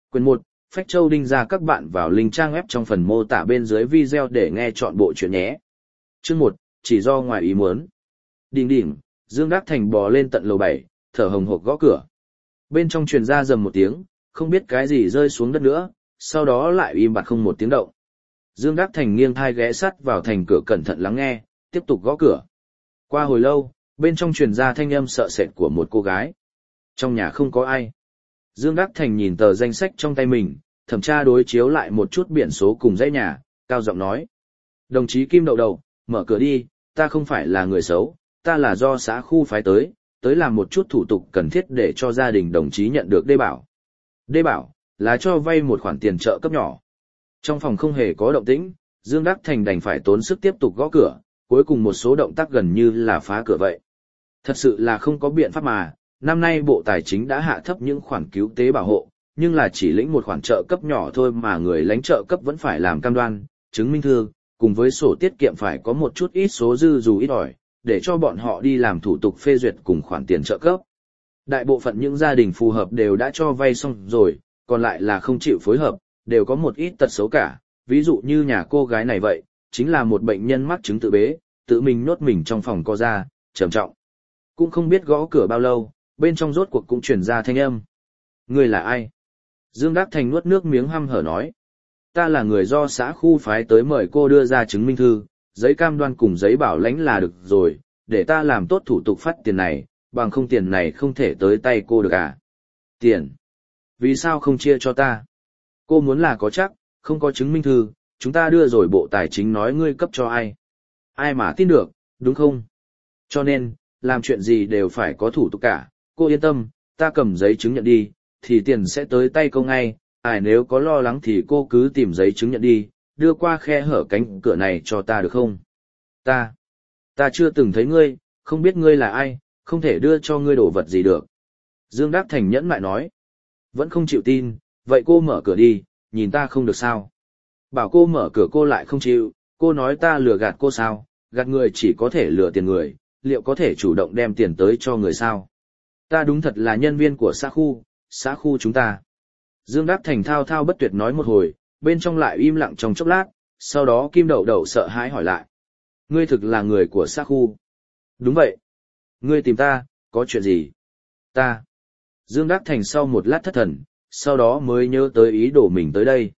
Quyền 1, Phách Châu Đinh ra các bạn vào link trang web trong phần mô tả bên dưới video để nghe chọn bộ chuyện nhé. Chương 1, chỉ do ngoài ý muốn. Đỉnh đỉnh, Dương Đắc Thành bò lên tận lầu 7, thở hồng hộc gõ cửa. Bên trong truyền ra rầm một tiếng, không biết cái gì rơi xuống đất nữa, sau đó lại im bặt không một tiếng động. Dương Đắc Thành nghiêng thai ghé sắt vào thành cửa cẩn thận lắng nghe, tiếp tục gõ cửa. Qua hồi lâu, bên trong truyền ra thanh âm sợ sệt của một cô gái. Trong nhà không có ai. Dương Đắc Thành nhìn tờ danh sách trong tay mình, thẩm tra đối chiếu lại một chút biển số cùng dãy nhà, cao giọng nói. Đồng chí Kim Đậu Đậu, mở cửa đi, ta không phải là người xấu, ta là do xã khu phái tới làm một chút thủ tục cần thiết để cho gia đình đồng chí nhận được đê bảo. Đê bảo, là cho vay một khoản tiền trợ cấp nhỏ. Trong phòng không hề có động tĩnh, Dương Đắc Thành đành phải tốn sức tiếp tục gõ cửa, cuối cùng một số động tác gần như là phá cửa vậy. Thật sự là không có biện pháp mà, năm nay Bộ Tài chính đã hạ thấp những khoản cứu tế bảo hộ, nhưng là chỉ lĩnh một khoản trợ cấp nhỏ thôi mà người lãnh trợ cấp vẫn phải làm cam đoan, chứng minh thư, cùng với sổ tiết kiệm phải có một chút ít số dư dù ít ỏi, để cho bọn họ đi làm thủ tục phê duyệt cùng khoản tiền trợ cấp. Đại bộ phận những gia đình phù hợp đều đã cho vay xong rồi, còn lại là không chịu phối hợp, đều có một ít tật xấu cả, ví dụ như nhà cô gái này vậy, chính là một bệnh nhân mắc chứng tự bế, tự mình nhốt mình trong phòng co ra, trầm trọng. Cũng không biết gõ cửa bao lâu, bên trong rốt cuộc cũng truyền ra thanh âm. Người là ai? Dương Đắc Thành nuốt nước miếng hăm hở nói. Ta là người do xã khu phái tới mời cô đưa ra chứng minh thư, giấy cam đoan cùng giấy bảo lãnh là được rồi, để ta làm tốt thủ tục phát tiền này, bằng không tiền này không thể tới tay cô được à? Tiền? Vì sao không chia cho ta? Cô muốn là có chắc, không có chứng minh thư, chúng ta đưa rồi Bộ Tài chính nói ngươi cấp cho ai? Ai mà tin được, đúng không? Cho nên, làm chuyện gì đều phải có thủ tục cả, cô yên tâm, ta cầm giấy chứng nhận đi, thì tiền sẽ tới tay cô ngay, nếu có lo lắng thì cô cứ tìm giấy chứng nhận đi, đưa qua khe hở cánh cửa này cho ta được không? Ta chưa từng thấy ngươi, không biết ngươi là ai, không thể đưa cho ngươi đồ vật gì được. Dương Đắc Thành nhẫn nại nói. Vẫn không chịu tin, vậy cô mở cửa đi, nhìn ta không được sao? Bảo cô mở cửa cô lại không chịu, cô nói ta lừa gạt cô sao, gạt người chỉ có thể lừa tiền người, liệu có thể chủ động đem tiền tới cho người sao? Ta đúng thật là nhân viên của xã khu chúng ta. Dương Đắc Thành thao thao bất tuyệt nói một hồi, bên trong lại im lặng trong chốc lát, sau đó Kim Đậu Đậu sợ hãi hỏi lại. Ngươi thực là người của xã khu? Đúng vậy. Ngươi tìm ta, có chuyện gì? Ta. Dương Đắc Thành sau một lát thất thần, sau đó mới nhớ tới ý đồ mình tới đây.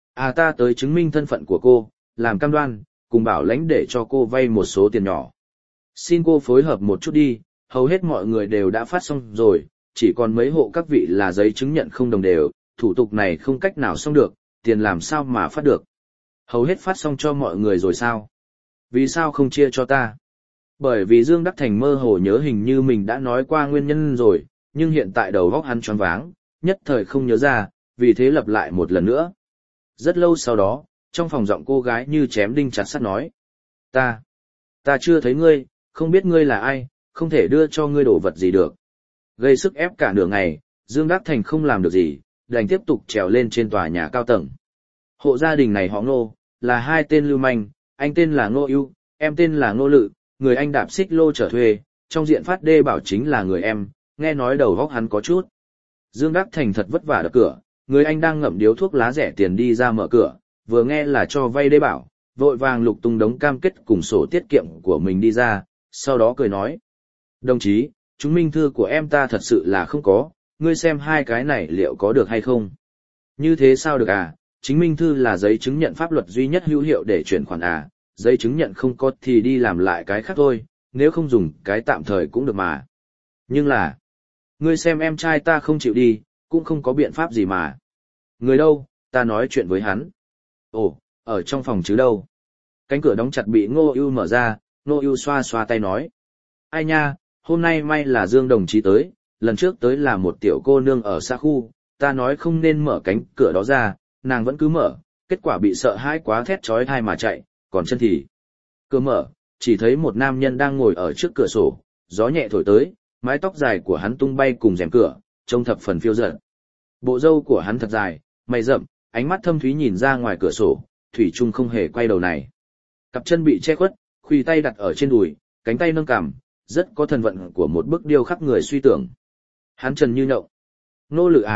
Ta tới chứng minh thân phận của cô, làm cam đoan, cùng bảo lãnh để cho cô vay một số tiền nhỏ. Xin cô phối hợp một chút đi, hầu hết mọi người đều đã phát xong rồi, chỉ còn mấy hộ các vị là giấy chứng nhận không đồng đều, thủ tục này không cách nào xong được, tiền làm sao mà phát được. Hầu hết phát xong cho mọi người rồi sao? Vì sao không chia cho ta? Bởi vì Dương Đắc Thành mơ hồ nhớ hình như mình đã nói qua nguyên nhân rồi, nhưng hiện tại đầu óc hắn choáng váng, nhất thời không nhớ ra, vì thế lặp lại một lần nữa. Rất lâu sau đó, trong phòng giọng cô gái như chém đinh chặt sắt nói. Ta chưa thấy ngươi, không biết ngươi là ai, không thể đưa cho ngươi đồ vật gì được. Gây sức ép cả nửa ngày, Dương Đắc Thành không làm được gì, đành tiếp tục trèo lên trên tòa nhà cao tầng. Hộ gia đình này họ Ngô, là hai tên lưu manh, anh tên là Ngô Ưu, em tên là Ngô Lự, người anh đạp xích lô trở thuê, trong diện phát đê bảo chính là người em, nghe nói đầu óc hắn có chút. Dương Đắc Thành thật vất vả đập cửa, người anh đang ngậm điếu thuốc lá rẻ tiền đi ra mở cửa, vừa nghe là cho vay đê bảo, vội vàng lục tung đống cam kết cùng sổ tiết kiệm của mình đi ra, sau đó cười nói. Đồng chí, chứng minh thư của em ta thật sự là không có, ngươi xem hai cái này liệu có được hay không? Như thế sao được à, chứng minh thư là giấy chứng nhận pháp luật duy nhất hữu hiệu để chuyển khoản à, giấy chứng nhận không có thì đi làm lại cái khác thôi, nếu không dùng cái tạm thời cũng được mà. Nhưng là, ngươi xem em trai ta không chịu đi, cũng không có biện pháp gì mà. Người đâu, ta nói chuyện với hắn. Ồ, ở trong phòng chứ đâu. Cánh cửa đóng chặt bị Ngô Ưu mở ra, Ngô Ưu xoa xoa tay nói. Ai nha, hôm nay may là Dương đồng chí tới, lần trước tới là một tiểu cô nương ở xã khu, ta nói không nên mở cánh cửa đó ra, nàng vẫn cứ mở, kết quả bị sợ hãi quá thét chói tai mà chạy, còn chân thì. Cửa mở, chỉ thấy một nam nhân đang ngồi ở trước cửa sổ, gió nhẹ thổi tới, mái tóc dài của hắn tung bay cùng rèm cửa, trông thập phần phiêu dật. Bộ râu của hắn thật dài, mày rậm, ánh mắt thâm thúy nhìn ra ngoài cửa sổ, thủy chung không hề quay đầu này. Cặp chân bị che khuất, khuỷu tay đặt ở trên đùi, cánh tay nâng cằm, rất có thần vận của một bức điêu khắc người suy tưởng. Hắn trần như nhộng. Nô Lự à,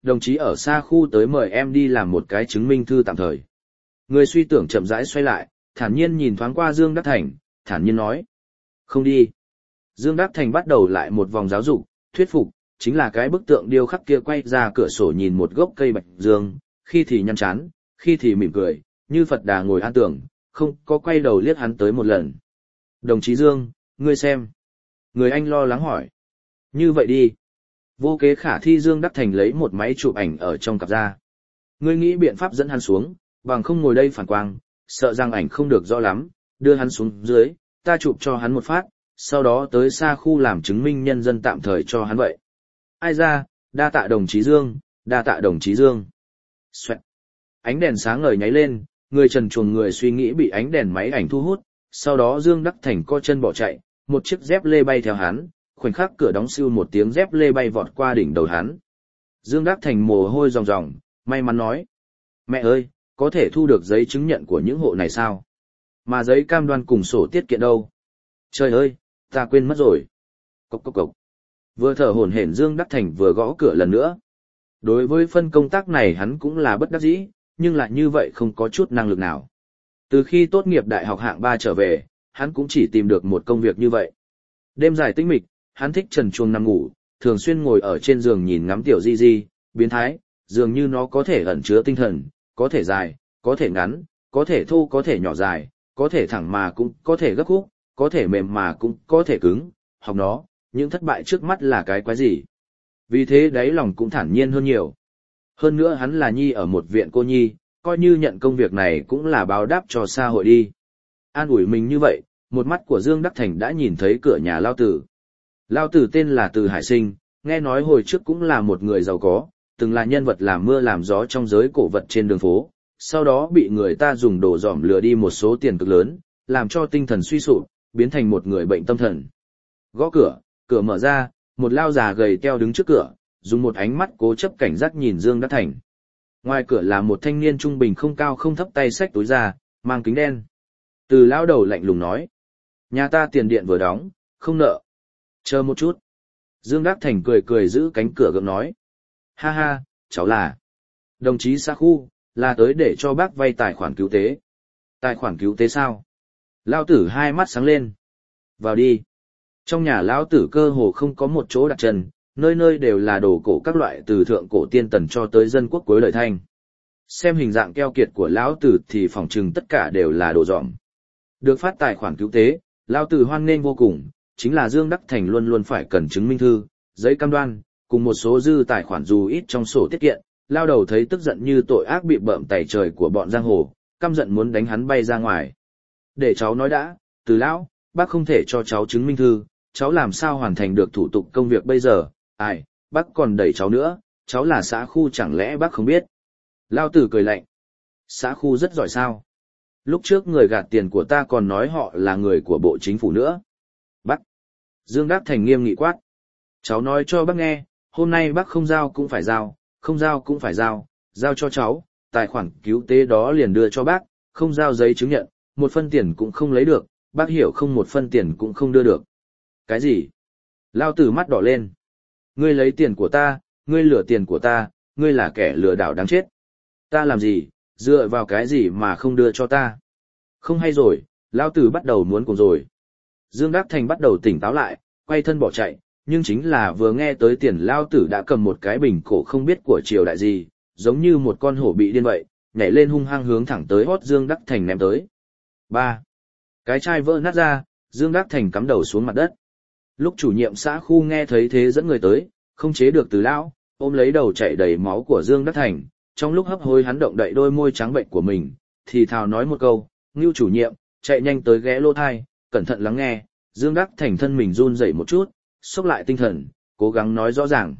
đồng chí ở xa khu tới mời em đi làm một cái chứng minh thư tạm thời. Người suy tưởng chậm rãi xoay lại, thản nhiên nhìn thoáng qua Dương Đắc Thành, thản nhiên nói. Không đi. Dương Đắc Thành bắt đầu lại một vòng giáo dục, thuyết phục, chính là cái bức tượng điêu khắc kia quay ra cửa sổ nhìn một gốc cây bạch dương, khi thì nhăn chán, khi thì mỉm cười, như Phật Đà ngồi an tưởng, không có quay đầu liếc hắn tới một lần. Đồng chí Dương, ngươi xem. Người anh lo lắng hỏi. Như vậy đi. Vô kế khả thi Dương Đắc Thành lấy một máy chụp ảnh ở trong cặp ra. Ngươi nghĩ biện pháp dẫn hắn xuống, bằng không ngồi đây phản quang, sợ rằng ảnh không được rõ lắm, đưa hắn xuống dưới, ta chụp cho hắn một phát, sau đó tới xa khu làm chứng minh nhân dân tạm thời cho hắn vậy. Ai ra, đa tạ đồng chí Dương, đa tạ đồng chí Dương. Xoẹt. Ánh đèn sáng ngời nháy lên, người trần truồng người suy nghĩ bị ánh đèn máy ảnh thu hút, sau đó Dương Đắc Thành co chân bỏ chạy, một chiếc dép lê bay theo hắn, khoảnh khắc cửa đóng siêu một tiếng dép lê bay vọt qua đỉnh đầu hắn. Dương Đắc Thành mồ hôi ròng ròng, may mắn nói. Mẹ ơi, có thể thu được giấy chứng nhận của những hộ này sao? Mà giấy cam đoan cùng sổ tiết kiệm đâu? Trời ơi, ta quên mất rồi. Cốc cốc cốc. Vừa thở hổn hển Dương Đắc Thành vừa gõ cửa lần nữa. Đối với phân công tác này hắn cũng là bất đắc dĩ, nhưng lại như vậy không có chút năng lực nào. Từ khi tốt nghiệp đại học hạng 3 trở về, hắn cũng chỉ tìm được một công việc như vậy. Đêm dài tĩnh mịch, hắn thích trần truồng nằm ngủ, thường xuyên ngồi ở trên giường nhìn ngắm tiểu di di, biến thái, dường như nó có thể ẩn chứa tinh thần, có thể dài, có thể ngắn, có thể thô có thể nhỏ dài, có thể thẳng mà cũng có thể gấp khúc, có thể mềm mà cũng có thể cứng, học nó, những thất bại trước mắt là cái quái gì. Vì thế đáy lòng cũng thản nhiên hơn nhiều. Hơn nữa hắn là nhi ở một viện cô nhi, coi như nhận công việc này cũng là báo đáp cho xã hội đi. An ủi mình như vậy, một mắt của Dương Đắc Thành đã nhìn thấy cửa nhà Lao Tử. Lao Tử tên là Từ Hải Sinh, nghe nói hồi trước cũng là một người giàu có, từng là nhân vật làm mưa làm gió trong giới cổ vật trên đường phố, sau đó bị người ta dùng đồ dỏm lừa đi một số tiền cực lớn, làm cho tinh thần suy sụp, biến thành một người bệnh tâm thần. Gõ cửa, cửa mở ra, một lao già gầy teo đứng trước cửa, dùng một ánh mắt cố chấp cảnh giác nhìn Dương Đắc Thành. Ngoài cửa là một thanh niên trung bình không cao không thấp tay xách túi ra, mang kính đen. Từ lão đầu lạnh lùng nói. Nhà ta tiền điện vừa đóng, không nợ. Chờ một chút. Dương Đắc Thành cười cười giữ cánh cửa gượng nói. Ha ha, cháu là. Đồng chí xã khu, là tới để cho bác vay tài khoản cứu tế. Tài khoản cứu tế sao? Lão tử hai mắt sáng lên. Vào đi. Trong nhà lão tử cơ hồ không có một chỗ đặt chân, nơi nơi đều là đồ cổ các loại từ thượng cổ tiên tần cho tới dân quốc cuối đời thanh. Xem hình dạng keo kiệt của lão tử thì phỏng chừng tất cả đều là đồ dỏm. Được phát tài khoản cứu tế, lão tử hoan nghênh vô cùng, chính là Dương Đắc Thành luôn luôn phải cần chứng minh thư, giấy cam đoan, cùng một số dư tài khoản dù ít trong sổ tiết kiệm. Lao đầu thấy tức giận như tội ác bị bợm tẩy trời của bọn giang hồ, căm giận muốn đánh hắn bay ra ngoài. Để cháu nói đã, Từ lão, bác không thể cho cháu chứng minh thư, cháu làm sao hoàn thành được thủ tục công việc bây giờ, ai, bác còn đẩy cháu nữa, cháu là xã khu chẳng lẽ bác không biết. Lao Tử cười lạnh. Xã khu rất giỏi sao? Lúc trước người gạt tiền của ta còn nói họ là người của bộ chính phủ nữa. Bác. Dương Đắc Thành nghiêm nghị quát. Cháu nói cho bác nghe, hôm nay bác không giao cũng phải giao, không giao cũng phải giao cho cháu, tài khoản cứu tế đó liền đưa cho bác, không giao giấy chứng nhận, một phân tiền cũng không lấy được, bác hiểu không, một phân tiền cũng không đưa được. Cái gì? Lao Tử mắt đỏ lên. Ngươi lấy tiền của ta, ngươi lừa tiền của ta, ngươi là kẻ lừa đảo đáng chết. Ta làm gì, dựa vào cái gì mà không đưa cho ta? Không hay rồi, Lao Tử bắt đầu muốn cùng rồi. Dương Đắc Thành bắt đầu tỉnh táo lại, quay thân bỏ chạy, nhưng chính là vừa nghe tới tiền Lao Tử đã cầm một cái bình cổ không biết của triều đại gì, giống như một con hổ bị điên vậy, nhảy lên hung hăng hướng thẳng tới hót Dương Đắc Thành ném tới. 3. Cái chai vỡ nát ra, Dương Đắc Thành cắm đầu xuống mặt đất. Lúc chủ nhiệm xã khu nghe thấy thế dẫn người tới, không chế được Từ lão, ôm lấy đầu chảy đầy máu của Dương Đắc Thành, trong lúc hấp hối hắn động đậy đôi môi trắng bệnh của mình, thì thào nói một câu, "Ngưu chủ nhiệm", chạy nhanh tới ghé lô thai, cẩn thận lắng nghe. Dương Đắc Thành thân mình run rẩy một chút, xốc lại tinh thần, cố gắng nói rõ ràng.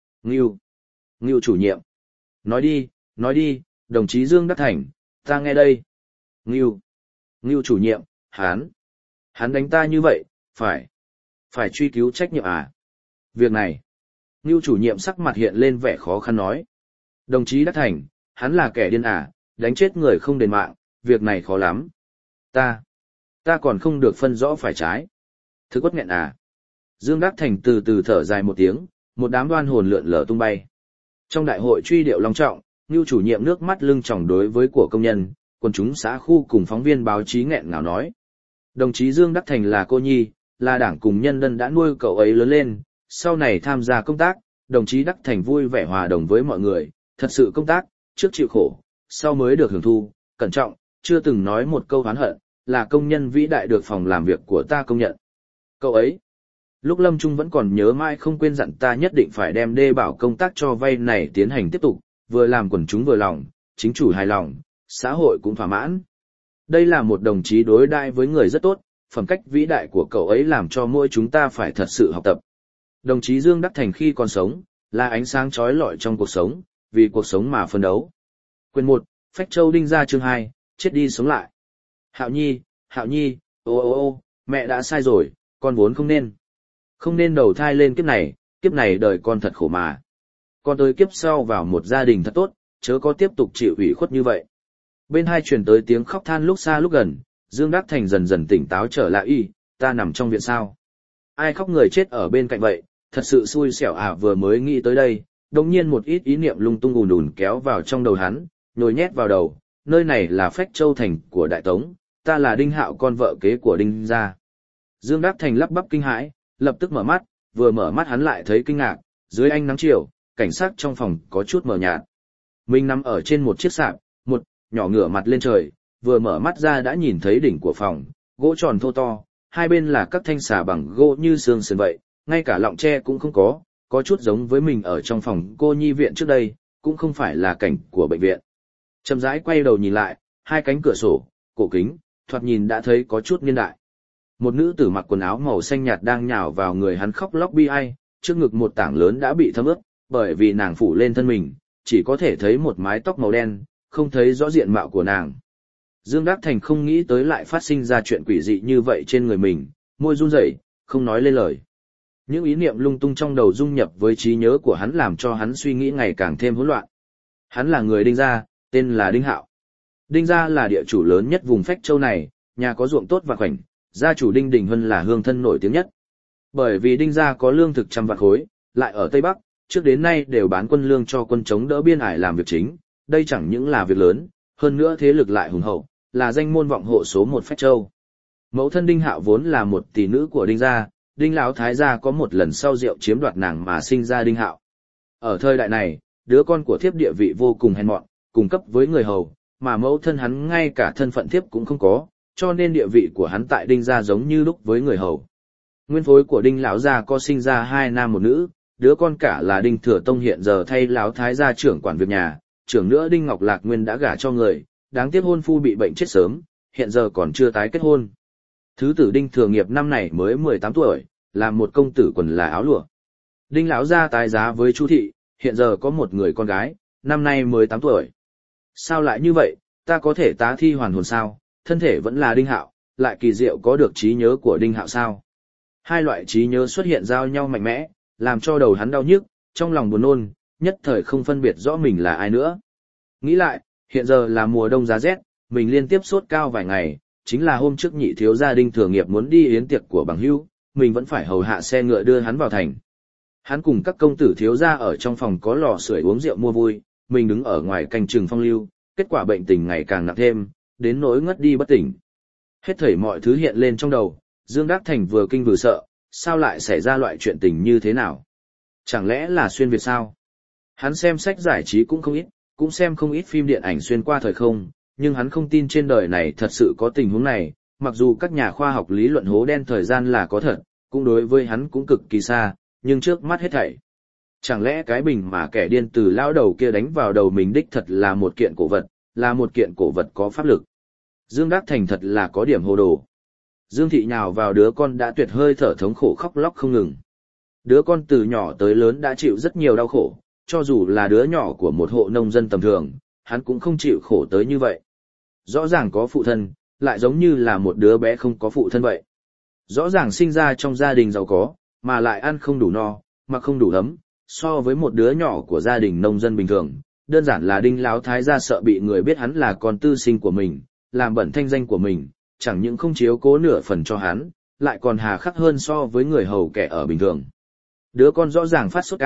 Ngưu chủ nhiệm. Nói đi, đồng chí Dương Đắc Thành, ta nghe đây. Ngưu chủ nhiệm, hắn đánh ta như vậy, phải truy cứu trách nhiệm à? Việc này. Ngưu chủ nhiệm sắc mặt hiện lên vẻ khó khăn nói. Đồng chí Đắc Thành, hắn là kẻ điên à, đánh chết người không đền mạng, việc này khó lắm. Ta còn không được phân rõ phải trái. Thứ quất nghẹn à? Dương Đắc Thành từ từ thở dài một tiếng, một đám đoan hồn lượn lờ tung bay. Trong đại hội truy điệu long trọng, Ngưu chủ nhiệm nước mắt lưng tròng đối với của công nhân, quần chúng xã khu cùng phóng viên báo chí nghẹn ngào nói. Đồng chí Dương Đắc Thành là cô nhi, là đảng cùng nhân dân đã nuôi cậu ấy lớn lên, sau này tham gia công tác, đồng chí Đắc Thành vui vẻ hòa đồng với mọi người, thật sự công tác, trước chịu khổ, sau mới được hưởng thu, cẩn trọng, chưa từng nói một câu oán hận, là công nhân vĩ đại được phòng làm việc của ta công nhận. Cậu ấy, lúc lâm trung vẫn còn nhớ mãi không quên dặn ta nhất định phải đem đê bảo công tác cho vay này tiến hành tiếp tục, vừa làm quần chúng vừa lòng, chính chủ hài lòng, xã hội cũng thỏa mãn. Đây là một đồng chí đối đãi với người rất tốt, phẩm cách vĩ đại của cậu ấy làm cho mỗi chúng ta phải thật sự học tập. Đồng chí Dương Đắc Thành khi còn sống, là ánh sáng chói lọi trong cuộc sống, vì cuộc sống mà phấn đấu. Quyền 1, Phách Châu Đinh Gia chương 2, chết đi sống lại. Hạo Nhi, ô, mẹ đã sai rồi, con vốn không nên đầu thai lên kiếp này đời con thật khổ mà. Con tới kiếp sau vào một gia đình thật tốt, chớ có tiếp tục chịu ủy khuất như vậy. Bên hai truyền tới tiếng khóc than lúc xa lúc gần, Dương Đắc Thành dần dần tỉnh táo trở lại. Ta nằm trong viện sao? Ai khóc người chết ở bên cạnh vậy, thật sự xui xẻo à. Vừa mới nghĩ tới đây, đột nhiên một ít ý niệm lung tung ùn ùn kéo vào trong đầu hắn, nhồi nhét vào đầu, nơi này là Phách Châu thành của Đại Tống, ta là Đinh Hạo con vợ kế của Đinh gia. Dương Đắc Thành lắp bắp kinh hãi, lập tức mở mắt, vừa mở mắt hắn lại thấy kinh ngạc, dưới ánh nắng chiều, cảnh sát trong phòng có chút mờ nhạt. Mình nằm ở trên một chiếc sạp, nhỏ ngửa mặt lên trời, vừa mở mắt ra đã nhìn thấy đỉnh của phòng, gỗ tròn thô to, hai bên là các thanh xà bằng gỗ như xương sườn vậy, ngay cả lọng tre cũng không có chút giống với mình ở trong phòng cô nhi viện trước đây, cũng không phải là cảnh của bệnh viện. Chậm rãi quay đầu nhìn lại, hai cánh cửa sổ, cổ kính, thoạt nhìn đã thấy có chút niên đại. Một nữ tử mặc quần áo màu xanh nhạt đang nhào vào người hắn khóc lóc bi ai, trước ngực một tảng lớn đã bị thấm ướt, bởi vì nàng phủ lên thân mình, chỉ có thể thấy một mái tóc màu đen, không thấy rõ diện mạo của nàng. Dương Đắc Thành không nghĩ tới lại phát sinh ra chuyện quỷ dị như vậy trên người mình, môi run rẩy, không nói lên lời. Những ý niệm lung tung trong đầu dung nhập với trí nhớ của hắn làm cho hắn suy nghĩ ngày càng thêm hỗn loạn. Hắn là người Đinh gia, tên là Đinh Hạo. Đinh gia là địa chủ lớn nhất vùng Phách Châu này, nhà có ruộng tốt và khoảnh, gia chủ Đinh Đình Hân là hương thân nổi tiếng nhất. Bởi vì Đinh gia có lương thực 100 vạn khối, lại ở Tây Bắc, trước đến nay đều bán quân lương cho quân chống đỡ biên ải làm việc chính, đây chẳng những là việc lớn, hơn nữa thế lực lại hùng hậu, là danh môn vọng hộ số 1 Phách Châu. Mẫu thân Đinh Hạo vốn là một tỷ nữ của Đinh gia, Đinh lão thái gia có một lần sau rượu chiếm đoạt nàng mà sinh ra Đinh Hạo. Ở thời đại này, đứa con của thiếp địa vị vô cùng hèn mọn, cùng cấp với người hầu, mà mẫu thân hắn ngay cả thân phận thiếp cũng không có, cho nên địa vị của hắn tại Đinh gia giống như lúc với người hầu. Nguyên phối của Đinh lão gia có sinh ra 2 nam 1 nữ, đứa con cả là Đinh Thừa Tông hiện giờ thay lão thái gia trưởng quản việc nhà, trưởng nữa Đinh Ngọc Lạc Nguyên đã gả cho người, đáng tiếc hôn phu bị bệnh chết sớm, hiện giờ còn chưa tái kết hôn. Thứ tử Đinh Thừa Nghiệp năm này mới 18 tuổi, là một công tử quần là áo lụa. Đinh lão gia tái giá với Chu thị, hiện giờ có một người con gái, năm nay mới 8 tuổi. Sao lại như vậy, ta có thể tá thi hoàn hồn sao, thân thể vẫn là Đinh Hạo, lại kỳ diệu có được trí nhớ của Đinh Hạo sao? Hai loại trí nhớ xuất hiện giao nhau mạnh mẽ, làm cho đầu hắn đau nhức, trong lòng buồn nôn, nhất thời không phân biệt rõ mình là ai nữa. Nghĩ lại, hiện giờ là mùa đông giá rét, mình liên tiếp sốt cao vài ngày, chính là hôm trước nhị thiếu gia Đinh Thừa Nghiệp muốn đi yến tiệc của bằng hữu, mình vẫn phải hầu hạ xe ngựa đưa hắn vào thành. Hắn cùng các công tử thiếu gia ở trong phòng có lò sưởi uống rượu mua vui, mình đứng ở ngoài canh chừng phong lưu, kết quả bệnh tình ngày càng nặng thêm, đến nỗi ngất đi bất tỉnh. Hết thảy mọi thứ hiện lên trong đầu, Dương Đắc Thành vừa kinh vừa sợ, sao lại xảy ra loại chuyện tình như thế nào? Chẳng lẽ là xuyên Việt sao? Hắn xem sách giải trí cũng không ít, cũng xem không ít phim điện ảnh xuyên qua thời không, nhưng hắn không tin trên đời này thật sự có tình huống này, mặc dù các nhà khoa học lý luận hố đen thời gian là có thật, cũng đối với hắn cũng cực kỳ xa, nhưng trước mắt hết thảy. Chẳng lẽ cái bình mà kẻ điên từ lão đầu kia đánh vào đầu mình đích thật là một kiện cổ vật, là một kiện cổ vật có pháp lực? Dương Đắc Thành thật là có điểm hồ đồ. Dương thị nhào vào đứa con đã tuyệt hơi thở thống khổ khóc lóc không ngừng. Đứa con từ nhỏ tới lớn đã chịu rất nhiều đau khổ, cho dù là đứa nhỏ của một hộ nông dân tầm thường, hắn cũng không chịu khổ tới như vậy. Rõ ràng có phụ thân, lại giống như là một đứa bé không có phụ thân vậy. Rõ ràng sinh ra trong gia đình giàu có, mà lại ăn không đủ no, mặc không đủ ấm, so với một đứa nhỏ của gia đình nông dân bình thường, đơn giản là Đinh lão thái gia sợ bị người biết hắn là con tư sinh của mình, làm bẩn thanh danh của mình, chẳng những không chiếu cố nửa phần cho hắn, lại còn hà khắc hơn so với người hầu kẻ ở bình thường. Đứa con rõ ràng phát sốt cao,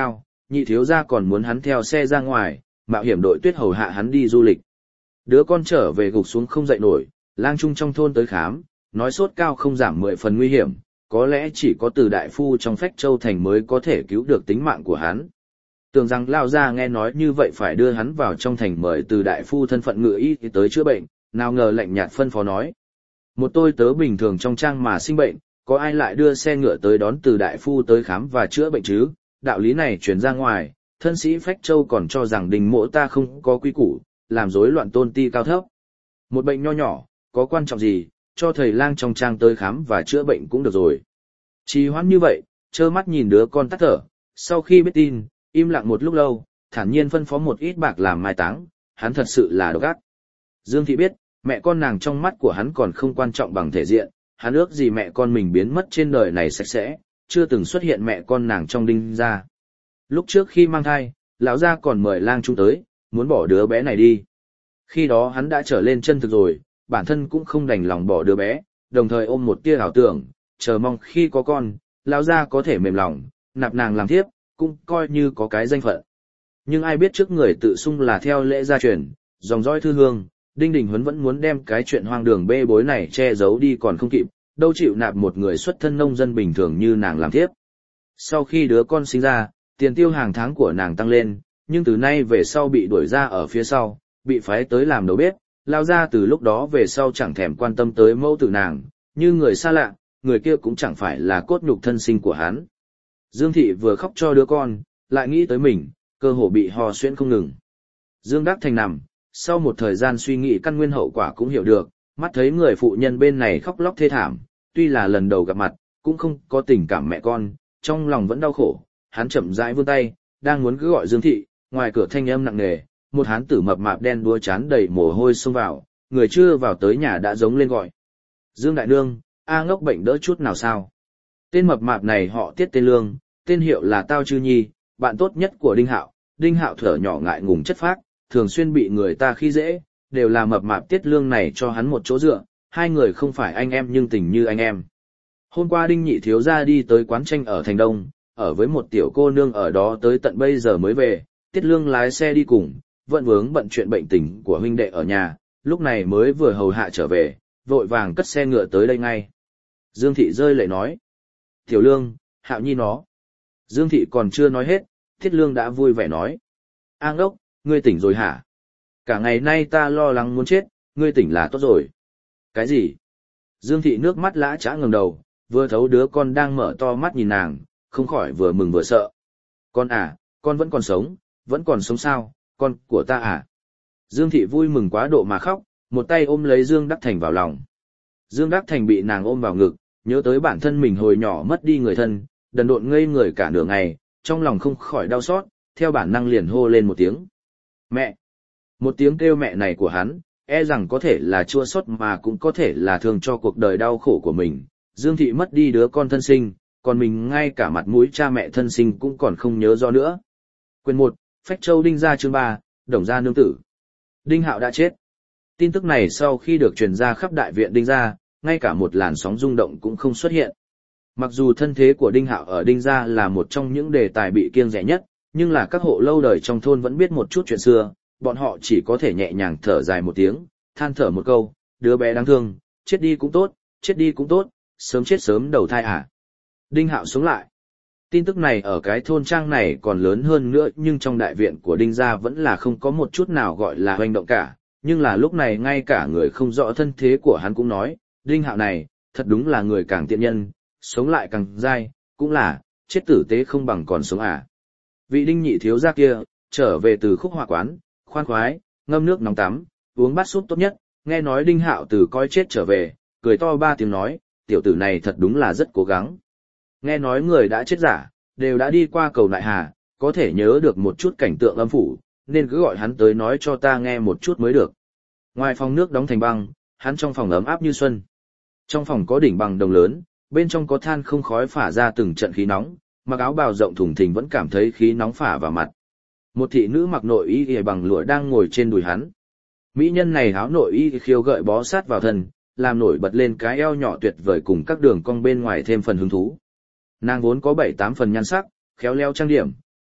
nhị thiếu gia còn muốn hắn theo xe ra ngoài, mạo hiểm đội tuyết hầu hạ hắn đi du lịch. Đứa con trở về gục xuống không dậy nổi, lang trung trong thôn tới khám, nói sốt cao không giảm 10 phần nguy hiểm, có lẽ chỉ có Từ đại phu trong Phách Châu thành mới có thể cứu được tính mạng của hắn. Tưởng rằng lao ra nghe nói như vậy phải đưa hắn vào trong thành mời Từ đại phu thân phận ngự y tới chữa bệnh, nào ngờ lạnh nhạt phân phó nói: một tôi tớ bình thường trong trang mà sinh bệnh, có ai lại đưa xe ngựa tới đón Từ đại phu tới khám và chữa bệnh chứ? Đạo lý này truyền ra ngoài, thân sĩ Phách Châu còn cho rằng Đình Mỗ ta không có quy củ, làm rối loạn tôn ti cao thấp. Một bệnh nho nhỏ, có quan trọng gì, cho thầy lang trong trang tới khám và chữa bệnh cũng được rồi. Trì hoãn như vậy, trơ mắt nhìn đứa con tắt thở, sau khi biết tin, im lặng một lúc lâu, thản nhiên phân phó một ít bạc làm mai táng, hắn thật sự là độc ác. Dương Thị biết, mẹ con nàng trong mắt của hắn còn không quan trọng bằng thể diện, hắn ước gì mẹ con mình biến mất trên đời này sạch sẽ, chưa từng xuất hiện mẹ con nàng trong Đinh gia. Lúc trước khi mang thai, lão gia còn mời lang trung tới, muốn bỏ đứa bé này đi. Khi đó hắn đã trở lên chân thực rồi, bản thân cũng không đành lòng bỏ đứa bé, đồng thời ôm một tia ảo tưởng, chờ mong khi có con, lão gia có thể mềm lòng, nạp nàng làm thiếp, cũng coi như có cái danh phận. Nhưng ai biết trước người tự xưng là theo lễ gia truyền, dòng dõi thư hương, Đinh Đình Huấn vẫn muốn đem cái chuyện hoang đường bê bối này che giấu đi còn không kịp, đâu chịu nạp một người xuất thân nông dân bình thường như nàng làm thiếp. Sau khi đứa con sinh ra, tiền tiêu hàng tháng của nàng tăng lên, nhưng từ nay về sau bị đuổi ra ở phía sau, bị phái tới làm đầu bếp, lao ra từ lúc đó về sau chẳng thèm quan tâm tới mẫu tử nàng, như người xa lạ, người kia cũng chẳng phải là cốt nhục thân sinh của hắn. Dương Thị vừa khóc cho đứa con, lại nghĩ tới mình, cơ hồ bị hò xuyễn không ngừng. Dương Đắc Thành nằm, sau một thời gian suy nghĩ căn nguyên hậu quả cũng hiểu được, mắt thấy người phụ nhân bên này khóc lóc thê thảm, tuy là lần đầu gặp mặt, cũng không có tình cảm mẹ con, trong lòng vẫn đau khổ, hắn chậm rãi vươn tay, đang muốn cứ gọi Dương Thị, ngoài cửa thanh âm nặng nề, một hán tử mập mạp đen đúa chán đầy mồ hôi xông vào, người chưa vào tới nhà đã giống lên gọi: Dương đại nương, A Ngốc bệnh đỡ chút nào sao? Tên mập mạp này họ Tiết tên Lương, tên hiệu là Tao Chư Nhi, bạn tốt nhất của Đinh Hạo. Đinh Hạo thở nhỏ ngại ngùng chất phác, thường xuyên bị người ta khi dễ, đều là mập mạp Tiết Lương này cho hắn một chỗ dựa, hai người không phải anh em nhưng tình như anh em. Hôm qua Đinh nhị thiếu gia đi tới quán tranh ở thành Đông, ở với một tiểu cô nương ở đó tới tận bây giờ mới về, Tiết Lương lái xe đi cùng, vận vướng bận chuyện bệnh tình của huynh đệ ở nhà, lúc này mới vừa hầu hạ trở về, vội vàng cất xe ngựa tới đây ngay. Dương Thị rơi lệ nói: Tiểu Lương, Hạo Nhi nó. Dương Thị còn chưa nói hết, Tiết Lương đã vui vẻ nói: A Ngốc, ngươi tỉnh rồi hả? Cả ngày nay ta lo lắng muốn chết, ngươi tỉnh là tốt rồi. Cái gì? Dương Thị nước mắt lã chã ngẩng đầu, vừa thấu đứa con đang mở to mắt nhìn nàng, không khỏi vừa mừng vừa sợ. Con à, con vẫn còn sống sao, con của ta à? Dương Thị vui mừng quá độ mà khóc, một tay ôm lấy Dương Đắc Thành vào lòng. Dương Đắc Thành bị nàng ôm vào ngực, nhớ tới bản thân mình hồi nhỏ mất đi người thân, đần độn ngây người cả nửa ngày, trong lòng không khỏi đau xót, theo bản năng liền hô lên một tiếng: Mẹ! Một tiếng kêu mẹ này của hắn, e rằng có thể là chua xót mà cũng có thể là thương cho cuộc đời đau khổ của mình. Dương Thị mất đi đứa con thân sinh, còn mình ngay cả mặt mũi cha mẹ thân sinh cũng còn không nhớ rõ nữa. Quyền 1, Phách Châu Đinh gia chương 3, Đồng gia nương tử. Đinh Hạo đã chết. Tin tức này sau khi được truyền ra khắp đại viện Đinh gia, ngay cả một làn sóng rung động cũng không xuất hiện. Mặc dù thân thế của Đinh Hạo ở Đinh gia là một trong những đề tài bị kiêng dè nhất, nhưng là các hộ lâu đời trong thôn vẫn biết một chút chuyện xưa, bọn họ chỉ có thể nhẹ nhàng thở dài một tiếng, than thở một câu: đứa bé đáng thương, chết đi cũng tốt, sớm chết sớm đầu thai à. Đinh Hạo sống lại. Tin tức này ở cái thôn trang này còn lớn hơn nữa, nhưng trong đại viện của Đinh gia vẫn là không có một chút nào gọi là hoành động cả, nhưng là lúc này ngay cả người không rõ thân thế của hắn cũng nói: Đinh Hạo này, thật đúng là người càng tiện nhân, sống lại càng dai, cũng là, chết tử tế không bằng còn sống à. Vị Đinh nhị thiếu gia kia, trở về từ Khúc Họa quán, khoan khoái, ngâm nước nóng tắm, uống bát súp tốt nhất, nghe nói Đinh Hạo từ coi chết trở về, cười to 3 tiếng nói: tiểu tử này thật đúng là rất cố gắng. Nghe nói người đã chết giả, đều đã đi qua cầu Nại Hà, có thể nhớ được một chút cảnh tượng âm phủ, nên cứ gọi hắn tới nói cho ta nghe một chút mới được. Ngoài phòng nước đóng thành băng, hắn trong phòng ấm áp như xuân. Trong phòng có đỉnh bằng đồng lớn, bên trong có than không khói phả ra từng trận khí nóng, mặc áo bào rộng thùng thình vẫn cảm thấy khí nóng phả vào mặt. Một thị nữ mặc nội y ỉa bằng lụa đang ngồi trên đùi hắn. Mỹ nhân này áo nội y khiêu gợi bó sát vào thân, làm nổi bật lên cái eo nhỏ tuyệt vời cùng các đường cong bên ngoài thêm phần hứng thú. Nàng vốn có 7-8 phần nhan sắc, khéo léo trang điểm,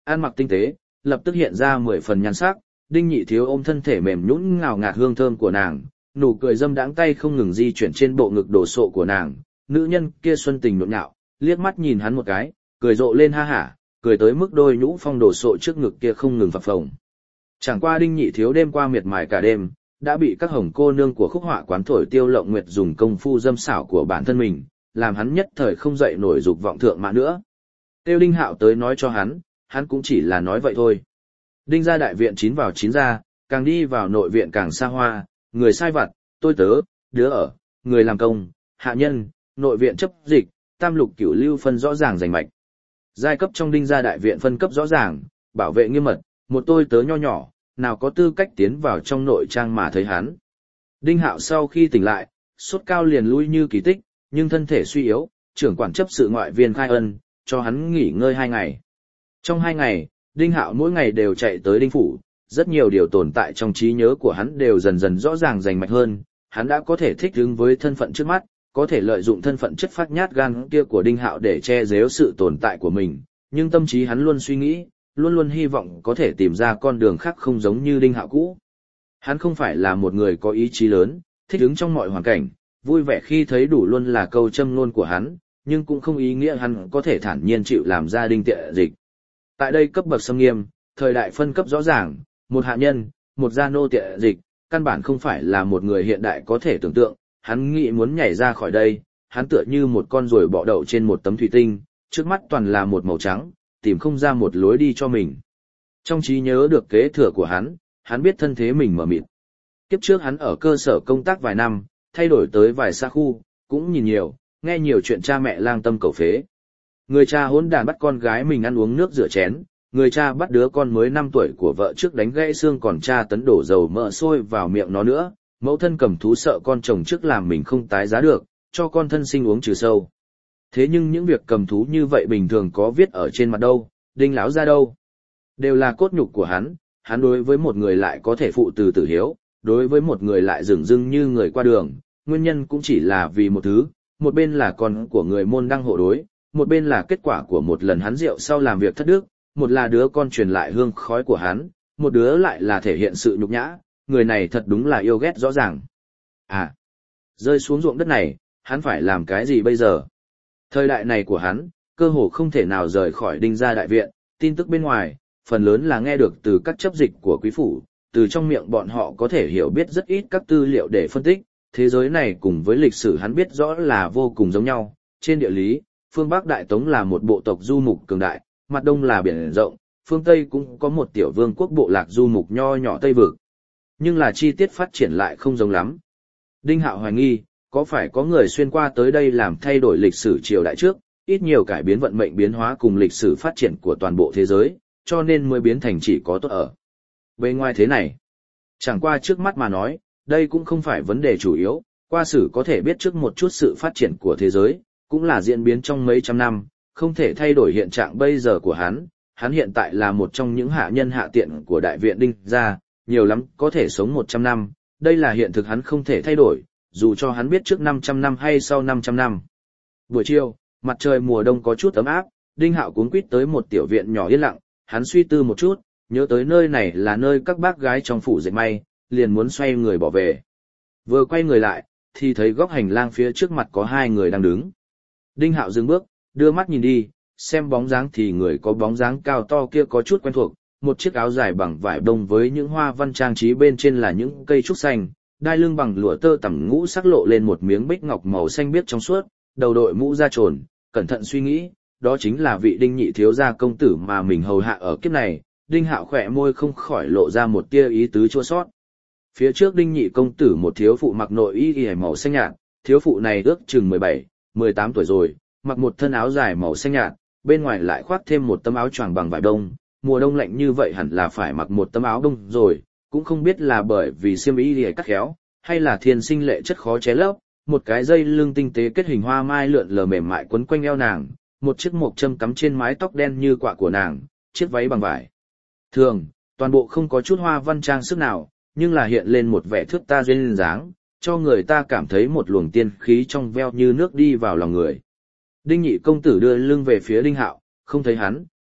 ăn mặc tinh tế, lập tức hiện ra 10 phần nhan sắc, Đinh Nhị Thiếu ôm thân thể mềm nhũn ngào ngạt hương thơm của nàng, nụ cười dâm đãng tay không ngừng di chuyển trên bộ ngực đổ sộ của nàng, nữ nhân kia xuân tình nhộn nhạo, liếc mắt nhìn hắn một cái, cười rộ lên ha hả, cười tới mức đôi nhũ phong đổ sộ trước ngực kia không ngừng phập phồng. Chẳng qua Đinh Nhị Thiếu đêm qua miệt mài cả đêm, đã bị các hồng cô nương của khúc họa quán thổi tiêu lộng nguyệt dùng công phu dâm xảo của bản thân mình, làm hắn nhất thời không dậy nổi dục vọng thượng mã nữa. Tiêu Đinh Hạo tới nói cho hắn cũng chỉ là nói vậy thôi. Đinh gia đại viện 9 vào 9 ra, càng đi vào nội viện càng xa hoa, người sai vặt, tôi tớ, đứa ở, người làm công, hạ nhân, nội viện chấp dịch, tam lục cửu lưu phân rõ ràng rành mạch. Giai cấp trong Đinh gia đại viện phân cấp rõ ràng, bảo vệ nghiêm mật, một tôi tớ nho nhỏ, nào có tư cách tiến vào trong nội trang mà thấy hắn. Đinh Hạo sau khi tỉnh lại, sốt cao liền lui như kỳ tích, nhưng thân thể suy yếu, trưởng quản chấp sự ngoại viên khai ân, cho hắn nghỉ ngơi 2 ngày. Trong 2 ngày, Đinh Hạo mỗi ngày đều chạy tới Đinh Phủ, rất nhiều điều tồn tại trong trí nhớ của hắn đều dần dần rõ ràng rành mạch hơn, hắn đã có thể thích ứng với thân phận trước mắt, có thể lợi dụng thân phận chất phát nhát gan kia của Đinh Hạo để che giấu sự tồn tại của mình, nhưng tâm trí hắn luôn suy nghĩ, luôn luôn hy vọng có thể tìm ra con đường khác không giống như Đinh Hạo cũ. Hắn không phải là một người có ý chí lớn, thích ứng trong mọi hoàn cảnh, vui vẻ khi thấy đủ luôn là câu châm ngôn của hắn, nhưng cũng không ý nghĩa hắn có thể thản nhiên chịu làm gia đình tiệ dịch. Tại đây cấp bậc xâm nghiêm, thời đại phân cấp rõ ràng, một hạ nhân, một gia nô tiệ dịch, căn bản không phải là một người hiện đại có thể tưởng tượng, hắn nghĩ muốn nhảy ra khỏi đây, hắn tựa như một con ruồi bọ đậu trên một tấm thủy tinh, trước mắt toàn là một màu trắng, tìm không ra một lối đi cho mình. Trong trí nhớ được kế thừa của hắn biết thân thế mình mờ mịt. Kiếp trước hắn ở cơ sở công tác vài năm, thay đổi tới vài xa khu, cũng nhìn nhiều, nghe nhiều chuyện cha mẹ lang tâm cầu phế. Người cha hỗn đàn bắt con gái mình ăn uống nước rửa chén, người cha bắt đứa con mới 5 tuổi của vợ trước đánh gãy xương còn cha tấn đổ dầu mỡ sôi vào miệng nó nữa, mẫu thân cầm thú sợ con chồng trước làm mình không tái giá được, cho con thân sinh uống trừ sâu. Thế nhưng những việc cầm thú như vậy bình thường có viết ở trên mặt đâu, Đinh lão ra đâu. Đều là cốt nhục của hắn đối với một người lại có thể phụ từ tử hiếu, đối với một người lại dửng dưng như người qua đường, nguyên nhân cũng chỉ là vì một thứ, một bên là con của người môn đăng hộ đối, một bên là kết quả của một lần hắn rượu sau làm việc thất đức, một là đứa con truyền lại hương khói của hắn, một đứa lại là thể hiện sự nhục nhã, người này thật đúng là yêu ghét rõ ràng. À, rơi xuống ruộng đất này, hắn phải làm cái gì bây giờ? Thời đại này của hắn, cơ hồ không thể nào rời khỏi Đinh gia đại viện, tin tức bên ngoài, phần lớn là nghe được từ các chấp dịch của quý phủ, từ trong miệng bọn họ có thể hiểu biết rất ít các tư liệu để phân tích, thế giới này cùng với lịch sử hắn biết rõ là vô cùng giống nhau, trên địa lý, phương Bắc Đại Tống là một bộ tộc du mục cường đại, mặt đông là biển rộng, phương Tây cũng có một tiểu vương quốc bộ lạc du mục nho nhỏ Tây Vực. Nhưng là chi tiết phát triển lại không giống lắm. Đinh Hạo hoài nghi, có phải có người xuyên qua tới đây làm thay đổi lịch sử triều đại trước, ít nhiều cải biến vận mệnh biến hóa cùng lịch sử phát triển của toàn bộ thế giới, cho nên mới biến thành chỉ có tốt ở. Bên ngoài thế này, chẳng qua trước mắt mà nói, đây cũng không phải vấn đề chủ yếu, qua sử có thể biết trước một chút sự phát triển của thế giới, cũng là diễn biến trong mấy trăm năm, không thể thay đổi hiện trạng bây giờ của hắn hiện tại là một trong những hạ nhân hạ tiện của đại viện Đinh gia, nhiều lắm có thể sống 100 năm, đây là hiện thực hắn không thể thay đổi, dù cho hắn biết trước 500 năm hay sau 500 năm. Buổi chiều, mặt trời mùa đông có chút ấm áp, Đinh Hạo cuống quýt tới một tiểu viện nhỏ yên lặng, hắn suy tư một chút, nhớ tới nơi này là nơi các bác gái trong phủ dệt may, liền muốn xoay người bỏ về. Vừa quay người lại, thì thấy góc hành lang phía trước mặt có 2 người đang đứng. Đinh Hạo dừng bước, đưa mắt nhìn đi, xem bóng dáng thì người có bóng dáng cao to kia có chút quen thuộc, một chiếc áo dài bằng vải bông với những hoa văn trang trí bên trên là những cây trúc xanh, đai lưng bằng lụa tơ tằm ngũ sắc lộ lên một miếng bích ngọc màu xanh biếc trong suốt, đầu đội mũ da trồn, cẩn thận suy nghĩ, đó chính là vị Đinh nhị thiếu gia công tử mà mình hầu hạ ở kiếp này. Đinh Hạo khỏe môi không khỏi lộ ra một tia ý tứ chua xót. Phía trước Đinh nhị công tử một thiếu phụ mặc nội y màu xanh nhạt, thiếu phụ này ước chừng 17, 18 tuổi rồi, mặc một thân áo dài màu xanh nhạt, bên ngoài lại khoác thêm một tấm áo choàng bằng vải đông, mùa đông lạnh như vậy hẳn là phải mặc một tấm áo đông rồi, cũng không biết là bởi vì xiêm y cắt khéo, hay là thiên sinh lệ chất khó ché lấp, một cái dây lưng tinh tế kết hình hoa mai lượn lờ mềm mại quấn quanh eo nàng, một chiếc mộc châm cắm trên mái tóc đen như quạ của nàng, chiếc váy bằng vải thường, toàn bộ không có chút hoa văn trang sức nào, nhưng là hiện lên một vẻ thước tha duyên dáng, cho người ta cảm thấy một luồng tiên khí trong veo như nước đi vào lòng người. Đinh nhị công tử đưa lưng về phía Đinh Hạo, không thấy hắn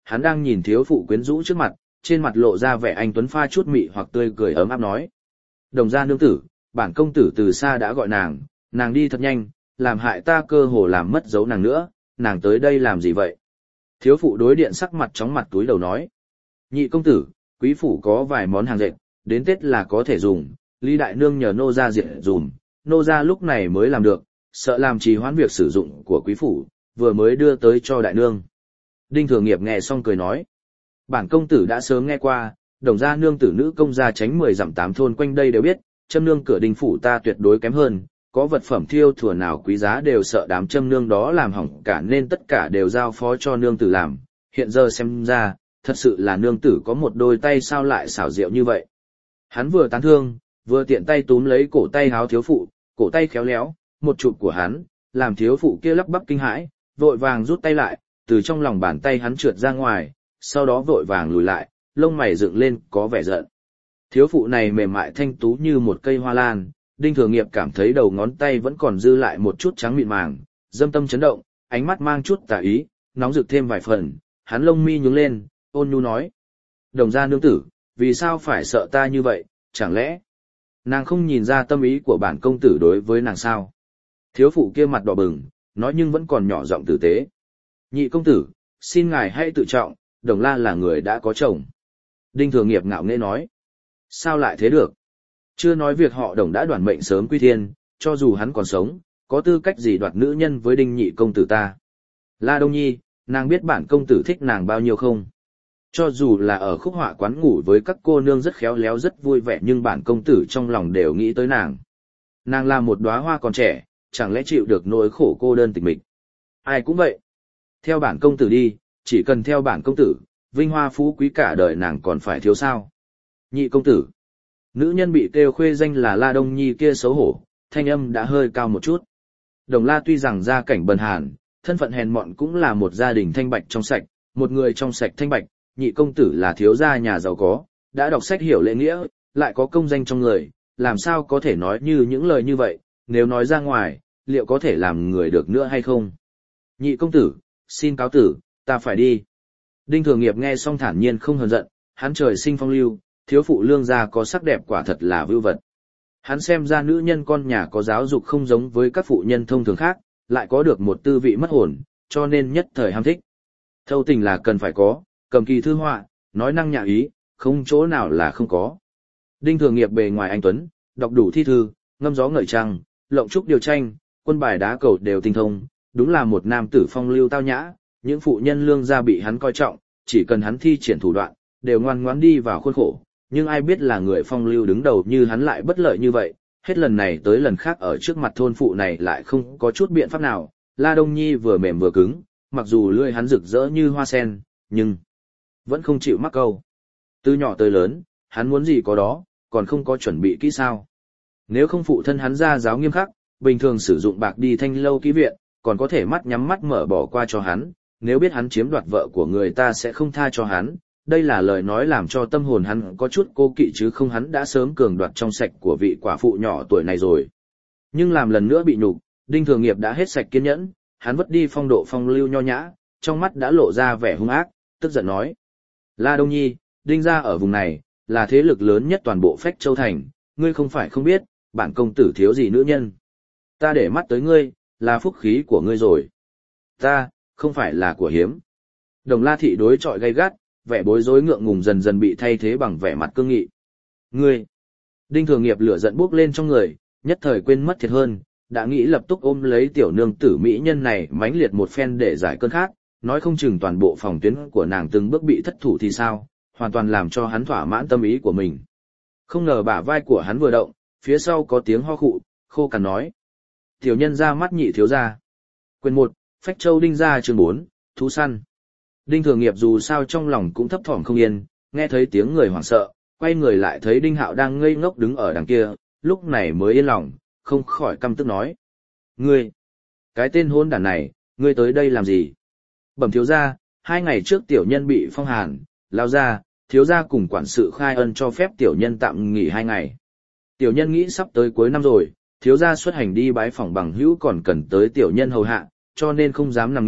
Hắn đang nhìn thiếu phụ quyến rũ trước mặt, trên mặt lộ ra vẻ anh tuấn pha chút mị hoặc tươi cười ấm áp nói. Đồng gia nương tử, bản công tử từ xa đã gọi nàng đi thật nhanh, làm hại ta cơ hồ làm mất dấu nàng nữa, nàng tới đây làm gì vậy? Thiếu phụ đối điện sắc mặt chóng mặt túi đầu nói. Nhị công tử, quý phủ có vài món hàng dệt, đến Tết là có thể dùng, Lý Đại Nương nhờ nô gia diện dùm, nô gia lúc này mới làm được, sợ làm trì hoãn việc sử dụng của quý phủ, vừa mới đưa tới cho Đại Nương. Đinh Thừa Nghiệp nghe xong cười nói. Bản công tử đã sớm nghe qua, đồng gia nương tử nữ công gia tránh 10 dặm 8 thôn quanh đây đều biết, châm nương cửa đình phủ ta tuyệt đối kém hơn, có vật phẩm thiêu thùa nào quý giá đều sợ đám châm nương đó làm hỏng cả nên tất cả đều giao phó cho nương tử làm, hiện giờ xem ra, thật sự là nương tử có một đôi tay sao lại xảo diệu như vậy. Hắn vừa tán thương, vừa tiện tay túm lấy cổ tay háo thiếu phụ, cổ tay khéo léo, một chụp của hắn, làm thiếu phụ kia lắp bắp kinh hãi, vội vàng rút tay lại, từ trong lòng bàn tay hắn trượt ra ngoài, sau đó vội vàng lùi lại, lông mày dựng lên có vẻ giận. Thiếu phụ này mềm mại thanh tú như một cây hoa lan, Đinh Thừa Nghiệp cảm thấy đầu ngón tay vẫn còn dư lại một chút trắng mịn màng, dâm tâm chấn động, ánh mắt mang chút tà ý, nóng rực thêm vài phần, hắn lông mi nhướng lên, ôn nhu nói. Đồng gia nương tử, vì sao phải sợ ta như vậy, chẳng lẽ nàng không nhìn ra tâm ý của bản công tử đối với nàng sao? Thiếu phụ kia mặt đỏ bừng, nói nhưng vẫn còn nhỏ giọng tử tế. Nhị công tử, xin ngài hãy tự trọng, Đồng La là người đã có chồng. Đinh Thừa Nghiệp ngạo nghễ nói. Sao lại thế được? Chưa nói việc họ Đồng đã đoản mệnh sớm quy thiên, cho dù hắn còn sống, có tư cách gì đoạt nữ nhân với Đinh nhị công tử ta? La Đông Nhi, nàng biết bản công tử thích nàng bao nhiêu không? Cho dù là ở khúc họa quán ngủ với các cô nương rất khéo léo rất vui vẻ nhưng bản công tử trong lòng đều nghĩ tới nàng. Nàng là một đóa hoa còn trẻ, chẳng lẽ chịu được nỗi khổ cô đơn tịch mịch? Ai cũng vậy. Theo bản công tử đi, chỉ cần theo bản công tử, vinh hoa phú quý cả đời nàng còn phải thiếu sao? Nhị công tử. Nữ nhân bị kêu khuê danh là La Đông Nhi kia xấu hổ, thanh âm đã hơi cao một chút. Đồng La tuy rằng gia cảnh bần hàn, thân phận hèn mọn cũng là một gia đình thanh bạch trong sạch, một người trong sạch thanh bạch, nhị công tử là thiếu gia nhà giàu có, đã đọc sách hiểu lễ nghĩa, lại có công danh trong người, làm sao có thể nói như những lời như vậy, nếu nói ra ngoài, liệu có thể làm người được nữa hay không? Nhị công tử, xin cáo tử, ta phải đi. Đinh Thừa Nghiệp nghe xong thản nhiên không hờn giận, hắn trời sinh phong lưu, thiếu phụ lương gia có sắc đẹp quả thật là vưu vật. Hắn xem ra nữ nhân con nhà có giáo dục không giống với các phụ nhân thông thường khác, lại có được một tư vị mất hồn, cho nên nhất thời ham thích. Thâu tình là cần phải có, cầm kỳ thư họa, nói năng nhã ý, không chỗ nào là không có. Đinh Thừa Nghiệp bề ngoài anh tuấn, đọc đủ thi thư, ngâm gió ngợi trăng, lộng trúc điều tranh, quân bài đá cầu đều tinh thông, đúng là một nam tử phong lưu tao nhã, những phụ nhân lương gia bị hắn coi trọng, chỉ cần hắn thi triển thủ đoạn, đều ngoan ngoãn đi vào khuôn khổ, nhưng ai biết là người phong lưu đứng đầu như hắn lại bất lợi như vậy, hết lần này tới lần khác ở trước mặt thôn phụ này lại không có chút biện pháp nào. La Đông Nhi vừa mềm vừa cứng, mặc dù lưỡi hắn rực rỡ như hoa sen, nhưng vẫn không chịu mắc câu. Từ nhỏ tới lớn, hắn muốn gì có đó, còn không có chuẩn bị kỹ sao. Nếu không phụ thân hắn ra giáo nghiêm khắc, bình thường sử dụng bạc đi thanh lâu ký viện, còn có thể mắt nhắm mắt mở bỏ qua cho hắn, nếu biết hắn chiếm đoạt vợ của người ta sẽ không tha cho hắn. Đây là lời nói làm cho tâm hồn hắn có chút cô kỵ chứ không hắn đã sớm cường đoạt trong sạch của vị quả phụ nhỏ tuổi này rồi. Nhưng làm lần nữa bị nhục, Đinh Thừa Nghiệp đã hết sạch kiên nhẫn, hắn vứt đi phong độ phong lưu nho nhã, trong mắt đã lộ ra vẻ hung ác, tức giận nói. La Đông Nhi, Đinh gia ở vùng này, là thế lực lớn nhất toàn bộ Phách Châu Thành, ngươi không phải không biết, bản công tử thiếu gì nữ nhân. Ta để mắt tới ngươi, là phúc khí của ngươi rồi. Ta, không phải là của hiếm. Đồng La Thị đối chọi gay gắt, vẻ bối rối ngượng ngùng dần dần bị thay thế bằng vẻ mặt cương nghị. Ngươi! Đinh Thừa Nghiệp lửa giận bốc lên trong người, nhất thời quên mất thiệt hơn, đã nghĩ lập tức ôm lấy tiểu nương tử mỹ nhân này mãnh liệt một phen để giải cơn khát, nói không chừng toàn bộ phòng tuyến của nàng từng bước bị thất thủ thì sao, hoàn toàn làm cho hắn thỏa mãn tâm ý của mình. Không ngờ bả vai của hắn vừa động, phía sau có tiếng ho khụ, khô cằn nói. Tiểu nhân ra mắt nhị thiếu gia. Quyền 1, Phách Châu Đinh gia chương 4, thú săn. Đinh Thừa Nghiệp dù sao trong lòng cũng thấp thỏm không yên, nghe thấy tiếng người hoảng sợ, quay người lại thấy Đinh Hạo đang ngây ngốc đứng ở đằng kia, lúc này mới yên lòng, không khỏi căm tức nói. Ngươi! Cái tên hôn đản này, ngươi tới đây làm gì? Bẩm thiếu gia, 2 ngày trước tiểu nhân bị phong hàn, lao ra, thiếu gia cùng quản sự khai ân cho phép tiểu nhân tạm nghỉ 2 ngày. Tiểu nhân nghĩ sắp tới cuối năm rồi, thiếu gia xuất hành đi bái phỏng bằng hữu còn cần tới tiểu nhân hầu hạ, cho nên không dám nằm nghỉ,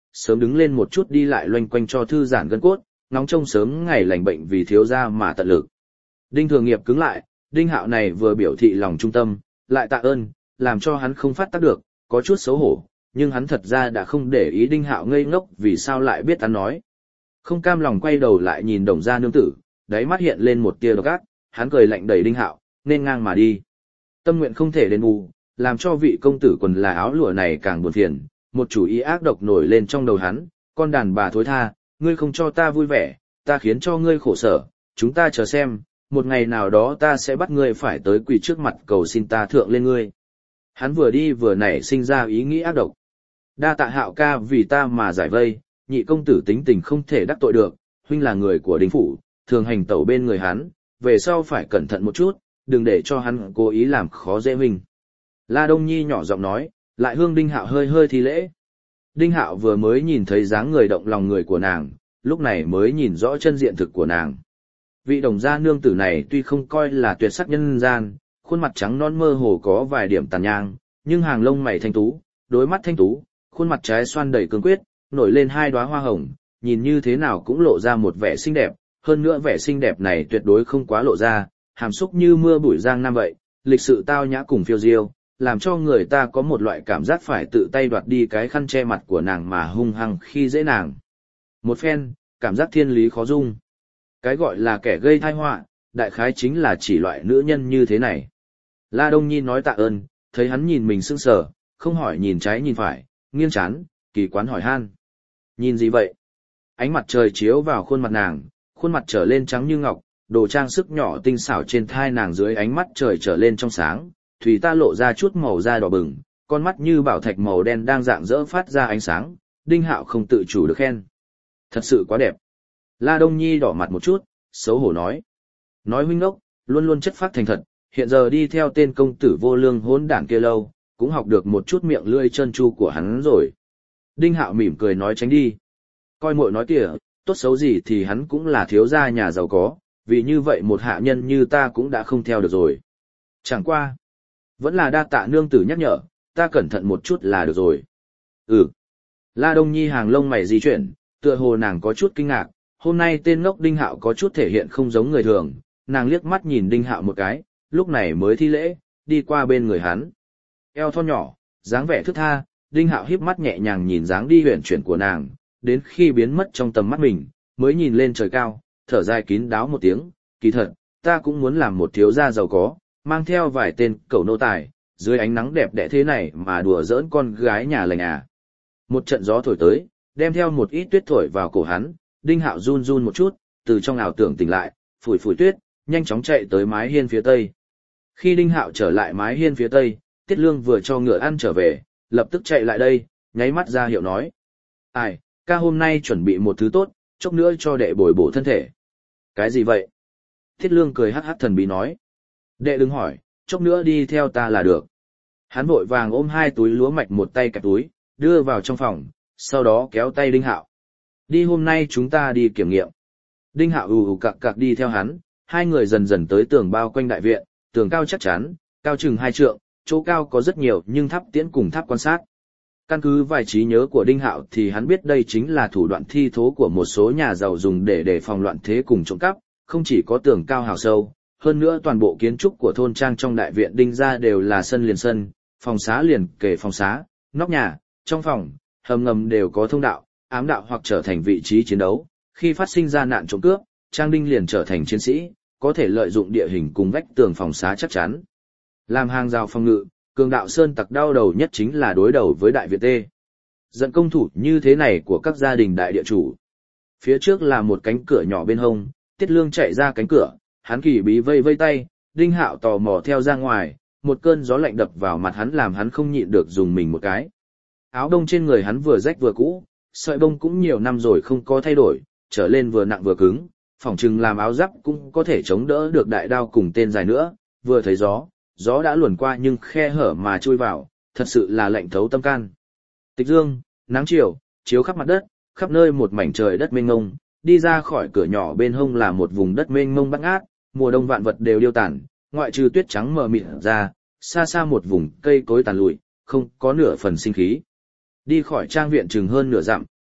sớm đứng lên một chút đi lại loanh quanh cho thư giãn gân cốt, ngóng trông sớm ngày lành bệnh vì thiếu gia mà tận lực. Đinh Thường Nghiệp cứng lại, Đinh Hạo này vừa biểu thị lòng trung tâm, lại tạ ơn, làm cho hắn không phát tác được, có chút xấu hổ, nhưng hắn thật ra đã không để ý Đinh Hạo ngây ngốc vì sao lại biết hắn nói. Không cam lòng quay đầu lại nhìn Đồng gia nương tử, đáy mắt hiện lên một tia độc ác, hắn cười lạnh đẩy Đinh Hạo, nên ngang mà đi. Tâm nguyện không thể đền bù, làm cho vị công tử quần là áo lụa này càng buồn phiền, một chủ ý ác độc nổi lên trong đầu hắn, con đàn bà thối tha, ngươi không cho ta vui vẻ, ta khiến cho ngươi khổ sở, chúng ta chờ xem, một ngày nào đó ta sẽ bắt ngươi phải tới quỳ trước mặt cầu xin ta thượng lên ngươi. Hắn vừa đi vừa nảy sinh ra ý nghĩ ác độc. Đa tạ Hạo ca vì ta mà giải vây, nhị công tử tính tình không thể đắc tội được, huynh là người của Đinh phủ, thường hành tẩu bên người hắn, về sau phải cẩn thận một chút, đừng để cho hắn cố ý làm khó dễ huynh. La Đông Nhi nhỏ giọng nói, lại hướng Đinh Hạo hơi hơi thi lễ. Đinh Hạo vừa mới nhìn thấy dáng người động lòng người của nàng, lúc này mới nhìn rõ chân diện thực của nàng. Vị Đồng gia nương tử này tuy không coi là tuyệt sắc nhân gian, khuôn mặt trắng non mơ hồ có vài điểm tàn nhang, nhưng hàng lông mày thanh tú, đôi mắt thanh tú, khuôn mặt trái xoan đầy cương quyết, nổi lên hai đóa hoa hồng, nhìn như thế nào cũng lộ ra một vẻ xinh đẹp, hơn nữa vẻ xinh đẹp này tuyệt đối không quá lộ ra, hàm xúc như mưa bụi giang nam vậy, lịch sự tao nhã cùng phiêu diêu, làm cho người ta có một loại cảm giác phải tự tay đoạt đi cái khăn che mặt của nàng mà hung hăng khi dễ nàng. Một phen, cảm giác thiên lý khó dung. Cái gọi là kẻ gây tai họa, đại khái chính là chỉ loại nữ nhân như thế này. La Đông Nhi nói tạ ơn, thấy hắn nhìn mình sững sờ, không hỏi nhìn trái nhìn phải, nghiêng chán, kỳ quán hỏi han. Nhìn gì vậy? Ánh mặt trời chiếu vào khuôn mặt nàng, khuôn mặt trở lên trắng như ngọc, đồ trang sức nhỏ tinh xảo trên thai nàng dưới ánh mắt trời trở lên trong sáng, thủy ta lộ ra chút màu da đỏ bừng, con mắt như bảo thạch màu đen đang rạng rỡ phát ra ánh sáng, Đinh Hạo không tự chủ được khen. Thật sự quá đẹp. La Đông Nhi đỏ mặt một chút, xấu hổ nói. Nói huynh ngốc, luôn luôn chất phác thành thật, hiện giờ đi theo tên công tử vô lương hỗn đản kia lâu, cũng học được một chút miệng lưỡi chân chu của hắn rồi. Đinh Hạo mỉm cười nói tránh đi. Coi muội nói kìa, tốt xấu gì thì hắn cũng là thiếu gia nhà giàu có, vì như vậy một hạ nhân như ta cũng đã không theo được rồi. Chẳng qua, vẫn là đa tạ nương tử nhắc nhở, ta cẩn thận một chút là được rồi. Ừ. La Đông Nhi hàng lông mày di chuyển, tựa hồ nàng có chút kinh ngạc, hôm nay tên ngốc Đinh Hạo có chút thể hiện không giống người thường, nàng liếc mắt nhìn Đinh Hạo một cái, lúc này mới thi lễ, đi qua bên người hắn. Eo thon nhỏ, dáng vẻ thướt tha, Đinh Hạo híp mắt nhẹ nhàng nhìn dáng đi huyền chuyển của nàng, đến khi biến mất trong tầm mắt mình, mới nhìn lên trời cao, thở dài kín đáo một tiếng, kỳ thật, ta cũng muốn làm một thiếu gia giàu có, mang theo vài tên cẩu nô tài, dưới ánh nắng đẹp đẽ thế này mà đùa giỡn con gái nhà lành à. Một trận gió thổi tới, đem theo một ít tuyết thổi vào cổ hắn, Đinh Hạo run run một chút, từ trong ảo tưởng tỉnh lại, phủi phủi tuyết, nhanh chóng chạy tới mái hiên phía tây. Khi Đinh Hạo trở lại mái hiên phía tây, Tiết Lương vừa cho ngựa ăn trở về, lập tức chạy lại đây, nháy mắt ra hiệu nói. Ai, ca hôm nay chuẩn bị một thứ tốt, chốc nữa cho đệ bồi bổ thân thể. Cái gì vậy? Tiết Lương cười hắc hắc thần bí nói. Đệ đừng hỏi, chốc nữa đi theo ta là được. Hắn vội vàng ôm hai túi lúa mạch một tay kẹp túi, đưa vào trong phòng, sau đó kéo tay Đinh Hạo. Đi hôm nay chúng ta đi kiểm nghiệm. Đinh Hạo cặc cặc đi theo hắn, hai người dần dần tới tường bao quanh đại viện, tường cao chắc chắn, cao chừng 2 trượng, chỗ cao có rất nhiều nhưng tháp tiễn cùng tháp quan sát. Căn cứ vài trí nhớ của Đinh Hạo thì hắn biết đây chính là thủ đoạn thi thố của một số nhà giàu dùng để đề phòng loạn thế cùng trộm cắp, không chỉ có tường cao hào sâu, hơn nữa toàn bộ kiến trúc của thôn trang trong đại viện Đinh gia đều là sân liền sân, phòng xá liền kề phòng xá, nóc nhà, trong phòng, hầm ngầm đều có thông đạo, ám đạo hoặc trở thành vị trí chiến đấu, khi phát sinh ra nạn trộm cướp, Trang Đinh liền trở thành chiến sĩ, có thể lợi dụng địa hình cùng vách tường phòng xá chắc chắn. Làm hàng rào phòng ngự, cường đạo sơn tặc đau đầu nhất chính là đối đầu với đại viện tê. Dẫn công thủ như thế này của các gia đình đại địa chủ. Phía trước là một cánh cửa nhỏ bên hông, Tiết Lương chạy ra cánh cửa, hắn kỳ bí vây vây tay, Đinh Hạo tò mò theo ra ngoài, một cơn gió lạnh đập vào mặt hắn làm hắn không nhịn được dùng mình một cái. Áo đông trên người hắn vừa rách vừa cũ, sợi bông cũng nhiều năm rồi không có thay đổi, trở lên vừa nặng vừa cứng, phỏng chừng làm áo giáp cũng có thể chống đỡ được đại đao cùng tên dài nữa, vừa thấy gió đã luồn qua nhưng khe hở mà chui vào, thật sự là lạnh thấu tâm can. Tịch dương, nắng chiều, chiếu khắp mặt đất, khắp nơi một mảnh trời đất mênh mông, đi ra khỏi cửa nhỏ bên hông là một vùng đất mênh mông bát ngát, mùa đông vạn vật đều điêu tàn, ngoại trừ tuyết trắng mờ mịt ra, xa xa một vùng cây cối tàn lụi, không có nửa phần sinh khí. Đi khỏi trang viện chừng hơn nửa dặm,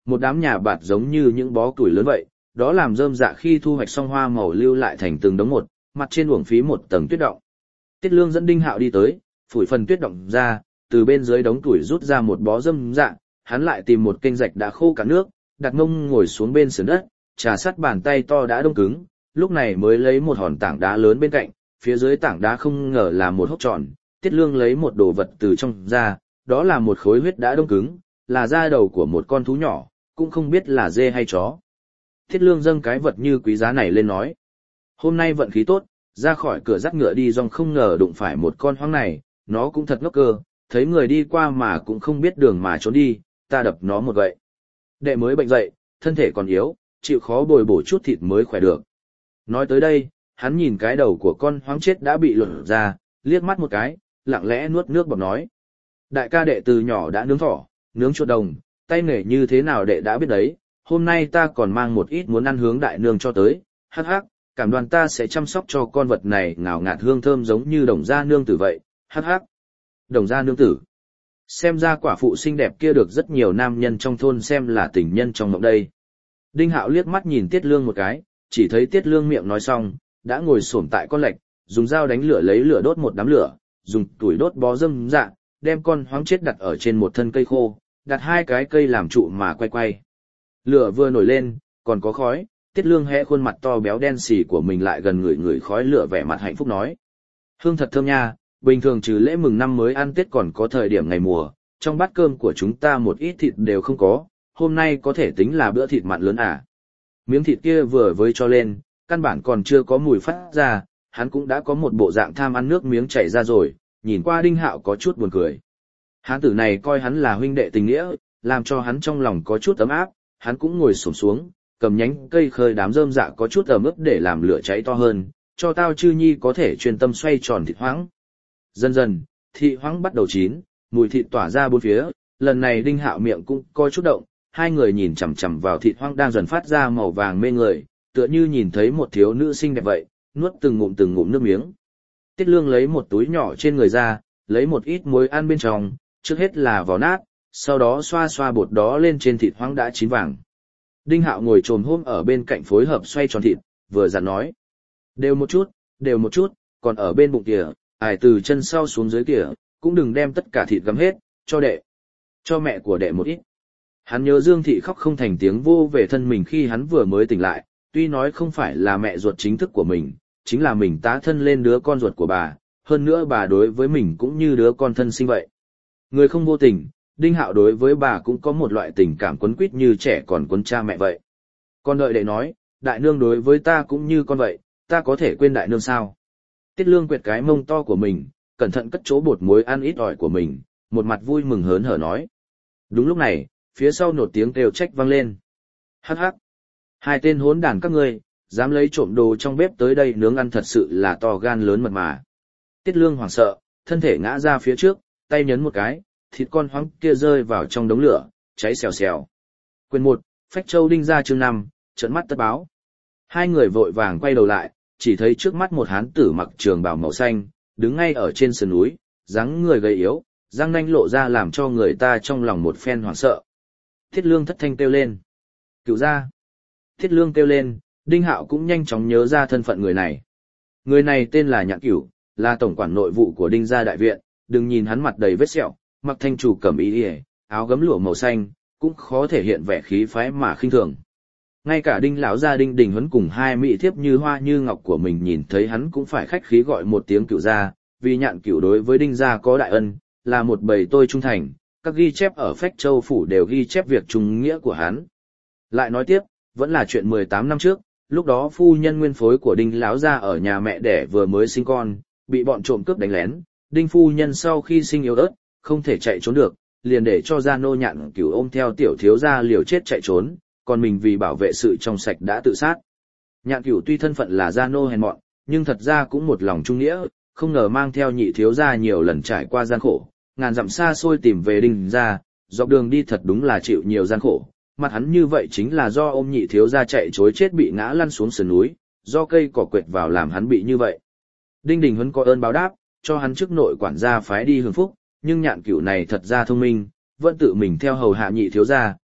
một đám nhà bạt giống như những bó củi lớn vậy, đó làm rơm dạ khi thu hoạch xong hoa màu lưu lại thành từng đống một, mặt trên uổng phí một tầng tuyết động. Tiết Lương dẫn Đinh Hạo đi tới, phủi phần tuyết động ra, từ bên dưới đống củi rút ra một bó rơm dạ, hắn lại tìm một kênh rạch đã khô cả nước, đặt mông ngồi xuống bên sườn đất, trà sát bàn tay to đã đông cứng, lúc này mới lấy một hòn tảng đá lớn bên cạnh, phía dưới tảng đá không ngờ là một hốc tròn, Tiết Lương lấy một đồ vật từ trong ra, đó là một khối huyết đã đông cứng, là da đầu của một con thú nhỏ, cũng không biết là dê hay chó. Tiết Lương dâng cái vật như quý giá này lên nói. Hôm nay vận khí tốt, ra khỏi cửa dắt ngựa đi dòng không ngờ đụng phải một con hoang này, nó cũng thật ngốc cơ, thấy người đi qua mà cũng không biết đường mà trốn đi, ta đập nó một gậy. Đệ mới bệnh dậy, thân thể còn yếu, chịu khó bồi bổ chút thịt mới khỏe được. Nói tới đây, hắn nhìn cái đầu của con hoang chết đã bị lột ra, liếc mắt một cái, lặng lẽ nuốt nước bọt nói. Đại ca đệ từ nhỏ đã nướng thỏ, nướng chuột đồng, tay nghề như thế nào đệ đã biết đấy, hôm nay ta còn mang một ít muốn ăn hướng đại nương cho tới, hắc hắc, cảm đoàn ta sẽ chăm sóc cho con vật này ngào ngạt hương thơm giống như đồng gia nương tử vậy, hắc hắc. Đồng gia nương tử. Xem ra quả phụ xinh đẹp kia được rất nhiều nam nhân trong thôn xem là tình nhân trong mộng đây. Đinh Hạo liếc mắt nhìn Tiết Lương một cái, chỉ thấy Tiết Lương miệng nói xong, đã ngồi xổm tại con lệch, dùng dao đánh lửa lấy lửa đốt một đám lửa, dùng tuổi đốt bó rơm dạ, đem con hoang chết đặt ở trên một thân cây khô, đặt hai cái cây làm trụ mà quay quay. Lửa vừa nổi lên, còn có khói, Tiết Lương hé khuôn mặt to béo đen xì của mình lại gần người khói lửa vẻ mặt hạnh phúc nói. Hương thật thơm nha, bình thường trừ lễ mừng năm mới ăn Tết còn có thời điểm ngày mùa, trong bát cơm của chúng ta một ít thịt đều không có, hôm nay có thể tính là bữa thịt mặn lớn à. Miếng thịt kia vừa với cho lên, căn bản còn chưa có mùi phát ra, hắn cũng đã có một bộ dạng tham ăn nước miếng chảy ra rồi, nhìn qua Đinh Hạo có chút buồn cười. Hán tử này coi hắn là huynh đệ tình nghĩa, làm cho hắn trong lòng có chút ấm áp, hắn cũng ngồi xổm xuống, cầm nhánh cây khơi đám rơm dạ có chút ẩm ướt để làm lửa cháy to hơn, cho tao chư nhi có thể chuyên tâm xoay tròn thịt hoãng. Dần dần, thịt hoãng bắt đầu chín, mùi thịt tỏa ra bốn phía, lần này Đinh Hạo miệng cũng coi chút động, hai người nhìn chằm chằm vào thịt hoãng đang dần phát ra màu vàng mê người, tựa như nhìn thấy một thiếu nữ xinh đẹp vậy, nuốt từng ngụm nước miếng. Tiết Lương lấy một túi nhỏ trên người ra, lấy một ít muối ăn bên trong, trước hết là vò nát, sau đó xoa xoa bột đó lên trên thịt hoang đã chín vàng. Đinh Hạo ngồi chồm hôm ở bên cạnh phối hợp xoay tròn thịt, vừa dặn nói. Đều một chút, còn ở bên bụng kìa, ải từ chân sau xuống dưới kìa, cũng đừng đem tất cả thịt gắm hết, cho đệ. Cho mẹ của đệ một ít. Hắn nhớ Dương Thị khóc không thành tiếng vô về thân mình khi hắn vừa mới tỉnh lại, tuy nói không phải là mẹ ruột chính thức của mình, chính là mình tá thân lên đứa con ruột của bà, hơn nữa bà đối với mình cũng như đứa con thân sinh vậy. Người không vô tình, Đinh Hạo đối với bà cũng có một loại tình cảm quấn quýt như trẻ còn quấn cha mẹ vậy. Con đợi đệ nói, đại nương đối với ta cũng như con vậy, ta có thể quên đại nương sao? Tiết Lương quệt cái mông to của mình, cẩn thận cất chỗ bột muối ăn ít ỏi của mình, một mặt vui mừng hớn hở nói. Đúng lúc này, phía sau nột tiếng kêu trách vang lên. Hắc hắc, hai tên hỗn đản các ngươi, dám lấy trộm đồ trong bếp tới đây nướng ăn thật sự là to gan lớn mật mà. Tiết Lương hoảng sợ, thân thể ngã ra phía trước, tay nhấn một cái, thịt con hoang kia rơi vào trong đống lửa, cháy xèo xèo. Quyền 1, Phách Châu Đinh ra chương 5, trợn mắt tất báo. Hai người vội vàng quay đầu lại, chỉ thấy trước mắt một hán tử mặc trường bào màu xanh, đứng ngay ở trên sườn núi, dáng người gầy yếu, răng nanh lộ ra làm cho người ta trong lòng một phen hoảng sợ. Thiết Lương thất thanh kêu lên. Cựu gia. Thiết Lương kêu lên, Đinh Hạo cũng nhanh chóng nhớ ra thân phận người này. Người này tên là Nhạn Cửu, là tổng quản nội vụ của Đinh gia đại viện, đừng nhìn hắn mặt đầy vết sẹo, mặc thanh chủ cẩm y, áo gấm lụa màu xanh, cũng khó thể hiện vẻ khí phái mà khinh thường. Ngay cả Đinh lão gia Đinh Đình Huấn cùng hai mỹ thiếp như hoa như ngọc của mình nhìn thấy hắn cũng phải khách khí gọi một tiếng cựu gia, vì Nhạn Cửu đối với Đinh gia có đại ân, là một bầy tôi trung thành, các ghi chép ở Phách Châu phủ đều ghi chép việc trung nghĩa của hắn. Lại nói tiếp, vẫn là chuyện 18 năm trước, lúc đó phu nhân nguyên phối của Đinh lão gia ở nhà mẹ đẻ vừa mới sinh con, bị bọn trộm cướp đánh lén, Đinh phu nhân sau khi sinh yếu ớt, không thể chạy trốn được, liền để cho gia nô Nhạn Cửu ôm theo tiểu thiếu gia liều chết chạy trốn, còn mình vì bảo vệ sự trong sạch đã tự sát. Nhạn Cửu tuy thân phận là gia nô hèn mọn, nhưng thật ra cũng một lòng trung nghĩa, không ngờ mang theo nhị thiếu gia nhiều lần trải qua gian khổ, ngàn dặm xa xôi tìm về Đinh gia, dọc đường đi thật đúng là chịu nhiều gian khổ. Mặt hắn như vậy chính là do ôm nhị thiếu gia chạy trối chết bị ngã lăn xuống sườn núi, do cây cỏ quệt vào làm hắn bị như vậy. Đinh Đình Huấn có ơn báo đáp, cho hắn chức nội quản gia phái đi hưởng phúc, nhưng Nhạn Cửu này thật ra thông minh, vẫn tự mình theo hầu hạ nhị thiếu gia,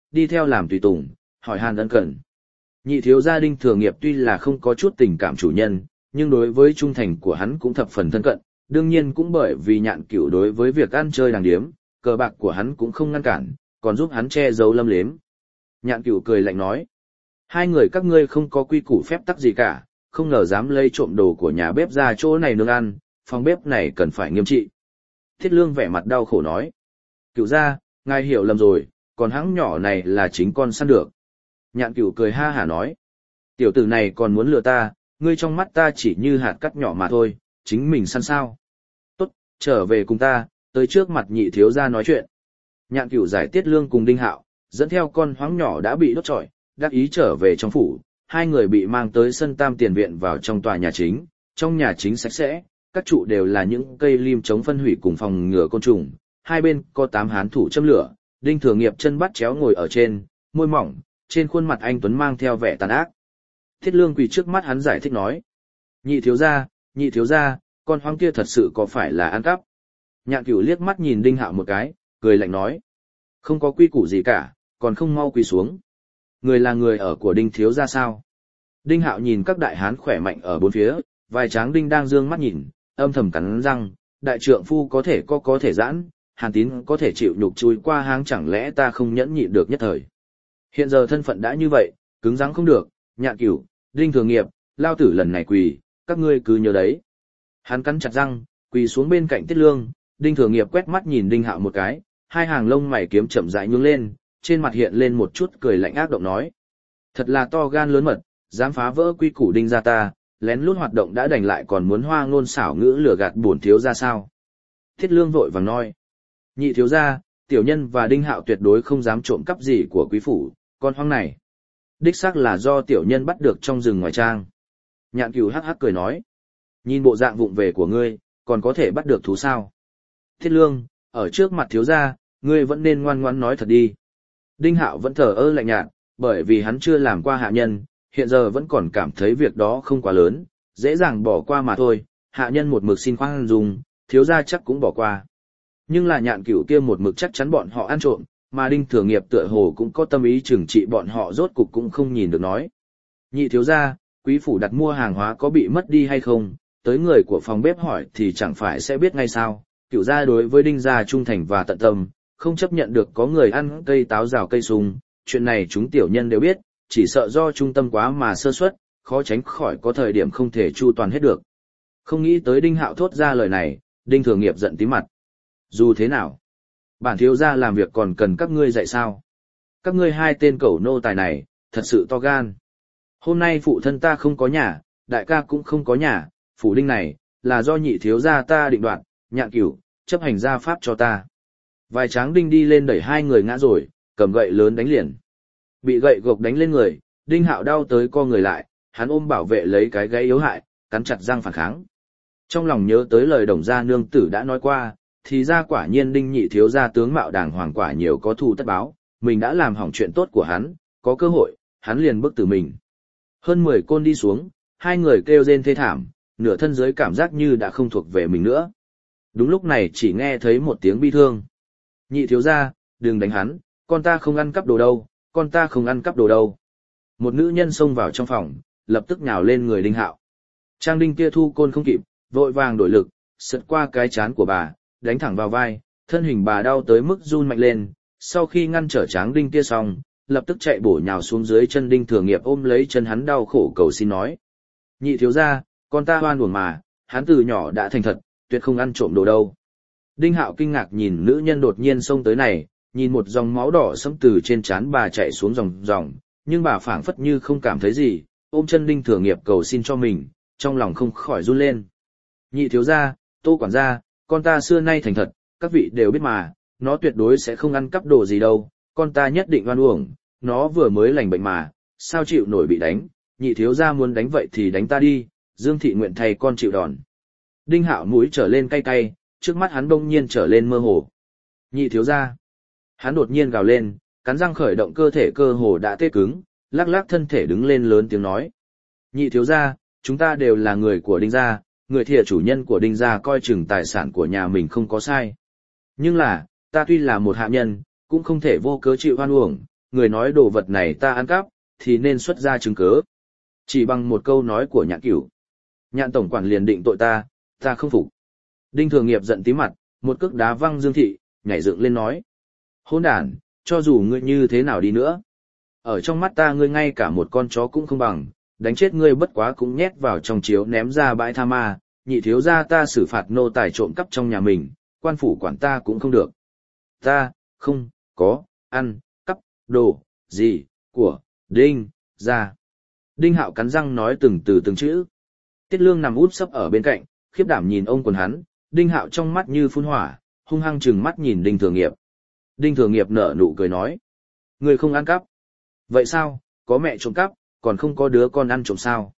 đi theo làm tùy tùng, hỏi han ân cần. Nhị thiếu gia Đinh Thừa Nghiệp tuy là không có chút tình cảm chủ nhân, nhưng đối với trung thành của hắn cũng thập phần thân cận, đương nhiên cũng bởi vì Nhạn Cửu đối với việc ăn chơi đàng điếm, cờ bạc của hắn cũng không ngăn cản, còn giúp hắn che giấu Lâm Lếm. Nhạn Cửu cười lạnh nói, hai người các ngươi không có quy củ phép tắc gì cả, không ngờ dám lấy trộm đồ của nhà bếp ra chỗ này nướng ăn, phòng bếp này cần phải nghiêm trị. Thiết Lương vẻ mặt đau khổ nói, Cửu gia, ngài hiểu lầm rồi, còn hắn nhỏ này là chính con săn được. Nhạn Cửu cười ha hả nói, tiểu tử này còn muốn lừa ta, ngươi trong mắt ta chỉ như hạt cát nhỏ mà thôi, chính mình săn sao. Tốt, trở về cùng ta, tới trước mặt nhị thiếu gia nói chuyện. Nhạn Cửu giải Tiết Lương cùng Đinh Hạo, dẫn theo con hoáng nhỏ đã bị đốt trọi, đắc ý trở về trong phủ, hai người bị mang tới sân tam tiền viện vào trong tòa nhà chính, trong nhà chính sạch sẽ, các trụ đều là những cây lim chống phân hủy cùng phòng ngừa côn trùng, hai bên có 8 hán thủ châm lửa, Đinh Thừa Nghiệp chân bắt chéo ngồi ở trên, môi mỏng, trên khuôn mặt anh tuấn mang theo vẻ tàn ác. Thiết Lương quỳ trước mắt hắn giải thích nói, nhị thiếu gia, con hoang kia thật sự có phải là ăn cắp? Nhạn Cửu liếc mắt nhìn Đinh Hạo một cái, cười lạnh nói, không có quy củ gì cả, còn không mau quỳ xuống. Người là người ở của Đinh thiếu gia sao? Đinh Hạo nhìn các đại hán khỏe mạnh ở bốn phía, vài tráng đinh đang dương mắt nhìn, âm thầm cắn răng, đại trượng phu có thể có thể giãn, Hàn Tín có thể chịu nhục chui qua háng, chẳng lẽ ta không nhẫn nhịn được nhất thời. Hiện giờ thân phận đã như vậy, cứng rắn không được, Nhạn Cửu, Đinh Thừa Nghiệp, lao tử lần này quỳ, các ngươi cứ nhớ đấy. Hắn cắn chặt răng, quỳ xuống bên cạnh Tiết Lương, Đinh Thừa Nghiệp quét mắt nhìn Đinh Hạo một cái, hai hàng lông mày kiếm chậm rãi nhướng lên, trên mặt hiện lên một chút cười lạnh ác động nói. Thật là to gan lớn mật, dám phá vỡ quy củ Đinh gia ta, lén lút hoạt động đã đành lại còn muốn hoa ngôn xảo ngữ lừa gạt bổn thiếu gia sao. Thiết Lương vội vàng nói. Nhị thiếu gia, tiểu nhân và Đinh Hạo tuyệt đối không dám trộm cắp gì của quý phủ, con hoang này. Đích xác là do tiểu nhân bắt được trong rừng ngoài trang. Nhạn Cửu hắc hắc cười nói. Nhìn bộ dạng vụng về của ngươi, còn có thể bắt được thú sao. Thiết Lương, ở trước mặt thiếu gia, ngươi vẫn nên ngoan ngoãn nói thật đi. Đinh Hạo vẫn thờ ơ lạnh nhạt, bởi vì hắn chưa làm qua hạ nhân, hiện giờ vẫn còn cảm thấy việc đó không quá lớn, dễ dàng bỏ qua mà thôi, hạ nhân một mực xin khoan dung, thiếu gia chắc cũng bỏ qua. Nhưng là Nhạn Cửu kia một mực chắc chắn bọn họ ăn trộm, mà Đinh Thừa Nghiệp tựa hồ cũng có tâm ý trừng trị bọn họ, rốt cục cũng không nhìn được nói. Nhị thiếu gia, quý phủ đặt mua hàng hóa có bị mất đi hay không, tới người của phòng bếp hỏi thì chẳng phải sẽ biết ngay sao. Cửu gia đối với Đinh gia trung thành và tận tâm, không chấp nhận được có người ăn cây táo rào cây sung, chuyện này chúng tiểu nhân đều biết, chỉ sợ do trung tâm quá mà sơ suất, khó tránh khỏi có thời điểm không thể chu toàn hết được. Không nghĩ tới Đinh Hạo thốt ra lời này, Đinh Thừa Nghiệp giận tím mặt. Dù thế nào, bản thiếu gia làm việc còn cần các ngươi dạy sao? Các ngươi hai tên cẩu nô tài này, thật sự to gan. Hôm nay phụ thân ta không có nhà, đại ca cũng không có nhà, phủ Đinh này, là do nhị thiếu gia ta định đoạt, Nhạn Cửu, chấp hành gia pháp cho ta. Vài tráng đinh đi lên đẩy hai người ngã rồi, cầm gậy lớn đánh liền. Bị gậy gộc đánh lên người, Đinh Hạo đau tới co người lại, hắn ôm bảo vệ lấy cái gáy yếu hại, cắn chặt răng phản kháng. Trong lòng nhớ tới lời đồng gia nương tử đã nói qua, thì ra quả nhiên Đinh nhị thiếu gia tướng mạo đàng hoàng, quả nhiều có thù tất báo, mình đã làm hỏng chuyện tốt của hắn, có cơ hội, hắn liền bức tử mình. Hơn 10 côn đi xuống, hai người kêu rên thê thảm, nửa thân dưới cảm giác như đã không thuộc về mình nữa. Đúng lúc này chỉ nghe thấy một tiếng bi thương. Nhị thiếu gia, đừng đánh hắn, con ta không ăn cắp đồ đâu, con ta không ăn cắp đồ đâu. Một nữ nhân xông vào trong phòng, lập tức nhào lên người Đinh Hạo. Trang đinh kia thu côn không kịp, vội vàng đổi lực, sượt qua cái trán của bà, đánh thẳng vào vai, thân hình bà đau tới mức run mạnh lên, sau khi ngăn trở Tráng đinh kia xong, lập tức chạy bổ nhào xuống dưới chân Đinh Thừa Nghiệp, ôm lấy chân hắn đau khổ cầu xin nói. Nhị thiếu gia, con ta hoan uổng mà, hắn từ nhỏ đã thành thật, tuyệt không ăn trộm đồ đâu. Đinh Hạo kinh ngạc nhìn nữ nhân đột nhiên xông tới này, nhìn một dòng máu đỏ sẫm từ trên trán bà chạy xuống dòng, nhưng bà phảng phất như không cảm thấy gì, ôm chân Đinh Thừa Nghiệp cầu xin cho mình, trong lòng không khỏi run lên. Nhị thiếu gia, Tô quản gia, con ta xưa nay thành thật, các vị đều biết mà, nó tuyệt đối sẽ không ăn cắp đồ gì đâu, con ta nhất định oan uổng, nó vừa mới lành bệnh mà, sao chịu nổi bị đánh, nhị thiếu gia muốn đánh vậy thì đánh ta đi, Dương thị nguyện thay con chịu đòn. Đinh Hạo mũi trở lên cay cay, trước mắt hắn bỗng nhiên trở lên mơ hồ. Nhị thiếu gia, hắn đột nhiên gào lên, cắn răng khởi động cơ thể cơ hồ đã tê cứng, lắc lắc thân thể đứng lên lớn tiếng nói. Nhị thiếu gia, chúng ta đều là người của Đinh gia, người thiệt chủ nhân của Đinh gia coi chừng tài sản của nhà mình không có sai. Nhưng là, ta tuy là một hạ nhân, cũng không thể vô cớ chịu oan uổng, người nói đồ vật này ta ăn cắp, thì nên xuất ra chứng cứ. Chỉ bằng một câu nói của Nhạn Cửu. Nhạn tổng quản liền định tội ta không phục. Đinh Thường Nghiệp giận tí mặt, một cước đá văng Dương Thị, nhảy dựng lên nói. Hỗn đản, cho dù ngươi như thế nào đi nữa. Ở trong mắt ta ngươi ngay cả một con chó cũng không bằng, đánh chết ngươi bất quá cũng nhét vào trong chiếu ném ra bãi tha ma, nhị thiếu gia ta xử phạt nô tài trộm cắp trong nhà mình, quan phủ quản ta cũng không được. Ta, không, có, ăn, cắp, đồ, gì, của, Đinh, gia. Đinh Hạo cắn răng nói từng từ từng chữ. Tiết Lương nằm úp sấp ở bên cạnh, khiếp đảm nhìn ông quần hắn, Đinh Hạo trong mắt như phun hỏa, hung hăng trừng mắt nhìn Đinh Thường Nghiệp. Đinh Thường Nghiệp nở nụ cười nói. Người không ăn cắp. Vậy sao, có mẹ trộm cắp, còn không có đứa con ăn trộm sao?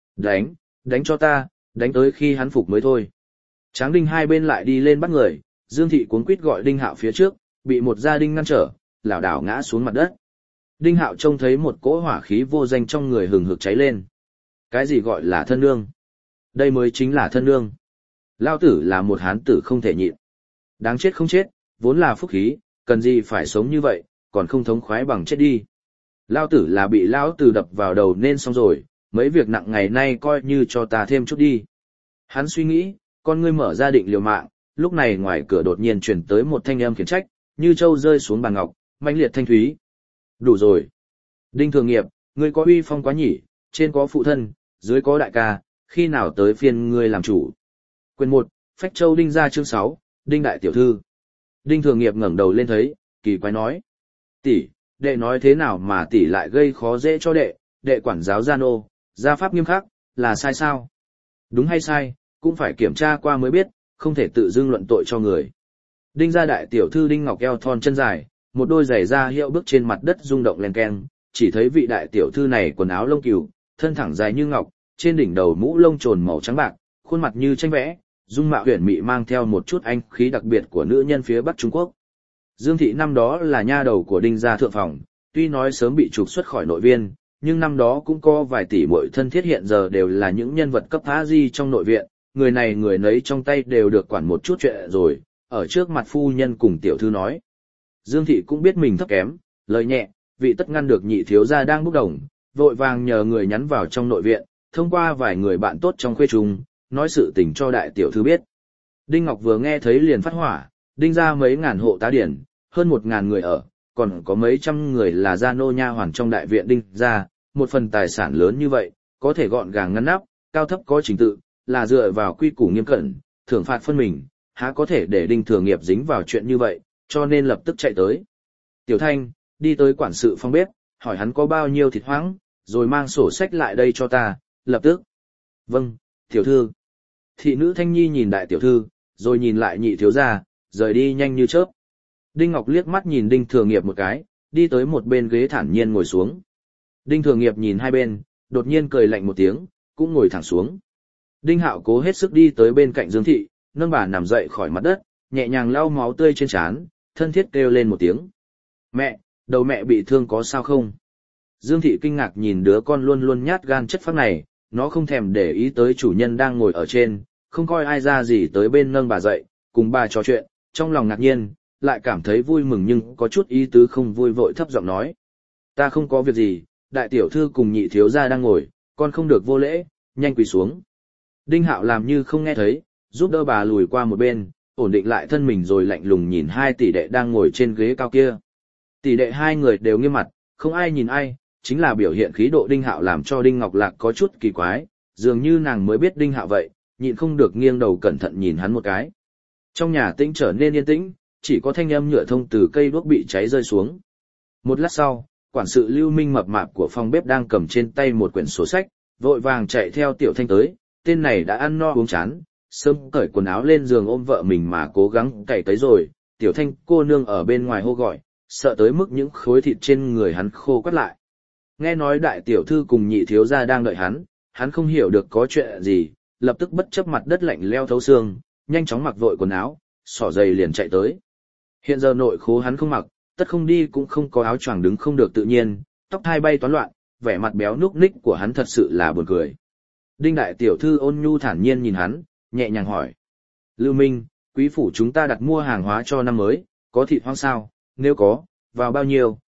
Đánh cho ta, đánh tới khi hắn phục mới thôi. Tráng Đinh hai bên lại đi lên bắt người, Dương Thị cuống quýt gọi Đinh Hạo phía trước, bị một gia đình ngăn trở, lảo đảo ngã xuống mặt đất. Đinh Hạo trông thấy một cỗ hỏa khí vô danh trong người hừng hực cháy lên. Cái gì gọi là thân nương? Đây mới chính là thân nương. Lao tử là một hán tử không thể nhịn. Đáng chết không chết, vốn là phúc khí, cần gì phải sống như vậy, còn không thống khoái bằng chết đi. Lao tử là bị lão tử đập vào đầu nên xong rồi, mấy việc nặng ngày nay coi như cho ta thêm chút đi. Hắn suy nghĩ, con ngươi mở ra định liều mạng, lúc này ngoài cửa đột nhiên truyền tới một thanh âm khiển trách, như châu rơi xuống bàn ngọc, mãnh liệt thanh thúy. Đủ rồi. Đinh Thường Nghiệp, ngươi có uy phong quá nhỉ, trên có phụ thân, dưới có đại ca, khi nào tới phiên ngươi làm chủ. Quyền 1, Phách Châu Đinh gia chương 6, Đinh đại tiểu thư. Đinh Thường Nghiệp ngẩng đầu lên thấy, kỳ quái nói. Tỷ, đệ nói thế nào mà tỷ lại gây khó dễ cho đệ quản giáo gia nô, gia pháp nghiêm khắc, là sai sao? Đúng hay sai, cũng phải kiểm tra qua mới biết, không thể tự dưng luận tội cho người. Đinh gia đại tiểu thư Đinh Ngọc eo thon chân dài, một đôi giày da hiệu bước trên mặt đất rung động len keng, chỉ thấy vị đại tiểu thư này quần áo lông cừu, thân thẳng dài như ngọc, trên đỉnh đầu mũ lông trồn màu trắng bạc, khuôn mặt như tranh vẽ, dung mạo huyền mị mang theo một chút anh khí đặc biệt của nữ nhân phía Bắc Trung Quốc. Dương Thị năm đó là nha đầu của Đinh gia thượng phòng, tuy nói sớm bị trục xuất khỏi nội viên, nhưng năm đó cũng có vài tỷ muội thân thiết hiện giờ đều là những nhân vật cấp phá di trong nội viện, người này người nấy trong tay đều được quản một chút chuyện rồi, ở trước mặt phu nhân cùng tiểu thư nói. Dương Thị cũng biết mình thấp kém, lời nhẹ, vị tất ngăn được nhị thiếu gia đang bốc đồng, vội vàng nhờ người nhắn vào trong nội viện, thông qua vài người bạn tốt trong khuê trung, nói sự tình cho đại tiểu thư biết. Đinh Ngọc vừa nghe thấy liền phát hỏa, Đinh ra mấy ngàn hộ tá điển, hơn 1.000 người ở, còn có mấy trăm người là gia nô nha hoàn trong đại viện Đinh ra, một phần tài sản lớn như vậy, có thể gọn gàng ngăn nắp, cao thấp có trình tự, là dựa vào quy củ nghiêm cẩn, thưởng phạt phân mình, há có thể để Đinh Thường Nghiệp dính vào chuyện như vậy, cho nên lập tức chạy tới. Tiểu Thanh, đi tới quản sự phòng bếp, hỏi hắn có bao nhiêu thịt hoãng, rồi mang sổ sách lại đây cho ta, lập tức. Vâng, tiểu thư. Thị nữ Thanh Nhi nhìn đại tiểu thư, rồi nhìn lại nhị thiếu gia, rời đi nhanh như chớp. Đinh Ngọc liếc mắt nhìn Đinh Thường Nghiệp một cái, đi tới một bên ghế thản nhiên ngồi xuống. Đinh Thường Nghiệp nhìn hai bên, đột nhiên cười lạnh một tiếng, cũng ngồi thẳng xuống. Đinh Hạo cố hết sức đi tới bên cạnh Dương Thị, nâng bà nằm dậy khỏi mặt đất, nhẹ nhàng lau máu tươi trên trán, thân thiết kêu lên một tiếng. Mẹ, đầu mẹ bị thương có sao không? Dương Thị kinh ngạc nhìn đứa con luôn luôn nhát gan chất phác này, nó không thèm để ý tới chủ nhân đang ngồi ở trên, không coi ai ra gì tới bên nâng bà dậy, cùng bà trò chuyện, trong lòng ngạc nhiên, lại cảm thấy vui mừng nhưng có chút ý tứ không vui vội thấp giọng nói. Ta không có việc gì, đại tiểu thư cùng nhị thiếu gia đang ngồi, con không được vô lễ, nhanh quỳ xuống. Đinh Hạo làm như không nghe thấy, giúp đỡ bà lùi qua một bên, ổn định lại thân mình rồi lạnh lùng nhìn hai tỷ đệ đang ngồi trên ghế cao kia. Tỷ đệ hai người đều nghiêm mặt, không ai nhìn ai, chính là biểu hiện khí độ Đinh Hạo làm cho Đinh Ngọc Lạc có chút kỳ quái, dường như nàng mới biết Đinh Hạo vậy, nhịn không được nghiêng đầu cẩn thận nhìn hắn một cái. Trong nhà tĩnh trở nên yên tĩnh, chỉ có thanh âm nhựa thông từ cây đuốc bị cháy rơi xuống. Một lát sau, quản sự Lưu Minh mập mạp của phòng bếp đang cầm trên tay một quyển sổ sách, vội vàng chạy theo Tiểu Thanh tới, tên này đã ăn no uống chán, sớm cởi quần áo lên giường ôm vợ mình mà cố gắng cày tới rồi, Tiểu Thanh cô nương ở bên ngoài hô gọi, sợ tới mức những khối thịt trên người hắn khô quắt lại. Nghe nói đại tiểu thư cùng nhị thiếu gia đang đợi hắn không hiểu được có chuyện gì, lập tức bất chấp mặt đất lạnh leo thấu xương, nhanh chóng mặc vội quần áo, xỏ giày liền chạy tới. Hiện giờ nội khố hắn không mặc, tất không đi cũng không có áo choàng đứng không được tự nhiên, tóc hai bay toán loạn, vẻ mặt béo núc ních của hắn thật sự là buồn cười. Đinh đại tiểu thư ôn nhu thản nhiên nhìn hắn, nhẹ nhàng hỏi. Lưu Minh, quý phủ chúng ta đặt mua hàng hóa cho năm mới, có thịt hoang sao, nếu có, vào bao nhiêu,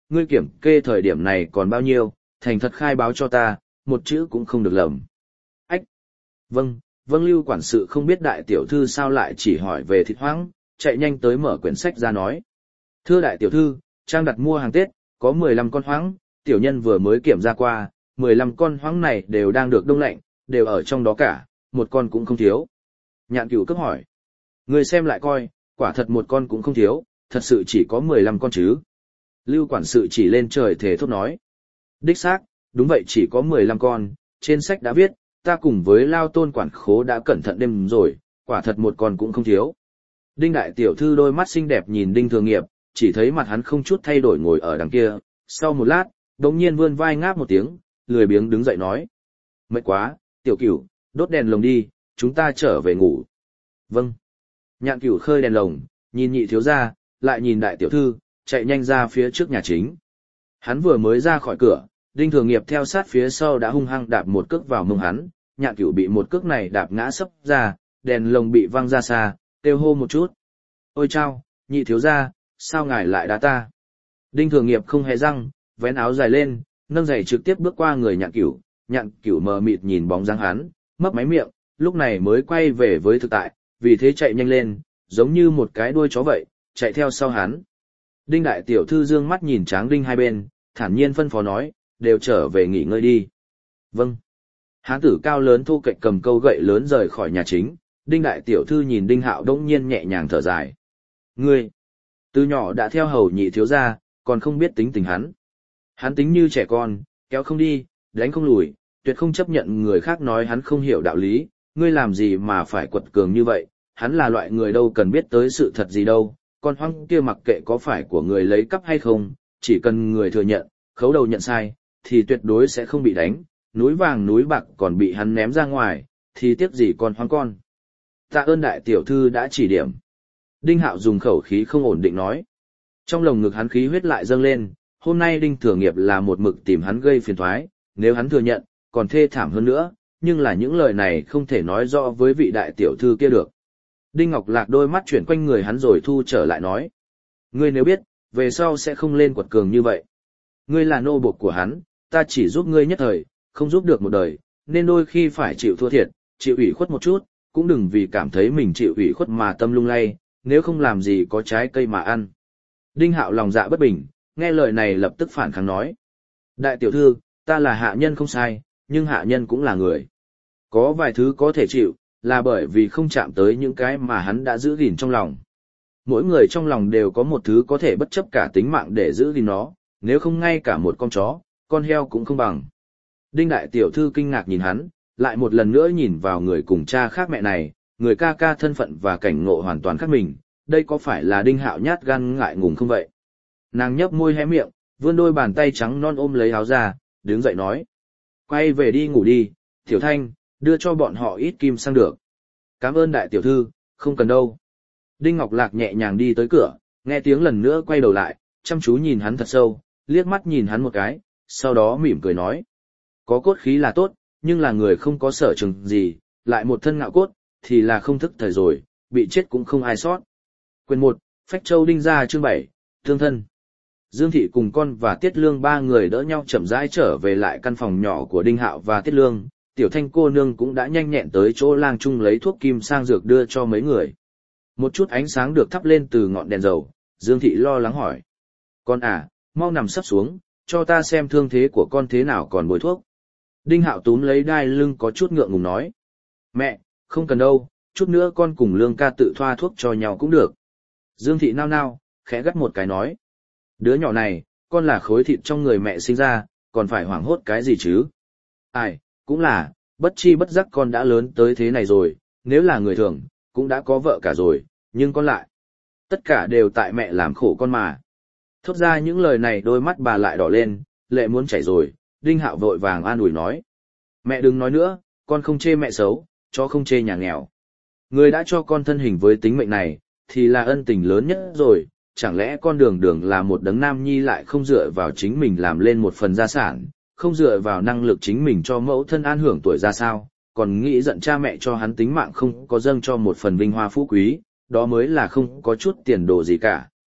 ngươi kiểm kê thời điểm này còn bao nhiêu, thành thật khai báo cho ta, một chữ cũng không được lầm. Ách! Vâng, vâng Lưu quản sự không biết đại tiểu thư sao lại chỉ hỏi về thịt hoang, chạy nhanh tới mở quyển sách ra nói. Thưa đại tiểu thư, trang đặt mua hàng Tết, có 15 con hoang, tiểu nhân vừa mới kiểm ra qua, 15 con hoang này đều đang được đông lạnh, đều ở trong đó cả, một con cũng không thiếu. Nhạn Cửu cấp hỏi. Người xem lại coi, quả thật một con cũng không thiếu, thật sự chỉ có 15 con chứ. Lưu quản sự chỉ lên trời thề thốt nói. Đích xác, đúng vậy chỉ có 15 con, trên sách đã viết, ta cùng với Lao Tôn quản khố đã cẩn thận đêm rồi, quả thật một con cũng không thiếu. Đinh đại tiểu thư đôi mắt xinh đẹp nhìn Đinh Thường Nghiệp, chỉ thấy mặt hắn không chút thay đổi ngồi ở đằng kia, sau một lát, đống nhiên vươn vai ngáp một tiếng, lười biếng đứng dậy nói. Mệt quá, tiểu Cửu, đốt đèn lồng đi, chúng ta trở về ngủ. Vâng. Nhạn Cửu khơi đèn lồng, nhìn nhị thiếu gia, lại nhìn đại tiểu thư, chạy nhanh ra phía trước nhà chính. Hắn vừa mới ra khỏi cửa, Đinh Thường Nghiệp theo sát phía sau đã hung hăng đạp một cước vào mông hắn, Nhạn Cửu bị một cước này đạp ngã sấp ra, đèn lồng bị văng ra xa, kêu hô một chút. Ôi chao, nhị thiếu gia, sao ngài lại đá ta? Đinh Thường Nghiệp không hề răng, vén áo dài lên, nâng giày trực tiếp bước qua người Nhạn Cửu mờ mịt nhìn bóng dáng hắn, mấp máy miệng, lúc này mới quay về với thực tại, vì thế chạy nhanh lên, giống như một cái đuôi chó vậy, chạy theo sau hắn. Đinh đại tiểu thư dương mắt nhìn Tráng Đinh hai bên, thản nhiên phân phó nói, đều trở về nghỉ ngơi đi. Vâng. Hán tử cao lớn thu cạnh cầm câu gậy lớn rời khỏi nhà chính, Đinh đại tiểu thư nhìn Đinh Hạo đông nhiên nhẹ nhàng thở dài. Ngươi, từ nhỏ đã theo hầu nhị thiếu gia, còn không biết tính tình hắn. Hắn tính như trẻ con, kéo không đi, đánh không lùi, tuyệt không chấp nhận người khác nói hắn không hiểu đạo lý, ngươi làm gì mà phải quật cường như vậy, hắn là loại người đâu cần biết tới sự thật gì đâu, con hoang kia mặc kệ có phải của người lấy cắp hay không, chỉ cần người thừa nhận, khấu đầu nhận sai, thì tuyệt đối sẽ không bị đánh, núi vàng núi bạc còn bị hắn ném ra ngoài, thì tiếc gì con hoang con. Tạ ơn đại tiểu thư đã chỉ điểm. Đinh Hạo dùng khẩu khí không ổn định nói. Trong lồng ngực hắn khí huyết lại dâng lên, hôm nay Đinh Thừa Nghiệp là một mực tìm hắn gây phiền toái, nếu hắn thừa nhận, còn thê thảm hơn nữa, nhưng là những lời này không thể nói rõ với vị đại tiểu thư kia được. Đinh Ngọc Lạc đôi mắt chuyển quanh người hắn rồi thu trở lại nói. Ngươi nếu biết, về sau sẽ không lên quật cường như vậy. Ngươi là nô bộc của hắn, ta chỉ giúp ngươi nhất thời, không giúp được một đời, nên đôi khi phải chịu thua thiệt, chịu ủy khuất một chút, cũng đừng vì cảm thấy mình chịu ủy khuất mà tâm lung lay, nếu không làm gì có trái cây mà ăn. Đinh Hạo lòng dạ bất bình, nghe lời này lập tức phản kháng nói. Đại tiểu thư, ta là hạ nhân không sai, nhưng hạ nhân cũng là người. Có vài thứ có thể chịu, là bởi vì không chạm tới những cái mà hắn đã giữ gìn trong lòng. Mỗi người trong lòng đều có một thứ có thể bất chấp cả tính mạng để giữ gìn nó, nếu không ngay cả một con chó, con heo cũng không bằng. Đinh đại tiểu thư kinh ngạc nhìn hắn, lại một lần nữa nhìn vào người cùng cha khác mẹ này, người ca ca thân phận và cảnh ngộ hoàn toàn khác mình, đây có phải là Đinh Hạo nhát gan ngại ngùng không vậy? Nàng nhấp môi hé miệng, vươn đôi bàn tay trắng non ôm lấy áo ra, đứng dậy nói. Quay về đi ngủ đi, Tiểu Thanh, đưa cho bọn họ ít kim sang được. Cảm ơn đại tiểu thư, không cần đâu. Đinh Ngọc Lạc nhẹ nhàng đi tới cửa, nghe tiếng lần nữa quay đầu lại, chăm chú nhìn hắn thật sâu, liếc mắt nhìn hắn một cái, sau đó mỉm cười nói. Có cốt khí là tốt, nhưng là người không có sở trường gì, lại một thân ngạo cốt, thì là không thức thời rồi, bị chết cũng không ai sót. Quyền 1, Phách Châu Đinh gia chương 7, Thương thân. Dương Thị cùng con và Tiết Lương ba người đỡ nhau chậm rãi trở về lại căn phòng nhỏ của Đinh Hạo và Tiết Lương, Tiểu Thanh cô nương cũng đã nhanh nhẹn tới chỗ lang trung lấy thuốc kim sang dược đưa cho mấy người. Một chút ánh sáng được thắp lên từ ngọn đèn dầu, Dương Thị lo lắng hỏi. Con à, mau nằm sấp xuống, cho ta xem thương thế của con thế nào còn bôi thuốc. Đinh Hạo túm lấy đai lưng có chút ngượng ngùng nói. Mẹ, không cần đâu, chút nữa con cùng Lương ca tự thoa thuốc cho nhau cũng được. Dương Thị nao nao, khẽ gắt một cái nói. Đứa nhỏ này, con là khối thịt trong người mẹ sinh ra, còn phải hoảng hốt cái gì chứ? Ai, cũng là, bất chi bất giác con đã lớn tới thế này rồi, nếu là người thường, cũng đã có vợ cả rồi, nhưng con lại. Tất cả đều tại mẹ làm khổ con mà. Thốt ra những lời này đôi mắt bà lại đỏ lên, lệ muốn chảy rồi, Đinh Hạo vội vàng an ủi nói. Mẹ đừng nói nữa, con không chê mẹ xấu, cho không chê nhà nghèo. Người đã cho con thân hình với tính mệnh này, thì là ân tình lớn nhất rồi, chẳng lẽ con đường đường là một đấng nam nhi lại không dựa vào chính mình làm lên một phần gia sản, không dựa vào năng lực chính mình cho mẫu thân an hưởng tuổi ra sao, còn nghĩ giận cha mẹ cho hắn tính mạng không có dâng cho một phần vinh hoa phú quý, đó mới là không có chút tiền đồ gì cả.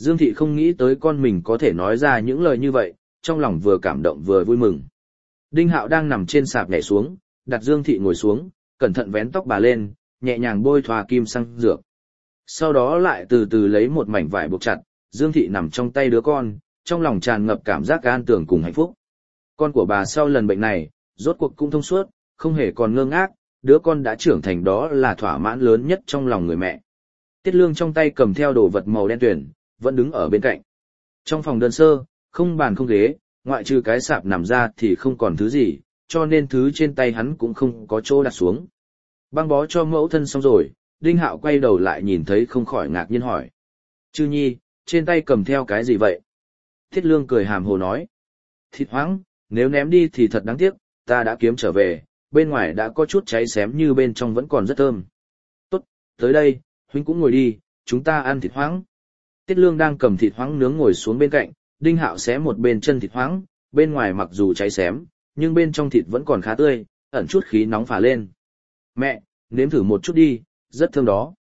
Dương Thị không nghĩ tới con mình có thể nói ra những lời như vậy, trong lòng vừa cảm động vừa vui mừng. Đinh Hạo đang nằm trên sạp nhảy xuống, đặt Dương Thị ngồi xuống, cẩn thận vén tóc bà lên, nhẹ nhàng bôi thoa kim xăng dược. Sau đó lại từ từ lấy một mảnh vải buộc chặt, Dương Thị nằm trong tay đứa con, trong lòng tràn ngập cảm giác an tưởng cùng hạnh phúc. Con của bà sau lần bệnh này, rốt cuộc cũng thông suốt, không hề còn ngơ ngác, đứa con đã trưởng thành, đó là thỏa mãn lớn nhất trong lòng người mẹ. Tiết Lương trong tay cầm theo đồ vật màu đen tuyền, vẫn đứng ở bên cạnh. Trong phòng đơn sơ, không bàn không ghế, ngoại trừ cái sạp nằm ra thì không còn thứ gì, cho nên thứ trên tay hắn cũng không có chỗ đặt xuống. Băng bó cho mẫu thân xong rồi, Đinh Hạo quay đầu lại nhìn thấy không khỏi ngạc nhiên hỏi. Chư nhi, trên tay cầm theo cái gì vậy? Thiết Lương cười hàm hồ nói. Thịt hoãng, nếu ném đi thì thật đáng tiếc, ta đã kiếm trở về, bên ngoài đã có chút cháy xém như bên trong vẫn còn rất thơm. Tốt, tới đây, huynh cũng ngồi đi, chúng ta ăn thịt hoãng. Tiết Lương đang cầm thịt hoãng nướng ngồi xuống bên cạnh, Đinh Hạo xé một bên chân thịt hoãng, bên ngoài mặc dù cháy xém, nhưng bên trong thịt vẫn còn khá tươi, ẩn chút khí nóng phả lên. Mẹ, nếm thử một chút đi, rất thơm đó.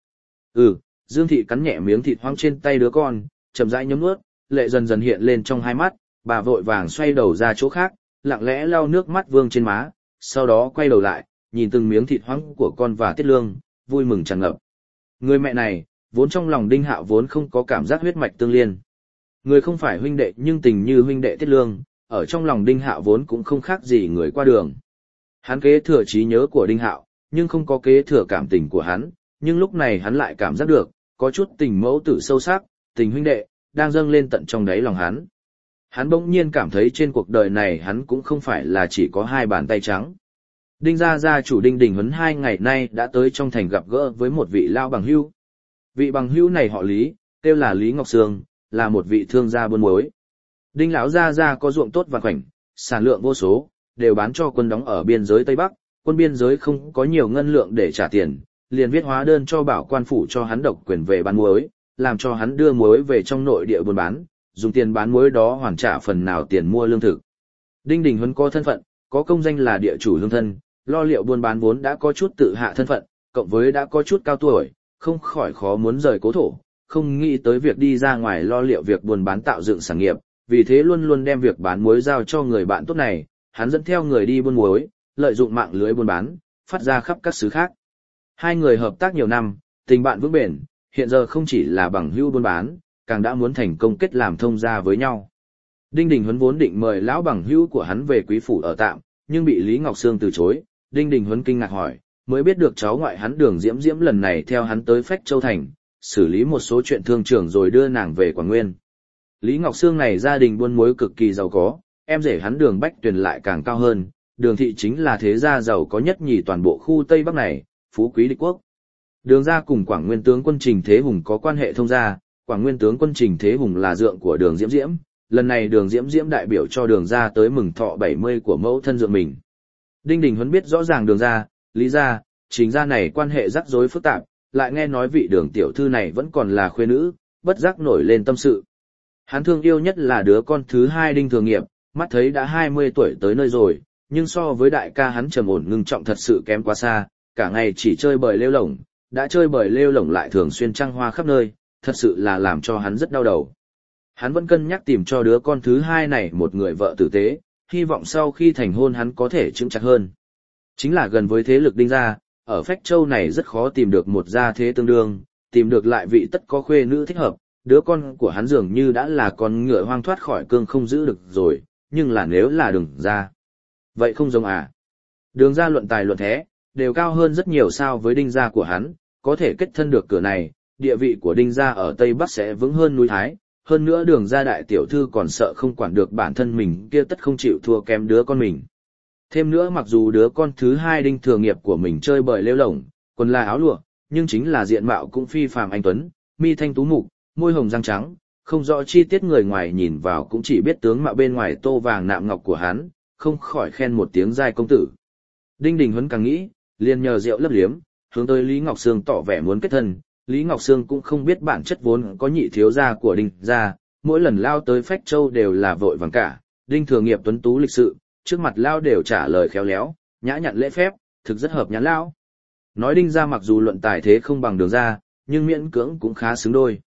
Dương Thị cắn nhẹ miếng thịt hoang trên tay đứa con, chậm rãi nhấm nuốt, lệ dần dần hiện lên trong hai mắt, bà vội vàng xoay đầu ra chỗ khác, lặng lẽ lau nước mắt vương trên má, sau đó quay đầu lại, nhìn từng miếng thịt hoang của con và Tiết Lương, vui mừng tràn ngập. Người mẹ này, vốn trong lòng Đinh Hạo vốn không có cảm giác huyết mạch tương liên. Người không phải huynh đệ nhưng tình như huynh đệ Tiết Lương, ở trong lòng Đinh Hạo vốn cũng không khác gì người qua đường. Hắn kế thừa trí nhớ của Đinh Hạo, nhưng không có kế thừa cảm tình của hắn, nhưng lúc này hắn lại cảm giác được, có chút tình mẫu tử sâu sắc, tình huynh đệ, đang dâng lên tận trong đáy lòng hắn. Hắn bỗng nhiên cảm thấy trên cuộc đời này hắn cũng không phải là chỉ có hai bàn tay trắng. Đinh gia chủ Đinh Đình Huấn 2 ngày nay đã tới trong thành gặp gỡ với một vị lao bằng hữu. Vị bằng hữu này họ Lý, tên là Lý Ngọc Sương, là một vị thương gia buôn muối. Đinh lão gia có ruộng tốt và khoảnh, sản lượng vô số, đều bán cho quân đóng ở biên giới Tây Bắc, quân biên giới không có nhiều ngân lượng để trả tiền, liền viết hóa đơn cho bảo quan phủ cho hắn độc quyền về bán muối, làm cho hắn đưa muối về trong nội địa buôn bán, dùng tiền bán muối đó hoàn trả phần nào tiền mua lương thực. Đinh Đình Huấn có thân phận, có công danh là địa chủ lương thân, lo liệu buôn bán vốn đã có chút tự hạ thân phận, cộng với đã có chút cao tuổi, không khỏi khó muốn rời cố thổ, không nghĩ tới việc đi ra ngoài lo liệu việc buôn bán tạo dựng sản nghiệp, vì thế luôn luôn đem việc bán muối giao cho người bạn tốt này, hắn dẫn theo người đi buôn muối, lợi dụng mạng lưới buôn bán, phát ra khắp các xứ khác. Hai người hợp tác nhiều năm, tình bạn vững bền, hiện giờ không chỉ là bằng hữu buôn bán, càng đã muốn thành công kết làm thông gia với nhau. Đinh Đình Huấn vốn định mời lão bằng hữu của hắn về quý phủ ở tạm, nhưng bị Lý Ngọc Sương từ chối. Đinh Đình Huấn kinh ngạc hỏi, mới biết được cháu ngoại hắn Đường Diễm Diễm lần này theo hắn tới Phách Châu thành, xử lý một số chuyện thương trường rồi đưa nàng về Quảng Nguyên. Lý Ngọc Sương này gia đình buôn muối cực kỳ giàu có, em rể hắn Đường Bách Tuyền lại càng cao hơn, Đường thị chính là thế gia giàu có nhất nhì toàn bộ khu Tây Bắc này, phú quý địch quốc. Đường gia cùng Quảng Nguyên tướng quân Trình Thế Hùng có quan hệ thông gia, Quảng Nguyên tướng quân Trình Thế Hùng là dượng của Đường Diễm Diễm, lần này Đường Diễm Diễm đại biểu cho Đường gia tới mừng thọ 70 của mẫu thân dượng mình. Đinh Đình Huấn biết rõ ràng Đường gia, Lý gia, Trình gia này quan hệ rắc rối phức tạp, lại nghe nói vị Đường tiểu thư này vẫn còn là khuê nữ, bất giác nổi lên tâm sự. Hắn thương yêu nhất là đứa con thứ hai Đinh Thường Nghiệp, mắt thấy đã 20 tuổi tới nơi rồi, nhưng so với đại ca hắn trầm ổn ngưng trọng thật sự kém quá xa, cả ngày chỉ chơi bời lêu lổng, đã chơi bời lêu lổng lại thường xuyên trăng hoa khắp nơi, thật sự là làm cho hắn rất đau đầu. Hắn vẫn cân nhắc tìm cho đứa con thứ hai này một người vợ tử tế, hy vọng sau khi thành hôn hắn có thể chững chặt hơn. Chính là gần với thế lực Đinh gia, ở Phách Châu này rất khó tìm được một gia thế tương đương, tìm được lại vị tất có khuê nữ thích hợp, đứa con của hắn dường như đã là con ngựa hoang thoát khỏi cương không giữ được rồi, nhưng là nếu là Đường gia. Vậy không giống à? Đường gia luận tài luận thế, đều cao hơn rất nhiều so với Đinh gia của hắn, có thể kết thân được cửa này, địa vị của Đinh gia ở Tây Bắc sẽ vững hơn núi Thái, hơn nữa Đường gia đại tiểu thư còn sợ không quản được bản thân mình kia tất không chịu thua kém đứa con mình. Thêm nữa mặc dù đứa con thứ hai Đinh Thường Nghiệp của mình chơi bời lêu lổng, quần là áo lụa, nhưng chính là diện mạo cũng phi phàm anh tuấn, mi thanh tú mục, môi hồng răng trắng, không rõ chi tiết người ngoài nhìn vào cũng chỉ biết tướng mạo bên ngoài tô vàng nạm ngọc của hắn, không khỏi khen một tiếng giai công tử. Đinh Đình Huấn càng nghĩ, liền nhờ rượu lấp liếm, hướng tới Lý Ngọc Sương tỏ vẻ muốn kết thân. Lý Ngọc Sương cũng không biết bản chất vốn có nhị thiếu gia của Đinh gia, mỗi lần lao tới Phách Châu đều là vội vàng cả. Đinh Thường Nghiệp tuấn tú lịch sự, trước mặt lao đều trả lời khéo léo, nhã nhặn lễ phép, thực rất hợp nhãn lao. Nói Đinh gia mặc dù luận tài thế không bằng Đường gia, nhưng miễn cưỡng cũng khá xứng đôi.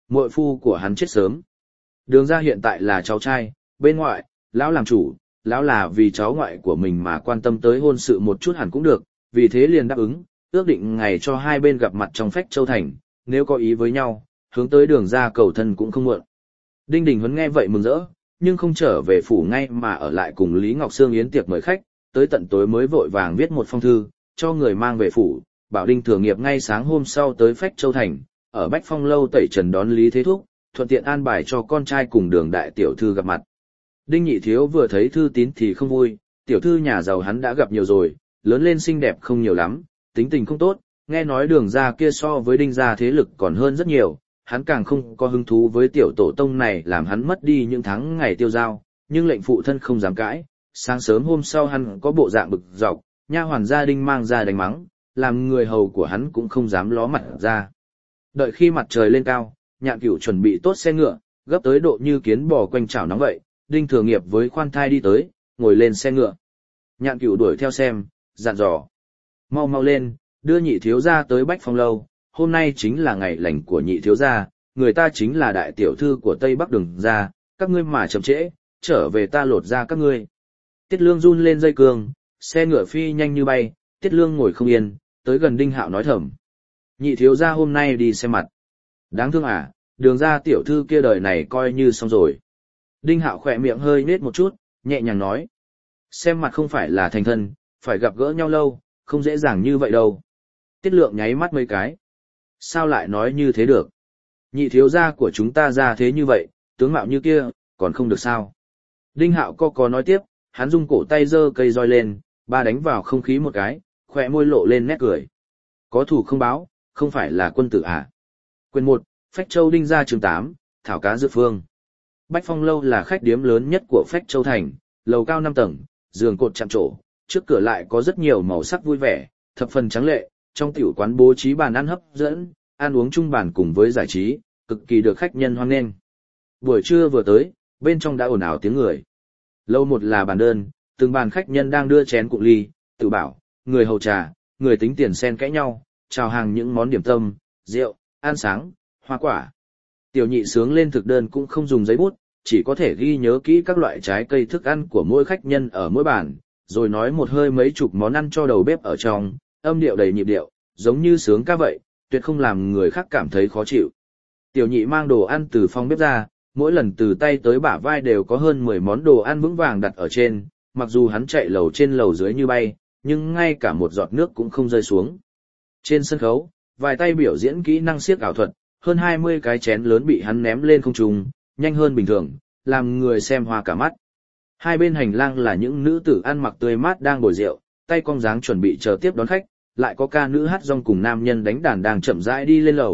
Muội phu của hắn chết sớm. Đường ra hiện tại là cháu trai, bên ngoại, lão làm chủ, lão là vì cháu ngoại của mình mà quan tâm tới hôn sự một chút hẳn cũng được, vì thế liền đáp ứng, ước định ngày cho hai bên gặp mặt trong Phách Châu Thành, nếu có ý với nhau, hướng tới đường ra cầu thân cũng không muộn. Đinh Đình Huấn nghe vậy mừng rỡ, nhưng không trở về phủ ngay mà ở lại cùng Lý Ngọc Sương yến tiệc mời khách, tới tận tối mới vội vàng viết một phong thư, cho người mang về phủ, bảo Đinh Thừa Nghiệp ngay sáng hôm sau tới Phách Châu Thành, ở Bách Phong lâu tẩy trần đón Lý Thế Thúc, thuận tiện an bài cho con trai cùng đường đại tiểu thư gặp mặt. Đinh Nhị Thiếu vừa thấy thư tín thì không vui, tiểu thư nhà giàu hắn đã gặp nhiều rồi, lớn lên xinh đẹp không nhiều lắm, tính tình không tốt, nghe nói đường ra kia so với Đinh gia thế lực còn hơn rất nhiều, hắn càng không có hứng thú với tiểu tổ tông này làm hắn mất đi những tháng ngày tiêu dao, nhưng lệnh phụ thân không dám cãi, sáng sớm hôm sau hắn có bộ dạng bực dọc, nha hoàn gia đình mang ra đánh mắng, làm người hầu của hắn cũng không dám ló mặt ra. Đợi khi mặt trời lên cao, Nhạn Cửu chuẩn bị tốt xe ngựa, gấp tới độ như kiến bò quanh chảo nóng vậy, Đinh Thừa Nghiệp với khoan thai đi tới, ngồi lên xe ngựa. Nhạn Cửu đuổi theo xem, dặn dò: mau mau lên, đưa Nhị thiếu gia tới Bách Phong lâu, hôm nay chính là ngày lành của Nhị thiếu gia, người ta chính là đại tiểu thư của Tây Bắc Đường gia, các ngươi mà chậm trễ, trở về ta lột ra các ngươi. Tiết Lương run lên dây cương, xe ngựa phi nhanh như bay, Tiết Lương ngồi không yên, tới gần Đinh Hạo nói thầm: Nhị thiếu gia hôm nay đi xem mặt. Đáng thương à, đường ra tiểu thư kia đời này coi như xong rồi. Đinh Hạo khỏe miệng hơi nết một chút, nhẹ nhàng nói: xem mặt không phải là thành thân, phải gặp gỡ nhau lâu, không dễ dàng như vậy đâu. Tiết Lượng nháy mắt mấy cái. Sao lại nói như thế được? Nhị thiếu gia của chúng ta ra thế như vậy, tướng mạo như kia, còn không được sao? Đinh Hạo có nói tiếp, hắn rung cổ tay giơ cây roi lên, ba đánh vào không khí một cái, khỏe môi lộ lên nét cười. Có thù không báo, không phải là quân tử à? Quyền 1, Phách Châu Đinh gia chương 8, Thảo cá dự phương. Bách Phong lâu là khách điếm lớn nhất của Phách Châu thành, lầu cao 5 tầng, giường cột chạm trổ, trước cửa lại có rất nhiều màu sắc vui vẻ, thập phần tráng lệ, trong tiểu quán bố trí bàn ăn hấp dẫn, ăn uống chung bàn cùng với giải trí, cực kỳ được khách nhân hoan nghênh. Buổi trưa vừa tới, bên trong đã ồn ào tiếng người. Lâu một là bàn đơn, từng bàn khách nhân đang đưa chén cụng ly, tự bảo, người hầu trà, người tính tiền xen cãi nhau, chào hàng những món điểm tâm, rượu, ăn sáng, hoa quả. Tiểu Nhị sướng lên thực đơn cũng không dùng giấy bút, chỉ có thể ghi nhớ kỹ các loại trái cây thức ăn của mỗi khách nhân ở mỗi bàn, rồi nói một hơi mấy chục món ăn cho đầu bếp ở trong, âm điệu đầy nhịp điệu, giống như sướng ca vậy, tuyệt không làm người khác cảm thấy khó chịu. Tiểu Nhị mang đồ ăn từ phòng bếp ra, mỗi lần từ tay tới bả vai đều có hơn 10 món đồ ăn vững vàng đặt ở trên, mặc dù hắn chạy lầu trên lầu dưới như bay, nhưng ngay cả một giọt nước cũng không rơi xuống. Trên sân khấu, vài tay biểu diễn kỹ năng xiếc ảo thuật, hơn 20 cái chén lớn bị hắn ném lên không trung, nhanh hơn bình thường, làm người xem hoa cả mắt. Hai bên hành lang là những nữ tử ăn mặc tươi mát đang bồi rượu, tay cong dáng chuẩn bị chờ tiếp đón khách, lại có ca nữ hát rong cùng nam nhân đánh đàn đang chậm rãi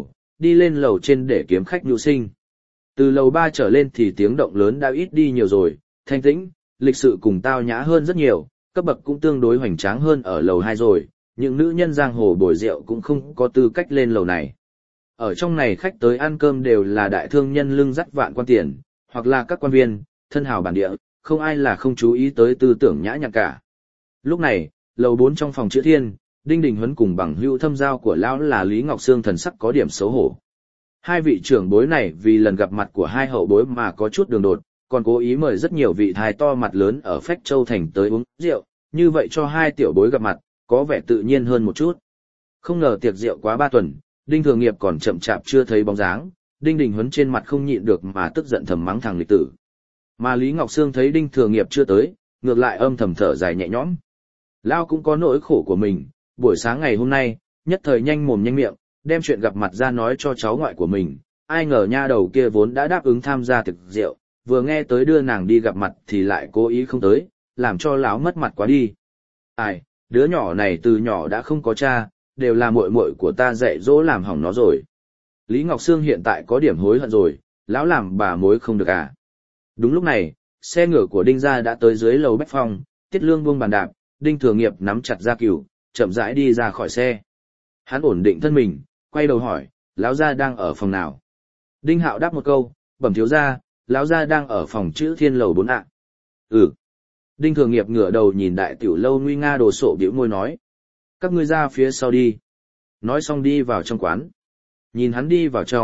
đi lên lầu trên để kiếm khách nhu sinh. Từ lầu 3 trở lên thì tiếng động lớn đã ít đi nhiều rồi, thanh tĩnh, lịch sự cùng tao nhã hơn rất nhiều, cấp bậc cũng tương đối hoành tráng hơn ở lầu 2 rồi, những nữ nhân giang hồ bồi rượu cũng không có tư cách lên lầu này. Ở trong này khách tới ăn cơm đều là đại thương nhân lưng dắt vạn quan tiền, hoặc là các quan viên, thân hào bản địa, không ai là không chú ý tới tư tưởng nhã nhặn cả. Lúc này, lầu 4 trong phòng chữ thiên, Đinh Đình Huấn cùng bằng hữu thâm giao của lão là Lý Ngọc Sương thần sắc có điểm xấu hổ. Hai vị trưởng bối này vì lần gặp mặt của hai hậu bối mà có chút đường đột, còn cố ý mời rất nhiều vị thái to mặt lớn ở Phách Châu thành tới uống rượu, như vậy cho hai tiểu bối gặp mặt, có vẻ tự nhiên hơn một chút. Không ngờ tiệc rượu quá 3 tuần, Đinh Thừa Nghiệp còn chậm chạp chưa thấy bóng dáng, Đinh Đình Huấn trên mặt không nhịn được mà tức giận thầm mắng thằng lịch tử. Mà Lý Ngọc Sương thấy Đinh Thừa Nghiệp chưa tới, ngược lại âm thầm thở dài nhẹ nhõm. Lao cũng có nỗi khổ của mình, buổi sáng ngày hôm nay, nhất thời nhanh mồm nhanh miệng, đem chuyện gặp mặt ra nói cho cháu ngoại của mình, ai ngờ nha đầu kia vốn đã đáp ứng tham gia tiệc rượu, vừa nghe tới đưa nàng đi gặp mặt thì lại cố ý không tới, làm cho lão mất mặt quá đi. Ai, đứa nhỏ này từ nhỏ đã không có cha, đều là muội muội của ta dạy dỗ làm hỏng nó rồi. Lý Ngọc Sương hiện tại có điểm hối hận rồi, lão làm bà mối không được à. Đúng lúc này, xe ngựa của Đinh gia đã tới dưới lầu Bách Phong, Tiết Lương buông bàn đạp, Đinh Thừa Nghiệp nắm chặt gia cửu, chậm rãi đi ra khỏi xe. Hắn ổn định thân mình, quay đầu hỏi, lão gia đang ở phòng nào? Đinh Hạo đáp một câu, bẩm thiếu gia, lão gia đang ở phòng chữ thiên lầu 4 ạ. Ừ. Đinh Thừa Nghiệp ngửa đầu nhìn đại tiểu lâu nguy nga đồ sộ bĩu môi nói, các ngươi ra phía sau đi. Nói xong đi vào trong quán. Nhìn hắn đi vào trong,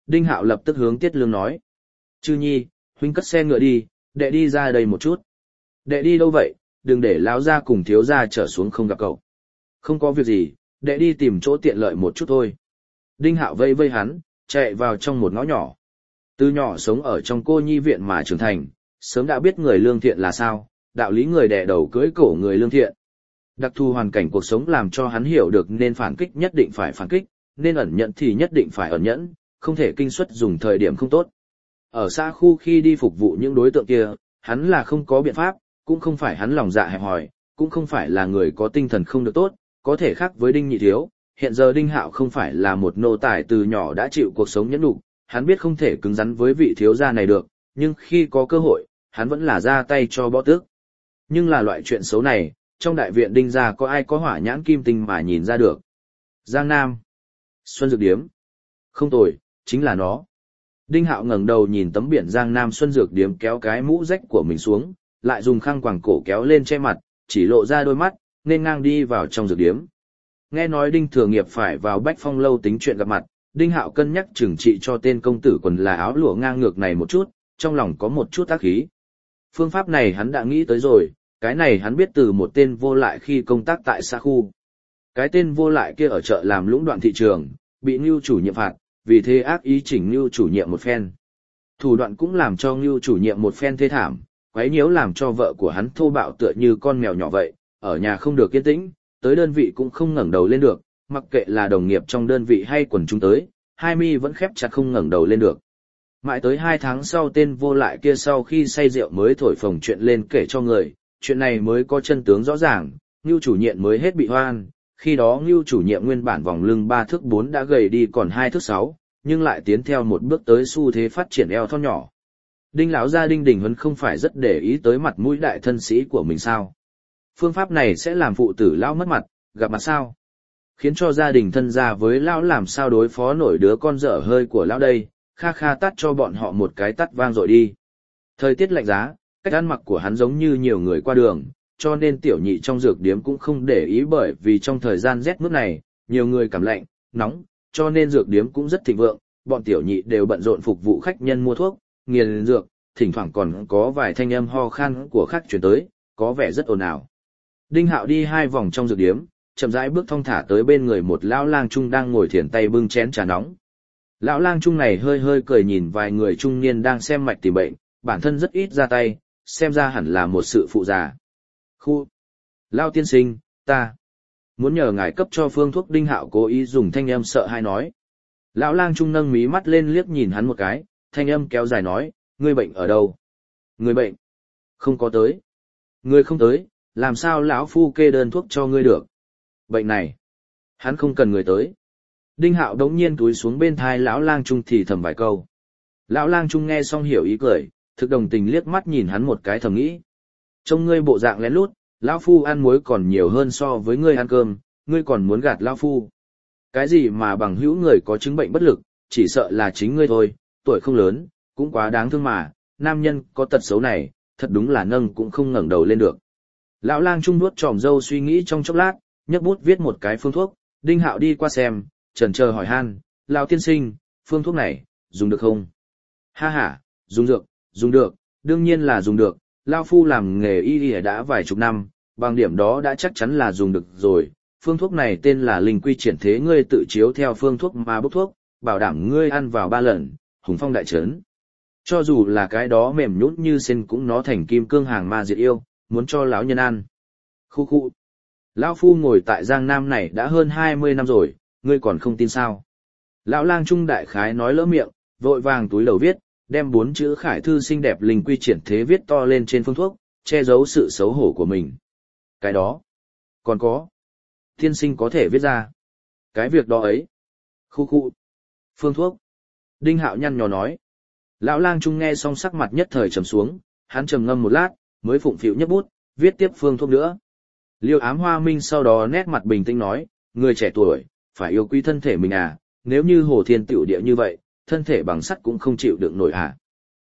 Đinh Hạo lập tức hướng Tiết Lương nói. Chư nhi, huynh cất xe ngựa đi, đệ đi ra đây một chút. Đệ đi đâu vậy, đừng để lão gia cùng thiếu gia trở xuống không gặp cậu. Không có việc gì, đệ đi tìm chỗ tiện lợi một chút thôi. Đinh Hạo vây vây hắn, chạy vào trong một ngõ nhỏ. Từ nhỏ sống ở trong cô nhi viện mà trưởng thành, sớm đã biết người lương thiện là sao, đạo lý người đẻ đầu cưỡi cổ người lương thiện. Đặc thù hoàn cảnh cuộc sống làm cho hắn hiểu được nên phản kích nhất định phải phản kích, nên ẩn nhẫn thì nhất định phải ẩn nhẫn, không thể kinh suất dùng thời điểm không tốt. Ở xa khu khi đi phục vụ những đối tượng kia, hắn là không có biện pháp, cũng không phải hắn lòng dạ hẹp hòi, cũng không phải là người có tinh thần không được tốt, có thể khác với Đinh Nhị Thiếu. Hiện giờ Đinh Hạo không phải là một nô tài từ nhỏ đã chịu cuộc sống nhẫn nhục, hắn biết không thể cứng rắn với vị thiếu gia này được, nhưng khi có cơ hội, hắn vẫn là ra tay cho bó tước. Nhưng là loại chuyện xấu này, trong đại viện Đinh gia có ai có hỏa nhãn kim tinh mà nhìn ra được. Giang Nam, Xuân Dược Điếm. Không tồi, chính là nó. Đinh Hạo ngẩng đầu nhìn tấm biển Giang Nam Xuân Dược Điếm, kéo cái mũ rách của mình xuống, lại dùng khăn quàng cổ kéo lên che mặt, chỉ lộ ra đôi mắt, nên ngang đi vào trong dược điếm. Nghe nói Đinh Thừa Nghiệp phải vào Bách Phong lâu tính chuyện gặp mặt, Đinh Hạo cân nhắc trừng trị cho tên công tử quần là áo lụa ngang ngược này một chút, trong lòng có một chút ác khí. Phương pháp này hắn đã nghĩ tới rồi, cái này hắn biết từ một tên vô lại khi công tác tại xã khu. Cái tên vô lại kia ở chợ làm lũng đoạn thị trường, bị Ngưu chủ nhiệm phạt, vì thế ác ý chỉnh Ngưu chủ nhiệm một phen. Thủ đoạn cũng làm cho Ngưu chủ nhiệm một phen thê thảm, quấy nhiễu làm cho vợ của hắn thô bạo tựa như con mèo nhỏ vậy, ở nhà không được yên tĩnh, tới đơn vị cũng không ngẩng đầu lên được, mặc kệ là đồng nghiệp trong đơn vị hay quần chúng tới, hai mi vẫn khép chặt không ngẩng đầu lên được. Mãi tới 2 tháng sau tên vô lại kia sau khi say rượu mới thổi phồng chuyện lên kể cho người, chuyện này mới có chân tướng rõ ràng, Ngưu chủ nhiệm mới hết bị hoan, khi đó Ngưu chủ nhiệm nguyên bản vòng lưng 3 thước 4 đã gầy đi còn 2 thước 6, nhưng lại tiến theo một bước tới xu thế phát triển eo thon nhỏ. Đinh lão gia Đinh Đình Huân không phải rất để ý tới mặt mũi đại thân sĩ của mình sao? Phương pháp này sẽ làm phụ tử lão mất mặt, gặp mặt sao? Khiến cho gia đình thân gia với lão làm sao đối phó nổi đứa con dở hơi của lão đây, kha kha tát cho bọn họ một cái tát vang rồi đi. Thời tiết lạnh giá, cách ăn mặc của hắn giống như nhiều người qua đường, cho nên tiểu nhị trong dược điếm cũng không để ý, bởi vì trong thời gian rét mướt này, nhiều người cảm lạnh, nóng, cho nên dược điếm cũng rất thịnh vượng, bọn tiểu nhị đều bận rộn phục vụ khách nhân mua thuốc, nghiền dược, thỉnh thoảng còn có vài thanh âm ho khan của khách truyền tới, có vẻ rất ồn ào. Đinh Hạo đi 2 vòng trong dược điếm, chậm rãi bước thong thả tới bên người một lão lang trung đang ngồi thiền tay bưng chén trà nóng. Lão lang trung này hơi hơi cười nhìn vài người trung niên đang xem mạch tìm bệnh, bản thân rất ít ra tay, xem ra hẳn là một sự phụ già. Khu! Lão tiên sinh, ta muốn nhờ ngài cấp cho phương thuốc. Đinh Hạo cố ý dùng thanh âm sợ hãi nói. Lão lang trung nâng mí mắt lên liếc nhìn hắn một cái, thanh âm kéo dài nói, ngươi bệnh ở đâu? Người bệnh? Không có tới. Ngươi không tới, làm sao lão phu kê đơn thuốc cho ngươi được? Bệnh này, hắn không cần người tới. Đinh Hạo đống nhiên túi xuống bên thai lão lang trung thì thầm vài câu. Lão lang trung nghe xong hiểu ý cười, thực đồng tình liếc mắt nhìn hắn một cái thầm nghĩ. Trông ngươi bộ dạng lén lút, lão phu ăn muối còn nhiều hơn so với ngươi ăn cơm, ngươi còn muốn gạt lão phu. Cái gì mà bằng hữu người có chứng bệnh bất lực, chỉ sợ là chính ngươi thôi, tuổi không lớn, cũng quá đáng thương mà, nam nhân có tật xấu này, thật đúng là nâng cũng không ngẩng đầu lên được. Lão lang trung nuốt tròm râu suy nghĩ trong chốc lát, nhấc bút viết một cái phương thuốc. Đinh Hạo đi qua xem, chần chờ hỏi han, lão tiên sinh, phương thuốc này, dùng được không? Ha ha, dùng được, đương nhiên là dùng được, lão phu làm nghề y đã vài chục năm, bằng điểm đó đã chắc chắn là dùng được rồi. Phương thuốc này tên là Linh Quy Triển Thế, ngươi tự chiếu theo phương thuốc mà bốc thuốc, bảo đảm ngươi ăn vào 3 lần, hùng phong đại trấn. Cho dù là cái đó mềm nhũn như sen cũng nó thành kim cương hàng ma diệt yêu, muốn cho lão nhân ăn. Khu. Lão phu ngồi tại Giang Nam này đã hơn 20 năm rồi, ngươi còn không tin sao? Lão lang trung đại khái nói lỡ miệng, vội vàng túi đầu viết, đem 4 chữ khải thư xinh đẹp Linh Quy Triển Thế viết to lên trên phương thuốc, che giấu sự xấu hổ của mình. Cái đó, còn có, tiên sinh có thể viết ra. Cái việc đó ấy. Khu. Phương thuốc. Đinh Hạo nhăn nhó nói. Lão lang trung nghe xong sắc mặt nhất thời trầm xuống, hắn trầm ngâm một lát, mới phụng phịu nhấc bút, viết tiếp phương thuốc nữa. Liêu Ám Hoa Minh sau đó nét mặt bình tĩnh nói, người trẻ tuổi, phải yêu quý thân thể mình à, nếu như Hồ Thiên Tiểu Địa như vậy, thân thể bằng sắt cũng không chịu đựng nổi à.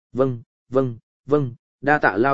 Vâng, đa tạ Lao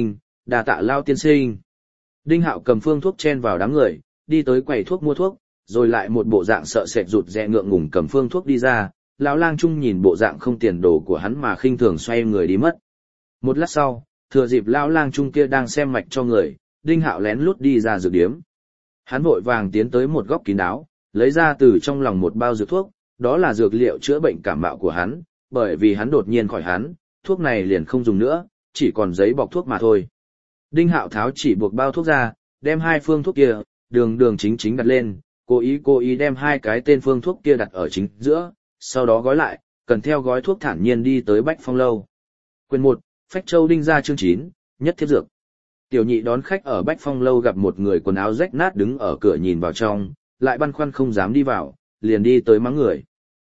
tiên sinh. Đinh Hạo cầm phương thuốc chen vào đám người, đi tới quầy thuốc mua thuốc, rồi lại một bộ dạng sợ sệt rụt rè ngượng ngùng cầm phương thuốc đi ra, lão lang trung nhìn bộ dạng không tiền đồ của hắn mà khinh thường xoay người đi mất. Một lát sau, thừa dịp lão lang trung kia đang xem mạch cho người, Đinh Hạo lén lút đi ra dược điếm. Hắn vội vàng tiến tới một góc kín đáo, lấy ra từ trong lòng một bao dược thuốc, đó là dược liệu chữa bệnh cảm mạo của hắn, bởi vì hắn đột nhiên khỏi hắn, thuốc này liền không dùng nữa, chỉ còn giấy bọc thuốc mà thôi. Đinh Hạo tháo chỉ buộc bao thuốc ra, đem hai phương thuốc kia, đường đường chính chính đặt lên, cố ý đem hai cái tên phương thuốc kia đặt ở chính giữa, sau đó gói lại, cần theo gói thuốc thản nhiên đi tới Bách Phong Lâu. Quyền 1, Phách Châu Đinh gia chương 9, nhất thiết dược. Tiểu Nhị đón khách ở Bách Phong Lâu gặp một người quần áo rách nát đứng ở cửa nhìn vào trong, lại băn khoăn không dám đi vào, liền đi tới mắng người.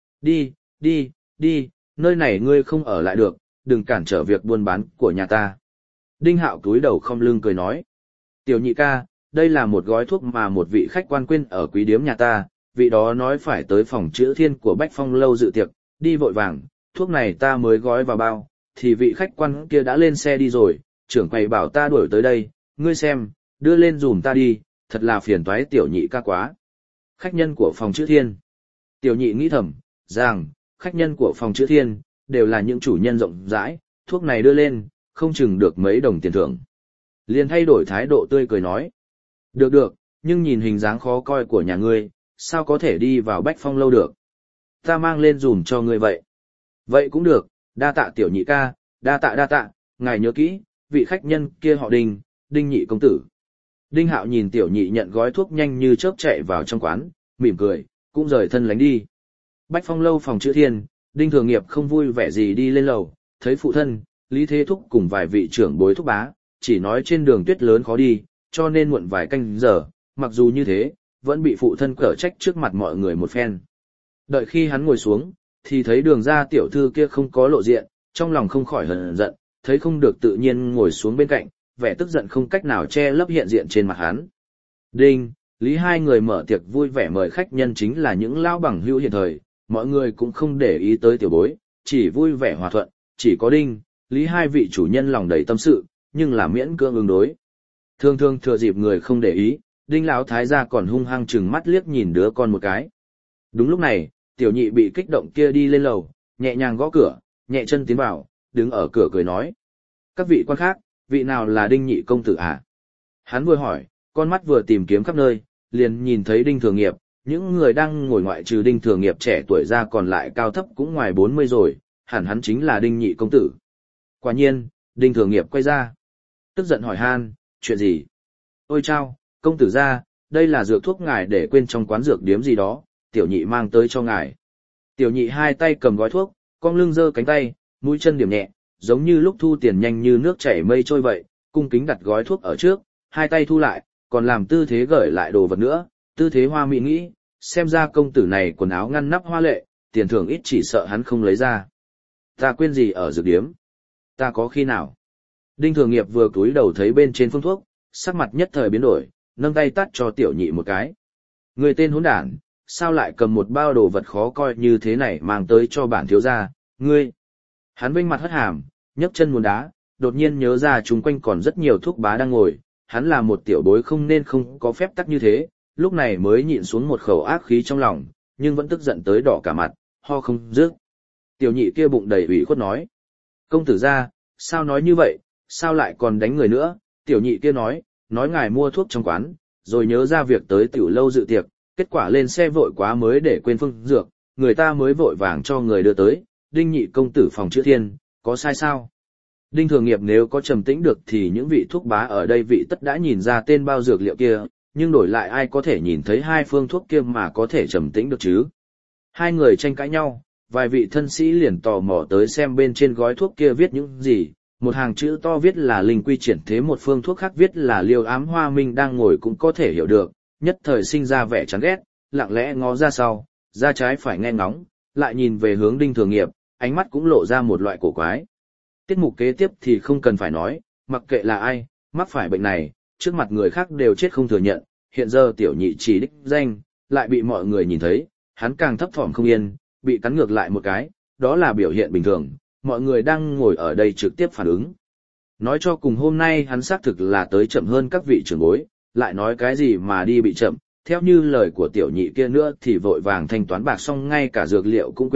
Đi, nơi này ngươi không ở lại được, đừng cản trở việc buôn bán của nhà ta. Đinh Hạo cúi đầu không lưng cười nói. Tiểu Nhị ca, đây là một gói thuốc mà một vị khách quan quên ở quý điếm nhà ta, vị đó nói phải tới phòng chữa thiên của Bách Phong Lâu dự tiệc, đi vội vàng, thuốc này ta mới gói vào bao, thì vị khách quan kia đã lên xe đi rồi, trưởng quầy bảo ta đuổi tới đây, ngươi xem, đưa lên dùm ta đi, thật là phiền toái Tiểu Nhị ca quá. Khách nhân của phòng chữa thiên. Tiểu Nhị nghĩ thầm, rằng, khách nhân của phòng chữa thiên, đều là những chủ nhân rộng rãi, thuốc này đưa lên, không chừng được mấy đồng tiền thưởng. Liền thay đổi thái độ tươi cười nói. Được, nhưng nhìn hình dáng khó coi của nhà ngươi, sao có thể đi vào Bách Phong Lâu được. Ta mang lên dùm cho ngươi vậy. Vậy cũng được, đa tạ Tiểu Nhị ca, đa tạ, ngài nhớ kỹ, vị khách nhân kia họ Đinh, Đinh Nhị công tử. Đinh Hạo nhìn Tiểu Nhị nhận gói thuốc nhanh như chớp chạy vào trong quán, mỉm cười, cũng rời thân lánh đi. Bách Phong Lâu phòng chữa thiên, Đinh Thừa Nghiệp không vui vẻ gì đi lên lầu, thấy phụ thân, Lý Thế Thúc cùng vài vị trưởng bối thúc bá, chỉ nói trên đường tuyết lớn khó đi, cho nên muộn vài canh giờ, mặc dù như thế, vẫn bị phụ thân cở trách trước mặt mọi người một phen. Đợi khi hắn ngồi xuống, thì thấy Đường gia tiểu thư kia không có lộ diện, trong lòng không khỏi hờn giận, thấy không được tự nhiên ngồi xuống bên cạnh, vẻ tức giận không cách nào che lấp hiện diện trên mặt hắn. Đinh, Lý hai người mở tiệc vui vẻ mời khách nhân chính là những lão bằng hữu hiện thời, mọi người cũng không để ý tới tiểu bối, chỉ vui vẻ hòa thuận, chỉ có Đinh, Lý hai vị chủ nhân lòng đầy tâm sự, nhưng là miễn cưỡng ứng đối. Thường thường thừa dịp người không để ý, Đinh lão thái gia còn hung hăng chừng mắt liếc nhìn đứa con một cái. Đúng lúc này, Tiểu Nhị bị kích động kia đi lên lầu, nhẹ nhàng gõ cửa, nhẹ chân tiến vào, đứng ở cửa cười nói: "Các vị quan khác, vị nào là Đinh Nhị công tử à?" Hắn vừa hỏi, con mắt vừa tìm kiếm khắp nơi, liền nhìn thấy Đinh Thừa Nghiệp, những người đang ngồi ngoại trừ Đinh Thừa Nghiệp trẻ tuổi ra còn lại cao thấp cũng ngoài 40 rồi, hẳn hắn chính là Đinh Nhị công tử. Quả nhiên, Đinh Thừa Nghiệp quay ra, tức giận hỏi han, chuyện gì? Ôi chao, công tử ra, đây là dược thuốc ngài để quên trong quán dược điếm gì đó, Tiểu Nhị mang tới cho ngài. Tiểu Nhị hai tay cầm gói thuốc, cong lưng giơ cánh tay, mũi chân điểm nhẹ, giống như lúc thu tiền nhanh như nước chảy mây trôi vậy, cung kính đặt gói thuốc ở trước, hai tay thu lại, còn làm tư thế gởi lại đồ vật nữa, tư thế hoa mỹ nghĩ, xem ra công tử này quần áo ngăn nắp hoa lệ, tiền thưởng ít chỉ sợ hắn không lấy ra. Ta quên gì ở dược điếm? Ta có khi nào? Đinh Thừa Nghiệp vừa cúi đầu thấy bên trên phương thuốc, sắc mặt nhất thời biến đổi, nâng tay tát cho Tiểu Nhị một cái. Người tên hỗn đản, sao lại cầm một bao đồ vật khó coi như thế này mang tới cho bản thiếu gia, ngươi. Hắn vênh mặt hất hàm, nhấc chân muốn đá, đột nhiên nhớ ra chung quanh còn rất nhiều thúc bá đang ngồi, hắn là một tiểu bối không nên không có phép tắc như thế, lúc này mới nhịn xuống một khẩu ác khí trong lòng, nhưng vẫn tức giận tới đỏ cả mặt, ho không dứt. Tiểu Nhị kia bụng đầy ủy khuất nói: "Công tử gia, sao nói như vậy, sao lại còn đánh người nữa?" Tiểu Nhị kia nói ngài mua thuốc trong quán, rồi nhớ ra việc tới tiểu lâu dự tiệc, kết quả lên xe vội quá mới để quên phương dược, người ta mới vội vàng cho người đưa tới, Đinh Nhị công tử phòng chữa thiên, có sai sao? Đinh Thừa Nghiệp nếu có trầm tĩnh được thì những vị thuốc bá ở đây vị tất đã nhìn ra tên bao dược liệu kia, nhưng đổi lại ai có thể nhìn thấy hai phương thuốc kia mà có thể trầm tĩnh được chứ? Hai người tranh cãi nhau, vài vị thân sĩ liền tò mò tới xem bên trên gói thuốc kia viết những gì, một hàng chữ to viết là linh quy triển thế, một phương thuốc khác viết là liêu ám hoa minh đang ngồi cũng có thể hiểu được, nhất thời sinh ra vẻ chán ghét, lặng lẽ ngó ra sau, ra trái phải nghe ngóng, lại nhìn về hướng Đinh Thừa Nghiệp, ánh mắt cũng lộ ra một loại cổ quái. Tiết mục kế tiếp thì không cần phải nói, mặc kệ là ai, mắc phải bệnh này, trước mặt người khác đều chết không thừa nhận, hiện giờ Tiểu Nhị chỉ đích danh, lại bị mọi người nhìn thấy, hắn càng thấp thỏm không yên, bị cắn ngược lại một cái, đó là biểu hiện bình thường, mọi người đang ngồi ở đây trực tiếp phản ứng. Nói cho cùng hôm nay hắn xác thực là tới chậm hơn các vị trưởng bối, lại nói cái gì mà đi bị chậm, theo như lời của Tiểu Nhị kia nữa thì vội vàng thanh toán bạc xong ngay cả dược liệu cũng quên mất,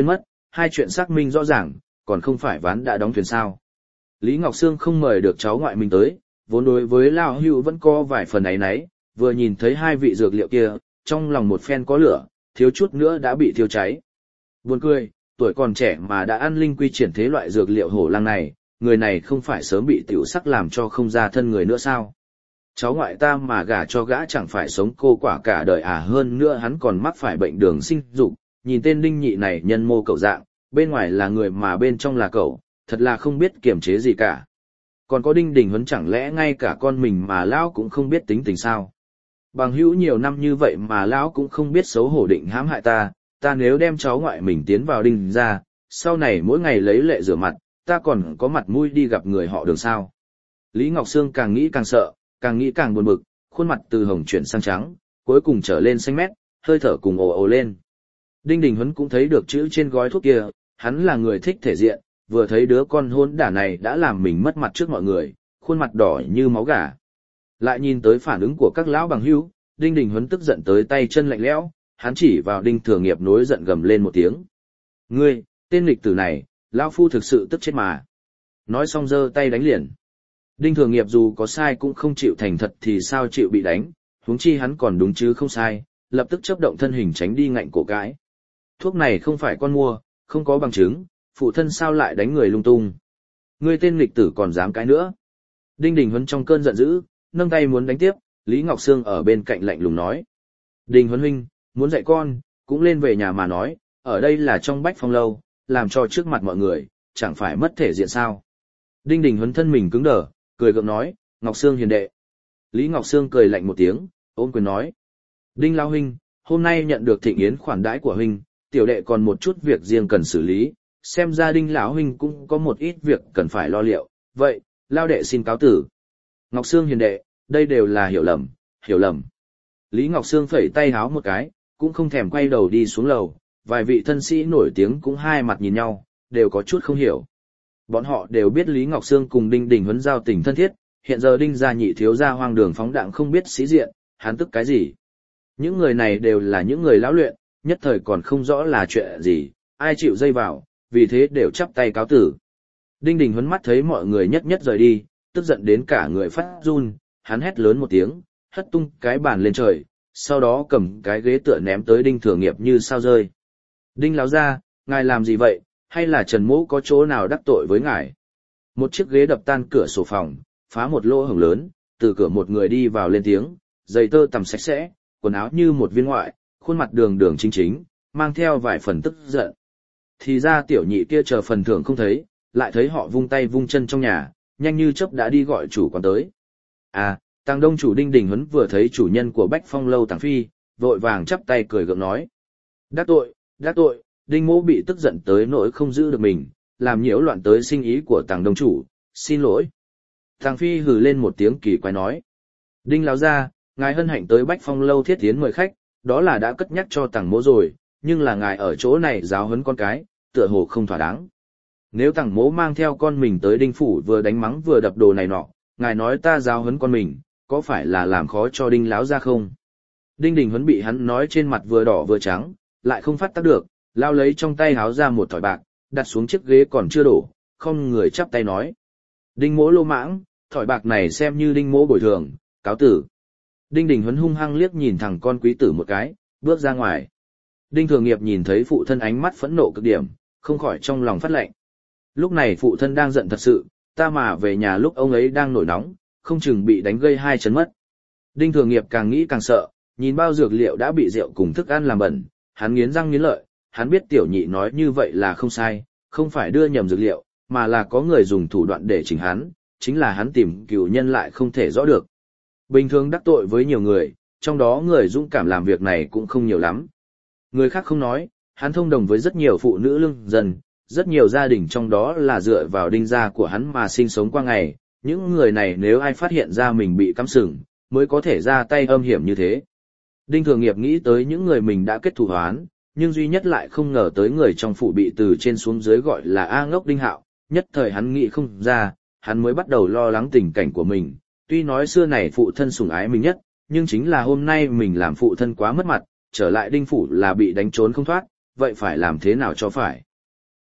hai chuyện xác minh rõ ràng, còn không phải ván đã đóng thuyền sao. Lý Ngọc Sương không mời được cháu ngoại mình tới, vốn đối với Lao Hưu vẫn có vài phần áy náy, vừa nhìn thấy hai vị dược liệu kia, trong lòng một phen có lửa, thiếu chút nữa đã bị thiêu cháy. Buồn cười, tuổi còn trẻ mà đã ăn linh quy triển thế loại dược liệu hổ lang này, người này không phải sớm bị tiểu sắc làm cho không ra thân người nữa sao? Cháu ngoại ta mà gả cho gã chẳng phải sống cô quả cả đời à, hơn nữa hắn còn mắc phải bệnh đường sinh dục, nhìn tên Đinh Nhị này nhân mô cậu dạng, bên ngoài là người mà bên trong là cậu, thật là không biết kiềm chế gì cả. Còn có Đinh Đình Huấn chẳng lẽ ngay cả con mình mà lão cũng không biết tính tình sao? Bằng hữu nhiều năm như vậy mà lão cũng không biết xấu hổ định hãm hại ta, ta nếu đem cháu ngoại mình tiến vào Đinh ra, sau này mỗi ngày lấy lệ rửa mặt, ta còn có mặt mũi đi gặp người họ Đường sao? Lý Ngọc Sương càng nghĩ càng sợ, càng nghĩ càng buồn bực, khuôn mặt từ hồng chuyển sang trắng, cuối cùng trở lên xanh mét, hơi thở cùng ồ ồ lên. Đinh Đình Huấn cũng thấy được chữ trên gói thuốc kia, hắn là người thích thể diện, vừa thấy đứa con hôn đả này đã làm mình mất mặt trước mọi người, khuôn mặt đỏ như máu gà. Lại nhìn tới phản ứng của các lão bằng hữu, Đinh Đình Huấn tức giận tới tay chân lạnh lẽo, hắn chỉ vào Đinh Thừa Nghiệp nối giận gầm lên một tiếng. Ngươi, tên nghịch tử này, lão phu thực sự tức chết mà. Nói xong giơ tay đánh liền. Đinh Thừa Nghiệp dù có sai cũng không chịu thành thật thì sao chịu bị đánh, huống chi hắn còn đúng chứ không sai, lập tức chớp động thân hình tránh đi ngạnh cổ cái. Thuốc này không phải con mua, không có bằng chứng, phụ thân sao lại đánh người lung tung. Ngươi tên nghịch tử còn dám cái nữa. Đinh Đình Huấn trong cơn giận dữ, nâng tay muốn đánh tiếp, Lý Ngọc Sương ở bên cạnh lạnh lùng nói. Đình Huấn huynh, muốn dạy con, cũng lên về nhà mà nói, ở đây là trong Bách Phong lâu, làm cho trước mặt mọi người, chẳng phải mất thể diện sao. Đinh Đình Huấn thân mình cứng đờ, cười gượng nói, Ngọc Sương hiền đệ. Lý Ngọc Sương cười lạnh một tiếng, ôm quyền nói. Đinh Lao huynh, hôm nay nhận được thịnh yến khoản đãi của huynh, tiểu đệ còn một chút việc riêng cần xử lý, xem ra Đinh lão huynh cũng có một ít việc cần phải lo liệu, vậy, Lao đệ xin cáo tử. Ngọc Sương hiền đệ, đây đều là hiểu lầm, hiểu lầm. Lý Ngọc Sương phẩy tay háo một cái, cũng không thèm quay đầu đi xuống lầu, vài vị thân sĩ nổi tiếng cũng hai mặt nhìn nhau, đều có chút không hiểu. Bọn họ đều biết Lý Ngọc Sương cùng Đinh Đình Huấn giao tình thân thiết, hiện giờ Đinh gia nhị thiếu gia hoang đường phóng đạng không biết sĩ diện, hắn tức cái gì. Những người này đều là những người lão luyện, nhất thời còn không rõ là chuyện gì, ai chịu dây vào, vì thế đều chắp tay cáo tử. Đinh Đình Huấn mắt thấy mọi người nhất nhất rời đi, tức giận đến cả người phát run, hắn hét lớn một tiếng, hất tung cái bàn lên trời, sau đó cầm cái ghế tựa ném tới Đinh Thừa Nghiệp như sao rơi. Đinh lão gia, ngài làm gì vậy, hay là Trần Mỗ có chỗ nào đắc tội với ngài? Một chiếc ghế đập tan cửa sổ phòng, phá một lỗ hổng lớn, từ cửa một người đi vào lên tiếng, giày tơ tằm sạch sẽ, quần áo như một viên ngoại, khuôn mặt đường đường chính chính, mang theo vài phần tức giận. Thì ra tiểu nhị kia chờ phần thưởng không thấy, lại thấy họ vung tay vung chân trong nhà, nhanh như chớp đã đi gọi chủ quán tới. À, Tàng Đông chủ Đinh Đình Huấn vừa thấy chủ nhân của Bách Phong lâu Tàng Phi, vội vàng chắp tay cười gượng nói. Đắc tội, Đinh Mỗ bị tức giận tới nỗi không giữ được mình, làm nhiễu loạn tới sinh ý của Tàng Đông chủ, xin lỗi. Tàng Phi hừ lên một tiếng kỳ quái nói. Đinh lão gia, ngài hân hạnh tới Bách Phong lâu thiết tiến mời khách, đó là đã cất nhắc cho Tàng Mỗ rồi, nhưng là ngài ở chỗ này giáo huấn con cái, tựa hồ không thỏa đáng. Nếu Tàng Mỗ mang theo con mình tới Đinh phủ vừa đánh mắng vừa đập đồ này nọ, ngài nói ta giáo huấn con mình, có phải là làm khó cho Đinh lão gia không? Đinh Đình Huấn bị hắn nói trên mặt vừa đỏ vừa trắng, lại không phát tác được, lao lấy trong tay háo ra một thỏi bạc, đặt xuống chiếc ghế còn chưa đổ, không người chắp tay nói. Đinh Mỗ lô mãng, thỏi bạc này xem như Đinh Mỗ bồi thường, cáo tử. Đinh Đình Huấn hung hăng liếc nhìn thằng con quý tử một cái, bước ra ngoài. Đinh Thừa Nghiệp nhìn thấy phụ thân ánh mắt phẫn nộ cực điểm, không khỏi trong lòng phát lệnh. Lúc này phụ thân đang giận thật sự, ta mà về nhà lúc ông ấy đang nổi nóng, không chừng bị đánh gây hai chấn mất. Đinh Thừa Nghiệp càng nghĩ càng sợ, nhìn bao dược liệu đã bị rượu cùng thức ăn làm bẩn, hắn nghiến răng nghiến lợi, hắn biết tiểu nhị nói như vậy là không sai, không phải đưa nhầm dược liệu, mà là có người dùng thủ đoạn để chỉnh hắn, chính là hắn tìm cừu nhân lại không thể rõ được. Bình thường đắc tội với nhiều người, trong đó người dũng cảm làm việc này cũng không nhiều lắm. Người khác không nói, hắn thông đồng với rất nhiều phụ nữ lương dân, rất nhiều gia đình trong đó là dựa vào Đinh gia của hắn mà sinh sống qua ngày, những người này nếu ai phát hiện ra mình bị cắm sừng, mới có thể ra tay âm hiểm như thế. Đinh Thừa Nghiệp nghĩ tới những người mình đã kết thù oán, nhưng duy nhất lại không ngờ tới người trong phủ bị từ trên xuống dưới gọi là A Ngốc Đinh Hạo, nhất thời hắn nghĩ không ra, hắn mới bắt đầu lo lắng tình cảnh của mình, tuy nói xưa này phụ thân sủng ái mình nhất, nhưng chính là hôm nay mình làm phụ thân quá mất mặt, trở lại Đinh phủ là bị đánh trốn không thoát, vậy phải làm thế nào cho phải.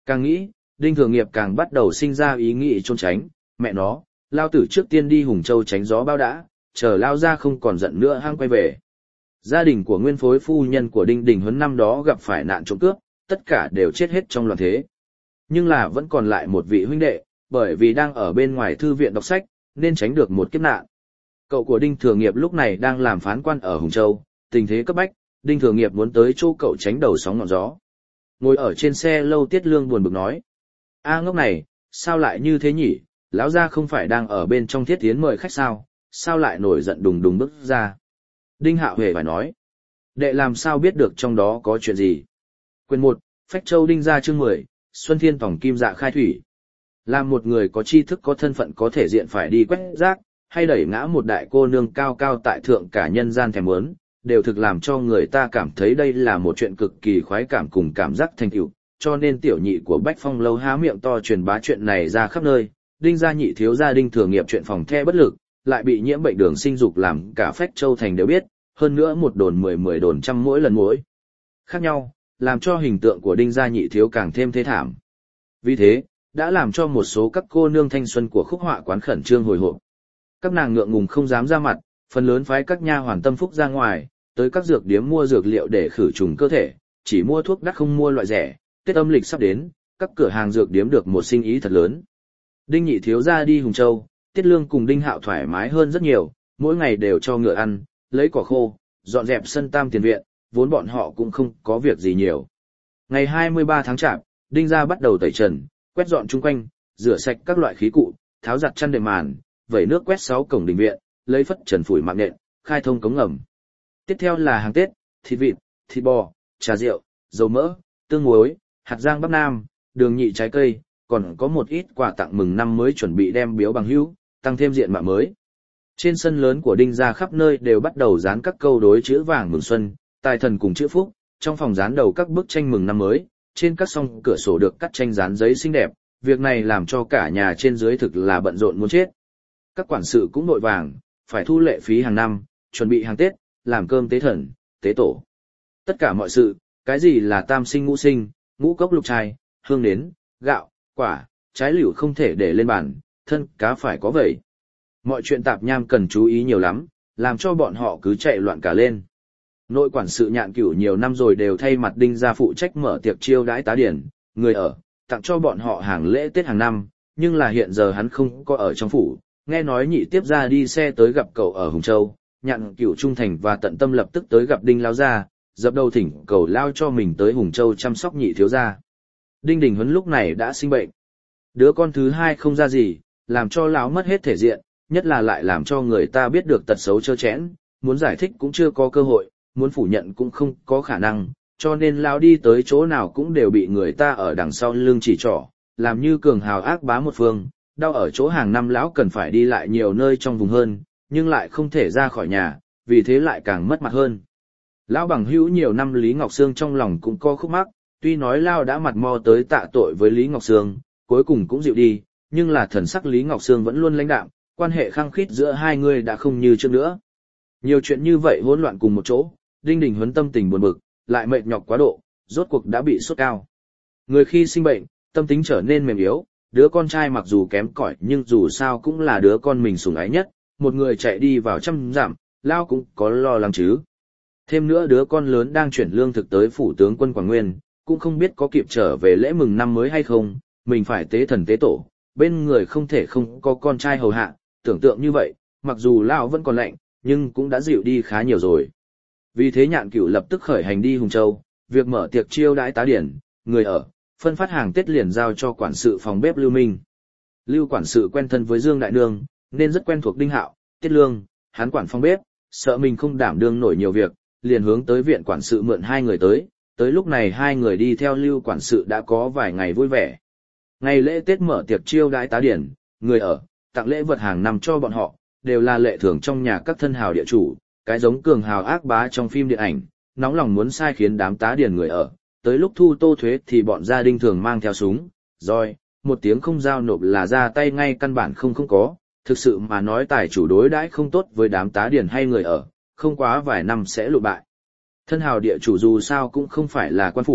Càng nghĩ, Đinh Thừa Nghiệp càng bắt đầu sinh ra ý nghĩ trốn tránh, mẹ nó, lao tử trước tiên đi Hùng Châu tránh gió bao đã, chờ lao ra không còn giận nữa hăng quay về. Gia đình của nguyên phối phu nhân của Đinh Đình Huấn năm đó gặp phải nạn trộm cướp, tất cả đều chết hết trong loạn thế. Nhưng là vẫn còn lại một vị huynh đệ, bởi vì đang ở bên ngoài thư viện đọc sách, nên tránh được một kiếp nạn. Cậu của Đinh Thừa Nghiệp lúc này đang làm phán quan ở Hùng Châu, tình thế cấp bách, Đinh Thừa Nghiệp muốn tới chỗ cậu tránh đầu sóng ngọn gió. Ngồi ở trên xe lâu Tiết Lương buồn bực nói: "A ngốc này, sao lại như thế nhỉ, lão gia không phải đang ở bên trong thiết tiến mời khách sao lại nổi giận đùng đùng bước ra?" Đinh Hạo hề phải nói: "Đệ làm sao biết được trong đó có chuyện gì?" Quyền 1, Phách Châu Đinh gia chương 10, Xuân Thiên Tòng Kim Dạ khai thủy. Làm một người có tri thức có thân phận có thể diện phải đi quét rác, hay đẩy ngã một đại cô nương cao cao tại thượng cả nhân gian thèm muốn, đều thực làm cho người ta cảm thấy đây là một chuyện cực kỳ khoái cảm cùng cảm giác thành tựu, cho nên tiểu nhị của Bách Phong lâu há miệng to truyền bá chuyện này ra khắp nơi. Đinh gia nhị thiếu gia Đinh Thừa Nghiệp chuyện phòng the bất lực, lại bị nhiễm bệnh đường sinh dục làm cả Phách Châu thành đều biết, hơn nữa một đồn 10 đồn trăm mỗi lần mỗi khác nhau, làm cho hình tượng của Đinh gia nhị thiếu càng thêm thê thảm. Vì thế, đã làm cho một số các cô nương thanh xuân của khúc họa quán khẩn trương hồi hộp. Các nàng ngượng ngùng không dám ra mặt, phần lớn phái các nha hoàn tâm phúc ra ngoài, tới các dược điếm mua dược liệu để khử trùng cơ thể, chỉ mua thuốc đắt không mua loại rẻ. Tết âm lịch sắp đến, các cửa hàng dược điếm được một sinh ý thật lớn. Đinh nhị thiếu gia đi Hùng Châu, Tiết Lương cùng Đinh Hạo thoải mái hơn rất nhiều, mỗi ngày đều cho ngựa ăn, lấy cỏ khô, dọn dẹp sân tam tiền viện, vốn bọn họ cũng không có việc gì nhiều. Ngày 23 tháng Chạp, Đinh gia bắt đầu tẩy trần, quét dọn chung quanh, rửa sạch các loại khí cụ, tháo giặt chăn đệm màn, vẩy nước quét 6 cổng đình viện, lấy phất trần phủi mạng nện, khai thông cống ngầm. Tiếp theo là hàng Tết, thịt vịt, thịt bò, trà rượu, dầu mỡ, tương muối, hạt giang bắp nam, đường nhị trái cây, còn có một ít quà tặng mừng năm mới chuẩn bị đem biếu bằng hữu, tăng thêm diện mạo mới. Trên sân lớn của Đinh gia khắp nơi đều bắt đầu dán các câu đối chữ vàng mừng xuân, tài thần cùng chữ phúc, trong phòng dán đầu các bức tranh mừng năm mới, trên các song cửa sổ được cắt tranh dán giấy xinh đẹp, việc này làm cho cả nhà trên dưới thực là bận rộn muốn chết. Các quản sự cũng nội vàng, phải thu lệ phí hàng năm, chuẩn bị hàng Tết, làm cơm tế thần, tế tổ. Tất cả mọi sự, cái gì là tam sinh, ngũ cốc lục trai, hương nến, gạo, quả, trái lựu không thể để lên bàn, thân cá phải có vậy. Mọi chuyện tạp nham cần chú ý nhiều lắm, làm cho bọn họ cứ chạy loạn cả lên. Nội quản sự Nhạn Cửu nhiều năm rồi đều thay mặt Đinh gia phụ trách mở tiệc chiêu đãi tá điển, người ở, tặng cho bọn họ hàng lễ Tết hàng năm, nhưng là hiện giờ hắn không có ở trong phủ, nghe nói nhị tiếp ra đi xe tới gặp cậu ở Hùng Châu, Nhạn Cửu trung thành và tận tâm lập tức tới gặp Đinh lão gia, dập đầu thỉnh cầu lao cho mình tới Hùng Châu chăm sóc nhị thiếu gia. Đinh Đình Huấn lúc này đã sinh bệnh, đứa con thứ hai không ra gì, làm cho lão mất hết thể diện, nhất là lại làm cho người ta biết được tật xấu trơ trẽn, muốn giải thích cũng chưa có cơ hội, muốn phủ nhận cũng không có khả năng, cho nên lão đi tới chỗ nào cũng đều bị người ta ở đằng sau lưng chỉ trỏ, làm như cường hào ác bá một phương. Đau ở chỗ hàng năm lão cần phải đi lại nhiều nơi trong vùng hơn, nhưng lại không thể ra khỏi nhà, vì thế lại càng mất mặt hơn. Lão bằng hữu nhiều năm Lý Ngọc Sương trong lòng cũng có khúc mắc, tuy nói lão đã mặt mò tới tạ tội với Lý Ngọc Sương, cuối cùng cũng dịu đi, nhưng là thần sắc Lý Ngọc Sương vẫn luôn lãnh đạm, quan hệ khăng khít giữa hai người đã không như trước nữa. Nhiều chuyện như vậy hỗn loạn cùng một chỗ, Đinh Đình Huấn tâm tình buồn bực, lại mệt nhọc quá độ, rốt cuộc đã bị sốt cao. Người khi sinh bệnh, tâm tính trở nên mềm yếu, đứa con trai mặc dù kém cỏi nhưng dù sao cũng là đứa con mình sủng ái nhất, một người chạy đi vào trăm dặm, lao cũng có lo lắng chứ. Thêm nữa đứa con lớn đang chuyển lương thực tới phủ tướng quân Quảng Nguyên, cũng không biết có kịp trở về lễ mừng năm mới hay không, mình phải tế thần tế tổ, bên người không thể không có con trai hầu hạ, tưởng tượng như vậy, mặc dù lao vẫn còn lạnh, nhưng cũng đã dịu đi khá nhiều rồi. Vì thế Nhạn Cửu lập tức khởi hành đi Hùng Châu, việc mở tiệc chiêu đãi tá điển, người ở, phân phát hàng Tết liền giao cho quản sự phòng bếp Lưu Minh. Lưu quản sự quen thân với Dương Đại Nương, nên rất quen thuộc Đinh Hạo, Tiết Lương, hắn quản phòng bếp, sợ mình không đảm đương nổi nhiều việc, liền hướng tới viện quản sự mượn hai người tới lúc này hai người đi theo Lưu quản sự đã có vài ngày vui vẻ. Ngày lễ Tết mở tiệc chiêu đãi tá điển, người ở, tặng lễ vật hàng năm cho bọn họ, đều là lệ thường trong nhà các thân hào địa chủ, cái giống cường hào ác bá trong phim điện ảnh, nóng lòng muốn sai khiến đám tá điển người ở. Tới lúc thu tô thuế thì bọn gia đình thường mang theo súng, roi, một tiếng không giao nộp là ra tay ngay căn bản không có, thực sự mà nói tài chủ đối đãi không tốt với đám tá điển hay người ở, không quá vài năm sẽ lụi bại. Thân hào địa chủ dù sao cũng không phải là quan phủ,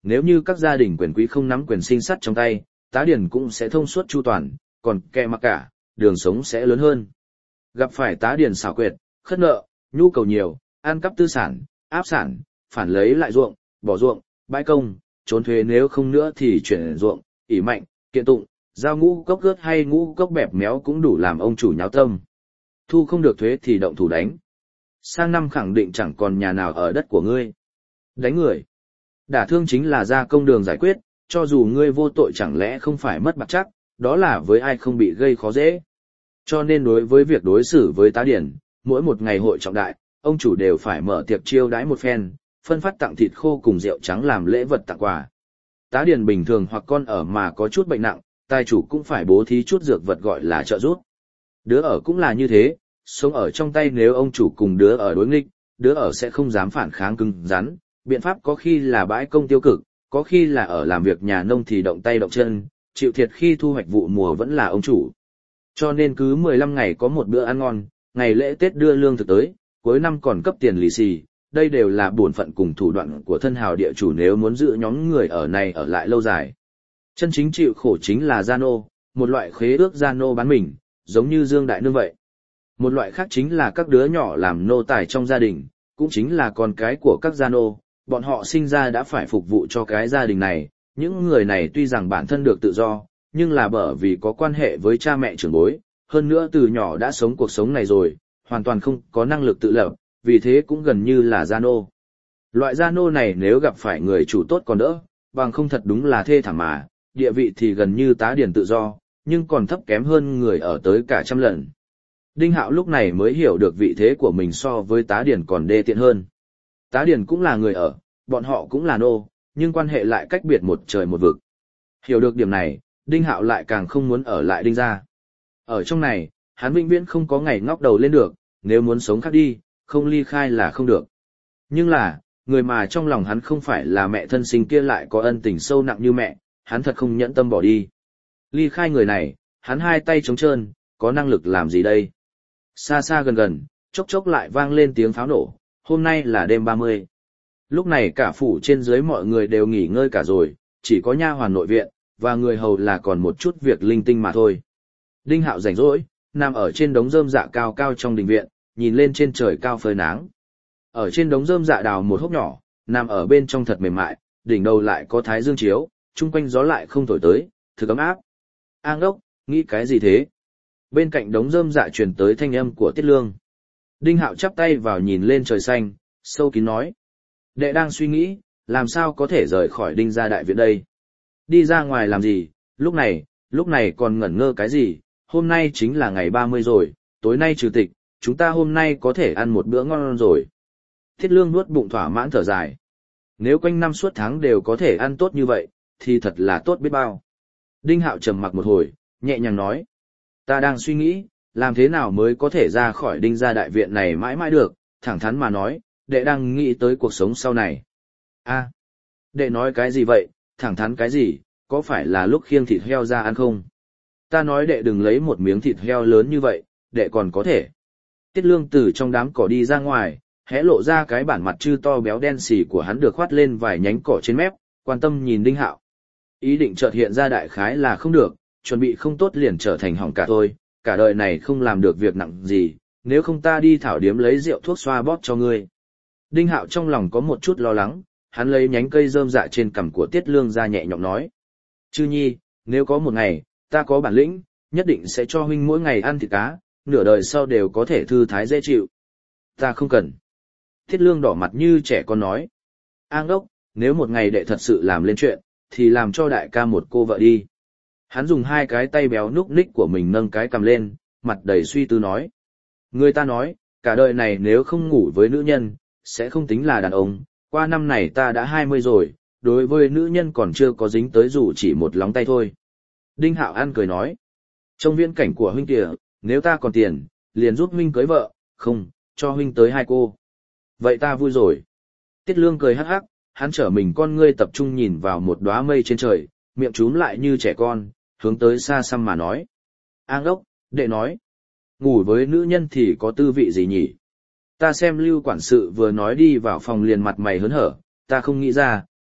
nếu như các gia đình quyền quý không nắm quyền sinh sắt trong tay, tá điển cũng sẽ thông suốt chu toàn, còn kẻ mặc cả, đường sống sẽ lớn hơn. Gặp phải tá điển xảo quyệt, khất nợ, nhu cầu nhiều, ăn cắp tư sản, áp sản, phản lấy lại ruộng, bỏ ruộng, bãi công, trốn thuế nếu không nữa thì chuyển ruộng, ỷ mạnh, kiện tụng, giao ngũ cốc gớt hay ngũ cốc bẹp méo cũng đủ làm ông chủ nháo tâm. Thu không được thuế thì động thủ đánh. Sang năm khẳng định chẳng còn nhà nào ở đất của ngươi. Đánh người. Đả thương chính là ra công đường giải quyết, cho dù ngươi vô tội chẳng lẽ không phải mất bạc chắc, đó là với ai không bị gây khó dễ. Cho nên đối với việc đối xử với tá điển, mỗi một ngày hội trọng đại, ông chủ đều phải mở tiệc chiêu đãi một phen, phân phát tặng thịt khô cùng rượu trắng làm lễ vật tặng quà. Tá điển bình thường hoặc con ở mà có chút bệnh nặng, tài chủ cũng phải bố thí chút dược vật gọi là trợ giúp. Đứa ở cũng là như thế, sống ở trong tay nếu ông chủ cùng đứa ở đối nghịch, đứa ở sẽ không dám phản kháng cứng rắn, biện pháp có khi là bãi công tiêu cực, có khi là ở làm việc nhà nông thì động tay động chân, chịu thiệt khi thu hoạch vụ mùa vẫn là ông chủ. Cho nên cứ 15 ngày có một bữa ăn ngon, ngày lễ Tết đưa lương thực tới, cuối năm còn cấp tiền lì xì, đây đều là bổn phận cùng thủ đoạn của thân hào địa chủ nếu muốn giữ nhóm người ở này ở lại lâu dài. Chân chính chịu khổ chính là gia nô, một loại khế ước gia nô bán mình, giống như Dương Đại Nương vậy. Một loại khác chính là các đứa nhỏ làm nô tài trong gia đình, cũng chính là con cái của các gia nô, bọn họ sinh ra đã phải phục vụ cho cái gia đình này, những người này tuy rằng bản thân được tự do, nhưng là bởi vì có quan hệ với cha mẹ trưởng bối, hơn nữa từ nhỏ đã sống cuộc sống này rồi, hoàn toàn không có năng lực tự lập, vì thế cũng gần như là gia nô. Loại gia nô này nếu gặp phải người chủ tốt còn đỡ, bằng không thật đúng là thê thảm mà, địa vị thì gần như tá điển tự do, nhưng còn thấp kém hơn người ở tới cả trăm lần. Đinh Hạo lúc này mới hiểu được vị thế của mình so với tá điển còn đê tiện hơn. Tá điển cũng là người ở, bọn họ cũng là nô, nhưng quan hệ lại cách biệt một trời một vực. Hiểu được điểm này, Đinh Hạo lại càng không muốn ở lại Đinh gia. Ở trong này, hắn vĩnh viễn không có ngày ngóc đầu lên được, nếu muốn sống khác đi, không ly khai là không được. Nhưng là, người mà trong lòng hắn không phải là mẹ thân sinh kia lại có ân tình sâu nặng như mẹ, hắn thật không nhẫn tâm bỏ đi. Ly khai người này, hắn hai tay trống trơn, có năng lực làm gì đây? Xa xa gần gần, chốc chốc lại vang lên tiếng pháo nổ, hôm nay là đêm 30. Lúc này cả phủ trên dưới mọi người đều nghỉ ngơi cả rồi, chỉ có nha hoàn nội viện, và người hầu là còn một chút việc linh tinh mà thôi. Đinh Hạo rảnh rỗi, nằm ở trên đống rơm dạ cao cao trong đình viện, nhìn lên trên trời cao phơi nắng. Ở trên đống rơm dạ đào một hốc nhỏ, nằm ở bên trong thật mềm mại, đỉnh đầu lại có thái dương chiếu, chung quanh gió lại không thổi tới, thực ấm áp. An đốc, nghĩ cái gì thế? Bên cạnh đống rơm dạ truyền tới thanh âm của Tiết Lương. Đinh Hạo chắp tay vào nhìn lên trời xanh, sâu kín nói. Đệ đang suy nghĩ, làm sao có thể rời khỏi Đinh gia đại viện đây? Đi ra ngoài làm gì? Lúc này còn ngẩn ngơ cái gì? Hôm nay chính là ngày 30 rồi, tối nay trừ tịch, chúng ta hôm nay có thể ăn một bữa ngon rồi. Thiết Lương nuốt bụng thỏa mãn thở dài. Nếu quanh năm suốt tháng đều có thể ăn tốt như vậy, thì thật là tốt biết bao. Đinh Hạo trầm mặc một hồi, nhẹ nhàng nói. Ta đang suy nghĩ, làm thế nào mới có thể ra khỏi Đinh gia đại viện này mãi mãi được, thẳng thắn mà nói, đệ đang nghĩ tới cuộc sống sau này. A, đệ nói cái gì vậy, thẳng thắn cái gì, có phải là lúc khiêng thịt heo ra ăn không? Ta nói đệ đừng lấy một miếng thịt heo lớn như vậy, đệ còn có thể. Tiết Lương từ trong đám cỏ đi ra ngoài, hé lộ ra cái bản mặt chư to béo đen xì của hắn được khoát lên vài nhánh cỏ trên mép, quan tâm nhìn Đinh Hạo. Ý định chợt hiện ra đại khái là không được, chuẩn bị không tốt liền trở thành hỏng cả thôi, cả đời này không làm được việc nặng gì, nếu không ta đi thảo điếm lấy rượu thuốc xoa bóp cho ngươi. Đinh Hạo trong lòng có một chút lo lắng, hắn lấy nhánh cây rơm dạ trên cằm của Tiết Lương ra nhẹ nhõm nói. Chư nhi, nếu có một ngày, ta có bản lĩnh, nhất định sẽ cho huynh mỗi ngày ăn thịt cá, nửa đời sau đều có thể thư thái dễ chịu. Ta không cần. Tiết Lương đỏ mặt như trẻ con nói. An đốc, nếu một ngày đệ thật sự làm lên chuyện, thì làm cho đại ca một cô vợ đi. Hắn dùng hai cái tay béo núc ních của mình nâng cái cầm lên, mặt đầy suy tư nói. Người ta nói, cả đời này nếu không ngủ với nữ nhân, sẽ không tính là đàn ông, qua năm này ta đã 20 rồi, đối với nữ nhân còn chưa có dính tới dù chỉ một lóng tay thôi. Đinh Hạo ăn cười nói. Trong viễn cảnh của huynh kìa, nếu ta còn tiền, liền giúp huynh cưới vợ, không, cho huynh tới 2 cô. Vậy ta vui rồi. Tiết Lương cười hắc hắc, hắn trở mình con ngươi tập trung nhìn vào một đóa mây trên trời, miệng chúm lại như trẻ con, hướng tới xa xăm mà nói. An đốc, đệ nói, ngủ với nữ nhân thì có tư vị gì nhỉ? Ta xem Lưu quản sự vừa nói đi vào phòng liền mặt mày hớn hở, ta không nghĩ ra,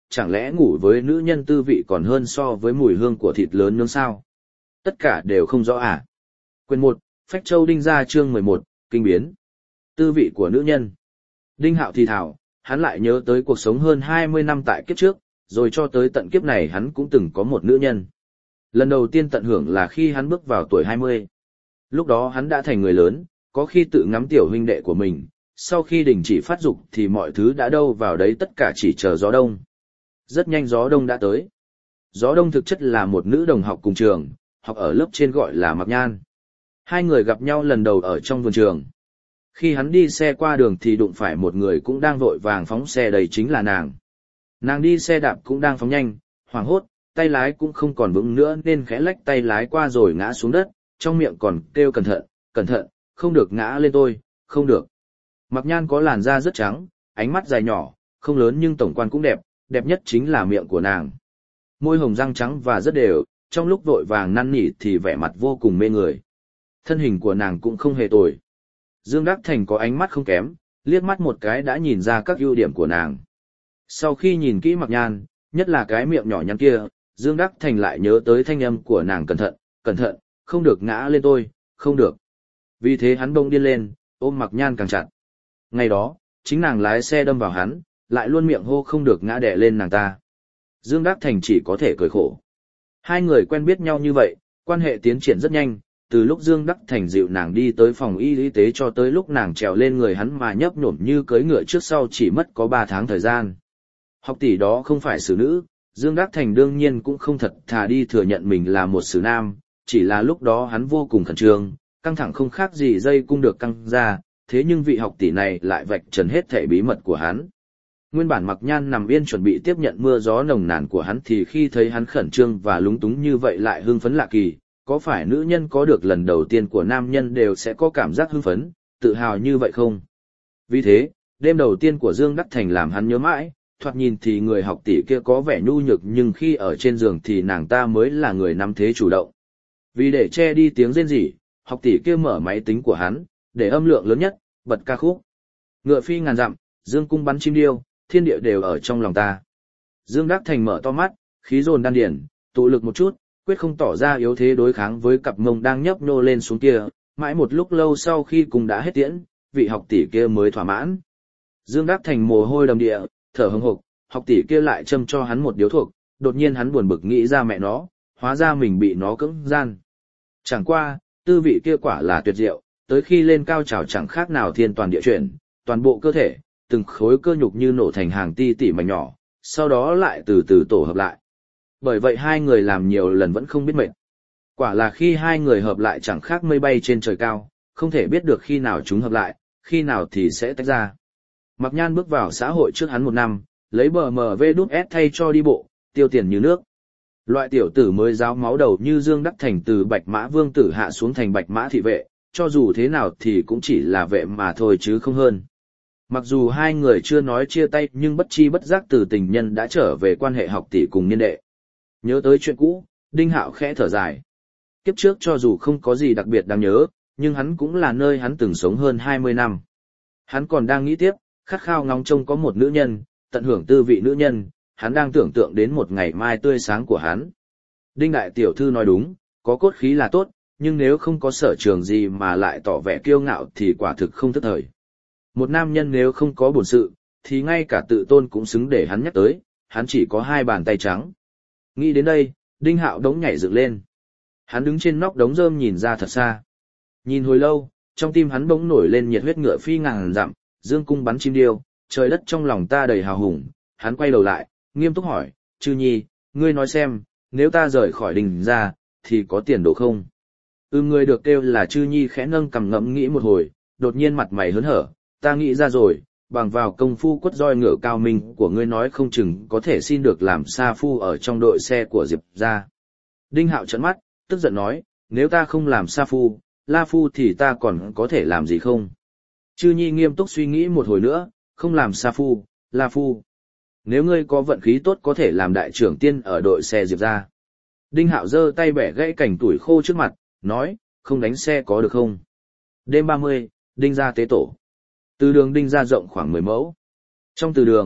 chẳng lẽ ngủ với nữ nhân tư vị còn hơn so với mùi hương của thịt lớn nướng sao? Tất cả đều không rõ à? Quyền 1, Phách Châu Đinh Gia chương 11, Kinh biến. Tư vị của nữ nhân. Đinh Hạo thì thào, hắn lại nhớ tới cuộc sống hơn 20 năm tại kiếp trước, rồi cho tới tận kiếp này hắn cũng từng có một nữ nhân. Lần đầu tiên tận hưởng là khi hắn bước vào tuổi 20. Lúc đó hắn đã thành người lớn, có khi tự ngắm tiểu huynh đệ của mình, sau khi đình chỉ phát dục thì mọi thứ đã đâu vào đấy, tất cả chỉ chờ gió đông. Rất nhanh gió đông đã tới. Gió đông thực chất là một nữ đồng học cùng trường, học ở lớp trên gọi là Mạc Nhan. Hai người gặp nhau lần đầu ở trong vườn trường. Khi hắn đi xe qua đường thì đụng phải một người cũng đang vội vàng phóng xe, đầy chính là nàng. Nàng đi xe đạp cũng đang phóng nhanh, hoảng hốt, tay lái cũng không còn vững nữa nên khẽ lách tay lái qua rồi ngã xuống đất, trong miệng còn kêu cẩn thận, không được ngã lên tôi, không được. Mạc Nhan có làn da rất trắng, ánh mắt dài nhỏ, không lớn nhưng tổng quan cũng đẹp, đẹp nhất chính là miệng của nàng. Môi hồng răng trắng và rất đều, trong lúc vội vàng năn nỉ thì vẻ mặt vô cùng mê người. Thân hình của nàng cũng không hề tồi. Dương Đắc Thành có ánh mắt không kém, liếc mắt một cái đã nhìn ra các ưu điểm của nàng. Sau khi nhìn kỹ Mạc Nhan, nhất là cái miệng nhỏ nhắn kia, Dương Đắc Thành lại nhớ tới thanh âm của nàng cẩn thận, không được ngã lên tôi, không được. Vì thế hắn bỗng điên lên, ôm Mạc Nhan càng chặt. Ngày đó, chính nàng lái xe đâm vào hắn, lại luôn miệng hô không được ngã đè lên nàng ta. Dương Đắc Thành chỉ có thể cười khổ. Hai người quen biết nhau như vậy, quan hệ tiến triển rất nhanh, từ lúc Dương Đắc Thành dịu nàng đi tới phòng y tế cho tới lúc nàng trèo lên người hắn mà nhấp nhổm như cưỡi ngựa trước sau chỉ mất có 3 tháng thời gian. Học tỷ đó không phải xử nữ, Dương Đắc Thành đương nhiên cũng không thật thà đi thừa nhận mình là một xử nam, chỉ là lúc đó hắn vô cùng khẩn trương, căng thẳng không khác gì dây cung được căng ra, thế nhưng vị học tỷ này lại vạch trần hết thảy bí mật của hắn. Nguyên bản Mạc Nhan nằm yên chuẩn bị tiếp nhận mưa gió nồng nàn của hắn thì khi thấy hắn khẩn trương và lúng túng như vậy lại hưng phấn lạ kỳ, có phải nữ nhân có được lần đầu tiên của nam nhân đều sẽ có cảm giác hưng phấn, tự hào như vậy không? Vì thế, đêm đầu tiên của Dương Đắc Thành làm hắn nhớ mãi, thoạt nhìn thì người học tỷ kia có vẻ nhu nhược nhưng khi ở trên giường thì nàng ta mới là người nắm thế chủ động. Vì để che đi tiếng rên rỉ, học tỷ kia mở máy tính của hắn, để âm lượng lớn nhất, bật ca khúc. Ngựa phi ngàn dặm, dương cung bắn chim điêu, thiên địa đều ở trong lòng ta. Dương Đắc Thành mở to mắt, khí dồn đan điển, tụ lực một chút, quyết không tỏ ra yếu thế đối kháng với cặp mông đang nhấp nhô lên xuống kia, mãi một lúc lâu sau khi cùng đã hết tiễn, vị học tỷ kia mới thỏa mãn. Dương Đắc Thành mồ hôi đầm địa, thở hững hộc, học tỷ kia lại châm cho hắn một điếu thuốc, đột nhiên hắn buồn bực nghĩ ra mẹ nó, hóa ra mình bị nó cưỡng gian. Chẳng qua, tư vị kia quả là tuyệt diệu, tới khi lên cao trào chẳng khác nào thiên toàn địa chuyển, toàn bộ cơ thể, từng khối cơ nhục như nổ thành hàng ti tỉ mảnh nhỏ, sau đó lại từ từ tổ hợp lại. Bởi vậy hai người làm nhiều lần vẫn không biết mệt. Quả là khi hai người hợp lại chẳng khác mây bay trên trời cao, không thể biết được khi nào chúng hợp lại, khi nào thì sẽ tách ra. Mạc Nhan bước vào xã hội trước hắn 1 năm, lấy BMW thay cho đi bộ, tiêu tiền như nước. Loại tiểu tử mới giáo máu đầu như Dương Đắc Thành từ Bạch Mã Vương tử hạ xuống thành Bạch Mã thị vệ, cho dù thế nào thì cũng chỉ là vệ mà thôi chứ không hơn. Mặc dù hai người chưa nói chia tay nhưng bất chi bất giác từ tình nhân đã trở về quan hệ học tỷ cùng niên đệ. Nhớ tới chuyện cũ, Đinh Hạo khẽ thở dài. Kiếp trước cho dù không có gì đặc biệt đáng nhớ, nhưng hắn cũng là nơi hắn từng sống hơn 20 năm. Hắn còn đang nghĩ tiếp, khát khao ngóng trông có một nữ nhân, tận hưởng tư vị nữ nhân, hắn đang tưởng tượng đến một ngày mai tươi sáng của hắn. Đinh đại tiểu thư nói đúng, có cốt khí là tốt, nhưng nếu không có sở trường gì mà lại tỏ vẻ kiêu ngạo thì quả thực không thức thời. Một nam nhân nếu không có bổn sự, thì ngay cả tự tôn cũng xứng để hắn nhắc tới, hắn chỉ có 2 bàn tay trắng. Nghĩ đến đây, Đinh Hạo đống nhảy dựng lên. Hắn đứng trên nóc đống rơm nhìn ra thật xa. Nhìn hồi lâu, trong tim hắn bỗng nổi lên nhiệt huyết ngựa phi ngàn dặm, dương cung bắn chim điêu, trời đất trong lòng ta đầy hào hùng. Hắn quay đầu lại, nghiêm túc hỏi, Trư Nhi, ngươi nói xem, nếu ta rời khỏi Đình ra, thì có tiền đồ không? Người được kêu là Trư Nhi khẽ nâng cằm ngẫm nghĩ một hồi, đột nhiên mặt mày hớn hở, ta nghĩ ra rồi, bằng vào công phu quất roi ngựa cao minh của ngươi nói không chừng có thể xin được làm sa phu ở trong đội xe của Diệp gia. Đinh Hạo trợn mắt, tức giận nói, nếu ta không làm sa phu, la phu thì ta còn có thể làm gì không? Trư Nhi nghiêm túc suy nghĩ một hồi nữa, không làm sa phu, la phu. Nếu ngươi có vận khí tốt có thể làm đại trưởng tiên ở đội xe Diệp gia. Đinh Hạo giơ tay bẻ gãy cành tuổi khô trước mặt, nói, không đánh xe có được không? Đêm 30, Đinh gia tế tổ. Từ đường Đinh gia rộng khoảng 10 mẫu. Trong từ đường,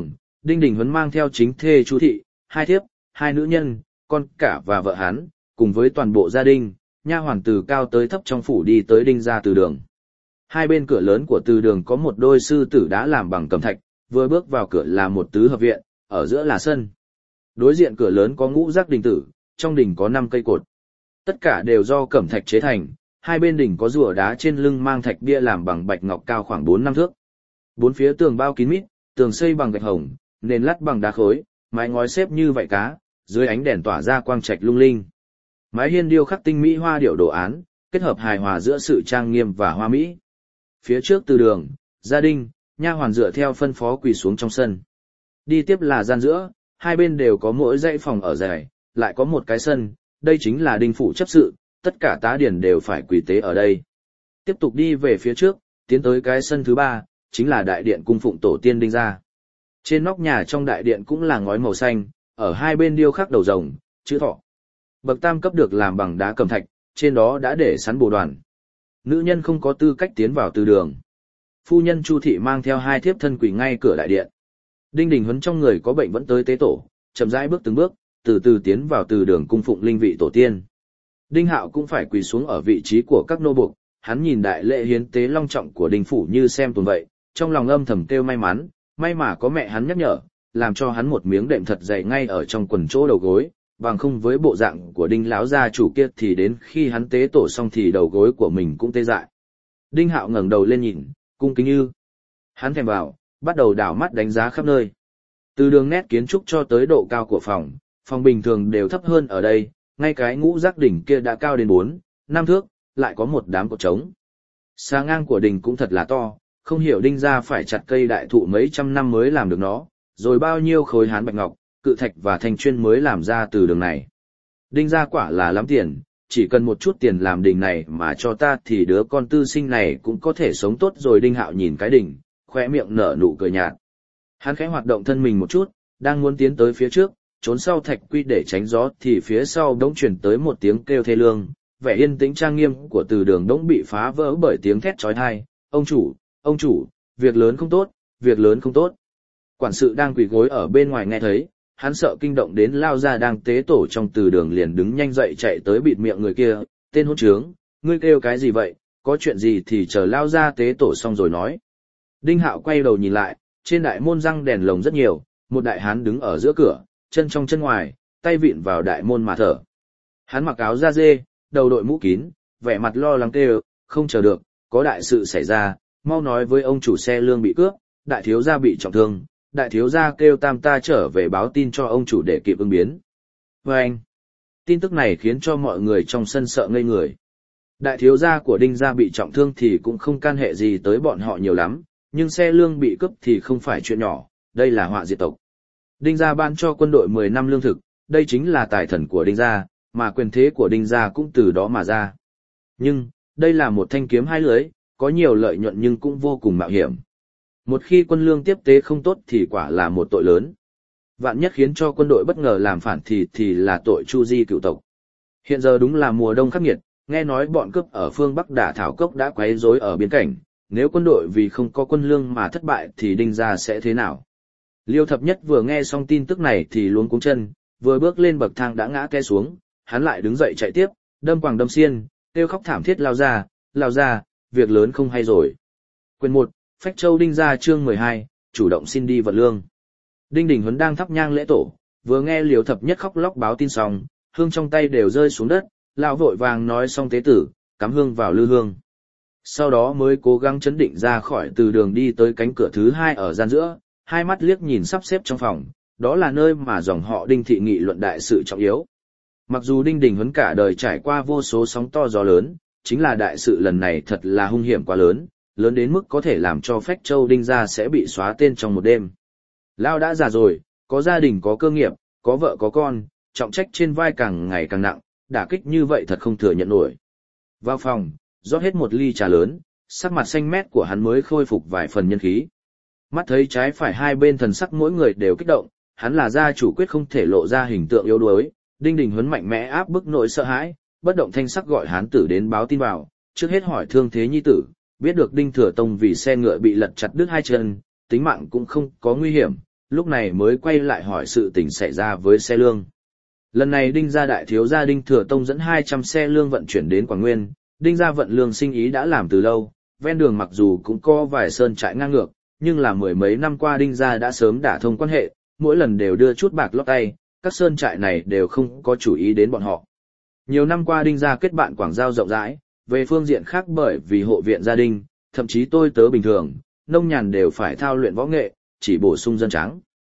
Đinh Đình Huấn mang theo chính thê Chu thị, hai thiếp, hai nữ nhân, con cả và vợ hắn, cùng với toàn bộ gia đình, nha hoàn từ cao tới thấp trong phủ đi tới Đinh gia từ đường. Hai bên cửa lớn của từ đường có một đôi sư tử đá làm bằng cẩm thạch, vừa bước vào cửa là một tứ hợp viện, ở giữa là sân. Đối diện cửa lớn có ngũ giác đình tử, trong đình có 5 cây cột. Tất cả đều do cẩm thạch chế thành, hai bên đỉnh có rùa đá trên lưng mang thạch bia làm bằng bạch ngọc cao khoảng 4-5 thước. Bốn phía tường bao kín mít, tường xây bằng gạch hồng, nền lát bằng đá khối, mái ngói xếp như vảy cá, dưới ánh đèn tỏa ra quang trạch lung linh. Mái hiên điêu khắc tinh mỹ hoa điệu đồ án, kết hợp hài hòa giữa sự trang nghiêm và hoa mỹ. Phía trước từ đường, gia đình, nha hoàn dựa theo phân phó quỳ xuống trong sân. Đi tiếp là gian giữa, hai bên đều có mỗi dãy phòng ở dài, lại có một cái sân, đây chính là Đinh phủ chấp sự, tất cả tá điển đều phải quỳ tế ở đây. Tiếp tục đi về phía trước, tiến tới cái sân thứ 3, chính là đại điện cung phụng tổ tiên Đinh gia. Trên nóc nhà trong đại điện cũng là ngói màu xanh, ở hai bên điêu khắc đầu rồng, chữ thọ. Bậc tam cấp được làm bằng đá cẩm thạch, trên đó đã để sẵn bồ đoàn. Nữ nhân không có tư cách tiến vào từ đường. Phu nhân Chu thị mang theo hai thiếp thân quỳ ngay cửa đại điện. Đinh Đình Huấn trong người có bệnh vẫn tới tế tổ, chậm rãi bước từng bước, từ từ tiến vào từ đường cung phụng linh vị tổ tiên. Đinh Hạo cũng phải quỳ xuống ở vị trí của các nô buộc, hắn nhìn đại lễ hiến tế long trọng của Đinh phủ như xem tuần vậy, trong lòng âm thầm kêu may mắn, may mà có mẹ hắn nhắc nhở, làm cho hắn một miếng đệm thật dày ngay ở trong quần chỗ đầu gối, bằng không với bộ dạng của Đinh lão gia chủ kia thì đến khi hắn tế tổ xong thì đầu gối của mình cũng tê dại. Đinh Hạo ngẩng đầu lên nhìn, cung kính như. Hắn thèm vào, bắt đầu đảo mắt đánh giá khắp nơi. Từ đường nét kiến trúc cho tới độ cao của phòng bình thường đều thấp hơn ở đây, ngay cái ngũ giác đỉnh kia đã cao đến 4-5 thước, lại có một đám cột trống. Xa ngang của đỉnh cũng thật là to, không hiểu Đinh gia phải chặt cây đại thụ mấy trăm năm mới làm được nó, rồi bao nhiêu khối hán bạch ngọc, cự thạch và thanh chuyên mới làm ra từ đường này. Đinh gia quả là lắm tiền, chỉ cần một chút tiền làm đỉnh này mà cho ta thì đứa con tư sinh này cũng có thể sống tốt rồi. Đinh Hạo nhìn cái đỉnh, khóe miệng nở nụ cười nhạt. Hắn khẽ hoạt động thân mình một chút, đang muốn tiến tới phía trước, trốn sau thạch quy để tránh gió thì phía sau đống chuyển tới một tiếng kêu thê lương, vẻ yên tĩnh trang nghiêm của từ đường đống bị phá vỡ bởi tiếng thét chói tai. Ông chủ, việc lớn không tốt, việc lớn không tốt. Quản sự đang quỳ gối ở bên ngoài nghe thấy, hắn sợ kinh động đến lao ra đang tế tổ trong từ đường liền đứng nhanh dậy chạy tới bịt miệng người kia, tên hỗn trướng, ngươi kêu cái gì vậy, có chuyện gì thì chờ lao ra tế tổ xong rồi nói. Đinh Hạo quay đầu nhìn lại, trên đại môn răng đèn lồng rất nhiều, một đại hán đứng ở giữa cửa, chân trong chân ngoài, tay vịn vào đại môn mà thở. Hắn mặc áo da dê, đầu đội mũ kín, vẻ mặt lo lắng kêu, không chờ được, có đại sự xảy ra, mau nói với ông chủ xe lương bị cướp, đại thiếu gia bị trọng thương, đại thiếu gia kêu tam ta trở về báo tin cho ông chủ để kịp ứng biến. Và anh, tin tức này khiến cho mọi người trong sân sợ ngây người. Đại thiếu gia của Đinh gia bị trọng thương thì cũng không can hệ gì tới bọn họ nhiều lắm, nhưng xe lương bị cướp thì không phải chuyện nhỏ, đây là họa diệt tộc. Đinh gia ban cho quân đội 10 năm lương thực, đây chính là tài thần của Đinh gia, mà quyền thế của Đinh gia cũng từ đó mà ra. Nhưng, đây là một thanh kiếm hai lưỡi, có nhiều lợi nhuận nhưng cũng vô cùng mạo hiểm. Một khi quân lương tiếp tế không tốt thì quả là một tội lớn. Vạn nhất khiến cho quân đội bất ngờ làm phản thì là tội chu di cựu tộc. Hiện giờ đúng là mùa đông khắc nghiệt, nghe nói bọn cướp ở phương Bắc Đả Thảo Cốc đã quấy rối ở biên cảnh, nếu quân đội vì không có quân lương mà thất bại thì Đinh gia sẽ thế nào? Liêu Thập Nhất vừa nghe xong tin tức này thì luống cuống chân, vừa bước lên bậc thang đã ngã té xuống, hắn lại đứng dậy chạy tiếp, đâm quàng đâm xiên, kêu khóc thảm thiết lao ra, việc lớn không hay rồi. Quyền 1, Phách Châu Đinh gia chương 12, chủ động xin đi vật lương. Đinh Đình Huấn đang thắp nhang lễ tổ, vừa nghe Liêu Thập Nhất khóc lóc báo tin xong, hương trong tay đều rơi xuống đất, lão vội vàng nói xong tế tử, cắm hương vào lư hương. Sau đó mới cố gắng chấn định ra khỏi từ đường đi tới cánh cửa thứ 2 ở gian giữa, hai mắt liếc nhìn sắp xếp trong phòng, đó là nơi mà dòng họ Đinh thị nghị luận đại sự trọng yếu. Mặc dù Đinh Đình Huấn cả đời trải qua vô số sóng to gió lớn, chính là đại sự lần này thật là hung hiểm quá lớn, lớn đến mức có thể làm cho Phách Châu Đinh gia sẽ bị xóa tên trong một đêm. Lão đã già rồi, có gia đình có cơ nghiệp, có vợ có con, trọng trách trên vai càng ngày càng nặng, đả kích như vậy thật không thừa nhận nổi. Vào phòng, rót hết một ly trà lớn, sắc mặt xanh mét của hắn mới khôi phục vài phần nhân khí. Mắt thấy trái phải hai bên thần sắc mỗi người đều kích động, hắn là gia chủ quyết không thể lộ ra hình tượng yếu đuối. Đinh Đình Huấn mạnh mẽ áp bức nỗi sợ hãi, bất động thanh sắc gọi hán tử đến báo tin vào, trước hết hỏi thương thế nhi tử, biết được Đinh Thừa Tông vì xe ngựa bị lật chặt đứt hai chân, tính mạng cũng không có nguy hiểm, lúc này mới quay lại hỏi sự tình xảy ra với xe lương. Lần này Đinh gia đại thiếu gia Đinh Thừa Tông dẫn 200 xe lương vận chuyển đến Quảng Nguyên, Đinh gia vận lương sinh ý đã làm từ lâu, ven đường mặc dù cũng có vài sơn trại ngang ngược, nhưng là mười mấy năm qua Đinh gia đã sớm đả thông quan hệ, mỗi lần đều đưa chút bạc lót tay, các sơn trại này đều không có chủ ý đến bọn họ. Nhiều năm qua Đinh gia kết bạn quảng giao rộng rãi, về phương diện khác bởi vì hộ viện gia đình, thậm chí tôi tớ bình thường, nông nhàn đều phải thao luyện võ nghệ, chỉ bổ sung dân trắng.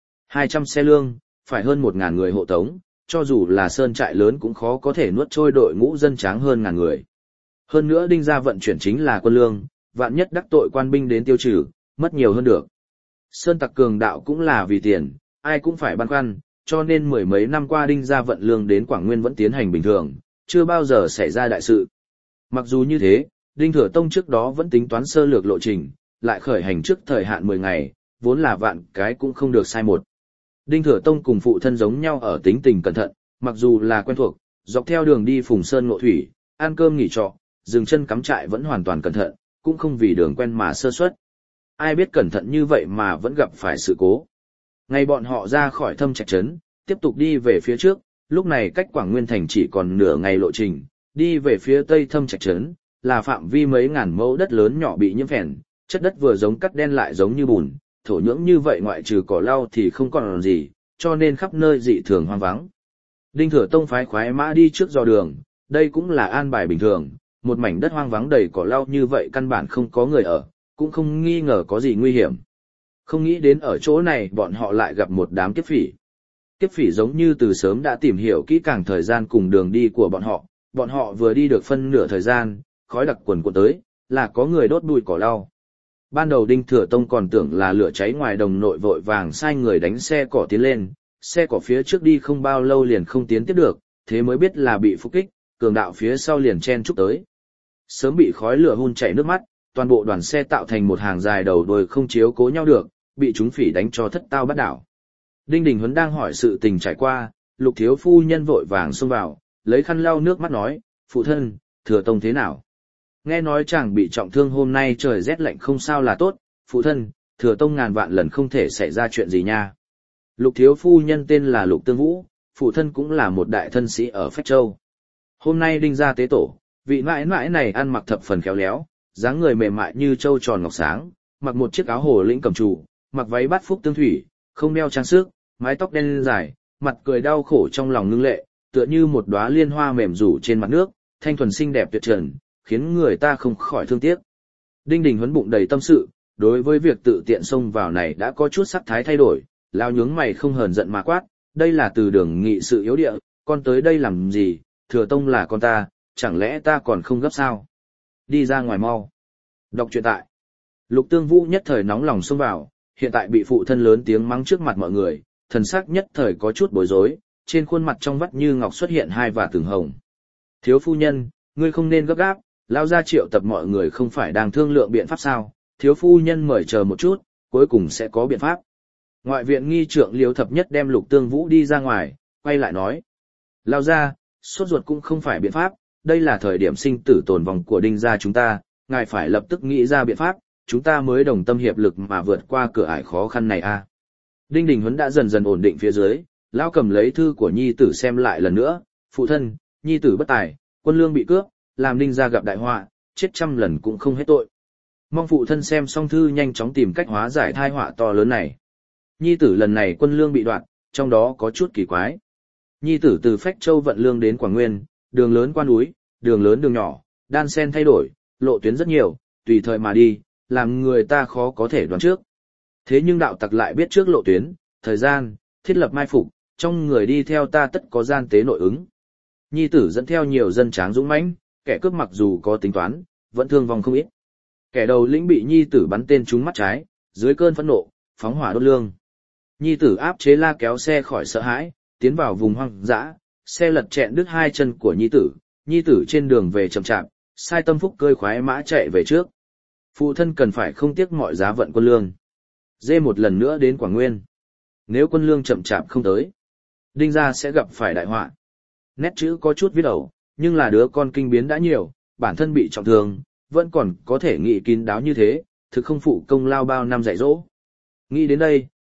200 xe lương, phải hơn 1.000 người hộ tống, cho dù là sơn trại lớn cũng khó có thể nuốt trôi đội ngũ dân tráng hơn ngàn người. Hơn nữa Đinh gia vận chuyển chính là quân lương, vạn nhất đắc tội quan binh đến tiêu trừ, mất nhiều hơn được. Sơn tặc cường đạo cũng là vì tiền, ai cũng phải băn khoăn, cho nên mười mấy năm qua Đinh gia vận lương đến Quảng Nguyên vẫn tiến hành bình thường, chưa bao giờ xảy ra đại sự. Mặc dù như thế, Đinh Thừa Tông trước đó vẫn tính toán sơ lược lộ trình, lại khởi hành trước thời hạn 10 ngày, vốn là vạn cái cũng không được sai một. Đinh Thừa Tông cùng phụ thân giống nhau ở tính tình cẩn thận, mặc dù là quen thuộc, dọc theo đường đi Phùng Sơn Ngộ Thủy, ăn cơm nghỉ trọ, dừng chân cắm trại vẫn hoàn toàn cẩn thận, cũng không vì đường quen mà sơ suất. Ai biết cẩn thận như vậy mà vẫn gặp phải sự cố. Ngày bọn họ ra khỏi Thâm Trạch trấn, tiếp tục đi về phía trước, lúc này cách Quảng Nguyên thành chỉ còn nửa ngày lộ trình, đi về phía tây Thâm Trạch trấn, là phạm vi mấy ngàn mẫu đất lớn nhỏ bị nhiễm phèn, chất đất vừa giống cắt đen lại giống như bùn, thổ nhưỡng như vậy ngoại trừ cỏ lau thì không còn gì, cho nên khắp nơi dị thường hoang vắng. Đinh Thừa Tông phái khoái mã đi trước dò đường, đây cũng là an bài bình thường, một mảnh đất hoang vắng đầy cỏ lau như vậy căn bản không có người ở, cũng không nghi ngờ có gì nguy hiểm. Không nghĩ đến ở chỗ này bọn họ lại gặp một đám kiếp phỉ. Kiếp phỉ giống như từ sớm đã tìm hiểu kỹ càng thời gian cùng đường đi của bọn họ vừa đi được phân nửa thời gian, khói đặc quần cuộn tới, là có người đốt bụi cỏ lau. Ban đầu Đinh Thừa Tông còn tưởng là lửa cháy ngoài đồng nội vội vàng sai người đánh xe cỏ tiến lên, xe cỏ phía trước đi không bao lâu liền không tiến tiếp được, thế mới biết là bị phục kích, cường đạo phía sau liền chen chúc tới. Sớm bị khói lửa hun chảy nước mắt, toàn bộ đoàn xe tạo thành một hàng dài đầu đuôi không chiếu cố nhau được, bị chúng phỉ đánh cho thất tao bắt đảo. Đinh Đình Huấn đang hỏi sự tình trải qua, Lục thiếu phu nhân vội vàng xông vào, lấy khăn lau nước mắt nói, phụ thân, Thừa Tông thế nào? Nghe nói chàng bị trọng thương hôm nay trời rét lạnh không sao là tốt, phụ thân, Thừa Tông ngàn vạn lần không thể xảy ra chuyện gì nha. Lục thiếu phu nhân tên là Lục Tương Vũ, phụ thân cũng là một đại thân sĩ ở Phách Châu. Hôm nay Đinh gia tế tổ, vị mãi mãi này ăn mặc thập phần khéo léo, dáng người mềm mại như châu tròn ngọc sáng, mặc một chiếc áo hồ lĩnh cầm trù, mặc váy bát phúc tương thủy, không đeo trang sức, mái tóc đen dài, mặt cười đau khổ trong lòng ngưng lệ, tựa như một đóa liên hoa mềm rủ trên mặt nước, thanh thuần xinh đẹp tuyệt trần, khiến người ta không khỏi thương tiếc. Đinh Đình Huấn bụng đầy tâm sự, đối với việc tự tiện xông vào này đã có chút sắc thái thay đổi, lao nhướng mày không hờn giận mà quát, đây là từ đường nghị sự yếu địa, con tới đây làm gì, Thừa Tông là con ta, chẳng lẽ ta còn không gấp sao? Đi ra ngoài mau. Đọc truyện tại. Lục Tương Vũ nhất thời nóng lòng xông vào, hiện tại bị phụ thân lớn tiếng mắng trước mặt mọi người, thần sắc nhất thời có chút bối rối, trên khuôn mặt trong vắt như ngọc xuất hiện hai vạt tường hồng. Thiếu phu nhân, ngươi không nên gấp gáp, lao ra triệu tập mọi người không phải đang thương lượng biện pháp sao, thiếu phu nhân mời chờ một chút, cuối cùng sẽ có biện pháp. Ngoại viện nghi trượng Liêu Thập Nhất đem Lục Tương Vũ đi ra ngoài, quay lại nói. Lao ra, sốt ruột cũng không phải biện pháp, đây là thời điểm sinh tử tồn vong của Đinh gia chúng ta, ngài phải lập tức nghĩ ra biện pháp, chúng ta mới đồng tâm hiệp lực mà vượt qua cửa ải khó khăn này a. Đinh Đình Huấn đã dần dần ổn định phía dưới, lão cầm lấy thư của nhi tử xem lại lần nữa, phụ thân, nhi tử bất tài, quân lương bị cướp, làm Đinh gia gặp đại họa, chết trăm lần cũng không hết tội. Mong phụ thân xem xong thư nhanh chóng tìm cách hóa giải tai họa to lớn này. Nhi tử lần này quân lương bị đoạt, trong đó có chút kỳ quái. Nhi tử từ Phách Châu vận lương đến Quảng Nguyên, đường lớn qua núi, đường lớn đường nhỏ, đan sen thay đổi, lộ tuyến rất nhiều, tùy thời mà đi, làm người ta khó có thể đoán trước. Thế nhưng đạo tặc lại biết trước lộ tuyến, thời gian, thiết lập mai phục, trong người đi theo ta tất có gian tế nội ứng. Nhi tử dẫn theo nhiều dân tráng dũng mãnh, kẻ cướp mặc dù có tính toán, vẫn thương vong không ít. Kẻ đầu lĩnh bị nhi tử bắn tên trúng mắt trái, dưới cơn phẫn nộ, phóng hỏa đốt lương. Nhi tử áp chế la kéo xe khỏi sợ hãi, tiến vào vùng hoang dã, xe lật chẹn đứt hai chân của nhi tử trên đường về chậm chạp, sai tâm phúc cơi khoái mã chạy về trước. Phụ thân cần phải không tiếc mọi giá vận quân lương. Dê một lần nữa đến Quảng Nguyên. Nếu quân lương chậm chạp không tới, Đinh gia sẽ gặp phải đại họa. Nét chữ có chút viết ẩu, nhưng là đứa con kinh biến đã nhiều, bản thân bị trọng thương, vẫn còn có thể nghĩ kín đáo như thế, thực không phụ công lao bao năm dạy dỗ. Nghĩ đến đây,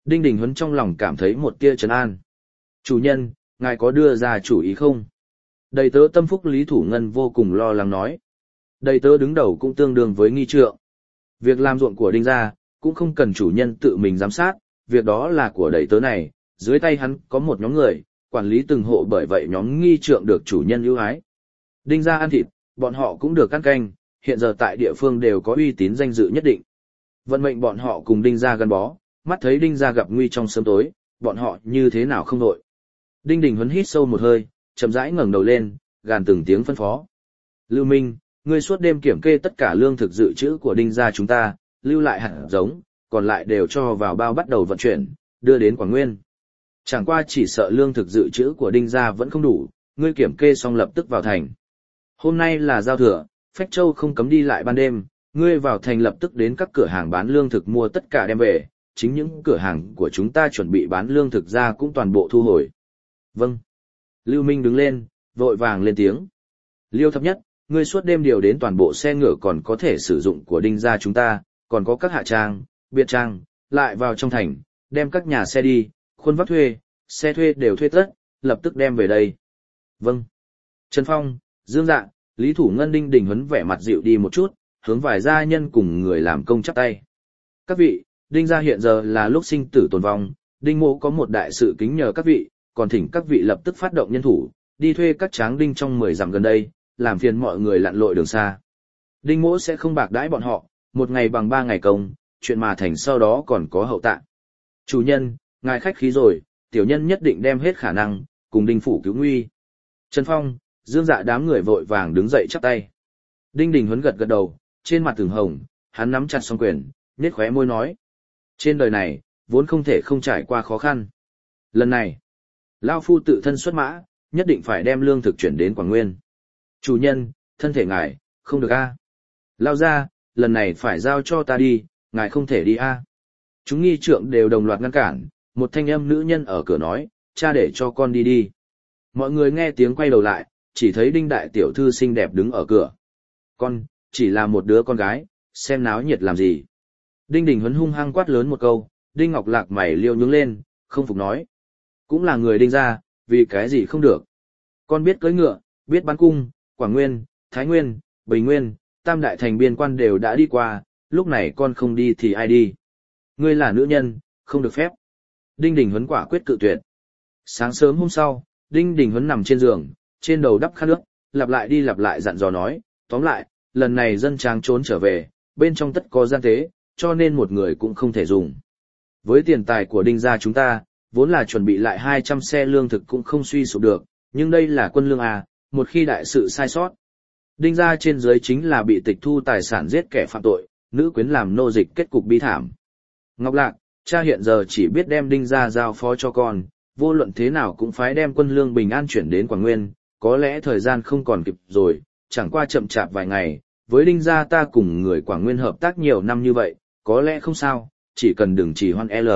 Đinh Đình Huấn trong lòng cảm thấy một tia trấn an. Chủ nhân, ngài có đưa ra chủ ý không? Đầy tớ tâm phúc Lý Thủ Ngân vô cùng lo lắng nói. Đầy tớ đứng đầu cũng tương đương với nghi trượng. Việc làm ruộng của Đinh gia cũng không cần chủ nhân tự mình giám sát, việc đó là của đầy tớ này, dưới tay hắn có một nhóm người, quản lý từng hộ, bởi vậy nhóm nghi trượng được chủ nhân ưu ái. Đinh gia ăn thịt, bọn họ cũng được ăn canh, hiện giờ tại địa phương đều có uy tín danh dự nhất định. Vận mệnh bọn họ cùng Đinh gia gắn bó, mắt thấy Đinh gia gặp nguy trong sớm tối, bọn họ như thế nào không đội. Đinh Đình Huấn hít sâu một hơi, chậm rãi ngẩng đầu lên, gàn từng tiếng phân phó. Lưu Minh, ngươi suốt đêm kiểm kê tất cả lương thực dự trữ của Đinh gia chúng ta, lưu lại hạt giống, còn lại đều cho vào bao bắt đầu vận chuyển, đưa đến Quảng Nguyên. Chẳng qua chỉ sợ lương thực dự trữ của Đinh gia vẫn không đủ, ngươi kiểm kê xong lập tức vào thành. Hôm nay là giao thừa, Phách Châu không cấm đi lại ban đêm, ngươi vào thành lập tức đến các cửa hàng bán lương thực mua tất cả đem về, chính những cửa hàng của chúng ta chuẩn bị bán lương thực ra cũng toàn bộ thu hồi. Vâng. Lưu Minh đứng lên, vội vàng lên tiếng. Liêu Thập Nhất, ngươi suốt đêm điều đến toàn bộ xe ngựa còn có thể sử dụng của Đinh gia chúng ta, còn có các hạ trang, biệt trang, lại vào trong thành, đem các nhà xe đi, khuôn vác thuê, xe thuê đều thuê tất, lập tức đem về đây. Vâng. Trần Phong, Dương Dạ, Lý Thủ Ngân, Đinh Đình Huấn vẻ mặt dịu đi một chút, hướng vài gia nhân cùng người làm công chắp tay. Các vị, Đinh gia hiện giờ là lúc sinh tử tồn vong, Đinh mộ có một đại sự kính nhờ các vị, còn thỉnh các vị lập tức phát động nhân thủ, đi thuê các tráng đinh trong 10 dặm gần đây, làm phiền mọi người lặn lội đường xa. Đinh mỗ sẽ không bạc đãi bọn họ, một ngày bằng 3 ngày công, chuyện mà thành sau đó còn có hậu tạ. Chủ nhân, ngài khách khí rồi, tiểu nhân nhất định đem hết khả năng, cùng Đinh phủ cứu nguy. Trần Phong, Dương Dạ đám người vội vàng đứng dậy chắp tay. Đinh Đình Huấn gật gật đầu, trên mặt từng hồng, hắn nắm chặt song quyền, nhếch khóe môi nói. Trên đời này, vốn không thể không trải qua khó khăn. Lần này, Lao Phu tự thân xuất mã, nhất định phải đem lương thực chuyển đến Quảng Nguyên. Chủ nhân, thân thể ngài, không được a. Lao ra, lần này phải giao cho ta đi, ngài không thể đi a. Chúng nghi trượng đều đồng loạt ngăn cản, một thanh âm nữ nhân ở cửa nói, cha để cho con đi đi. Mọi người nghe tiếng quay đầu lại, chỉ thấy Đinh đại tiểu thư xinh đẹp đứng ở cửa. Con, chỉ là một đứa con gái, xem náo nhiệt làm gì. Đinh Đình Huấn hung hăng quát lớn một câu, Đinh Ngọc Lạc mày liêu nhướng lên, không phục nói. Cũng là người Đinh gia, vì cái gì không được. Con biết cưỡi ngựa, biết bắn cung, Quảng Nguyên, Thái Nguyên, Bình Nguyên, Tam Đại thành biên quan đều đã đi qua, lúc này con không đi thì ai đi. Ngươi là nữ nhân, không được phép. Đinh Đình Huấn quả quyết cự tuyệt. Sáng sớm hôm sau, Đinh Đình Huấn nằm trên giường, trên đầu đắp khăn nước, lặp lại đi lặp lại dặn dò nói, tóm lại, lần này dân tráng trốn trở về, bên trong tất có gian tế, cho nên một người cũng không thể dùng. Với tiền tài của Đinh gia chúng ta, vốn là chuẩn bị lại 200 xe lương thực cũng không suy sụp được, nhưng đây là quân lương à, một khi đại sự sai sót. Đinh gia trên dưới chính là bị tịch thu tài sản giết kẻ phạm tội, nữ quyến làm nô dịch kết cục bi thảm. Ngọc Lạc, cha hiện giờ chỉ biết đem Đinh gia giao phó cho con, vô luận thế nào cũng phải đem quân lương bình an chuyển đến Quảng Nguyên, có lẽ thời gian không còn kịp rồi, chẳng qua chậm chạp vài ngày, với Đinh gia ta cùng người Quảng Nguyên hợp tác nhiều năm như vậy, có lẽ không sao, chỉ cần đừng chỉ hoan L.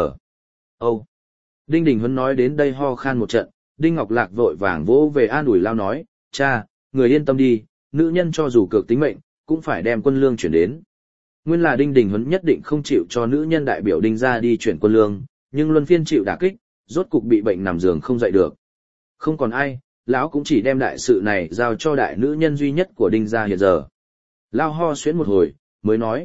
Âu. Đinh Đình Huấn nói đến đây ho khan một trận, Đinh Ngọc Lạc vội vàng vỗ về an ủi Lao nói, cha, người yên tâm đi, nữ nhân cho dù cược tính mệnh, cũng phải đem quân lương chuyển đến. Nguyên là Đinh Đình Huấn nhất định không chịu cho nữ nhân đại biểu Đinh gia đi chuyển quân lương, nhưng luân phiên chịu đả kích, rốt cục bị bệnh nằm giường không dậy được. Không còn ai, lão cũng chỉ đem đại sự này giao cho đại nữ nhân duy nhất của Đinh gia hiện giờ. Lao ho xuyến một hồi, mới nói,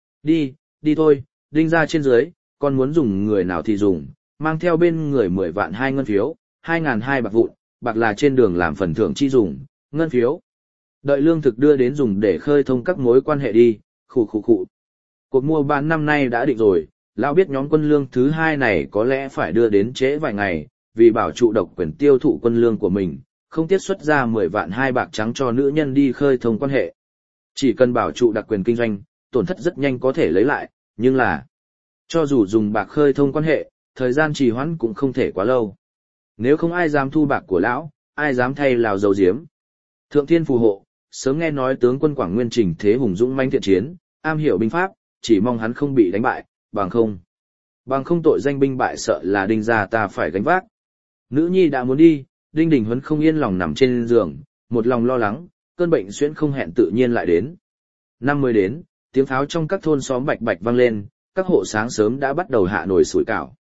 đi thôi, Đinh gia trên dưới, con muốn dùng người nào thì dùng, mang theo bên người 10 vạn 2 ngân phiếu, 2.200 bạc vụn, bạc là trên đường làm phần thưởng chi dùng, ngân phiếu. Đợi lương thực đưa đến dùng để khơi thông các mối quan hệ đi, khụ. Cuộc mua bán năm nay đã định rồi, lão biết nhóm quân lương thứ 2 này có lẽ phải đưa đến trễ vài ngày, vì bảo trụ độc quyền tiêu thụ quân lương của mình, không tiết xuất ra 10 vạn 2 bạc trắng cho nữ nhân đi khơi thông quan hệ. Chỉ cần bảo trụ đặc quyền kinh doanh, tổn thất rất nhanh có thể lấy lại, nhưng là, cho dù dùng bạc khơi thông quan hệ, thời gian trì hoãn cũng không thể quá lâu. Nếu không ai dám thu bạc của lão, ai dám thay lào dầu diếm. Thượng thiên phù hộ, sớm nghe nói tướng quân Quảng Nguyên Trình thế hùng dũng manh thiện chiến, am hiểu binh pháp, chỉ mong hắn không bị đánh bại, bằng không tội danh binh bại sợ là Đinh gia ta phải gánh vác. Nữ nhi đã muốn đi, Đinh Đình Huấn không yên lòng nằm trên giường, một lòng lo lắng, cơn bệnh suyễn không hẹn tự nhiên lại đến. Năm mới đến, tiếng pháo trong các thôn xóm bạch bạch vang lên, các hộ sáng sớm đã bắt đầu hạ nồi sủi cảo.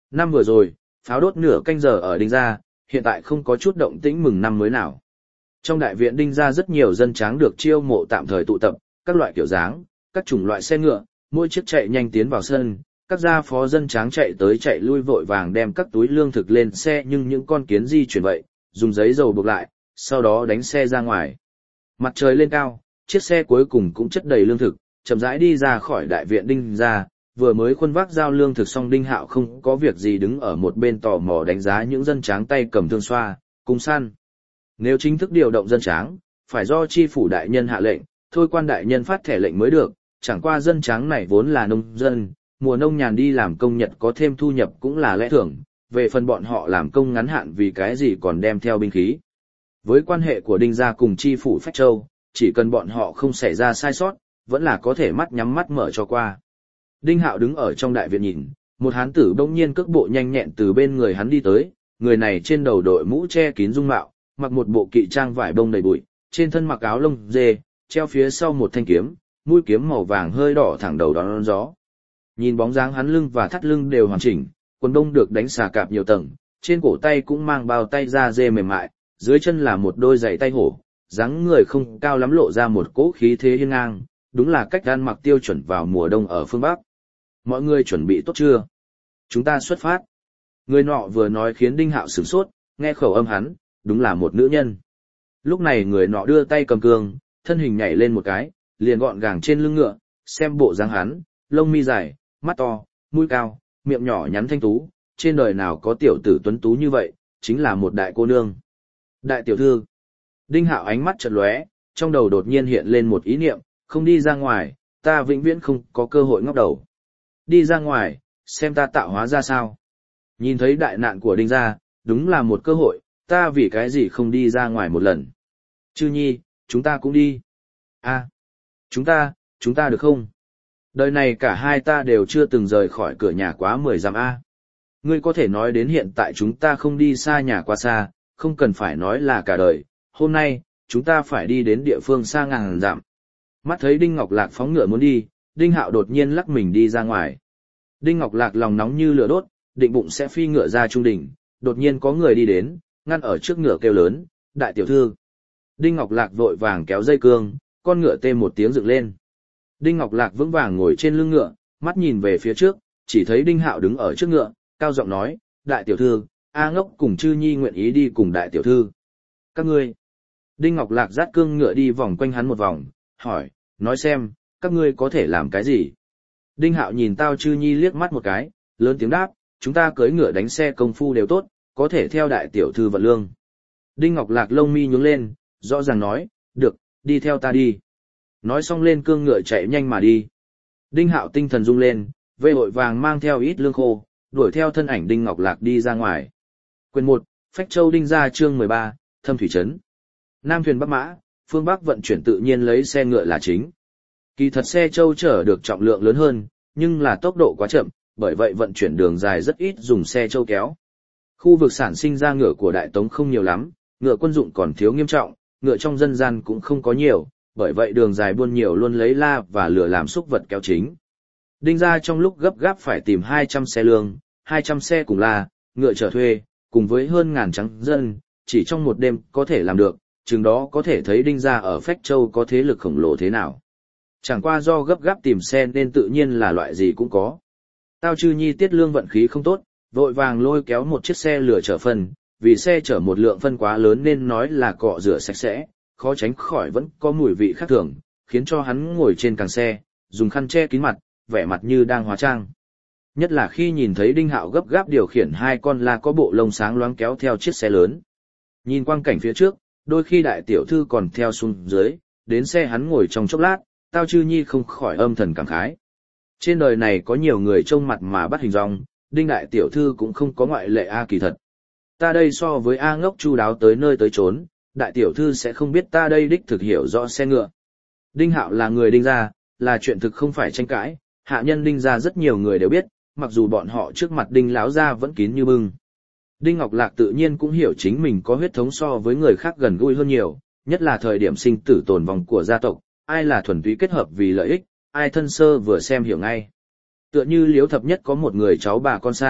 Năm vừa rồi, pháo đốt nửa canh giờ ở Đinh Gia, hiện tại không có chút động tĩnh mừng năm mới nào. Trong đại viện Đinh Gia rất nhiều dân tráng được chiêu mộ tạm thời tụ tập, các loại kiểu dáng, các chủng loại xe ngựa, mỗi chiếc chạy nhanh tiến vào sân, các gia phó dân tráng chạy tới chạy lui vội vàng đem các túi lương thực lên xe, nhưng những con kiến di chuyển vậy, dùng giấy dầu buộc lại, sau đó đánh xe ra ngoài. Mặt trời lên cao, chiếc xe cuối cùng cũng chất đầy lương thực, chậm rãi đi ra khỏi đại viện Đinh Gia. Vừa mới khuân vác giao lương thực xong, Đinh Hạo không có việc gì đứng ở một bên tò mò đánh giá những dân tráng tay cầm thương xoa, cung săn. Nếu chính thức điều động dân tráng, phải do chi phủ đại nhân hạ lệnh, thôi quan đại nhân phát thẻ lệnh mới được, chẳng qua dân tráng này vốn là nông dân, mùa nông nhàn đi làm công nhật có thêm thu nhập cũng là lẽ thường, về phần bọn họ làm công ngắn hạn vì cái gì còn đem theo binh khí. Với quan hệ của Đinh Gia cùng chi phủ Phách Châu, chỉ cần bọn họ không xảy ra sai sót, vẫn là có thể mắt nhắm mắt mở cho qua. Đinh Hạo đứng ở trong đại viện nhìn, một hán tử bỗng nhiên cước bộ nhanh nhẹn từ bên người hắn đi tới, người này trên đầu đội mũ che kín dung mạo, mặc một bộ kỵ trang vải bông đầy bụi, trên thân mặc áo lông dê, treo phía sau một thanh kiếm, mũi kiếm màu vàng hơi đỏ thẳng đầu đón gió. Nhìn bóng dáng hắn lưng và thắt lưng đều hoàn chỉnh, quần đông được đánh xà cạp nhiều tầng, trên cổ tay cũng mang bao tay da dê mềm mại, dưới chân là một đôi giày tay hổ, dáng người không cao lắm lộ ra một cỗ khí thế hiên ngang, đúng là cách ăn mặc tiêu chuẩn vào mùa đông ở phương Bắc. Mọi người chuẩn bị tốt chưa? Chúng ta xuất phát. Người nọ vừa nói khiến Đinh Hạo sửng sốt, nghe khẩu âm hắn, đúng là một nữ nhân. Lúc này người nọ đưa tay cầm cương, thân hình nhảy lên một cái, liền gọn gàng trên lưng ngựa, xem bộ dáng hắn, lông mi dài, mắt to, mũi cao, miệng nhỏ nhắn thanh tú, trên đời nào có tiểu tử tuấn tú như vậy, chính là một đại cô nương. Đại tiểu thư. Đinh Hạo ánh mắt chợt lóe, trong đầu đột nhiên hiện lên một ý niệm, không đi ra ngoài, ta vĩnh viễn không có cơ hội ngóc đầu. Đi ra ngoài, xem ta tạo hóa ra sao. Nhìn thấy đại nạn của Đinh gia, đúng là một cơ hội, ta vì cái gì không đi ra ngoài một lần. Chư nhi, chúng ta cũng đi. À, chúng ta được không? Đời này cả hai ta đều chưa từng rời khỏi cửa nhà quá 10 dặm A. Ngươi có thể nói đến hiện tại chúng ta không đi xa nhà quá xa, không cần phải nói là cả đời. Hôm nay, chúng ta phải đi đến địa phương xa ngàn dặm. Mắt thấy Đinh Ngọc Lạc phóng ngựa muốn đi, Đinh Hạo đột nhiên lắc mình đi ra ngoài. Đinh Ngọc Lạc lòng nóng như lửa đốt, định bụng sẽ phi ngựa ra trung đỉnh, đột nhiên có người đi đến, ngăn ở trước ngựa kêu lớn, đại tiểu thư. Đinh Ngọc Lạc vội vàng kéo dây cương, con ngựa tê một tiếng dựng lên. Đinh Ngọc Lạc vững vàng ngồi trên lưng ngựa, mắt nhìn về phía trước, chỉ thấy Đinh Hạo đứng ở trước ngựa, cao giọng nói, đại tiểu thư, A Ngốc cùng Chư Nhi nguyện ý đi cùng đại tiểu thư. Các ngươi. Đinh Ngọc Lạc dắt cương ngựa đi vòng quanh hắn một vòng, hỏi, nói xem, các ngươi có thể làm cái gì? Đinh Hạo nhìn Tao Chư Nhi liếc mắt một cái, lớn tiếng đáp, chúng ta cưỡi ngựa đánh xe công phu đều tốt, có thể theo đại tiểu thư vận lương. Đinh Ngọc Lạc lông mi nhướng lên, rõ ràng nói, được, đi theo ta đi. Nói xong lên cương ngựa chạy nhanh mà đi. Đinh Hạo tinh thần rung lên, vây vội vàng mang theo ít lương khô, đuổi theo thân ảnh Đinh Ngọc Lạc đi ra ngoài. Quyền 1, Phách Châu Đinh gia chương 13, Thâm Thủy Trấn. Nam thuyền Bắc mã, phương Bắc vận chuyển tự nhiên lấy xe ngựa là chính. Kỳ thật xe châu chở được trọng lượng lớn hơn, nhưng là tốc độ quá chậm, bởi vậy vận chuyển đường dài rất ít dùng xe châu kéo. Khu vực sản sinh ra ngựa của Đại Tống không nhiều lắm, ngựa quân dụng còn thiếu nghiêm trọng, ngựa trong dân gian cũng không có nhiều, bởi vậy đường dài buôn nhiều luôn lấy la và lửa làm xúc vật kéo chính. Đinh gia trong lúc gấp gáp phải tìm 200 xe lương, 200 xe cùng la, ngựa chở thuê, cùng với hơn ngàn trắng dân, chỉ trong một đêm có thể làm được, chừng đó có thể thấy Đinh gia ở Phách Châu có thế lực khổng lồ thế nào. Chẳng qua do gấp gáp tìm xe nên tự nhiên là loại gì cũng có. Tao Chư Nhi tiết lương vận khí không tốt, vội vàng lôi kéo một chiếc xe lửa chở phân, vì xe chở một lượng phân quá lớn nên nói là cọ rửa sạch sẽ, khó tránh khỏi vẫn có mùi vị khác thường, khiến cho hắn ngồi trên càng xe, dùng khăn che kín mặt, vẻ mặt như đang hóa trang. Nhất là khi nhìn thấy Đinh Hạo gấp gáp điều khiển hai con la có bộ lông sáng loáng kéo theo chiếc xe lớn. Nhìn quang cảnh phía trước, đôi khi đại tiểu thư còn theo xuống dưới, đến xe hắn ngồi trong chốc lát, Tao Chư Nhi không khỏi âm thần cảm khái. Trên đời này có nhiều người trông mặt mà bắt hình dong, Đinh đại tiểu thư cũng không có ngoại lệ a kỳ thật. Ta đây so với A Ngốc chu đáo tới nơi tới chốn, đại tiểu thư sẽ không biết ta đây đích thực hiểu rõ xe ngựa. Đinh Hạo là người Đinh gia, là chuyện thực không phải tranh cãi, hạ nhân Đinh gia rất nhiều người đều biết, mặc dù bọn họ trước mặt Đinh láo gia vẫn kín như bưng. Đinh Ngọc Lạc tự nhiên cũng hiểu chính mình có huyết thống so với người khác gần gũi hơn nhiều, nhất là thời điểm sinh tử tồn vong của gia tộc, ai là thuần túy kết hợp vì lợi ích, ai thân sơ vừa xem hiểu ngay. Tựa như Liếu Thập Nhất có một người cháu bà con xa,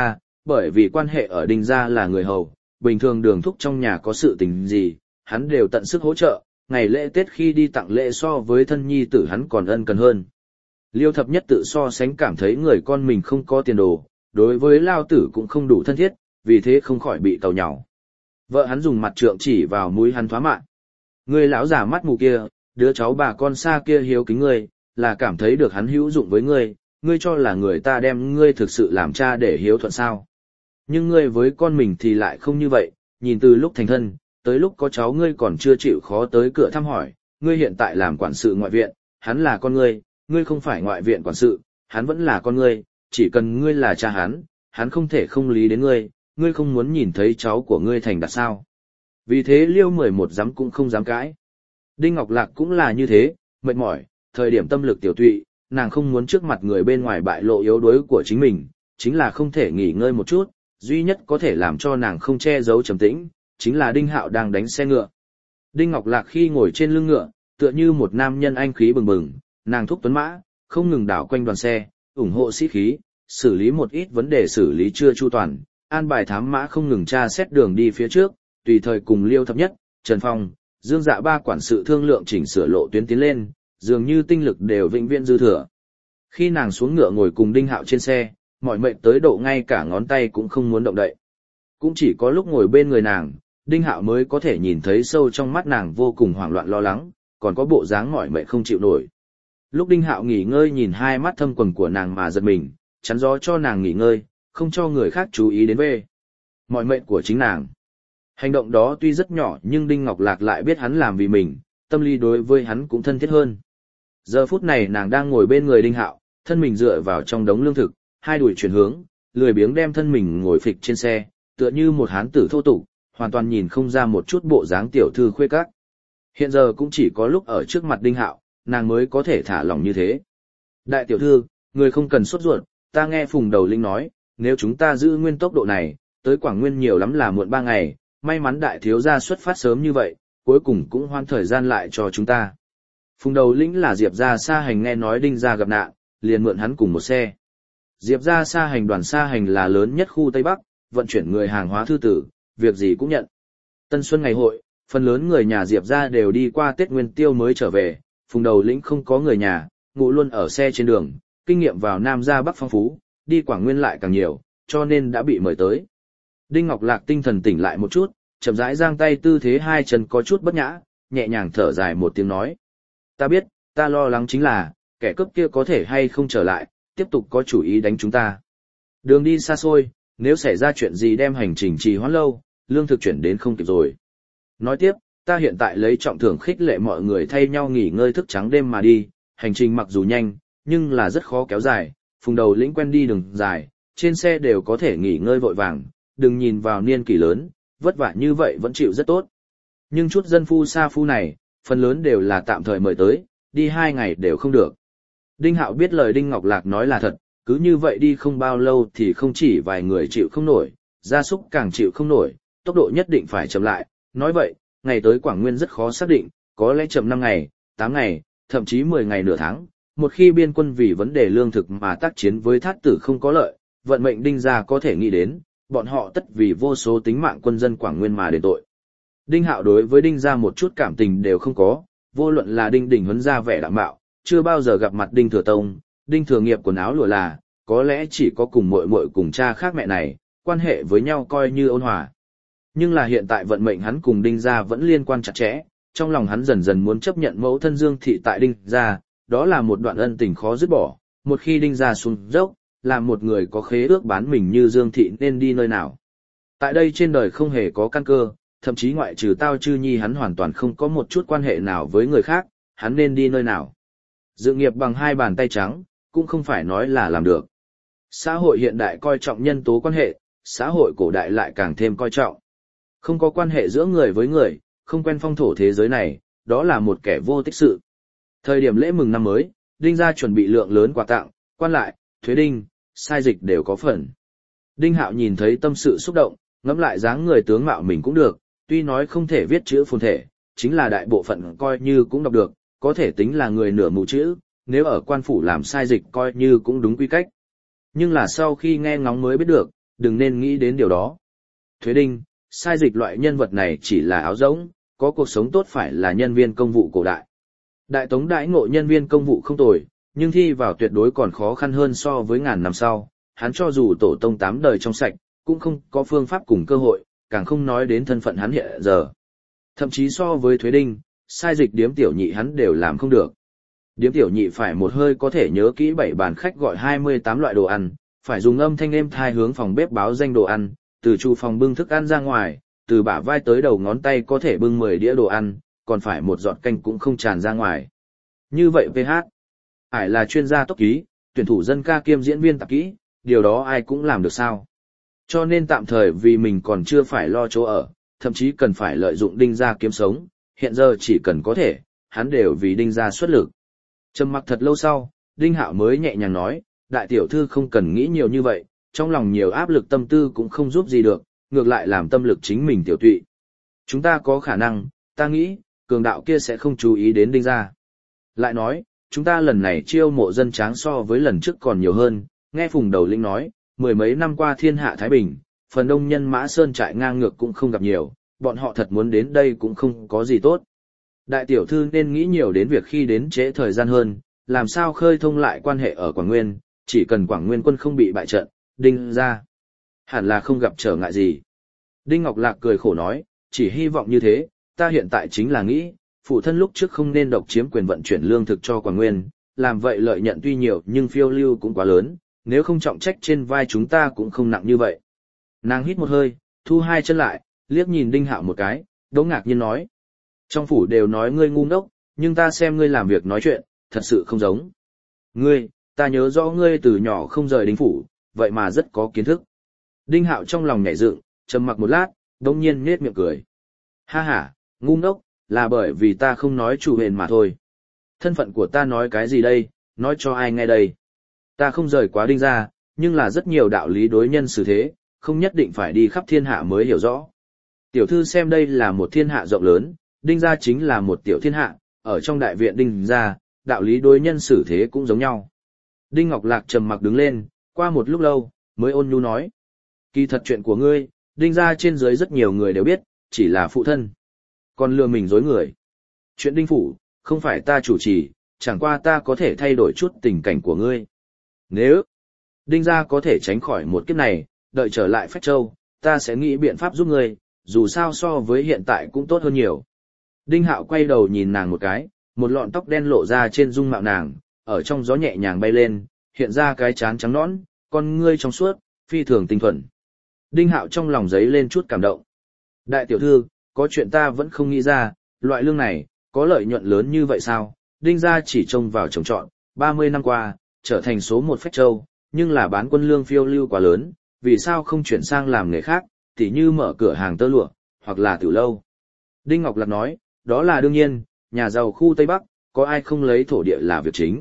bởi vì quan hệ ở Đinh gia là người hầu, bình thường Đường Thúc trong nhà có sự tình gì, hắn đều tận sức hỗ trợ, ngày lễ Tết khi đi tặng lễ so với thân nhi tử hắn còn ân cần hơn. Liêu Thập Nhất tự so sánh cảm thấy người con mình không có tiền đồ, đối với Lao Tử cũng không đủ thân thiết, vì thế không khỏi bị tàu nhàu. Vợ hắn dùng mặt trượng chỉ vào mũi hắn thoá mạ. Ngươi lão già mắt mù kia, đứa cháu bà con xa kia hiếu kính ngươi, là cảm thấy được hắn hữu dụng với ngươi, ngươi cho là người ta đem ngươi thực sự làm cha để hiếu thuận sao. Nhưng ngươi với con mình thì lại không như vậy, nhìn từ lúc thành thân, tới lúc có cháu ngươi còn chưa chịu khó tới cửa thăm hỏi, ngươi hiện tại làm quản sự ngoại viện, hắn là con ngươi không phải ngoại viện quản sự, hắn vẫn là con ngươi, chỉ cần ngươi là cha hắn không thể không lý đến ngươi không muốn nhìn thấy cháu của ngươi thành đạt sao. Vì thế Liêu 11 dám cũng không dám cãi. Đinh Ngọc Lạc cũng là như thế, mệt mỏi, thời điểm tâm lực tiểu tụy, nàng không muốn trước mặt người bên ngoài bại lộ yếu đuối của chính mình, chính là không thể nghỉ ngơi một chút, duy nhất có thể làm cho nàng không che giấu trầm tĩnh, chính là Đinh Hạo đang đánh xe ngựa. Đinh Ngọc Lạc khi ngồi trên lưng ngựa, tựa như một nam nhân anh khí bừng bừng, nàng thúc tuấn mã, không ngừng đảo quanh đoàn xe, ủng hộ sĩ khí, xử lý một ít vấn đề xử lý chưa chu toàn, an bài thám mã không ngừng tra xét đường đi phía trước, tùy thời cùng Liêu Thập Nhất, Trần Phong, Dương Dạ ba quản sự thương lượng chỉnh sửa lộ tuyến tiến lên, dường như tinh lực đều vĩnh viễn dư thừa. Khi nàng xuống ngựa ngồi cùng Đinh Hạo trên xe, mỏi mệt tới độ ngay cả ngón tay cũng không muốn động đậy. Cũng chỉ có lúc ngồi bên người nàng, Đinh Hạo mới có thể nhìn thấy sâu trong mắt nàng vô cùng hoảng loạn lo lắng, còn có bộ dáng mỏi mệt không chịu nổi. Lúc Đinh Hạo nghỉ ngơi nhìn hai mắt thâm quầng của nàng mà giật mình, chắn gió cho nàng nghỉ ngơi, không cho người khác chú ý đến về mỏi mệt của chính nàng. Hành động đó tuy rất nhỏ nhưng Đinh Ngọc Lạc lại biết hắn làm vì mình, tâm lý đối với hắn cũng thân thiết hơn. Giờ phút này nàng đang ngồi bên người Đinh Hạo, thân mình dựa vào trong đống lương thực, hai đùi chuyển hướng, lười biếng đem thân mình ngồi phịch trên xe, tựa như một hán tử thô tục, hoàn toàn nhìn không ra một chút bộ dáng tiểu thư khuê các. Hiện giờ cũng chỉ có lúc ở trước mặt Đinh Hạo, nàng mới có thể thả lỏng như thế. Đại tiểu thư, người không cần sốt ruột, ta nghe Phùng Đầu Linh nói, nếu chúng ta giữ nguyên tốc độ này, tới Quảng Nguyên nhiều lắm là muộn 3 ngày, may mắn đại thiếu gia xuất phát sớm như vậy, cuối cùng cũng hoan thời gian lại cho chúng ta. Phùng Đầu Lĩnh là Diệp gia Sa Hành nghe nói Đinh gia gặp nạn, liền mượn hắn cùng một xe. Diệp gia Sa Hành đoàn Sa Hành là lớn nhất khu Tây Bắc, vận chuyển người hàng hóa thư tử, việc gì cũng nhận. Tân Xuân ngày hội, phần lớn người nhà Diệp gia đều đi qua Tết Nguyên Tiêu mới trở về, Phùng Đầu Lĩnh không có người nhà, ngủ luôn ở xe trên đường, kinh nghiệm vào Nam ra Bắc phong phú, đi Quảng Nguyên lại càng nhiều, cho nên đã bị mời tới. Đinh Ngọc Lạc tinh thần tỉnh lại một chút, chậm rãi giang tay tư thế hai chân có chút bất nhã, nhẹ nhàng thở dài một tiếng nói. Ta biết, ta lo lắng chính là, kẻ cướp kia có thể hay không trở lại, tiếp tục có chủ ý đánh chúng ta. Đường đi xa xôi, nếu xảy ra chuyện gì đem hành trình trì hoãn lâu, lương thực chuyển đến không kịp rồi. Nói tiếp, ta hiện tại lấy trọng thưởng khích lệ mọi người thay nhau nghỉ ngơi thức trắng đêm mà đi, hành trình mặc dù nhanh, nhưng là rất khó kéo dài, Phùng Đầu Lĩnh quen đi đường dài, trên xe đều có thể nghỉ ngơi vội vàng, đừng nhìn vào niên kỷ lớn, vất vả như vậy vẫn chịu rất tốt. Nhưng chút dân phu sa phu này, phần lớn đều là tạm thời mời tới, đi 2 ngày đều không được. Đinh Hạo biết lời Đinh Ngọc Lạc nói là thật, cứ như vậy đi không bao lâu thì không chỉ vài người chịu không nổi, gia súc càng chịu không nổi, tốc độ nhất định phải chậm lại. Nói vậy, ngày tới Quảng Nguyên rất khó xác định, có lẽ chậm 5 ngày, 8 ngày, thậm chí 10 ngày nửa tháng. Một khi biên quân vì vấn đề lương thực mà tác chiến với Thát Tử không có lợi, vận mệnh Đinh gia có thể nghĩ đến, bọn họ tất vì vô số tính mạng quân dân Quảng Nguyên mà đền tội. Đinh Hạo đối với Đinh gia một chút cảm tình đều không có, vô luận là Đinh Đình Huấn gia vẻ đạm bạo, chưa bao giờ gặp mặt Đinh Thừa Tông, Đinh Thừa Nghiệp quần áo lụa là, có lẽ chỉ có cùng muội muội cùng cha khác mẹ này, quan hệ với nhau coi như ôn hòa. Nhưng là hiện tại vận mệnh hắn cùng Đinh gia vẫn liên quan chặt chẽ, trong lòng hắn dần dần muốn chấp nhận mẫu thân Dương thị tại Đinh gia, đó là một đoạn ân tình khó dứt bỏ, một khi Đinh gia xuống dốc, làm một người có khế ước bán mình như Dương thị nên đi nơi nào. Tại đây trên đời không hề có căn cơ, thậm chí ngoại trừ Tao Chư Nhi hắn hoàn toàn không có một chút quan hệ nào với người khác, hắn nên đi nơi nào. Dự nghiệp bằng 2 bàn tay trắng, cũng không phải nói là làm được. Xã hội hiện đại coi trọng nhân tố quan hệ, xã hội cổ đại lại càng thêm coi trọng. Không có quan hệ giữa người với người, không quen phong thổ thế giới này, đó là một kẻ vô tích sự. Thời điểm lễ mừng năm mới, Đinh gia chuẩn bị lượng lớn quà tặng, quan lại, thuế đinh, sai dịch đều có phần. Đinh Hạo nhìn thấy tâm sự xúc động, ngẫm lại dáng người tướng mạo mình cũng được, tuy nói không thể viết chữ phồn thể, chính là đại bộ phận coi như cũng đọc được, có thể tính là người nửa mù chữ, nếu ở quan phủ làm sai dịch coi như cũng đúng quy cách. Nhưng là sau khi nghe ngóng mới biết được, đừng nên nghĩ đến điều đó. Thuế đinh, sai dịch loại nhân vật này chỉ là áo rỗng, có cuộc sống tốt phải là nhân viên công vụ cổ đại. Đại Tống đãi ngộ nhân viên công vụ không tồi, nhưng thi vào tuyệt đối còn khó khăn hơn so với ngàn năm sau, hắn cho dù tổ tông 8 đời trong sạch, cũng không có phương pháp cùng cơ hội, càng không nói đến thân phận hắn hiện giờ. Thậm chí so với Thuế đinh, sai dịch điếm tiểu nhị hắn đều làm không được. Điếm tiểu nhị phải một hơi có thể nhớ kỹ 7 bàn khách gọi 28 loại đồ ăn, phải dùng âm thanh êm thai hướng phòng bếp báo danh đồ ăn, từ chu phòng bưng thức ăn ra ngoài, từ bả vai tới đầu ngón tay có thể bưng 10 đĩa đồ ăn, còn phải một giọt canh cũng không tràn ra ngoài. Như vậy PH, ải là chuyên gia tốc ký, tuyển thủ dân ca kiêm diễn viên tạp kỹ, điều đó ai cũng làm được sao. Cho nên tạm thời vì mình còn chưa phải lo chỗ ở, thậm chí cần phải lợi dụng Đinh gia kiếm sống, hiện giờ chỉ cần có thể, hắn đều vì Đinh gia xuất lực. Trầm mặc thật lâu sau, Đinh Hạo mới nhẹ nhàng nói, đại tiểu thư không cần nghĩ nhiều như vậy, trong lòng nhiều áp lực tâm tư cũng không giúp gì được, ngược lại làm tâm lực chính mình tiểu tụy. Chúng ta có khả năng, ta nghĩ, cường đạo kia sẽ không chú ý đến Đinh gia. Lại nói, chúng ta lần này chiêu mộ dân tráng so với lần trước còn nhiều hơn, nghe Phùng Đầu Lĩnh nói, 10 mấy năm qua thiên hạ Thái Bình, phần đông nhân mã sơn trại ngang ngược cũng không gặp nhiều, bọn họ thật muốn đến đây cũng không có gì tốt. Đại tiểu thư nên nghĩ nhiều đến việc khi đến trễ thời gian hơn, làm sao khơi thông lại quan hệ ở Quảng Nguyên, chỉ cần Quảng Nguyên quân không bị bại trận, Đinh gia hẳn là không gặp trở ngại gì. Đinh Ngọc Lạc cười khổ nói, chỉ hy vọng như thế, ta hiện tại chính là nghĩ, phụ thân lúc trước không nên độc chiếm quyền vận chuyển lương thực cho Quảng Nguyên, làm vậy lợi nhận tuy nhiều nhưng phiêu lưu cũng quá lớn, nếu không trọng trách trên vai chúng ta cũng không nặng như vậy. Nàng hít một hơi, thu hai chân lại, liếc nhìn Đinh Hạo một cái, đỗ ngạc nhiên nói. Trong phủ đều nói ngươi ngu ngốc, nhưng ta xem ngươi làm việc nói chuyện, thật sự không giống. Ngươi, ta nhớ rõ ngươi từ nhỏ không rời Đinh phủ, vậy mà rất có kiến thức. Đinh Hạo trong lòng nhảy dựng, trầm mặc một lát, đông nhiên nhếch miệng cười. Ha ha, ngu ngốc, là bởi vì ta không nói chủ huyền mà thôi. Thân phận của ta nói cái gì đây, nói cho ai nghe đây. Ta không rời quá Đinh gia, nhưng là rất nhiều đạo lý đối nhân xử thế, không nhất định phải đi khắp thiên hạ mới hiểu rõ. Tiểu thư xem đây là một thiên hạ rộng lớn, Đinh gia chính là một tiểu thiên hạ, ở trong đại viện Đinh gia, đạo lý đối nhân xử thế cũng giống nhau. Đinh Ngọc Lạc trầm mặc đứng lên, qua một lúc lâu, mới ôn nhu nói. Kỳ thật chuyện của ngươi, Đinh gia trên dưới rất nhiều người đều biết, chỉ là phụ thân. Còn lừa mình dối người. Chuyện Đinh phủ, không phải ta chủ trì, chẳng qua ta có thể thay đổi chút tình cảnh của ngươi. Nếu Đinh gia có thể tránh khỏi một kiếp này, đợi trở lại Phách Châu, ta sẽ nghĩ biện pháp giúp ngươi, dù sao so với hiện tại cũng tốt hơn nhiều. Đinh Hạo quay đầu nhìn nàng một cái, một lọn tóc đen lộ ra trên dung mạo nàng, ở trong gió nhẹ nhàng bay lên, hiện ra cái trán trắng nõn, con ngươi trong suốt, phi thường tinh thuần. Đinh Hạo trong lòng giấy lên chút cảm động. Đại tiểu thư, có chuyện ta vẫn không nghĩ ra, loại lương này, có lợi nhuận lớn như vậy sao? Đinh gia chỉ trông vào trồng trọt, 30 năm qua, trở thành số một Phách Châu, nhưng là bán quân lương phiêu lưu quá lớn, vì sao không chuyển sang làm nghề khác, tỉ như mở cửa hàng tơ lụa, hoặc là tiểu lâu. Đinh Ngọc Lạc nói, đó là đương nhiên, nhà giàu khu Tây Bắc, có ai không lấy thổ địa là việc chính.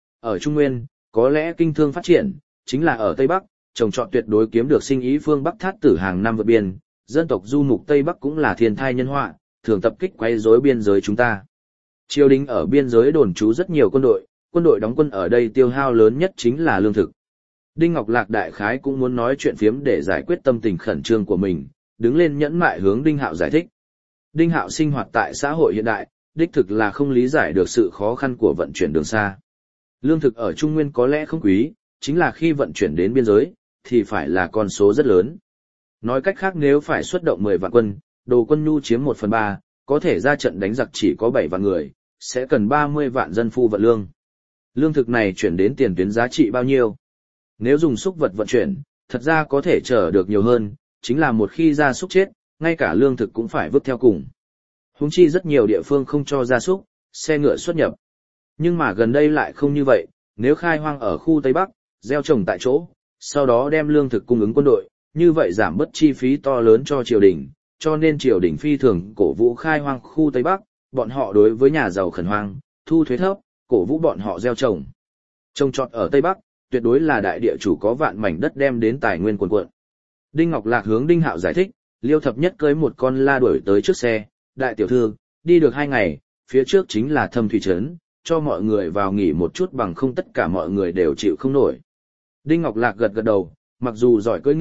Ở Trung Nguyên, có lẽ kinh thương phát triển, chính là ở Tây Bắc, trồng trọt tuyệt đối kiếm được sinh ý phương Bắc thát tử hàng năm vượt biên, dân tộc du mục Tây Bắc cũng là thiên thai nhân họa, thường tập kích quấy rối biên giới chúng ta. Triều đình ở biên giới đồn trú rất nhiều quân đội đóng quân ở đây tiêu hao lớn nhất chính là lương thực. Đinh Ngọc Lạc đại khái cũng muốn nói chuyện phiếm để giải quyết tâm tình khẩn trương của mình, đứng lên nhẫn mại hướng Đinh Hạo giải thích. Đinh Hạo sinh hoạt tại xã hội hiện đại, đích thực là không lý giải được sự khó khăn của vận chuyển đường xa. Lương thực ở Trung Nguyên có lẽ không quý, chính là khi vận chuyển đến biên giới, thì phải là con số rất lớn. Nói cách khác nếu phải xuất động 10 vạn quân, đồ quân nhu chiếm 1/3, có thể ra trận đánh giặc chỉ có 7 vạn người, sẽ cần 30 vạn dân phu vận lương. Lương thực này chuyển đến tiền tuyến giá trị bao nhiêu? Nếu dùng súc vật vận chuyển, thật ra có thể chở được nhiều hơn, chính là một khi gia súc chết, ngay cả lương thực cũng phải vứt theo cùng. Huống chi rất nhiều địa phương không cho gia súc, xe ngựa xuất nhập. Nhưng mà gần đây lại không như vậy, nếu khai hoang ở khu Tây Bắc, gieo trồng tại chỗ, sau đó đem lương thực cung ứng quân đội, như vậy giảm bớt chi phí to lớn cho triều đình, cho nên triều đình phi thường cổ vũ khai hoang khu Tây Bắc, bọn họ đối với nhà giàu khẩn hoang, thu thuế thấp, cổ vũ bọn họ gieo trồng. Trồng trọt ở Tây Bắc, tuyệt đối là đại địa chủ có vạn mảnh đất đem đến tài nguyên quần quận. Đinh Ngọc Lạc hướng Đinh Hạo giải thích, Liêu Thập Nhất cưới một con la đuổi tới trước xe, đại tiểu thư, đi được 2 ngày, phía trước chính là Thâm Thủy Trấn, cho mọi người vào nghỉ một chút bằng không tất cả mọi người đều chịu không nổi. Đinh Ngọc Lạc gật gật đầu, mặc dù giỏi cưỡi ngựa,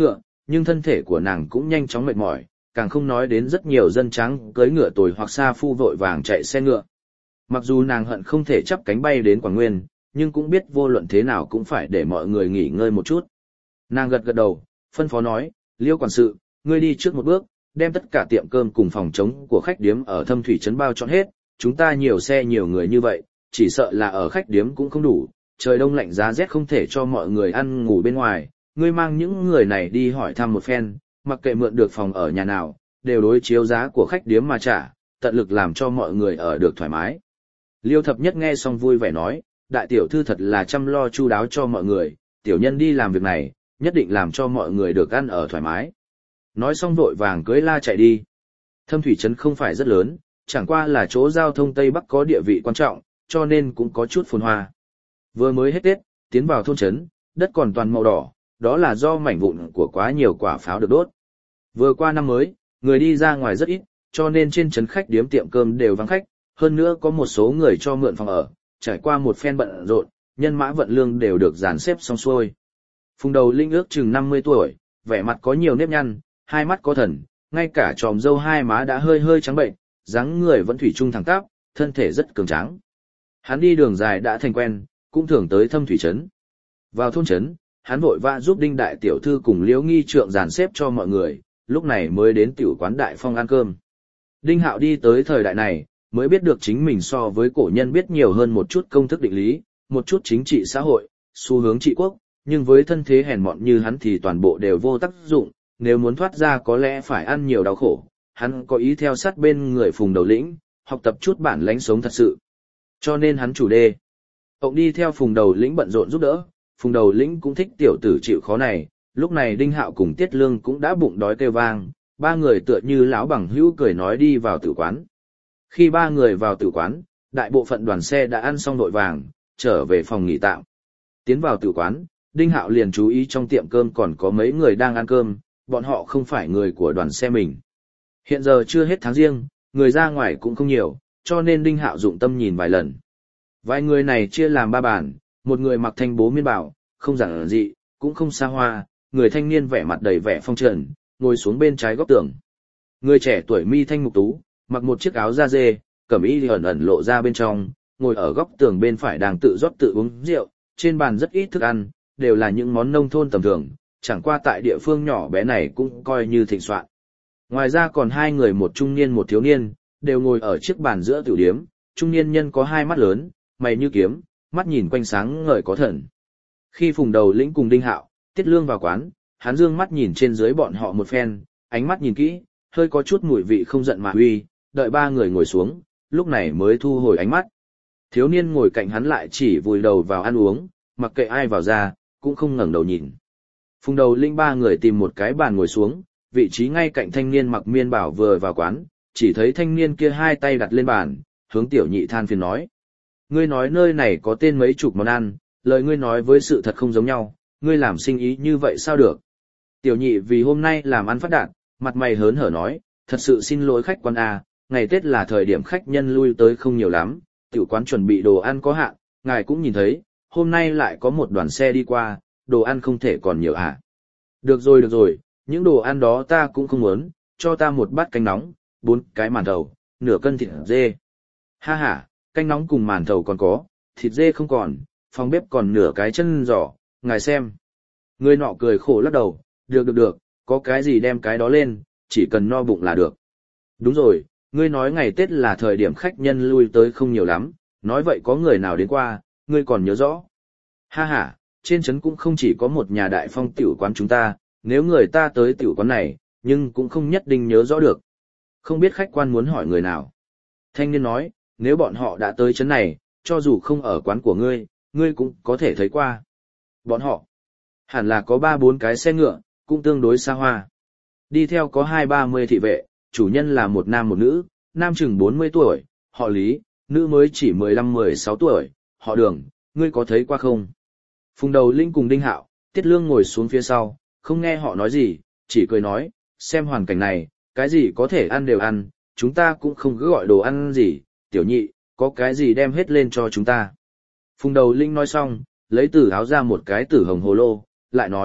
nhưng thân thể của nàng cũng nhanh chóng mệt mỏi, càng không nói đến rất nhiều dân trắng cưỡi ngựa tồi hoặc sa phu vội vàng chạy xe ngựa. Mặc dù nàng hận không thể chắp cánh bay đến Quảng Nguyên, nhưng cũng biết vô luận thế nào cũng phải để mọi người nghỉ ngơi một chút. Nàng gật gật đầu, phân phó nói, Liêu quản sự, ngươi đi trước một bước, đem tất cả tiệm cơm cùng phòng trống của khách điếm ở Thâm Thủy Trấn bao trọn hết, chúng ta nhiều xe nhiều người như vậy, chỉ sợ là ở khách điếm cũng không đủ, trời đông lạnh giá rét không thể cho mọi người ăn ngủ bên ngoài, ngươi mang những người này đi hỏi thăm một phen, mặc kệ mượn được phòng ở nhà nào, đều đối chiếu giá của khách điếm mà trả, tận lực làm cho mọi người ở được thoải mái. Liêu Thập Nhất nghe xong vui vẻ nói, đại tiểu thư thật là chăm lo chu đáo cho mọi người, tiểu nhân đi làm việc này, nhất định làm cho mọi người được ăn ở thoải mái. Nói xong vội vàng cưỡi la chạy đi. Thâm Thủy Trấn không phải rất lớn, chẳng qua là chỗ giao thông Tây Bắc có địa vị quan trọng, cho nên cũng có chút phồn hoa. Vừa mới hết Tết, tiến vào thôn trấn, đất còn toàn màu đỏ, đó là do mảnh vụn của quá nhiều quả pháo được đốt. Vừa qua năm mới, người đi ra ngoài rất ít, cho nên trên trấn khách điếm tiệm cơm đều vắng khách, hơn nữa có một số người cho mượn phòng ở, trải qua một phen bận rộn, nhân mã vận lương đều được dàn xếp xong xuôi. Phùng Đầu Linh ước chừng 50 tuổi, vẻ mặt có nhiều nếp nhăn, hai mắt có thần, ngay cả tròm râu hai má đã hơi hơi trắng bệnh, dáng người vẫn thủy chung thẳng tắp, thân thể rất cường tráng. Hắn đi đường dài đã thành quen, cũng thường tới Thâm Thủy Trấn. Vào thôn trấn, hắn vội vã giúp Đinh đại tiểu thư cùng Liễu Nghi trượng dàn xếp cho mọi người, lúc này mới đến tiểu quán Đại Phong ăn cơm. Đinh Hạo đi tới thời đại này, mới biết được chính mình so với cổ nhân biết nhiều hơn một chút công thức định lý, một chút chính trị xã hội, xu hướng trị quốc, nhưng với thân thế hèn mọn như hắn thì toàn bộ đều vô tác dụng, nếu muốn thoát ra có lẽ phải ăn nhiều đau khổ. Hắn có ý theo sát bên người Phùng Đầu Lĩnh, học tập chút bản lãnh sống thật sự. Cho nên hắn chủ đề. Ông đi theo Phùng Đầu Lĩnh bận rộn giúp đỡ, Phùng Đầu Lĩnh cũng thích tiểu tử chịu khó này, lúc này Đinh Hạo cùng Tiết Lương cũng đã bụng đói kêu vang, ba người tựa như lão bằng hữu cười nói đi vào tử quán. Khi ba người vào tử quán, đại bộ phận đoàn xe đã ăn xong đội vàng, trở về phòng nghỉ tạm. Tiến vào tử quán, Đinh Hạo liền chú ý trong tiệm cơm còn có mấy người đang ăn cơm, bọn họ không phải người của đoàn xe mình. Hiện giờ chưa hết tháng riêng, người ra ngoài cũng không nhiều, cho nên Đinh Hạo dụng tâm nhìn vài lần. Vài người này chia làm ba bàn, một người mặc thanh bố miên bảo, không giản dị, cũng không xa hoa, người thanh niên vẻ mặt đầy vẻ phong trần, ngồi xuống bên trái góc tường. Người trẻ tuổi mi thanh mục tú, mặc một chiếc áo da dê, cẩm y ẩn ẩn lộ ra bên trong, ngồi ở góc tường bên phải đang tự rót tự uống rượu, trên bàn rất ít thức ăn, đều là những món nông thôn tầm thường, chẳng qua tại địa phương nhỏ bé này cũng coi như thịnh soạn. Ngoài ra còn hai người một trung niên một thiếu niên, đều ngồi ở chiếc bàn giữa tiểu điếm, trung niên nhân có hai mắt lớn, mày như kiếm, mắt nhìn quanh sáng ngời có thần. Khi Phùng Đầu Lĩnh cùng Đinh Hạo, Tiết Lương vào quán, hắn dương mắt nhìn trên dưới bọn họ một phen, ánh mắt nhìn kỹ, hơi có chút mùi vị không giận mà uy, đợi ba người ngồi xuống, lúc này mới thu hồi ánh mắt. Thiếu niên ngồi cạnh hắn lại chỉ vùi đầu vào ăn uống, mặc kệ ai vào ra, cũng không ngẩng đầu nhìn. Phùng Đầu Lĩnh ba người tìm một cái bàn ngồi xuống, vị trí ngay cạnh thanh niên mặc miên bảo vừa vào quán, chỉ thấy thanh niên kia hai tay đặt lên bàn, hướng tiểu nhị than phiền nói. Ngươi nói nơi này có tên mấy chục món ăn, lời ngươi nói với sự thật không giống nhau, ngươi làm sinh ý như vậy sao được? Tiểu nhị vì hôm nay làm ăn phát đạt, mặt mày hớn hở nói, thật sự xin lỗi khách quan à, ngày Tết là thời điểm khách nhân lui tới không nhiều lắm, tiểu quán chuẩn bị đồ ăn có hạn, ngài cũng nhìn thấy, hôm nay lại có một đoàn xe đi qua, đồ ăn không thể còn nhiều à. Được rồi, những đồ ăn đó ta cũng không muốn, cho ta một bát canh nóng, 4 cái màn thầu, nửa cân thịt dê. Ha ha, canh nóng cùng màn thầu còn có, thịt dê không còn, phòng bếp còn nửa cái chân giò, ngài xem. Người nọ cười khổ lắc đầu, được, có cái gì đem cái đó lên, chỉ cần no bụng là được. Đúng rồi, ngươi nói ngày Tết là thời điểm khách nhân lui tới không nhiều lắm, nói vậy có người nào đến qua, ngươi còn nhớ rõ. Ha ha, trên trấn cũng không chỉ có một nhà Đại Phong tiểu quán chúng ta, nếu người ta tới tiểu quán này, nhưng cũng không nhất định nhớ rõ được. Không biết khách quan muốn hỏi người nào. Thanh niên nói, nếu bọn họ đã tới trấn này, cho dù không ở quán của ngươi cũng có thể thấy qua. Bọn họ, hẳn là có 3-4 cái xe ngựa, cũng tương đối xa hoa. Đi theo có 20-30 thị vệ, chủ nhân là một nam một nữ, nam chừng 40 tuổi, họ Lý, nữ mới chỉ 15-16 tuổi, họ Đường, ngươi có thấy qua không? Phùng Đầu Linh cùng Đinh Hạo, Tiết Lương ngồi xuống phía sau, không nghe họ nói gì, chỉ cười nói, xem hoàn cảnh này, cái gì có thể ăn đều ăn, chúng ta cũng không cứ gọi đồ ăn gì, tiểu nhị, có cái gì đem hết lên cho chúng ta. Phùng Đầu Linh nói xong, lấy từ áo ra một cái tử hồng hồ lô, lại nói,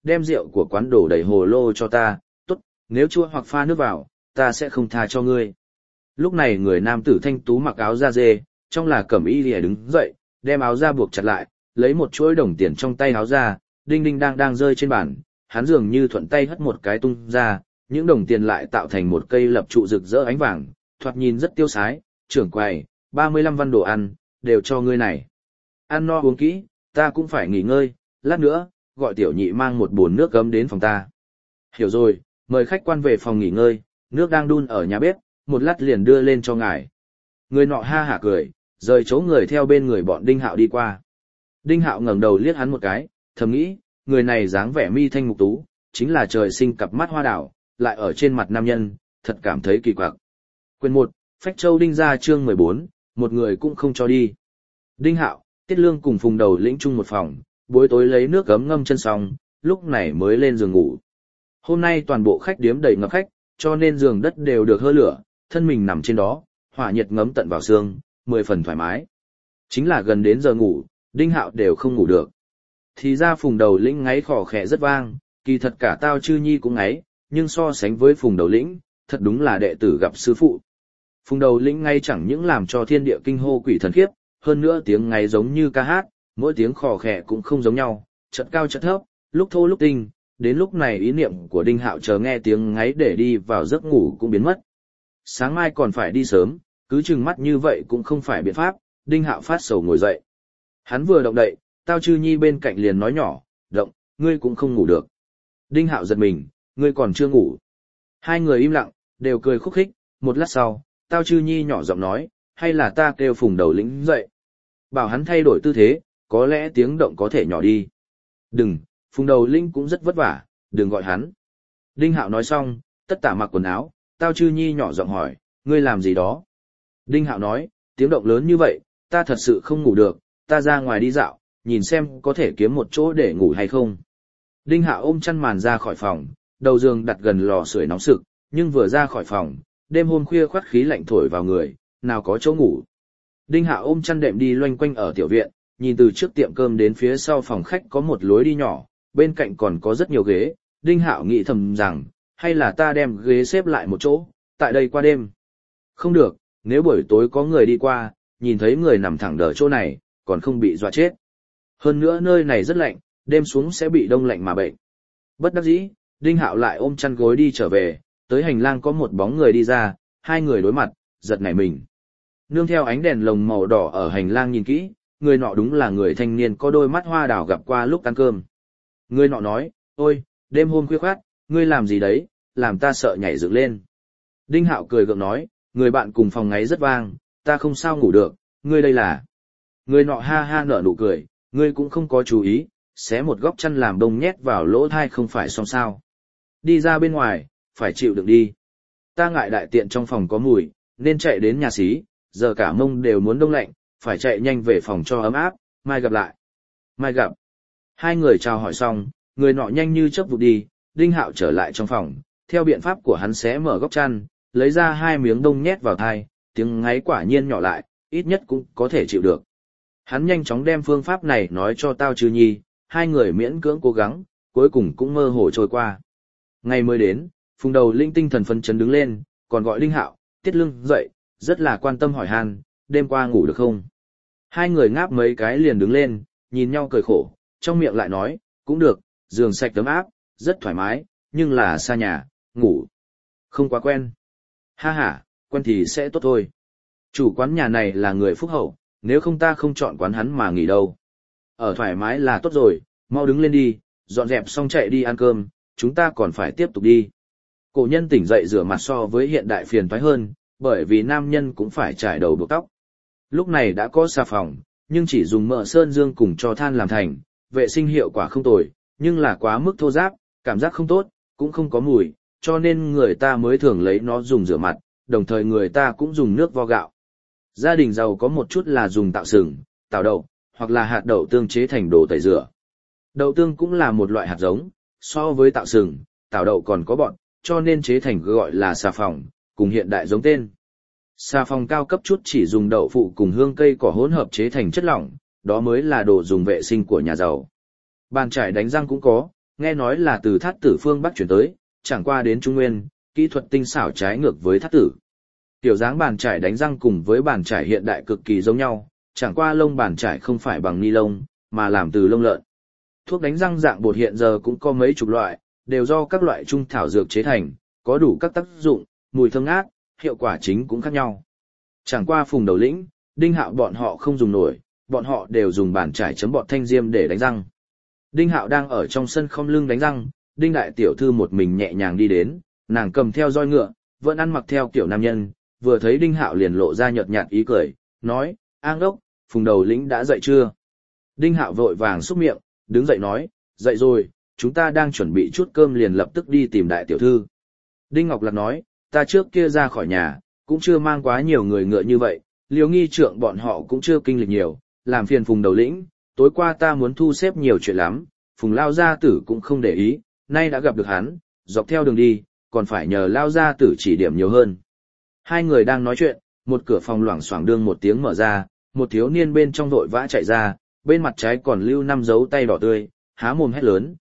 đem rượu của quán đổ đầy hồ lô cho ta, tốt, nếu chua hoặc pha nước vào, ta sẽ không tha cho ngươi. Lúc này người nam tử thanh tú mặc áo da dê, trong là cẩm y lìa đứng dậy, đem áo da buộc chặt lại, lấy một chuỗi đồng tiền trong tay áo ra, đinh đinh đang rơi trên bàn, hắn dường như thuận tay hất một cái tung ra, những đồng tiền lại tạo thành một cây lập trụ rực rỡ ánh vàng, thoạt nhìn rất tiêu sái, trưởng quầy, 35 văn đồ ăn, đều cho ngươi này. Ăn no uống kỹ, ta cũng phải nghỉ ngơi, lát nữa, gọi tiểu nhị mang một bồn nước gấm đến phòng ta. Hiểu rồi, mời khách quan về phòng nghỉ ngơi, nước đang đun ở nhà bếp, một lát liền đưa lên cho ngài. Người nọ ha hả cười, rời chỗ người theo bên người bọn Đinh Hạo đi qua. Đinh Hạo ngẩng đầu liếc hắn một cái, thầm nghĩ, người này dáng vẻ mi thanh mục tú, chính là trời sinh cặp mắt hoa đảo, lại ở trên mặt nam nhân, thật cảm thấy kỳ quặc. Quyền 1, Phách Châu Đinh gia chương 14, một người cũng không cho đi. Đinh Hạo, Tiết Lương cùng Phùng Đầu Lĩnh chung một phòng, buổi tối lấy nước gấm ngâm chân xong, lúc này mới lên giường ngủ. Hôm nay toàn bộ khách điếm đầy ngập khách, cho nên giường đất đều được hơ lửa, thân mình nằm trên đó, hỏa nhiệt ngấm tận vào xương, 10 phần thoải mái. Chính là gần đến giờ ngủ, Đinh Hạo đều không ngủ được. Thì ra Phùng Đầu Lĩnh ngáy khò khẽ rất vang, kỳ thật cả Tao Chư Nhi cũng ngáy, nhưng so sánh với Phùng Đầu Lĩnh, thật đúng là đệ tử gặp sư phụ. Phùng Đầu Lĩnh ngay chẳng những làm cho thiên địa kinh hô quỷ thần khiếp, hơn nữa tiếng ngáy giống như ca hát, mỗi tiếng khò khẽ cũng không giống nhau, chợt cao chợt thấp, lúc thô lúc tinh, đến lúc này ý niệm của Đinh Hạo chờ nghe tiếng ngáy để đi vào giấc ngủ cũng biến mất. Sáng mai còn phải đi sớm, cứ chừng mắt như vậy cũng không phải biện pháp, Đinh Hạo phát sầu ngồi dậy. Hắn vừa động đậy, Tao Chư Nhi bên cạnh liền nói nhỏ, động, ngươi cũng không ngủ được. Đinh Hạo giật mình, ngươi còn chưa ngủ. Hai người im lặng, đều cười khúc khích, một lát sau, Tao Chư Nhi nhỏ giọng nói, hay là ta kêu Phùng Đầu Lĩnh dậy. Bảo hắn thay đổi tư thế, có lẽ tiếng động có thể nhỏ đi. Đừng, Phùng Đầu Lĩnh cũng rất vất vả, đừng gọi hắn. Đinh Hạo nói xong, tất tả mặc quần áo, Tao Chư Nhi nhỏ giọng hỏi, ngươi làm gì đó? Đinh Hạo nói, tiếng động lớn như vậy, ta thật sự không ngủ được, ta ra ngoài đi dạo, nhìn xem có thể kiếm một chỗ để ngủ hay không. Đinh Hạo ôm chăn màn ra khỏi phòng, đầu giường đặt gần lò sưởi nóng sực, nhưng vừa ra khỏi phòng, đêm hôm khuya khoắt khí lạnh thổi vào người, nào có chỗ ngủ. Đinh Hạo ôm chăn đệm đi loanh quanh ở tiểu viện, nhìn từ trước tiệm cơm đến phía sau phòng khách có một lối đi nhỏ, bên cạnh còn có rất nhiều ghế. Đinh Hạo nghĩ thầm rằng, hay là ta đem ghế xếp lại một chỗ, tại đây qua đêm. Không được, nếu buổi tối có người đi qua, nhìn thấy người nằm thẳng đờ chỗ này, còn không bị dọa chết. Hơn nữa nơi này rất lạnh, đêm xuống sẽ bị đông lạnh mà bệnh. Bất đắc dĩ, Đinh Hạo lại ôm chăn gối đi trở về, tới hành lang có một bóng người đi ra, hai người đối mặt, giật nảy mình. Nương theo ánh đèn lồng màu đỏ ở hành lang nhìn kỹ, người nọ đúng là người thanh niên có đôi mắt hoa đào gặp qua lúc ăn cơm. Người nọ nói, ôi, đêm hôm khuya khoát, ngươi làm gì đấy, làm ta sợ nhảy dựng lên. Đinh Hạo cười gượng nói, người bạn cùng phòng ngáy rất vang, ta không sao ngủ được, ngươi đây là. Người nọ ha ha nở nụ cười, ngươi cũng không có chú ý, xé một góc chăn làm đông nhét vào lỗ thai không phải xong sao. Đi ra bên ngoài, phải chịu đựng đi. Ta ngại đại tiện trong phòng có mùi, nên chạy đến nhà xí, giờ cả mông đều muốn đông lạnh, phải chạy nhanh về phòng cho ấm áp, mai gặp lại. Mai gặp. Hai người chào hỏi xong, người nọ nhanh như chớp vụt đi, Đinh Hạo trở lại trong phòng, theo biện pháp của hắn xé mở góc chăn, lấy ra hai miếng đông nhét vào thai, tiếng ngáy quả nhiên nhỏ lại, ít nhất cũng có thể chịu được. Hắn nhanh chóng đem phương pháp này nói cho Tao Chư Nhi, hai người miễn cưỡng cố gắng, cuối cùng cũng mơ hồ trôi qua. Ngày mới đến, Phùng Đầu Lĩnh tinh thần phấn chấn đứng lên, còn gọi Đinh Hạo, Tiết Lương dậy, rất là quan tâm hỏi han, đêm qua ngủ được không? Hai người ngáp mấy cái liền đứng lên, nhìn nhau cười khổ, trong miệng lại nói, cũng được, giường sạch ấm áp, rất thoải mái, nhưng là xa nhà, ngủ không quá quen. Ha ha, quen thì sẽ tốt thôi. Chủ quán nhà này là người phúc hậu, nếu không ta không chọn quán hắn mà nghỉ đâu. Ở thoải mái là tốt rồi, mau đứng lên đi, dọn dẹp xong chạy đi ăn cơm, chúng ta còn phải tiếp tục đi. Cổ nhân tỉnh dậy rửa mặt so với hiện đại phiền toái hơn, bởi vì nam nhân cũng phải trải đầu buộc tóc. Lúc này đã có xà phòng, nhưng chỉ dùng mỡ sơn dương cùng cho than làm thành, vệ sinh hiệu quả không tồi, nhưng là quá mức thô ráp, cảm giác không tốt, cũng không có mùi, cho nên người ta mới thường lấy nó dùng rửa mặt, đồng thời người ta cũng dùng nước vo gạo. Gia đình giàu có một chút là dùng tạo sừng, tảo đậu, hoặc là hạt đậu tương chế thành đồ tẩy rửa. Đậu tương cũng là một loại hạt giống, so với tạo sừng, tảo đậu còn có bọn, cho nên chế thành gọi là xà phòng, cùng hiện đại giống tên. Xà phòng cao cấp chút chỉ dùng đậu phụ cùng hương cây cỏ hỗn hợp chế thành chất lỏng, đó mới là đồ dùng vệ sinh của nhà giàu. Bàn chải đánh răng cũng có, nghe nói là từ Thát Tử phương Bắc chuyển tới, chẳng qua đến Trung Nguyên, kỹ thuật tinh xảo trái ngược với Thát Tử. Tiểu dáng bàn chải đánh răng cùng với bàn chải hiện đại cực kỳ giống nhau, chẳng qua lông bàn chải không phải bằng ni lông, mà làm từ lông lợn. Thuốc đánh răng dạng bột hiện giờ cũng có mấy chục loại, đều do các loại trung thảo dược chế thành, có đủ các tác dụng, mùi thơm ngát, hiệu quả chính cũng khác nhau. Chẳng qua Phùng Đầu Lĩnh, Đinh Hạo bọn họ không dùng nổi, bọn họ đều dùng bàn chải chấm bọt thanh diêm để đánh răng. Đinh Hạo đang ở trong sân khom lưng đánh răng, Đinh đại tiểu thư một mình nhẹ nhàng đi đến, nàng cầm theo roi ngựa, vẫn ăn mặc theo kiểu nam nhân, vừa thấy Đinh Hạo liền lộ ra nhợt nhạt ý cười, nói: "A Ngốc, Phùng Đầu Lĩnh đã dậy chưa?" Đinh Hạo vội vàng xúc miệng, đứng dậy nói: "Dậy rồi, chúng ta đang chuẩn bị chút cơm liền lập tức đi tìm đại tiểu thư." Đinh Ngọc Lạc nói: "Ta trước kia ra khỏi nhà, cũng chưa mang quá nhiều người ngựa như vậy, Liêu Nghi Trượng bọn họ cũng chưa kinh lịch nhiều, làm phiền Phùng Đầu Lĩnh, tối qua ta muốn thu xếp nhiều chuyện lắm, Phùng Lao Gia Tử cũng không để ý, nay đã gặp được hắn, dọc theo đường đi, còn phải nhờ Lao Gia Tử chỉ điểm nhiều hơn." Hai người đang nói chuyện, một cửa phòng loảng xoảng đương một tiếng mở ra, một thiếu niên bên trong vội vã chạy ra, bên mặt trái còn lưu 5 dấu tay đỏ tươi, há mồm hét lớn: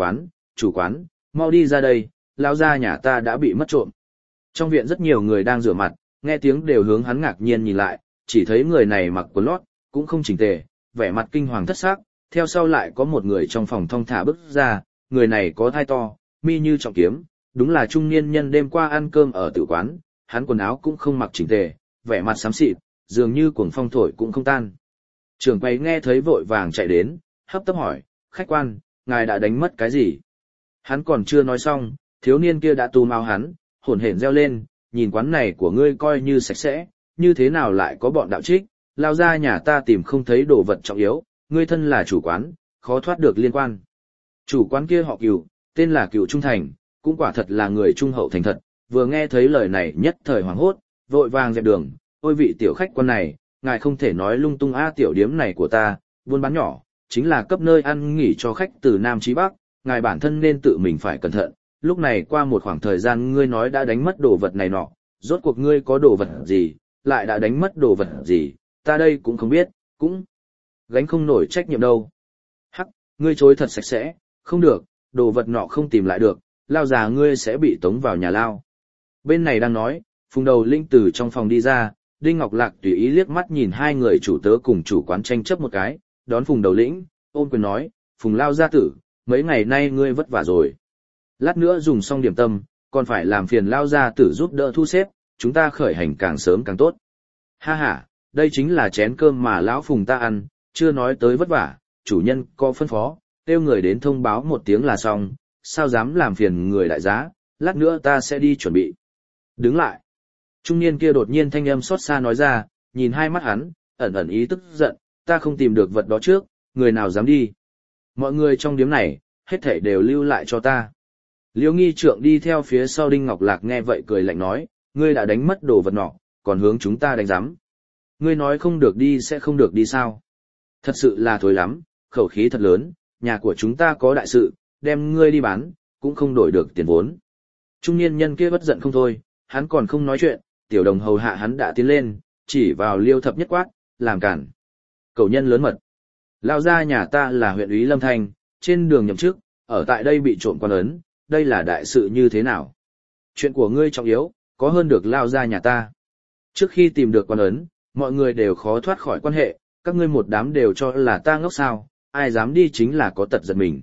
chủ quán, mau đi ra đây, Lao gia nhà ta đã bị mất trộm." Trong viện rất nhiều người đang rửa mặt, nghe tiếng đều hướng hắn ngạc nhiên nhìn lại, chỉ thấy người này mặc quần lót, cũng không chỉnh tề, vẻ mặt kinh hoàng thất xác, theo sau lại có một người trong phòng thong thả bước ra, người này có thai to, mi như trọng kiếm, đúng là trung niên nhân đêm qua ăn cơm ở tử quán, hắn quần áo cũng không mặc chỉnh tề, vẻ mặt xám xịt, dường như cuồng phong thổi cũng không tan. Trưởng quầy nghe thấy vội vàng chạy đến, hấp tấp hỏi: "Khách quan, ngài đã đánh mất cái gì?" Hắn còn chưa nói xong, thiếu niên kia đã túm áo hắn, hổn hển reo lên: "Nhìn quán này của ngươi coi như sạch sẽ, như thế nào lại có bọn đạo trích, Lao ra nhà ta tìm không thấy đồ vật trọng yếu, ngươi thân là chủ quán, khó thoát được liên quan." Chủ quán kia họ Cửu, tên là Cửu Trung Thành, cũng quả thật là người trung hậu thành thật, vừa nghe thấy lời này nhất thời hoảng hốt, vội vàng dẹp đường: "Ôi vị tiểu khách quan này, ngài không thể nói lung tung a, tiểu điếm này của ta, buôn bán nhỏ, chính là cấp nơi ăn nghỉ cho khách từ Nam chí Bắc, ngài bản thân nên tự mình phải cẩn thận, lúc này qua một khoảng thời gian ngươi nói đã đánh mất đồ vật này nọ, rốt cuộc ngươi có đồ vật gì, lại đã đánh mất đồ vật gì, ta đây cũng không biết, cũng gánh không nổi trách nhiệm đâu." "Hắc, ngươi chối thật sạch sẽ, không được, đồ vật nọ không tìm lại được, lao già ngươi sẽ bị tống vào nhà lao." Bên này đang nói, Phùng Đầu Linh từ trong phòng đi ra, Đinh Ngọc Lạc tùy ý liếc mắt nhìn hai người chủ tớ cùng chủ quán tranh chấp một cái, đón Phùng Đầu Lĩnh, ôm quyền nói: "Phùng Lao gia tử, mấy ngày nay ngươi vất vả rồi. Lát nữa dùng xong điểm tâm, còn phải làm phiền Lao gia tử giúp đỡ thu xếp, chúng ta khởi hành càng sớm càng tốt." "Ha ha, đây chính là chén cơm mà lão Phùng ta ăn, chưa nói tới vất vả, chủ nhân có phân phó, kêu người đến thông báo một tiếng là xong, sao dám làm phiền người đại giá, lát nữa ta sẽ đi chuẩn bị." "Đứng lại." Trung niên kia đột nhiên thanh âm xót xa nói ra, nhìn hai mắt hắn, ẩn ẩn ý tức giận: "Ta không tìm được vật đó trước, người nào dám đi? Mọi người trong điếm này, hết thảy đều lưu lại cho ta." Liêu Nghi Trượng đi theo phía sau Đinh Ngọc Lạc nghe vậy cười lạnh nói: "Ngươi đã đánh mất đồ vật nọ, còn hướng chúng ta đánh giám. Ngươi nói không được đi sẽ không được đi sao? Thật sự là thối lắm, khẩu khí thật lớn, nhà của chúng ta có đại sự, đem ngươi đi bán, cũng không đổi được tiền vốn." Trung niên nhân kia bất giận không thôi, hắn còn không nói chuyện, tiểu đồng hầu hạ hắn đã tiến lên, chỉ vào Liêu Thập Nhất quát: "Làm cản! Cẩu nhân lớn mật! Lao ra nhà ta là huyện úy Lâm Thanh, trên đường nhậm chức, ở tại đây bị trộm quan ấn, đây là đại sự như thế nào? Chuyện của ngươi trọng yếu, có hơn được Lao ra nhà ta. Trước khi tìm được quan ấn, mọi người đều khó thoát khỏi quan hệ, các ngươi một đám đều cho là ta ngốc sao, ai dám đi chính là có tật giật mình."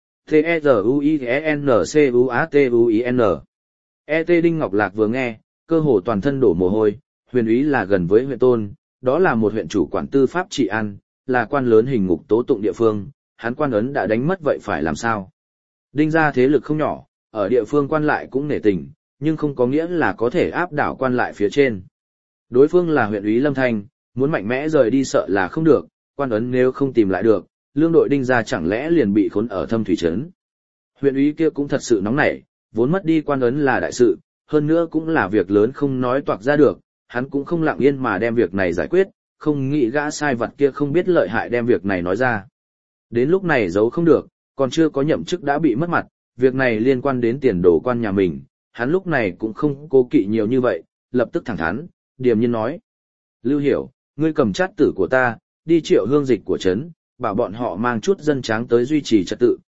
T-E-Z-U-I-E-N-C-U-A-T-U-I-N E.T. Đinh Ngọc Lạc vừa nghe, cơ hồ toàn thân đổ mồ hôi, huyện úy là gần với huyện tôn, đó là một huyện chủ quản tư pháp trị an, là quan lớn hình ngục tố tụng địa phương, hắn quan ấn đã đánh mất vậy phải làm sao? Đinh gia thế lực không nhỏ, ở địa phương quan lại cũng nể tình, nhưng không có nghĩa là có thể áp đảo quan lại phía trên. Đối phương là huyện úy Lâm Thanh, muốn mạnh mẽ rời đi sợ là không được, quan ấn nếu không tìm lại được, lương đội Đinh gia chẳng lẽ liền bị khốn ở Thâm Thủy Trấn. Huyện úy kia cũng thật sự nóng nảy, vốn mất đi quan ấn là đại sự, hơn nữa cũng là việc lớn không nói toạc ra được, hắn cũng không lặng yên mà đem việc này giải quyết, không nghĩ gã sai vặt kia không biết lợi hại đem việc này nói ra. Đến lúc này giấu không được, còn chưa có nhậm chức đã bị mất mặt, việc này liên quan đến tiền đồ quan nhà mình, hắn lúc này cũng không cố kỵ nhiều như vậy, lập tức thẳng thắn, điềm nhiên nói: "Lưu Hiểu, ngươi cầm chát tử của ta, đi triệu hương dịch của trấn, bảo bọn họ mang chút dân tráng tới duy trì trật tự,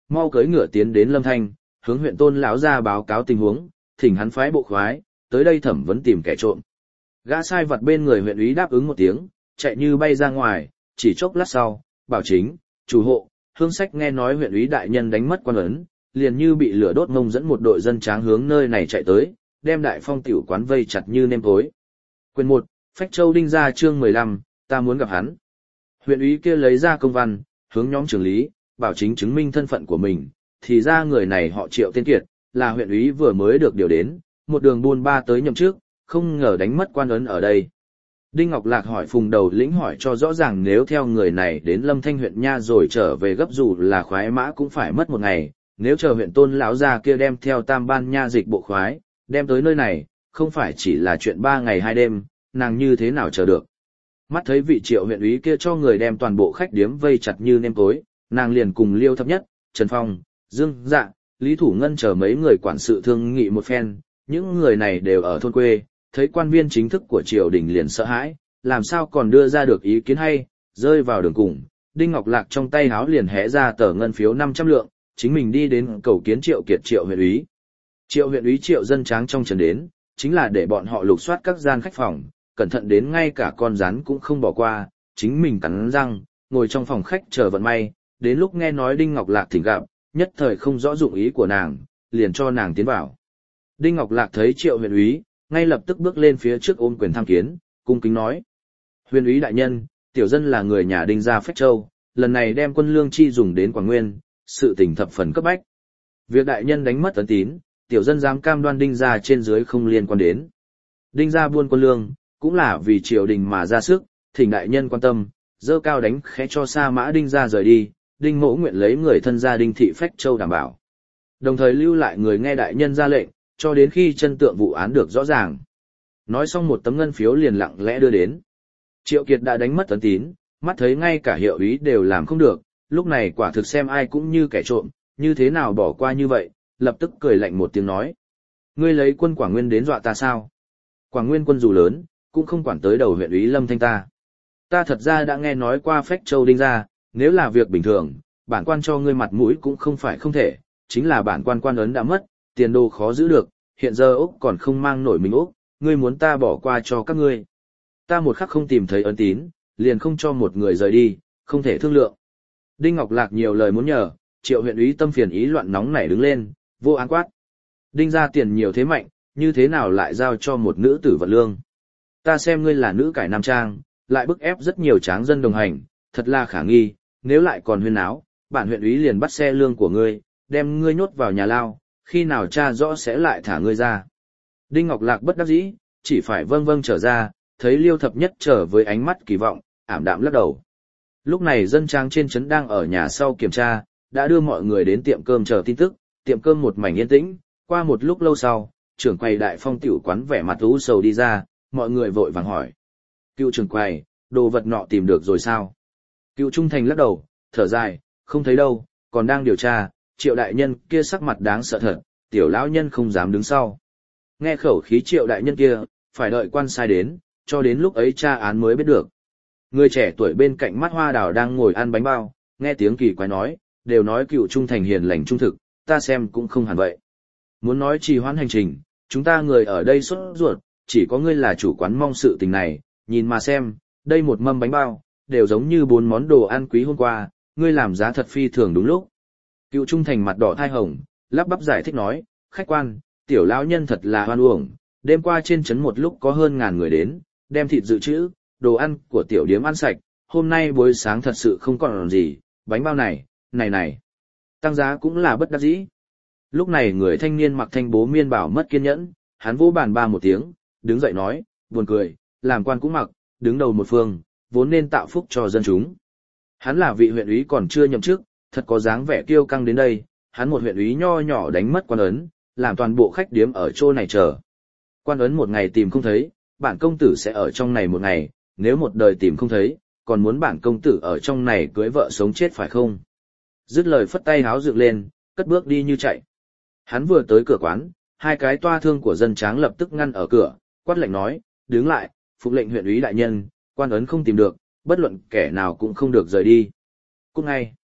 mau cưỡi ngựa tiến đến Lâm Thanh, hướng huyện Tôn lão ra báo cáo tình huống, thỉnh hắn phái bộ khoái tới đây thẩm vấn tìm kẻ trộm. Gã sai vặt bên người huyện úy đáp ứng một tiếng, chạy như bay ra ngoài, chỉ chốc lát sau, Bảo Chính, chủ hộ, Hương Sách nghe nói huyện úy đại nhân đánh mất quan ấn, liền như bị lửa đốt ngông dẫn một đội dân tráng hướng nơi này chạy tới, đem Đại Phong tiểu quán vây chặt như nêm cối. Quyền 1, Phách Châu Đinh Gia chương 15, ta muốn gặp hắn. Huyện úy kia lấy ra công văn, hướng nhóm trưởng lý, Bảo Chính chứng minh thân phận của mình, thì ra người này họ Triệu tên Kiệt, là huyện úy vừa mới được điều đến, một đường buôn ba tới nhậm trước, không ngờ đánh mất quan ấn ở đây. Đinh Ngọc Lạc hỏi Phùng Đầu lĩnh hỏi cho rõ ràng nếu theo người này đến Lâm Thanh huyện nha rồi trở về gấp dù là khoái mã cũng phải mất một ngày, nếu chờ huyện Tôn lão gia kia đem theo tam ban nha dịch bộ khoái, đem tới nơi này, không phải chỉ là chuyện 3 ngày 2 đêm, nàng như thế nào chờ được. Mắt thấy vị Triệu huyện úy kia cho người đem toàn bộ khách điếm vây chặt như nêm tối, nàng liền cùng Liêu Thập Nhất, Trần Phong, Dương Dạ, Lý Thủ Ngân chờ mấy người quản sự thương nghị một phen, những người này đều ở thôn quê, thấy quan viên chính thức của triều đình liền sợ hãi, làm sao còn đưa ra được ý kiến hay, rơi vào đường cùng. Đinh Ngọc Lạc trong tay háo liền hé ra tờ ngân phiếu 500 lượng, chính mình đi đến cầu kiến Triệu Kiệt Triệu huyện úy. Triệu huyện úy Triệu dân tráng trong trần đến, chính là để bọn họ lục soát các gian khách phòng, cẩn thận đến ngay cả con rắn cũng không bỏ qua, chính mình cắn răng, ngồi trong phòng khách chờ vận may, đến lúc nghe nói Đinh Ngọc Lạc thỉnh gặp, nhất thời không rõ dụng ý của nàng, liền cho nàng tiến vào. Đinh Ngọc Lạc thấy Triệu huyện úy, ngay lập tức bước lên phía trước ôm quyền tham kiến, cung kính nói: "Huyện úy đại nhân, tiểu dân là người nhà Đinh gia Phách Châu, lần này đem quân lương chi dùng đến Quảng Nguyên, sự tình thập phần cấp bách. Việc đại nhân đánh mất ấn tín, tiểu dân dám cam đoan Đinh gia trên dưới không liên quan đến. Đinh gia buôn quân lương, cũng là vì triều đình mà ra sức, thỉnh đại nhân quan tâm, dơ cao đánh khẽ cho sa mã Đinh gia rời đi, Đinh Mỗ nguyện lấy người thân gia Đinh thị Phách Châu đảm bảo. Đồng thời lưu lại người nghe đại nhân ra lệnh, cho đến khi chân tượng vụ án được rõ ràng." Nói xong một tấm ngân phiếu liền lặng lẽ đưa đến. Triệu Kiệt đã đánh mất ấn tín, mắt thấy ngay cả hiệu úy đều làm không được, lúc này quả thực xem ai cũng như kẻ trộm, như thế nào bỏ qua như vậy, lập tức cười lạnh một tiếng nói: "Ngươi lấy quân Quảng Nguyên đến dọa ta sao? Quảng Nguyên quân dù lớn, cũng không quản tới đầu huyện úy Lâm Thanh ta. Ta thật ra đã nghe nói qua Phách Châu Đinh gia, nếu là việc bình thường, bản quan cho ngươi mặt mũi cũng không phải không thể, chính là bản quan quan ấn đã mất, tiền đồ khó giữ được, hiện giờ Úc còn không mang nổi mình Úc, ngươi muốn ta bỏ qua cho các ngươi. Ta một khắc không tìm thấy ấn tín, liền không cho một người rời đi, không thể thương lượng." Đinh Ngọc Lạc nhiều lời muốn nhờ, Triệu huyện úy tâm phiền ý loạn nóng nảy đứng lên, vô án quát: "Đinh gia tiền nhiều thế mạnh, như thế nào lại giao cho một nữ tử vận lương? Ta xem ngươi là nữ cải nam trang, lại bức ép rất nhiều tráng dân đồng hành, thật là khả nghi, nếu lại còn huyên náo, bản huyện úy liền bắt xe lương của ngươi, đem ngươi nhốt vào nhà lao, khi nào tra rõ sẽ lại thả ngươi ra." Đinh Ngọc Lạc bất đắc dĩ, chỉ phải vâng vâng trở ra, thấy Liêu Thập Nhất trở với ánh mắt kỳ vọng, ảm đạm lắc đầu. Lúc này dân trang trên trấn đang ở nhà sau kiểm tra, đã đưa mọi người đến tiệm cơm chờ tin tức, tiệm cơm một mảnh yên tĩnh, qua một lúc lâu sau, trưởng quầy Đại Phong tiểu quán vẻ mặt u sầu đi ra, mọi người vội vàng hỏi: "Cựu trưởng quầy, đồ vật nọ tìm được rồi sao?" Cựu Trung Thành lắc đầu, thở dài: "Không thấy đâu, còn đang điều tra, Triệu đại nhân kia sắc mặt đáng sợ thật, tiểu lão nhân không dám đứng sau." Nghe khẩu khí Triệu đại nhân kia, phải đợi quan sai đến, cho đến lúc ấy tra án mới biết được. Người trẻ tuổi bên cạnh mắt hoa đào đang ngồi ăn bánh bao, nghe tiếng kỳ quái nói, đều nói Cựu Trung Thành hiền lành trung thực, ta xem cũng không hẳn vậy. Muốn nói trì hoãn hành trình, chúng ta người ở đây sốt ruột, chỉ có ngươi là chủ quán mong sự tình này, nhìn mà xem, đây một mâm bánh bao, đều giống như 4 món đồ ăn quý hôm qua, ngươi làm giá thật phi thường đúng lúc. Cựu Trung Thành mặt đỏ thai hồng, lắp bắp giải thích nói: "Khách quan, tiểu lão nhân thật là hoan uổng, đêm qua trên trấn một lúc có hơn 1000 người đến, đem thịt dự trữ, đồ ăn của tiểu điếm ăn sạch, hôm nay buổi sáng thật sự không còn gì, bánh bao này, này, tăng giá cũng là bất đắc dĩ." Lúc này người thanh niên mặc thanh bố miên bảo mất kiên nhẫn, hắn vỗ bàn ba một tiếng, đứng dậy nói: "Buồn cười, làm quan cũng mặc, đứng đầu một phương, vốn nên tạo phúc cho dân chúng. Hắn là vị huyện úy còn chưa nhậm chức, thật có dáng vẻ kiêu căng đến đây, hắn một huyện úy nho nhỏ đánh mất quan ấn, làm toàn bộ khách điếm ở chỗ này chờ. Quan ấn một ngày tìm không thấy, bản công tử sẽ ở trong này một ngày, nếu một đời tìm không thấy, còn muốn bản công tử ở trong này cưới vợ sống chết phải không?" Dứt lời phất tay háo dựng lên, cất bước đi như chạy. Hắn vừa tới cửa quán, 2 cái toa thương của dân tráng lập tức ngăn ở cửa, quát lệnh nói: "Đứng lại, phục lệnh huyện úy đại nhân, quan ấn không tìm được, bất luận kẻ nào cũng không được rời đi. Cút ngay."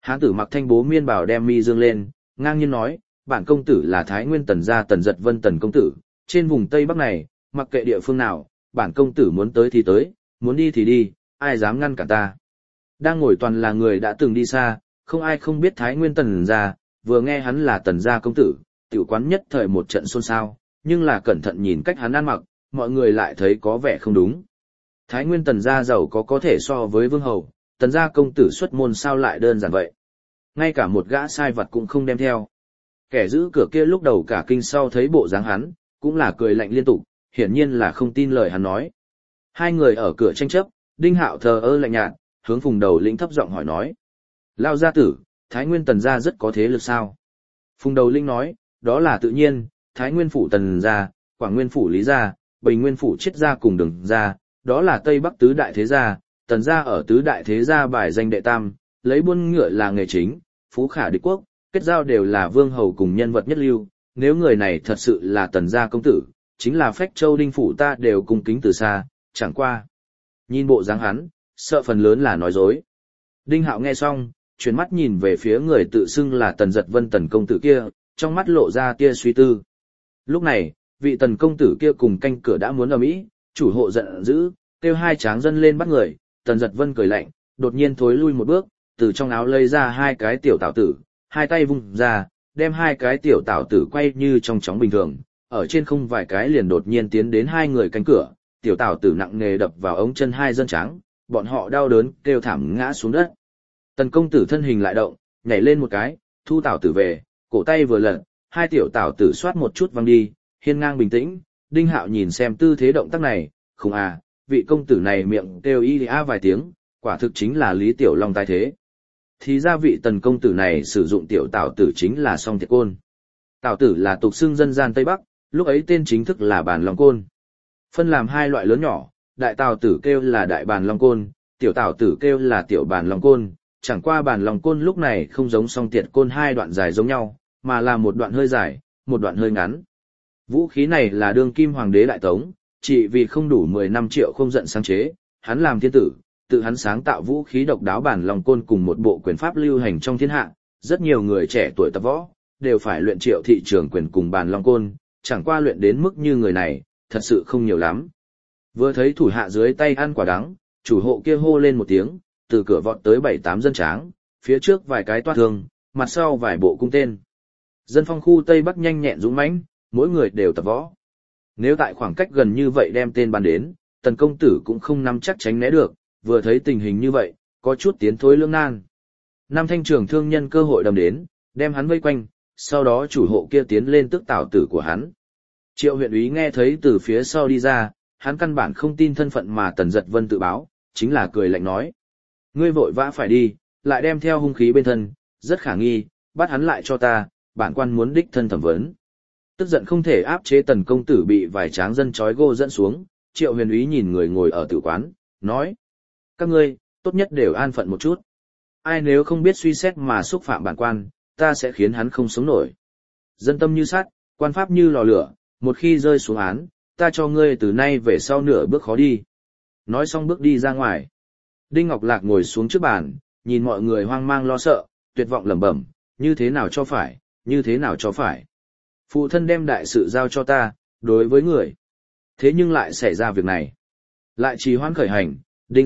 Hán tử mặc thanh bố miên bào đem mi dương lên, ngang nhiên nói, bản công tử là Thái Nguyên Tần gia Tần Giật Vân Tần công tử, trên vùng Tây Bắc này, mặc kệ địa phương nào, bản công tử muốn tới thì tới, muốn đi thì đi, ai dám ngăn cản ta. Đang ngồi toàn là người đã từng đi xa, không ai không biết Thái Nguyên Tần gia, vừa nghe hắn là Tần gia công tử, tiểu quán nhất thời một trận xôn xao, nhưng là cẩn thận nhìn cách hắn ăn mặc, mọi người lại thấy có vẻ không đúng. Thái Nguyên Tần gia giàu có thể so với vương hầu, Tần gia công tử xuất môn sao lại đơn giản vậy. Ngay cả một gã sai vặt cũng không đem theo. Kẻ giữ cửa kia lúc đầu cả kinh sau thấy bộ dáng hắn, cũng là cười lạnh liên tục, hiển nhiên là không tin lời hắn nói. Hai người ở cửa tranh chấp, Đinh Hạo thờ ơ lạnh nhạt, hướng Phùng Đầu Lĩnh thấp giọng hỏi nói. Lao gia tử, Thái Nguyên Tần gia rất có thế lực sao? Phùng Đầu Lĩnh nói, đó là tự nhiên, Thái Nguyên phủ Tần gia, Quảng Nguyên phủ Lý gia, Bình Nguyên phủ Chiết gia cùng Đường gia, đó là Tây Bắc tứ đại thế gia, Tần gia ở tứ đại thế gia bài danh đệ tam, lấy buôn ngựa là nghề chính, phú khả địch quốc, kết giao đều là vương hầu cùng nhân vật nhất lưu, nếu người này thật sự là Tần gia công tử, chính là Phách Châu Đinh phủ ta đều cung kính từ xa, chẳng qua. Nhìn bộ dáng hắn, sợ phần lớn là nói dối. Đinh Hạo nghe xong, chuyển mắt nhìn về phía người tự xưng là Tần Giật Vân Tần công tử kia, trong mắt lộ ra tia suy tư. Lúc này, vị Tần công tử kia cùng canh cửa đã muốn ầm ĩ, chủ hộ giận dữ, kêu hai tráng dân lên bắt người, Tần Giật Vân cười lạnh, đột nhiên thối lui một bước, từ trong áo lấy ra hai cái tiểu tảo tử, hai tay vung ra, đem hai cái tiểu tảo tử quay như trong chóng bình thường, ở trên không vài cái liền đột nhiên tiến đến hai người cánh cửa, tiểu tảo tử nặng nề đập vào ống chân hai dân tráng, bọn họ đau đớn kêu thảm ngã xuống đất. Tần công tử thân hình lại động, nhảy lên một cái, thu tảo tử về, cổ tay vừa lật, hai tiểu tảo tử xoát một chút văng đi, hiên ngang bình tĩnh. Đinh Hạo nhìn xem tư thế động tác này, không à, vị công tử này miệng kêu y a vài tiếng, quả thực chính là Lý Tiểu Long tái thế. Thì ra vị Tần công tử này sử dụng tiểu tảo tử chính là song thiệt côn. Tảo tử là tục xưng dân gian Tây Bắc, lúc ấy tên chính thức là bàn long côn. Phân làm hai loại lớn nhỏ, đại tảo tử kêu là đại bàn long côn, tiểu tảo tử kêu là tiểu bàn long côn. Chẳng qua bàn long côn lúc này không giống song tiệt côn hai đoạn dài giống nhau, mà là một đoạn hơi dài, một đoạn hơi ngắn. Vũ khí này là đương kim hoàng đế Đại Tống, chỉ vì không đủ 15 triệu không giận sáng chế, hắn làm thiên tử, tự hắn sáng tạo vũ khí độc đáo bản lòng côn cùng một bộ quyền pháp lưu hành trong thiên hạ, rất nhiều người trẻ tuổi tập võ, đều phải luyện triệu thị trường quyền cùng bản lòng côn, chẳng qua luyện đến mức như người này, thật sự không nhiều lắm. Vừa thấy thủ hạ dưới tay ăn quả đắng, chủ hộ kia hô lên một tiếng, từ cửa vọt tới 7-8 dân tráng, phía trước vài cái toát thương, mặt sau vài bộ cung tên. Dân phong khu Tây Bắc nhanh nhẹn dũng mãnh, mỗi người đều tập võ. Nếu tại khoảng cách gần như vậy đem tên bắn đến, Tần công tử cũng không nắm chắc tránh né được, vừa thấy tình hình như vậy, có chút tiến thối lưỡng nan. Nam thanh trưởng thương nhân cơ hội đâm đến, đem hắn vây quanh, sau đó chủ hộ kia tiến lên tức tảo tử của hắn. Triệu huyện úy nghe thấy từ phía sau đi ra, hắn căn bản không tin thân phận mà Tần Giật Vân tự báo, chính là cười lạnh nói. Ngươi vội vã phải đi, lại đem theo hung khí bên thân, rất khả nghi, bắt hắn lại cho ta, bản quan muốn đích thân thẩm vấn. Tức giận không thể áp chế Tần công tử bị vài tráng dân trói gô dẫn xuống, Triệu huyền úy nhìn người ngồi ở tử quán, nói. Các ngươi, tốt nhất đều an phận một chút. Ai nếu không biết suy xét mà xúc phạm bản quan, ta sẽ khiến hắn không sống nổi. Dân tâm như sắt, quan pháp như lò lửa, một khi rơi xuống án, ta cho ngươi từ nay về sau nửa bước khó đi. Nói xong bước đi ra ngoài. Đinh Ngọc Lạc ngồi xuống trước bàn, nhìn mọi người hoang mang lo sợ, tuyệt vọng lẩm bẩm, như thế nào cho phải, như thế nào cho phải. Phụ thân đem đại sự giao cho ta, đối với người. Thế nhưng lại xảy ra việc này. Lại trì hoãn khởi hành,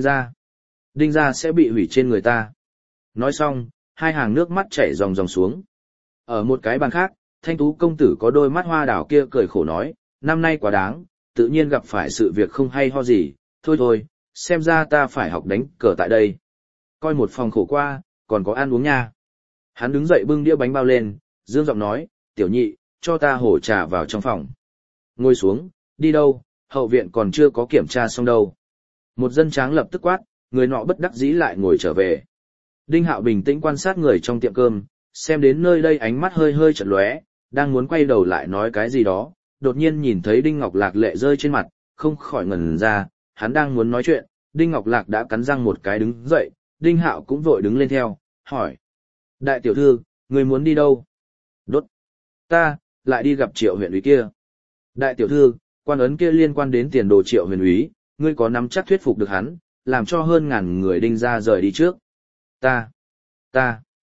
Đinh gia sẽ bị hủy trên người ta. Nói xong, hai hàng nước mắt chảy ròng ròng xuống. Ở một cái bàn khác, Thanh Tú công tử có đôi mắt hoa đảo kia cười khổ nói, năm nay quá đáng, tự nhiên gặp phải sự việc không hay ho gì, thôi, xem ra ta phải học đánh cờ tại đây. Coi một phòng khổ qua, còn có ăn uống nha. Hắn đứng dậy bưng đĩa bánh bao lên, dương giọng nói, tiểu nhị, cho ta hổ trà vào trong phòng. Ngồi xuống, đi đâu, hậu viện còn chưa có kiểm tra xong đâu. Một dân tráng lập tức quát, người nọ bất đắc dĩ lại ngồi trở về. Đinh Hạo bình tĩnh quan sát người trong tiệm cơm, xem đến nơi đây ánh mắt hơi hơi chợt lóe, đang muốn quay đầu lại nói cái gì đó, đột nhiên nhìn thấy Đinh Ngọc Lạc lệ rơi trên mặt, không khỏi ngẩn ra, hắn đang muốn nói chuyện, Đinh Ngọc Lạc đã cắn răng một cái đứng dậy, Đinh Hạo cũng vội đứng lên theo, hỏi. Đại tiểu thư, người muốn đi đâu? Đốt. Ta, lại đi gặp Triệu huyện úy kia. Đại tiểu thư, quan ấn kia liên quan đến tiền đồ Triệu huyện úy, ngươi có nắm chắc thuyết phục được hắn, làm cho hơn ngàn người Đinh gia rời đi trước. Ta.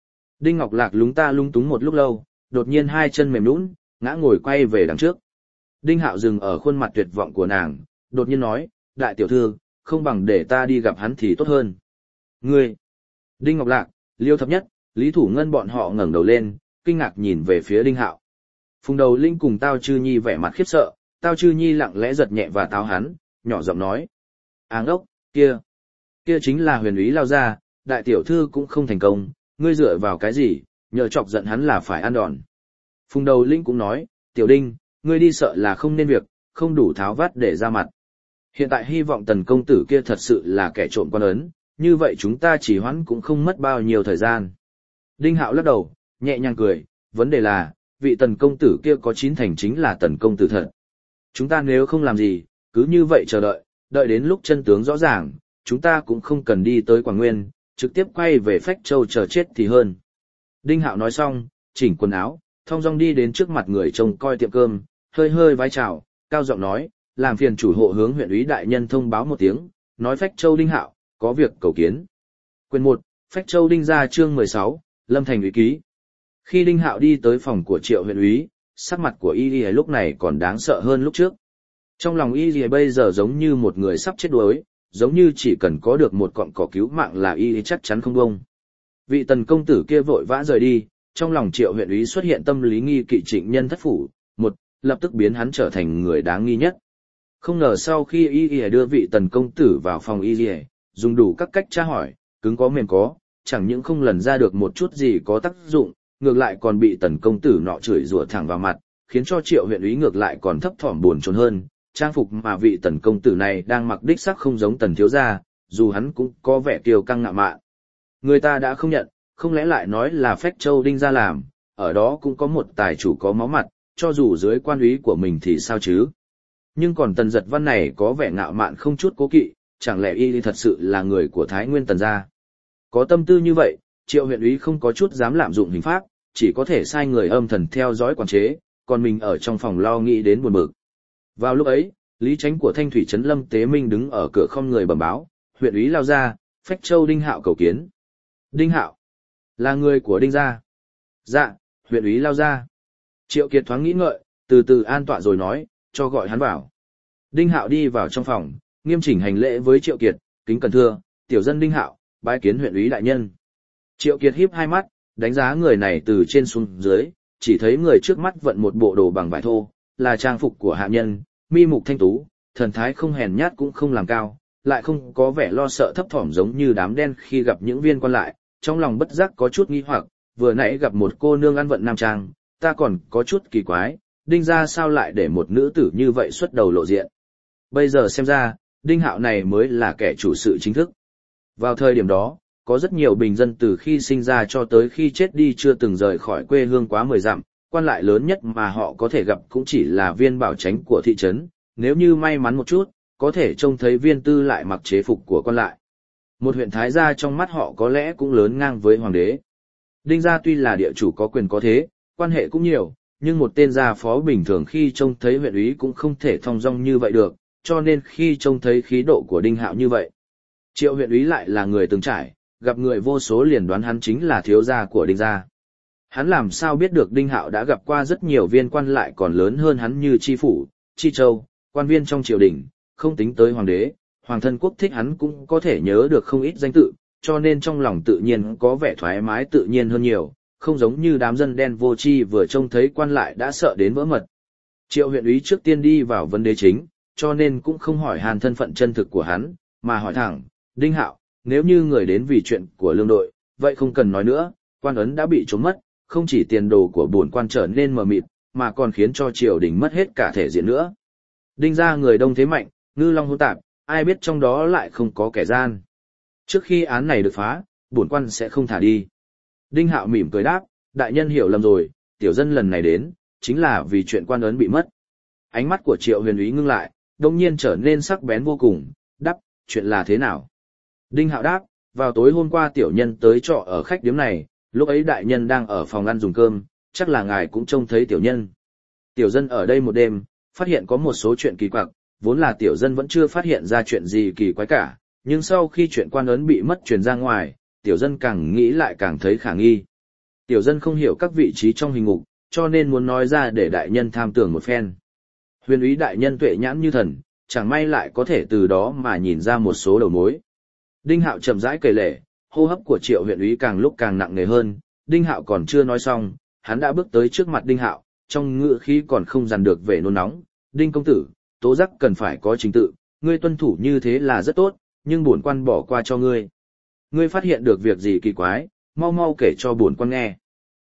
Đinh Ngọc Lạc lúng ta lung túng một lúc lâu, đột nhiên hai chân mềm nhũn, ngã ngồi quay về đằng trước. Đinh Hạo dừng ở khuôn mặt tuyệt vọng của nàng, đột nhiên nói, đại tiểu thư, không bằng để ta đi gặp hắn thì tốt hơn. Ngươi! Đinh Ngọc Lạc, Liêu Thập Nhất, Lý Thủ Ngân bọn họ ngẩng đầu lên, kinh ngạc nhìn về phía Đinh Hạo. Phùng Đầu Linh cùng Tao Chư Nhi vẻ mặt khiếp sợ, Tao Chư Nhi lặng lẽ giật nhẹ và táo hắn, nhỏ giọng nói. Áng ốc, kia chính là Huyền Úy lao ra, đại tiểu thư cũng không thành công, ngươi dựa vào cái gì, nhờ chọc giận hắn là phải ăn đòn. Phùng Đầu Linh cũng nói, tiểu Đinh, ngươi đi sợ là không nên việc, không đủ tháo vát để ra mặt. Hiện tại hy vọng Tần công tử kia thật sự là kẻ trộm quan ấn, như vậy chúng ta chỉ hoãn cũng không mất bao nhiêu thời gian. Đinh Hạo lắc đầu, nhẹ nhàng cười, vấn đề là, vị Tần công tử kia có 9 thành chính là Tần công tử thật. Chúng ta nếu không làm gì, cứ như vậy chờ đợi, đợi đến lúc chân tướng rõ ràng, chúng ta cũng không cần đi tới Quảng Nguyên, trực tiếp quay về Phách Châu chờ chết thì hơn. Đinh Hạo nói xong, chỉnh quần áo, thong dong đi đến trước mặt người trông coi tiệm cơm, hơi hơi vái chào, cao giọng nói, làm phiền chủ hộ hướng huyện úy đại nhân thông báo một tiếng, nói Phách Châu Đinh Hạo, có việc cầu kiến. Quyền 1, Phách Châu Đinh gia chương 16, Lâm Thành úy ký. Khi Đinh Hạo đi tới phòng của Triệu huyện úy, sắc mặt của y lúc này còn đáng sợ hơn lúc trước. Trong lòng y bây giờ giống như một người sắp chết đuối, giống như chỉ cần có được một cọng cỏ cứu mạng là y chắc chắn không bông. Vị Tần công tử kia vội vã rời đi, trong lòng Triệu huyện úy xuất hiện tâm lý nghi kỵ Trịnh Nhân thất phủ, lập tức biến hắn trở thành người đáng nghi nhất. Không ngờ sau khi y đưa vị Tần công tử vào phòng y, dùng đủ các cách tra hỏi, cứng có mềm có, chẳng những không lần ra được một chút gì có tác dụng, ngược lại còn bị Tần công tử nọ chửi rủa thẳng vào mặt, khiến cho Triệu huyện úy ngược lại còn thấp thỏm buồn chồn hơn. Trang phục mà vị Tần công tử này đang mặc đích xác không giống Tần thiếu gia, dù hắn cũng có vẻ kiêu căng ngạo mạn. Người ta đã không nhận, không lẽ lại nói là Phách Châu Đinh gia làm, ở đó cũng có một tài chủ có máu mặt, cho dù dưới quan úy của mình thì sao chứ. Nhưng còn Tần Giật Văn này có vẻ ngạo mạn không chút cố kỵ, chẳng lẽ y thật sự là người của Thái Nguyên Tần gia. Có tâm tư như vậy, Triệu huyện úy không có chút dám lạm dụng hình pháp, chỉ có thể sai người âm thầm theo dõi quản chế, còn mình ở trong phòng lo nghĩ đến buồn bực. Vào lúc ấy, Lý Chánh của Thanh Thủy trấn Lâm Tế Minh đứng ở cửa không người bẩm báo, huyện úy lao ra, Phách Châu Đinh Hạo cầu kiến. Đinh Hạo là người của Đinh gia. Dạ, huyện úy lao ra. Triệu Kiệt thoáng nghĩ ngợi, từ từ an tọa rồi nói, cho gọi hắn vào. Đinh Hạo đi vào trong phòng, nghiêm chỉnh hành lễ với Triệu Kiệt, kính cẩn thưa, tiểu dân Đinh Hạo, bái kiến huyện úy đại nhân. Triệu Kiệt híp hai mắt, đánh giá người này từ trên xuống dưới, chỉ thấy người trước mắt vận một bộ đồ bằng vải thô, là trang phục của hạ nhân, mi mục thanh tú, thần thái không hèn nhát cũng không làm cao, lại không có vẻ lo sợ thấp thỏm giống như đám đen khi gặp những viên quan lại, trong lòng bất giác có chút nghi hoặc, vừa nãy gặp một cô nương ăn vận nam trang, ta còn có chút kỳ quái, Đinh gia sao lại để một nữ tử như vậy xuất đầu lộ diện. Bây giờ xem ra, Đinh Hạo này mới là kẻ chủ sự chính thức. Vào thời điểm đó, có rất nhiều bình dân từ khi sinh ra cho tới khi chết đi chưa từng rời khỏi quê hương quá 10 dặm, quan lại lớn nhất mà họ có thể gặp cũng chỉ là viên bảo chánh của thị trấn, nếu như may mắn một chút, có thể trông thấy viên tư lại mặc chế phục của quan lại. Một huyện thái gia trong mắt họ có lẽ cũng lớn ngang với hoàng đế. Đinh gia tuy là địa chủ có quyền có thế, quan hệ cũng nhiều, nhưng một tên gia phó bình thường khi trông thấy huyện úy cũng không thể thong dong như vậy được, cho nên khi trông thấy khí độ của Đinh Hạo như vậy, Triệu huyện úy lại là người từng trải, gặp người vô số liền đoán hắn chính là thiếu gia của Đinh gia. Hắn làm sao biết được Đinh Hạo đã gặp qua rất nhiều viên quan lại còn lớn hơn hắn như tri phủ, tri châu, quan viên trong triều đình, không tính tới hoàng đế, hoàng thân quốc thích hắn cũng có thể nhớ được không ít danh tự, cho nên trong lòng tự nhiên có vẻ thoải mái tự nhiên hơn nhiều, không giống như đám dân đen vô tri vừa trông thấy quan lại đã sợ đến vỡ mật. Triệu huyện úy trước tiên đi vào vấn đề chính, cho nên cũng không hỏi han thân phận chân thực của hắn, mà hỏi thẳng, Đinh Hạo, nếu như người đến vì chuyện của lương đội, vậy không cần nói nữa, quan ấn đã bị trốn mất, không chỉ tiền đồ của bổn quan trở nên mờ mịt, mà còn khiến cho triều đình mất hết cả thể diện nữa. Đinh gia người đông thế mạnh, ngư long hỗn tạp, ai biết trong đó lại không có kẻ gian. Trước khi án này được phá, bổn quan sẽ không thả đi. Đinh Hạo mỉm cười đáp, đại nhân hiểu lầm rồi, tiểu dân lần này đến, chính là vì chuyện quan ấn bị mất. Ánh mắt của Triệu huyền úy ngưng lại, đông nhiên trở nên sắc bén vô cùng, đáp, chuyện là thế nào? Đinh Hạo đáp, vào tối hôm qua tiểu nhân tới trọ ở khách điếm này, lúc ấy đại nhân đang ở phòng ăn dùng cơm, chắc là ngài cũng trông thấy tiểu nhân. Tiểu dân ở đây một đêm, phát hiện có một số chuyện kỳ quặc, vốn là tiểu dân vẫn chưa phát hiện ra chuyện gì kỳ quái cả, nhưng sau khi chuyện quan ấn bị mất truyền ra ngoài, tiểu dân càng nghĩ lại càng thấy khả nghi. Tiểu dân không hiểu các vị trí trong hình ngục, cho nên muốn nói ra để đại nhân tham tưởng một phen. Huyền úy đại nhân tuệ nhãn như thần, chẳng may lại có thể từ đó mà nhìn ra một số đầu mối. Đinh Hạo chậm rãi kể lể, hô hấp của Triệu huyện úy càng lúc càng nặng nề hơn, Đinh Hạo còn chưa nói xong, hắn đã bước tới trước mặt Đinh Hạo, trong ngữ khí còn không dằn được vẻ nôn nóng. Đinh công tử, tố giác cần phải có trình tự, ngươi tuân thủ như thế là rất tốt, nhưng bổn quan bỏ qua cho ngươi. Ngươi phát hiện được việc gì kỳ quái, mau mau kể cho bổn quan nghe.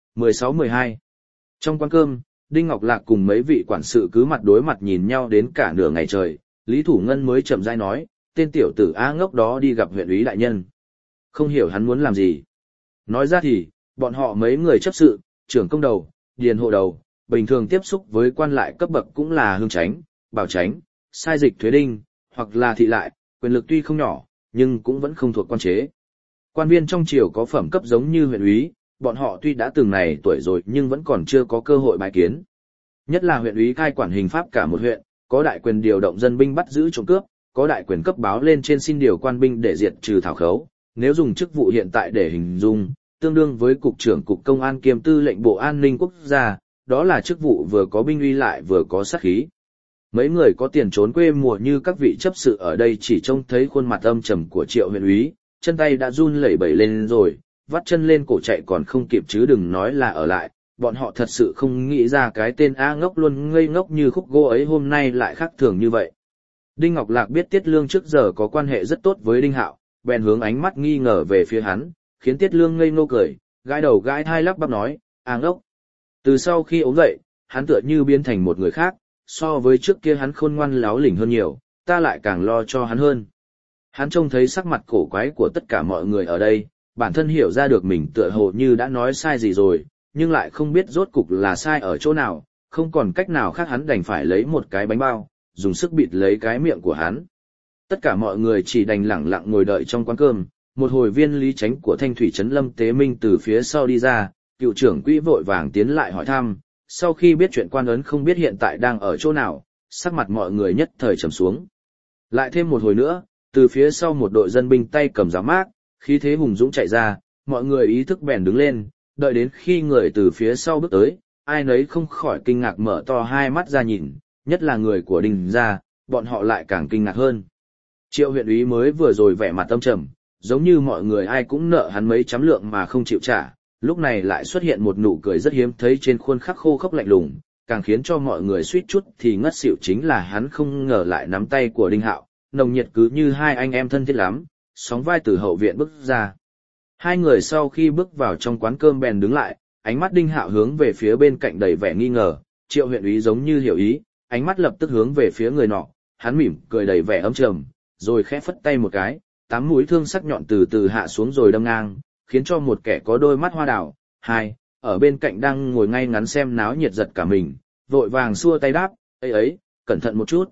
16-12 Trong quán cơm, Đinh Ngọc Lạc cùng mấy vị quản sự cứ mặt đối mặt nhìn nhau đến cả nửa ngày trời, Lý Thủ Ngân mới chậm rãi nói, tên tiểu tử A ngốc đó đi gặp huyện úy đại nhân. Không hiểu hắn muốn làm gì. Nói ra thì, bọn họ mấy người chấp sự, trưởng công đầu, điền hộ đầu, bình thường tiếp xúc với quan lại cấp bậc cũng là hương chánh, bảo chánh, sai dịch thuế đinh, hoặc là thị lại, quyền lực tuy không nhỏ, nhưng cũng vẫn không thuộc quan chế. Quan viên trong triều có phẩm cấp giống như huyện úy, bọn họ tuy đã từng này tuổi rồi nhưng vẫn còn chưa có cơ hội bái kiến. Nhất là huyện úy cai quản hình pháp cả một huyện, có đại quyền điều động dân binh bắt giữ trộm cướp, có đại quyền cấp báo lên trên xin điều quan binh để diệt trừ thảo khấu. Nếu dùng chức vụ hiện tại để hình dung, tương đương với cục trưởng cục công an kiêm tư lệnh bộ an ninh quốc gia, đó là chức vụ vừa có binh uy lại vừa có sát khí. Mấy người có tiền trốn quê mùa như các vị chấp sự ở đây chỉ trông thấy khuôn mặt âm trầm của Triệu huyện úy, chân tay đã run lẩy bẩy lên rồi, vắt chân lên cổ chạy còn không kịp chứ đừng nói là ở lại, bọn họ thật sự không nghĩ ra cái tên A ngốc luôn ngây ngốc như khúc gỗ ấy hôm nay lại khác thường như vậy. Đinh Ngọc Lạc biết Tiết Lương trước giờ có quan hệ rất tốt với Đinh Hạo, bèn hướng ánh mắt nghi ngờ về phía hắn, khiến Tiết Lương ngây ngô cười, gãi đầu gãi thai lắp bắp nói, A ngốc. Từ sau khi ốm dậy, hắn tựa như biến thành một người khác, so với trước kia hắn khôn ngoan láo lỉnh hơn nhiều, ta lại càng lo cho hắn hơn. Hắn trông thấy sắc mặt cổ quái của tất cả mọi người ở đây, bản thân hiểu ra được mình tựa hồ như đã nói sai gì rồi, nhưng lại không biết rốt cục là sai ở chỗ nào, không còn cách nào khác hắn đành phải lấy một cái bánh bao, dùng sức bịt lấy cái miệng của hắn. Tất cả mọi người chỉ đành lẳng lặng ngồi đợi trong quán cơm, một hồi viên lý chánh của Thanh Thủy Trấn Lâm Tế Minh từ phía sau đi ra, cựu trưởng quỹ vội vàng tiến lại hỏi thăm, sau khi biết chuyện quan ấn không biết hiện tại đang ở chỗ nào, sắc mặt mọi người nhất thời trầm xuống. Lại thêm một hồi nữa, từ phía sau một đội dân binh tay cầm giáo mác, khí thế hùng dũng chạy ra, mọi người ý thức bèn đứng lên, đợi đến khi người từ phía sau bước tới, ai nấy không khỏi kinh ngạc mở to hai mắt ra nhìn, nhất là người của Đinh gia, bọn họ lại càng kinh ngạc hơn. Triệu huyện úy mới vừa rồi vẻ mặt âm trầm, giống như mọi người ai cũng nợ hắn mấy trăm lượng mà không chịu trả, lúc này lại xuất hiện một nụ cười rất hiếm thấy trên khuôn khắc khô khốc lạnh lùng, càng khiến cho mọi người suýt chút thì ngất xỉu chính là hắn không ngờ lại nắm tay của Đinh Hạo, nồng nhiệt cứ như hai anh em thân thiết lắm, sóng vai từ hậu viện bước ra. Hai người sau khi bước vào trong quán cơm bèn đứng lại, ánh mắt Đinh Hạo hướng về phía bên cạnh đầy vẻ nghi ngờ, Triệu huyện úy giống như hiểu ý, ánh mắt lập tức hướng về phía người nọ, hắn mỉm cười đầy vẻ ấm trầm, rồi khẽ phất tay một cái, tám mũi thương sắc nhọn từ từ hạ xuống rồi đâm ngang, khiến cho một kẻ có đôi mắt hoa đào, hai, ở bên cạnh đang ngồi ngay ngắn xem náo nhiệt giật cả mình, vội vàng xua tay đáp, ấy ấy, cẩn thận một chút,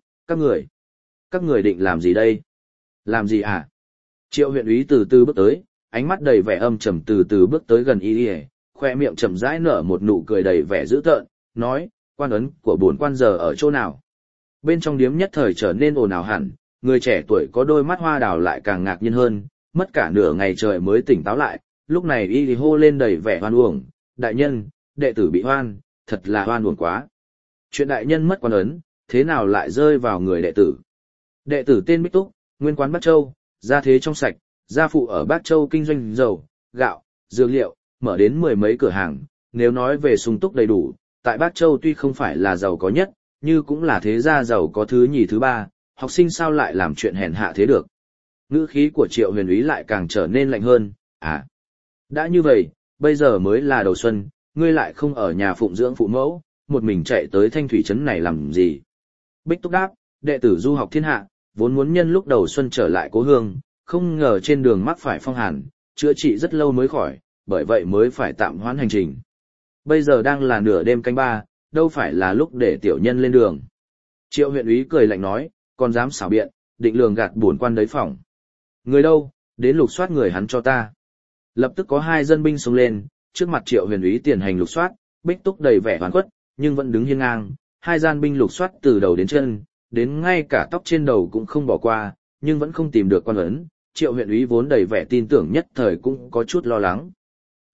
các người định làm gì đây? Làm gì à? Triệu huyện úy từ từ bước tới, ánh mắt đầy vẻ âm trầm từ từ bước tới gần y, khoe miệng chậm rãi nở một nụ cười đầy vẻ dữ tợn, nói, quan ấn của bổn quan giờ ở chỗ nào? Bên trong điếm nhất thời trở nên ồn ào hẳn, người trẻ tuổi có đôi mắt hoa đào lại càng ngạc nhiên hơn, mất cả nửa ngày trời mới tỉnh táo lại, lúc này y hô lên đầy vẻ hoan uổng, đại nhân, đệ tử bị hoan, thật là hoan uổng quá. Chuyện đại nhân mất quan ấn, thế nào lại rơi vào người đệ tử? Đệ tử tên Bích Túc, nguyên quán Bắc Châu, gia thế trong sạch, gia phụ ở Bắc Châu kinh doanh dầu, gạo, dược liệu, mở đến mười mấy cửa hàng, nếu nói về sung túc đầy đủ, tại Bắc Châu tuy không phải là giàu có nhất, nhưng cũng là thế gia giàu có thứ nhì thứ ba, học sinh sao lại làm chuyện hèn hạ thế được. Ngữ khí của Triệu huyền úy lại càng trở nên lạnh hơn, đã như vậy, bây giờ mới là đầu xuân, ngươi lại không ở nhà phụng dưỡng phụ mẫu, một mình chạy tới Thanh Thủy Trấn này làm gì? Bích Túc đáp, đệ tử du học thiên hạ, vốn muốn nhân lúc đầu xuân trở lại cố hương, không ngờ trên đường mắc phải phong hàn, chữa trị rất lâu mới khỏi, bởi vậy mới phải tạm hoãn hành trình. Bây giờ đang là nửa đêm canh ba, đâu phải là lúc để tiểu nhân lên đường. Triệu huyện úy cười lạnh nói, còn dám xảo biện, định lường gạt bổn quan đấy phỏng. Người đâu, đến lục soát người hắn cho ta. Lập tức có hai dân binh xông lên, trước mặt Triệu huyền úy tiền hành lục soát, Bích Túc đầy vẻ oán khuất, nhưng vẫn đứng hiên ngang, hai gian binh lục soát từ đầu đến chân, đến ngay cả tóc trên đầu cũng không bỏ qua, nhưng vẫn không tìm được quan ấn. Triệu huyện úy vốn đầy vẻ tin tưởng nhất thời cũng có chút lo lắng.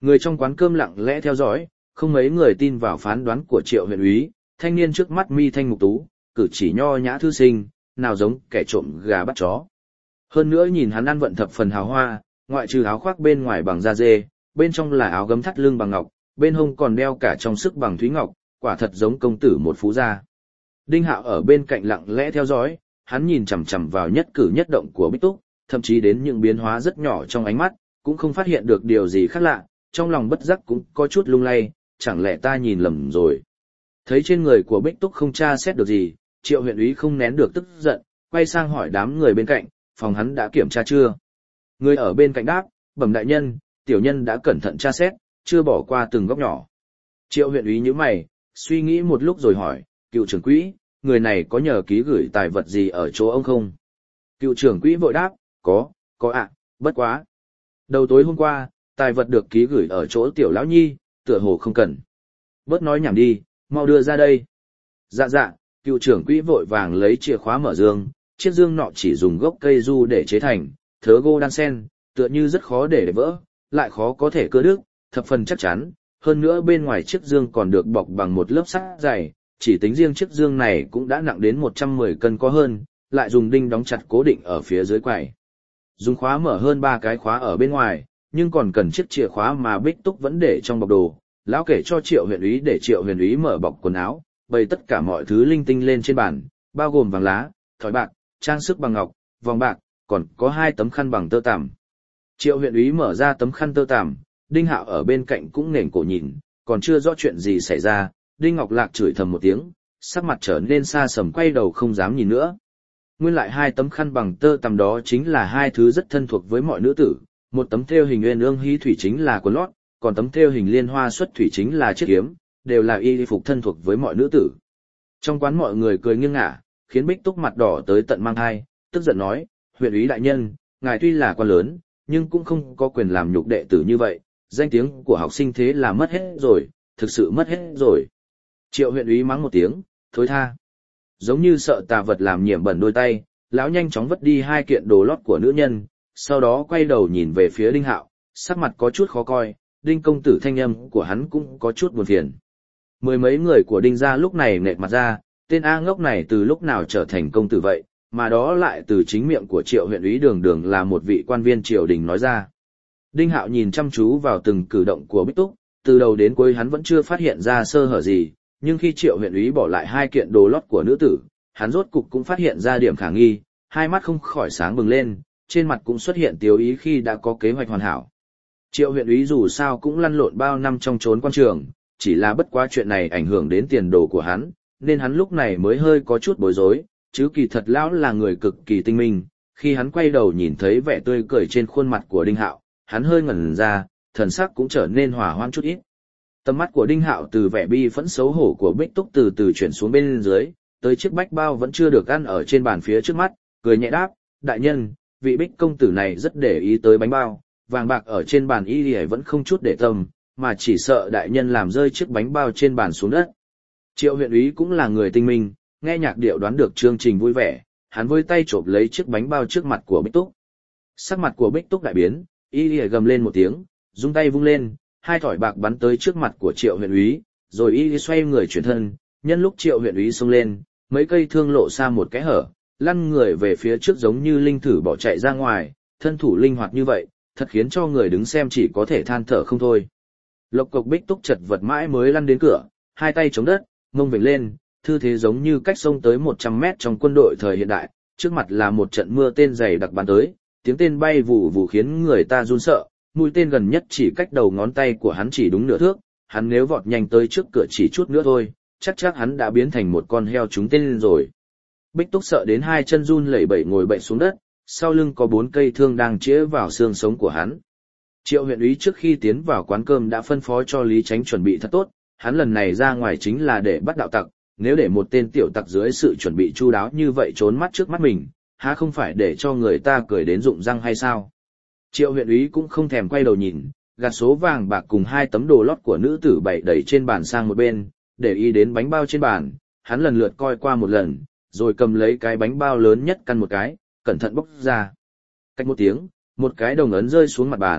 Người trong quán cơm lặng lẽ theo dõi, không mấy người tin vào phán đoán của Triệu huyện úy, thanh niên trước mắt mi thanh mục tú, cử chỉ nho nhã thư sinh, nào giống kẻ trộm gà bắt chó. Hơn nữa nhìn hắn ăn vận thập phần hào hoa, ngoại trừ áo khoác bên ngoài bằng da dê, bên trong là áo gấm thắt lưng bằng ngọc, bên hông còn đeo cả trong sức bằng thúy ngọc, quả thật giống công tử một phú gia. Đinh Hạo ở bên cạnh lặng lẽ theo dõi, hắn nhìn chằm chằm vào nhất cử nhất động của Bích Túc, thậm chí đến những biến hóa rất nhỏ trong ánh mắt, cũng không phát hiện được điều gì khác lạ, trong lòng bất giác cũng có chút lung lay, chẳng lẽ ta nhìn lầm rồi. Thấy trên người của Bích Túc không tra xét được gì, Triệu huyện úy không nén được tức giận, quay sang hỏi đám người bên cạnh, phòng hắn đã kiểm tra chưa? Người ở bên cạnh đáp, bẩm đại nhân, tiểu nhân đã cẩn thận tra xét, chưa bỏ qua từng góc nhỏ. Triệu huyện úy nhíu mày, suy nghĩ một lúc rồi hỏi, cựu trưởng quỹ, người này có nhờ ký gửi tài vật gì ở chỗ ông không? Cựu trưởng quỹ vội đáp, có ạ, bất quá. Đầu tối hôm qua, tài vật được ký gửi ở chỗ tiểu lão nhi, tựa hồ không cần. Bớt nói nhảm đi, mau đưa ra đây. Dạ, cựu trưởng quỹ vội vàng lấy chìa khóa mở dương, chiếc dương nọ chỉ dùng gốc cây du để chế thành, thớ gỗ đan sen, tựa như rất khó để vỡ, lại khó có thể cưa đứt, thập phần chắc chắn, hơn nữa bên ngoài chiếc dương còn được bọc bằng một lớp sắt dày, chỉ tính riêng chiếc dương này cũng đã nặng đến 110 cân có hơn, lại dùng đinh đóng chặt cố định ở phía dưới quầy. Dùng khóa mở hơn 3 cái khóa ở bên ngoài, nhưng còn cần chiếc chìa khóa mà Bích Túc vẫn để trong bọc đồ. Lão kể cho Triệu huyện úy để Triệu huyện úy mở bọc quần áo, bày tất cả mọi thứ linh tinh lên trên bàn, bao gồm vàng lá, thỏi bạc, trang sức bằng ngọc, vòng bạc, còn có 2 tấm khăn bằng tơ tằm. Triệu huyện úy mở ra tấm khăn tơ tằm, Đinh Hạo ở bên cạnh cũng nể cổ nhìn, còn chưa rõ chuyện gì xảy ra, Đinh Ngọc Lạc chửi thầm một tiếng, sắc mặt trở nên xa sầm quay đầu không dám nhìn nữa. Nguyên lại 2 tấm khăn bằng tơ tằm đó chính là 2 thứ rất thân thuộc với mọi nữ tử, một tấm thêu hình uyên ương hí thủy chính là quần lót, còn tấm thêu hình liên hoa xuất thủy chính là chiếc kiếm, đều là y phục thân thuộc với mọi nữ tử. Trong quán mọi người cười nghiêng ngả, khiến Bích Túc mặt đỏ tới tận mang hai, tức giận nói, huyện úy đại nhân, ngài tuy là quan lớn, nhưng cũng không có quyền làm nhục đệ tử như vậy, danh tiếng của học sinh thế là mất hết rồi, thực sự mất hết rồi. Triệu huyện úy mắng một tiếng, thối tha. Giống như sợ tà vật làm nhiễm bẩn đôi tay, lão nhanh chóng vứt đi 2 kiện đồ lót của nữ nhân, sau đó quay đầu nhìn về phía Đinh Hạo, sắc mặt có chút khó coi, Đinh công tử thanh âm của hắn cũng có chút buồn phiền. Mười mấy người của Đinh gia lúc này nệt mặt ra, tên A ngốc này từ lúc nào trở thành công tử vậy, mà đó lại từ chính miệng của Triệu huyện úy đường đường là một vị quan viên triều đình nói ra. Đinh Hạo nhìn chăm chú vào từng cử động của Bích Túc, từ đầu đến cuối hắn vẫn chưa phát hiện ra sơ hở gì, nhưng khi Triệu huyện úy bỏ lại 2 kiện đồ lót của nữ tử, hắn rốt cục cũng phát hiện ra điểm khả nghi, hai mắt không khỏi sáng bừng lên, trên mặt cũng xuất hiện tiêu ý khi đã có kế hoạch hoàn hảo. Triệu huyện úy dù sao cũng lăn lộn bao năm trong chốn quan trường, chỉ là bất quá chuyện này ảnh hưởng đến tiền đồ của hắn, nên hắn lúc này mới hơi có chút bối rối, chứ kỳ thật lão là người cực kỳ tinh minh. Khi hắn quay đầu nhìn thấy vẻ tươi cười trên khuôn mặt của Đinh Hạo, hắn hơi ngẩn ra, thần sắc cũng trở nên hòa hoãn chút ít. Tầm mắt của Đinh Hạo từ vẻ bi phẫn xấu hổ của Bích Túc từ từ chuyển xuống bên dưới, tới chiếc bách bao vẫn chưa được ăn ở trên bàn phía trước mắt, cười nhẹ đáp, đại nhân, vị Bích công tử này rất để ý tới bánh bao, vàng bạc ở trên bàn y vẫn không chút để tâm, mà chỉ sợ đại nhân làm rơi chiếc bánh bao trên bàn xuống đất. Triệu huyện úy cũng là người tinh minh, nghe nhạc điệu đoán được chương trình vui vẻ, hắn với tay chộp lấy chiếc bánh bao trước mặt của Bích Túc. Sắc mặt của Bích Túc đại biến, y gầm lên một tiếng, rung tay vung lên, 2 thỏi bạc bắn tới trước mặt của Triệu huyện úy, rồi y xoay người chuyển thân, nhân lúc Triệu huyện úy xông lên, mấy cây thương lộ xa một cái hở, lăn người về phía trước giống như linh thử bỏ chạy ra ngoài, thân thủ linh hoạt như vậy, thật khiến cho người đứng xem chỉ có thể than thở không thôi. Lộc cộc Bích Túc chật vật mãi mới lăn đến cửa, 2 tay chống đất, mông vểnh lên, thư thế giống như cách sông tới 100 mét trong quân đội thời hiện đại, trước mặt là một trận mưa tên dày đặc bắn tới, tiếng tên bay vù vù khiến người ta run sợ, mũi tên gần nhất chỉ cách đầu ngón tay của hắn chỉ đúng nửa thước, hắn nếu vọt nhanh tới trước cửa chỉ chút nữa thôi, chắc hắn đã biến thành một con heo trúng tên rồi. Bích Túc sợ đến 2 chân run lẩy bẩy ngồi bậy xuống đất, sau lưng có 4 cây thương đang chĩa vào xương sống của hắn. Triệu huyện úy trước khi tiến vào quán cơm đã phân phó cho Lý Chánh chuẩn bị thật tốt, hắn lần này ra ngoài chính là để bắt đạo tặc, nếu để một tên tiểu tặc dưới sự chuẩn bị chu đáo như vậy trốn mắt trước mắt mình, há không phải để cho người ta cười đến rụng răng hay sao? Triệu huyện úy cũng không thèm quay đầu nhìn, gạt số vàng bạc cùng 2 tấm đồ lót của nữ tử bày đẩy trên bàn sang một bên, để ý đến bánh bao trên bàn, hắn lần lượt coi qua một lần, rồi cầm lấy cái bánh bao lớn nhất căn một cái, cẩn thận bóc ra. Cách một tiếng, một cái đồng ấn rơi xuống mặt bàn,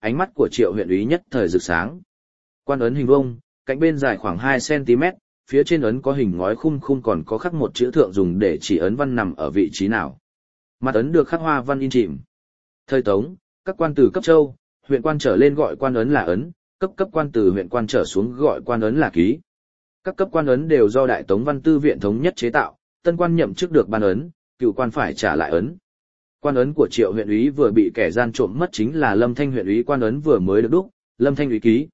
ánh mắt của Triệu huyện úy nhất thời rực sáng. Quan ấn hình vuông, cạnh bên dài khoảng 2 cm, phía trên ấn có hình ngói khung khung còn có khắc một chữ thượng dùng để chỉ ấn văn nằm ở vị trí nào. Mặt ấn được khắc hoa văn in chìm. Thời Tống, các quan từ cấp châu, huyện quan trở lên gọi quan ấn là ấn, cấp quan từ huyện quan trở xuống gọi quan ấn là ký. Các cấp quan ấn đều do Đại Tống Văn Tư Viện thống nhất chế tạo, tân quan nhậm chức được ban ấn, cựu quan phải trả lại ấn. Quan ấn của Triệu huyện úy vừa bị kẻ gian trộm mất chính là Lâm Thanh huyện úy quan ấn vừa mới được đúc, Lâm Thanh úy ký.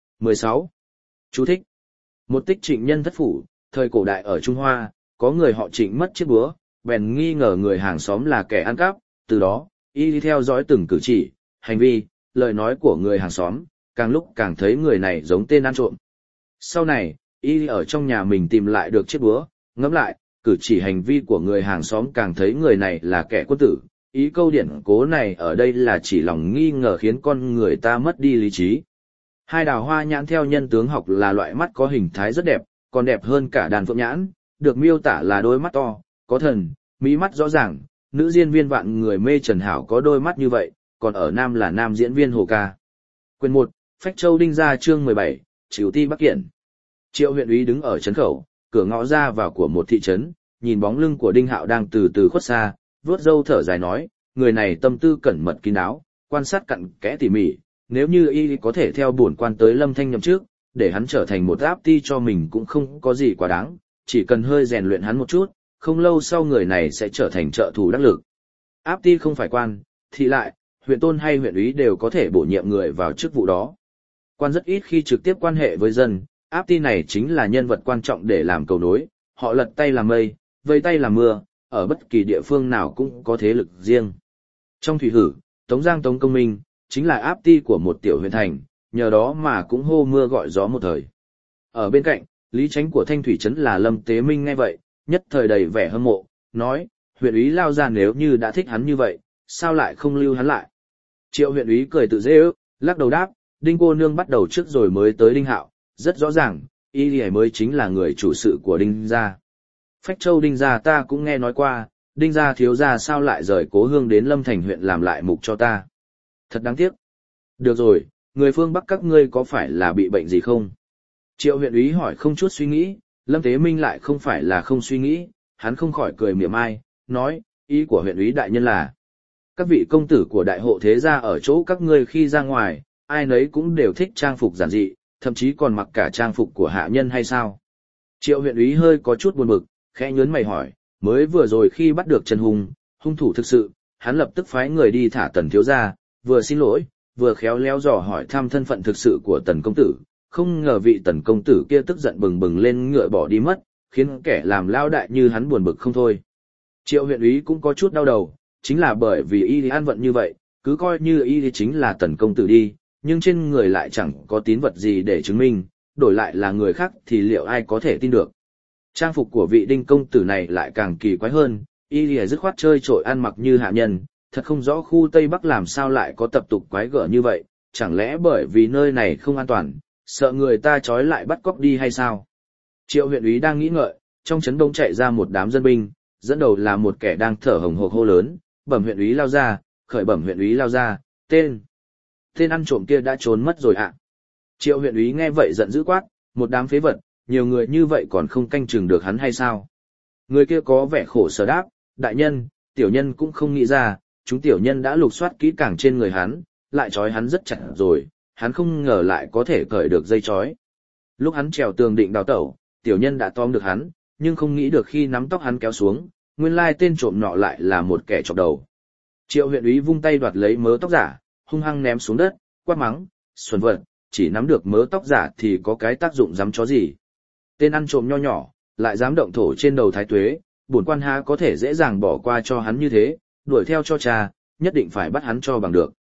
16. Chú thích. Một tích Trịnh nhân thất phủ, thời cổ đại ở Trung Hoa, có người họ Trịnh mất chiếc búa, bèn nghi ngờ người hàng xóm là kẻ ăn cắp, từ đó, y đi theo dõi từng cử chỉ, hành vi, lời nói của người hàng xóm, càng lúc càng thấy người này giống tên ăn trộm. Sau này, y ở trong nhà mình tìm lại được chiếc búa, ngẫm lại, cử chỉ hành vi của người hàng xóm càng thấy người này là kẻ quân tử. Ý câu điển cố này ở đây là chỉ lòng nghi ngờ khiến con người ta mất đi lý trí. Hai đào hoa nhãn theo nhân tướng học là loại mắt có hình thái rất đẹp, còn đẹp hơn cả đàn phượng nhãn, được miêu tả là đôi mắt to, có thần, mí mắt rõ ràng, nữ diễn viên vạn người mê Trần Hảo có đôi mắt như vậy, còn ở nam là nam diễn viên Hồ Ca. Quyền 1, Phách Châu Đinh Gia chương 17, Chiếu Ti Bắc Kiện. Triệu huyện úy đứng ở trấn khẩu, cửa ngõ ra vào của một thị trấn, nhìn bóng lưng của Đinh Hạo đang từ từ khuất xa, vuốt râu thở dài nói, người này tâm tư cẩn mật kín đáo, quan sát cặn kẽ tỉ mỉ, nếu như y có thể theo bổn quan tới Lâm Thanh nhậm trước, để hắn trở thành một áp ti cho mình cũng không có gì quá đáng, chỉ cần hơi rèn luyện hắn một chút, không lâu sau người này sẽ trở thành trợ thủ đắc lực. Áp ti không phải quan, thị lại, huyện tôn hay huyện úy đều có thể bổ nhiệm người vào chức vụ đó. Quan rất ít khi trực tiếp quan hệ với dân, áp ti này chính là nhân vật quan trọng để làm cầu nối, họ lật tay làm mây, vây tay làm mưa, ở bất kỳ địa phương nào cũng có thế lực riêng. Trong thủy hử, Tống Giang Tống Công Minh, chính là áp ti của một tiểu huyện thành, nhờ đó mà cũng hô mưa gọi gió một thời. Ở bên cạnh, lý chánh của Thanh Thủy Trấn là Lâm Tế Minh nghe vậy, nhất thời đầy vẻ hâm mộ, nói, huyện úy lao ra nếu như đã thích hắn như vậy, sao lại không lưu hắn lại. Triệu huyện úy cười tự dễ ước, lắc đầu đáp, Đinh cô nương bắt đầu trước rồi mới tới Đinh Hạo, rất rõ ràng, y mới chính là người chủ sự của Đinh gia. Phách Châu Đinh gia ta cũng nghe nói qua, Đinh gia thiếu gia sao lại rời cố hương đến Lâm Thành huyện làm lại mục cho ta. Thật đáng tiếc. Được rồi, người phương Bắc các ngươi có phải là bị bệnh gì không? Triệu huyện úy hỏi không chút suy nghĩ, Lâm Tế Minh lại không phải là không suy nghĩ, hắn không khỏi cười mỉa mai, nói, ý của huyện úy đại nhân là, các vị công tử của đại hộ thế gia ở chỗ các ngươi khi ra ngoài, ai nấy cũng đều thích trang phục giản dị, thậm chí còn mặc cả trang phục của hạ nhân hay sao? Triệu huyện úy hơi có chút buồn bực, khẽ nhớn mày hỏi, mới vừa rồi khi bắt được Trần Hùng, hung thủ thực sự, hắn lập tức phái người đi thả Tần thiếu gia, vừa xin lỗi, vừa khéo léo dò hỏi thăm thân phận thực sự của Tần công tử, không ngờ vị Tần công tử kia tức giận bừng bừng lên ngựa bỏ đi mất, khiến kẻ làm lao đại như hắn buồn bực không thôi. Triệu huyện úy cũng có chút đau đầu, chính là bởi vì y an vận như vậy, cứ coi như y chính là Tần công tử đi, nhưng trên người lại chẳng có tín vật gì để chứng minh, đổi lại là người khác thì liệu ai có thể tin được. Trang phục của vị Đinh công tử này lại càng kỳ quái hơn, y dứt khoát chơi trội ăn mặc như hạ nhân, thật không rõ khu Tây Bắc làm sao lại có tập tục quái gở như vậy, chẳng lẽ bởi vì nơi này không an toàn, sợ người ta trói lại bắt cóc đi hay sao? Triệu huyện úy đang nghĩ ngợi, trong trấn đông chạy ra một đám dân binh, dẫn đầu là một kẻ đang thở hồng hộc hô lớn, bẩm huyện úy lao ra, khởi bẩm huyện úy lao ra, tên ăn trộm kia đã trốn mất rồi ạ. Triệu huyện úy nghe vậy giận dữ quát, một đám phế vật, nhiều người như vậy còn không canh chừng được hắn hay sao? Người kia có vẻ khổ sở đáp, đại nhân, tiểu nhân cũng không nghĩ ra, chúng tiểu nhân đã lục soát kỹ càng trên người hắn, lại trói hắn rất chặt rồi, hắn không ngờ lại có thể cởi được dây trói. Lúc hắn trèo tường định đào tẩu, tiểu nhân đã tóm được hắn, nhưng không nghĩ được khi nắm tóc hắn kéo xuống, nguyên lai tên trộm nọ lại là một kẻ chọc đầu. Triệu huyện úy vung tay đoạt lấy mớ tóc giả, hung hăng ném xuống đất, quát mắng, xuẩn vật, chỉ nắm được mớ tóc giả thì có cái tác dụng dám chó gì. Tên ăn trộm nho nhỏ, lại dám động thổ trên đầu thái tuế, bổn quan há có thể dễ dàng bỏ qua cho hắn như thế, đuổi theo cho cha, nhất định phải bắt hắn cho bằng được.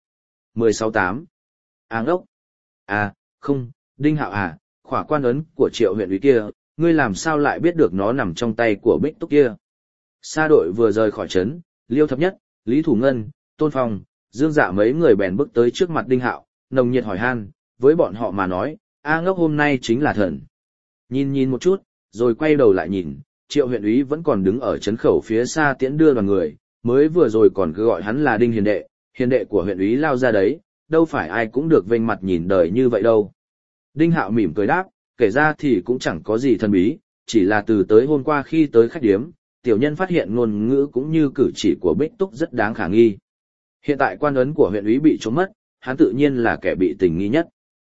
16-8. Áng ốc. À, không, Đinh Hạo à, khỏa quan ấn của Triệu huyện úy kia, ngươi làm sao lại biết được nó nằm trong tay của Bích Túc kia? Sa đội vừa rời khỏi trấn, Liêu Thập Nhất, Lý Thủ Ngân, Tôn Phong, Dương Dạ mấy người bèn bước tới trước mặt Đinh Hạo, nồng nhiệt hỏi han, với bọn họ mà nói, A Ngốc hôm nay chính là thần. Nhìn một chút, rồi quay đầu lại nhìn, Triệu huyện úy vẫn còn đứng ở trấn khẩu phía xa tiễn đưa đoàn người, mới vừa rồi còn cứ gọi hắn là Đinh hiền đệ của huyện úy lao ra đấy, đâu phải ai cũng được vênh mặt nhìn đời như vậy đâu. Đinh Hạo mỉm cười đáp, kể ra thì cũng chẳng có gì thần bí, chỉ là từ tới hôm qua khi tới khách điếm, tiểu nhân phát hiện ngôn ngữ cũng như cử chỉ của Bích Túc rất đáng khả nghi. Hiện tại quan ấn của huyện úy bị trốn mất, hắn tự nhiên là kẻ bị tình nghi nhất.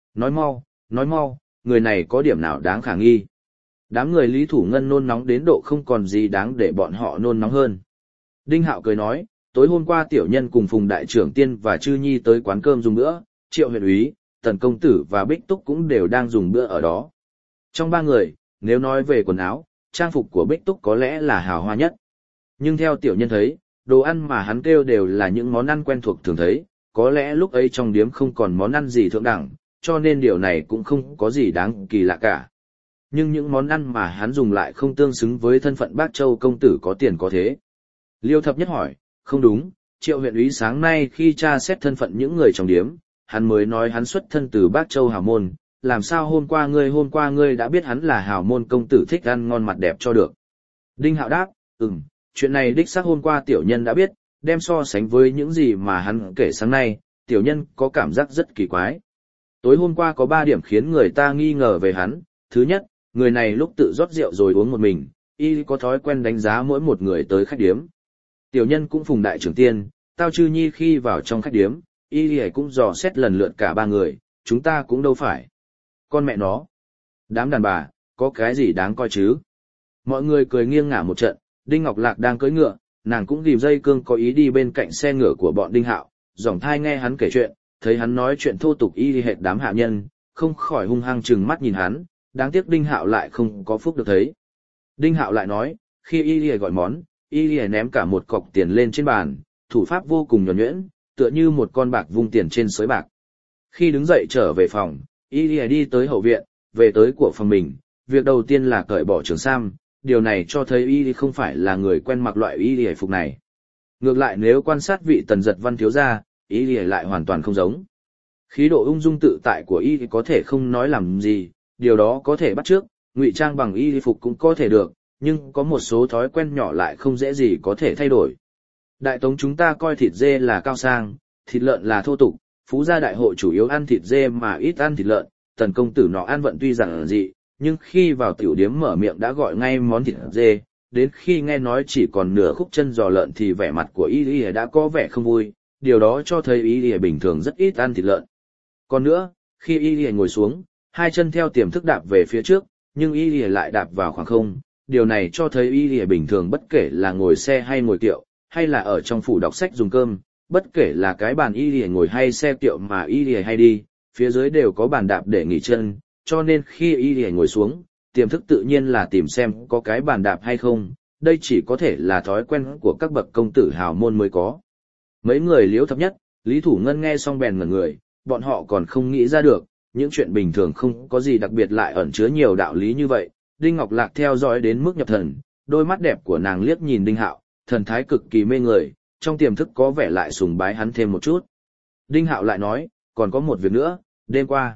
Nói mau, người này có điểm nào đáng khả nghi? Đám người Lý Thủ Ngân nôn nóng đến độ không còn gì đáng để bọn họ nôn nóng hơn. Đinh Hạo cười nói, tối hôm qua tiểu nhân cùng Phùng Đại Trưởng Tiên và Chư Nhi tới quán cơm dùng bữa, Triệu huyện úy, Tần Công Tử và Bích Túc cũng đều đang dùng bữa ở đó. Trong ba người, nếu nói về quần áo, trang phục của Bích Túc có lẽ là hào hoa nhất. Nhưng theo tiểu nhân thấy, đồ ăn mà hắn kêu đều là những món ăn quen thuộc thường thấy, có lẽ lúc ấy trong điếm không còn món ăn gì thượng đẳng, cho nên điều này cũng không có gì đáng kỳ lạ cả. Nhưng những món ăn mà hắn dùng lại không tương xứng với thân phận Bác Châu công tử có tiền có thế. Liêu Thập Nhất hỏi, không đúng, Triệu huyện úy sáng nay khi tra xét thân phận những người trong điếm, hắn mới nói hắn xuất thân từ Bác Châu hào môn, làm sao hôm qua ngươi đã biết hắn là hào môn công tử thích ăn ngon mặt đẹp cho được. Đinh Hạo đáp, chuyện này đích xác hôm qua tiểu nhân đã biết, đem so sánh với những gì mà hắn kể sáng nay, tiểu nhân có cảm giác rất kỳ quái. Tối hôm qua có 3 điểm khiến người ta nghi ngờ về hắn. Thứ nhất, người này lúc tự rót rượu rồi uống một mình, y có thói quen đánh giá mỗi một người tới khách điếm. Tiểu nhân cũng Phùng Đại Trưởng Tiên, Tao Chư Nhi khi vào trong khách điếm, y cũng dò xét lần lượt cả 3 người, chúng ta cũng đâu phải. Con mẹ nó. Đám đàn bà, có cái gì đáng coi chứ? Mọi người cười nghiêng ngả một trận, Đinh Ngọc Lạc đang cưỡi ngựa, nàng cũng ghim dây cương có ý đi bên cạnh xe ngựa của bọn Đinh Hạo, dòng thai nghe hắn kể chuyện, thấy hắn nói chuyện thô tục y hệt đám hạ nhân, không khỏi hung hăng trừng mắt nhìn hắn, đáng tiếc Đinh Hạo lại không có phúc được thấy. Đinh Hạo lại nói, khi y gọi món, y ném cả một cọc tiền lên trên bàn, thủ pháp vô cùng nhuần nhuyễn, tựa như một con bạc vung tiền trên sới bạc. Khi đứng dậy trở về phòng, y đi tới hậu viện, về tới của phòng mình, việc đầu tiên là cởi bỏ trường sam, điều này cho thấy y không phải là người quen mặc loại y phục này. Ngược lại nếu quan sát vị Tần Giật Văn thiếu gia, y lại hoàn toàn không giống. Khí độ ung dung tự tại của y có thể không nói làm gì, điều đó có thể bắt chước, ngụy trang bằng y phục cũng có thể được, nhưng có một số thói quen nhỏ lại không dễ gì có thể thay đổi. Đại Tống chúng ta coi thịt dê là cao sang, thịt lợn là thô tục, phú gia đại hội chủ yếu ăn thịt dê mà ít ăn thịt lợn, Tần công tử nọ ăn vận tuy rằng dị, nhưng khi vào tiểu điếm mở miệng đã gọi ngay món thịt dê, đến khi nghe nói chỉ còn nửa khúc chân giò lợn thì vẻ mặt của y đã có vẻ không vui, điều đó cho thấy y bình thường rất ít ăn thịt lợn. Còn nữa, khi y ngồi xuống, hai chân theo tiềm thức đạp về phía trước, nhưng y lại đạp vào khoảng không, điều này cho thấy y bình thường bất kể là ngồi xe hay ngồi kiệu, hay là ở trong phủ đọc sách dùng cơm, bất kể là cái bàn y ngồi hay xe kiệu mà y hay đi, phía dưới đều có bàn đạp để nghỉ chân, cho nên khi y ngồi xuống, tiềm thức tự nhiên là tìm xem có cái bàn đạp hay không, đây chỉ có thể là thói quen của các bậc công tử hào môn mới có. Mấy người Liễu Thập Nhất, Lý Thủ Ngân nghe xong bèn ngẩn người, bọn họ còn không nghĩ ra được, những chuyện bình thường không có gì đặc biệt lại ẩn chứa nhiều đạo lý như vậy. Đinh Ngọc Lạc theo dõi đến mức nhập thần, đôi mắt đẹp của nàng liếc nhìn Đinh Hạo, thần thái cực kỳ mê người, trong tiềm thức có vẻ lại sùng bái hắn thêm một chút. Đinh Hạo lại nói, còn có một việc nữa, đêm qua.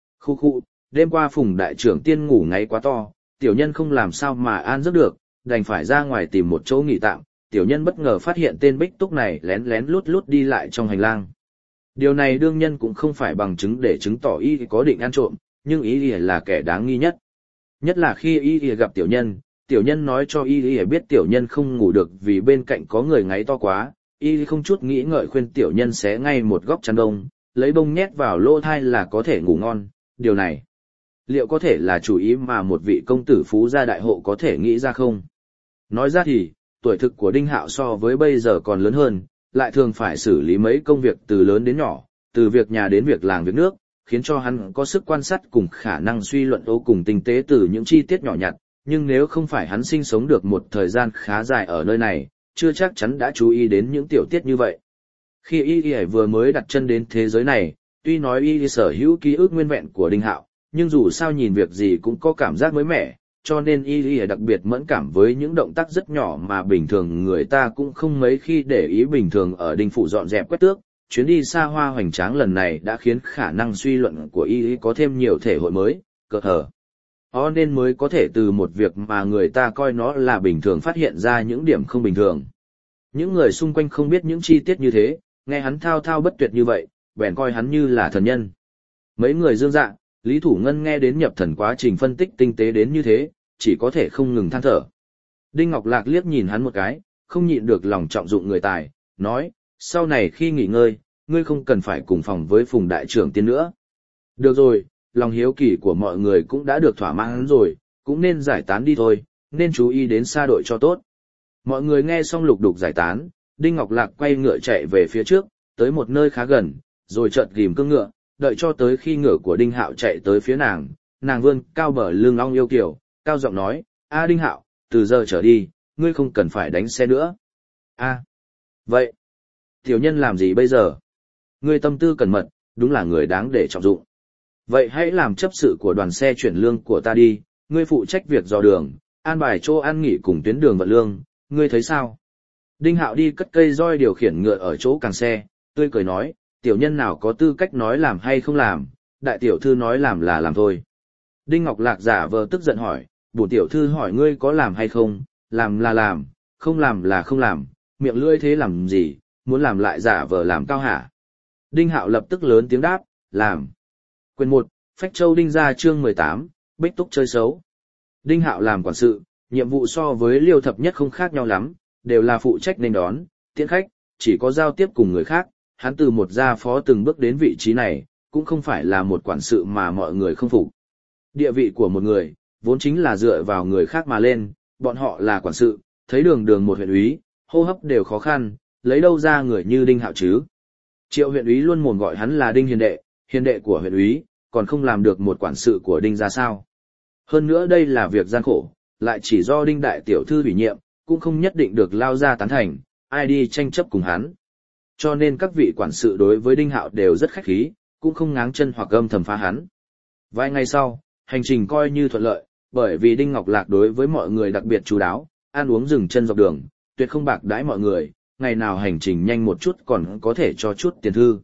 Đêm qua Phùng Đại Trưởng Tiên ngủ ngáy quá to, tiểu nhân không làm sao mà an giấc được, đành phải ra ngoài tìm một chỗ nghỉ tạm, tiểu nhân bất ngờ phát hiện tên Bích Túc này lén lén lút lút đi lại trong hành lang. Điều này đương nhân cũng không phải bằng chứng để chứng tỏ y có định ăn trộm, nhưng y là kẻ đáng nghi nhất. Nhất là khi y gặp tiểu nhân nói cho y biết tiểu nhân không ngủ được vì bên cạnh có người ngáy to quá, y không chút nghĩ ngợi khuyên tiểu nhân xé ngay một góc chăn đông, lấy bông nhét vào lỗ thai là có thể ngủ ngon, điều này liệu có thể là chủ ý mà một vị công tử phú gia đại hộ có thể nghĩ ra không? Nói ra thì, tuổi thực của Đinh Hạo so với bây giờ còn lớn hơn, lại thường phải xử lý mấy công việc từ lớn đến nhỏ, từ việc nhà đến việc làng việc nước, khiến cho hắn có sức quan sát cùng khả năng suy luận vô cùng tinh tế từ những chi tiết nhỏ nhặt, nhưng nếu không phải hắn sinh sống được một thời gian khá dài ở nơi này, chưa chắc chắn đã chú ý đến những tiểu tiết như vậy. Khi y vừa mới đặt chân đến thế giới này, tuy nói y sở hữu ký ức nguyên vẹn của Đinh Hạo, nhưng dù sao nhìn việc gì cũng có cảm giác mới mẻ, cho nên y đặc biệt mẫn cảm với những động tác rất nhỏ mà bình thường người ta cũng không mấy khi để ý. Bình thường ở Đinh phủ dọn dẹp quét tước, chuyến đi xa hoa hoành tráng lần này đã khiến khả năng suy luận của y có thêm nhiều thể hội mới, cỡ hở. Nên mới có thể từ một việc mà người ta coi nó là bình thường phát hiện ra những điểm không bình thường. Những người xung quanh không biết những chi tiết như thế, nghe hắn thao thao bất tuyệt như vậy, bèn coi hắn như là thần nhân. Mấy người Dương Dạ, Lý Thủ Ngân nghe đến nhập thần quá trình phân tích tinh tế đến như thế, chỉ có thể không ngừng than thở. Đinh Ngọc Lạc liếc nhìn hắn một cái, không nhịn được lòng trọng dụng người tài, nói, sau này khi nghỉ ngơi, ngươi không cần phải cùng phòng với Phùng đại trưởng tiên nữa. Được rồi, lòng hiếu kỳ của mọi người cũng đã được thỏa mãn rồi, cũng nên giải tán đi thôi, nên chú ý đến xa đội cho tốt. Mọi người nghe xong lục đục giải tán, Đinh Ngọc Lạc quay ngựa chạy về phía trước, tới một nơi khá gần, rồi chợt ghim cương ngựa, đợi cho tới khi ngựa của Đinh Hạo chạy tới phía nàng vươn cao bờ lưng long yêu kiều, cao giọng nói, a Đinh Hạo, từ giờ trở đi, ngươi không cần phải đánh xe nữa. A, vậy, tiểu nhân làm gì bây giờ? Ngươi tâm tư cẩn mật, đúng là người đáng để trọng dụng. Vậy hãy làm chấp sự của đoàn xe chuyển lương của ta đi, ngươi phụ trách việc dò đường, an bài chỗ ăn nghỉ cùng tuyến đường vận lương, ngươi thấy sao? Đinh Hạo đi cất cây roi điều khiển ngựa ở chỗ càng xe, tươi cười nói, tiểu nhân nào có tư cách nói làm hay không làm, đại tiểu thư nói làm là làm thôi. Đinh Ngọc Lạc giả vờ tức giận hỏi, bổn tiểu thư hỏi ngươi có làm hay không, làm là làm, không làm là không làm, miệng lưỡi thế làm gì, muốn làm lại giả vờ làm cao hả? Đinh Hạo lập tức lớn tiếng đáp, làm. Quyền 1, Phách Châu Đinh gia chương 18, Bích Túc chơi xấu. Đinh Hạo làm quản sự, nhiệm vụ so với Liêu Thập Nhất không khác nhau lắm, đều là phụ trách nên đón, tiễn khách, chỉ có giao tiếp cùng người khác, hắn từ một gia phó từng bước đến vị trí này, cũng không phải là một quản sự mà mọi người không phục. Địa vị của một người, vốn chính là dựa vào người khác mà lên, bọn họ là quản sự, thấy đường đường một huyện úy, hô hấp đều khó khăn, lấy đâu ra người như Đinh Hạo chứ. Triệu huyện úy luôn mồm gọi hắn là Đinh hiền đệ của huyện úy, còn không làm được một quản sự của Đinh ra sao. Hơn nữa đây là việc gian khổ, lại chỉ do Đinh đại tiểu thư ủy nhiệm, cũng không nhất định được lao ra tán thành, ai đi tranh chấp cùng hắn. Cho nên các vị quản sự đối với Đinh Hạo đều rất khách khí, cũng không ngáng chân hoặc âm thầm phá hắn. Vài ngày sau, hành trình coi như thuận lợi, bởi vì Đinh Ngọc Lạc đối với mọi người đặc biệt chú đáo, ăn uống dừng chân dọc đường, tuyệt không bạc đãi mọi người, ngày nào hành trình nhanh một chút còn có thể cho chút tiền thư.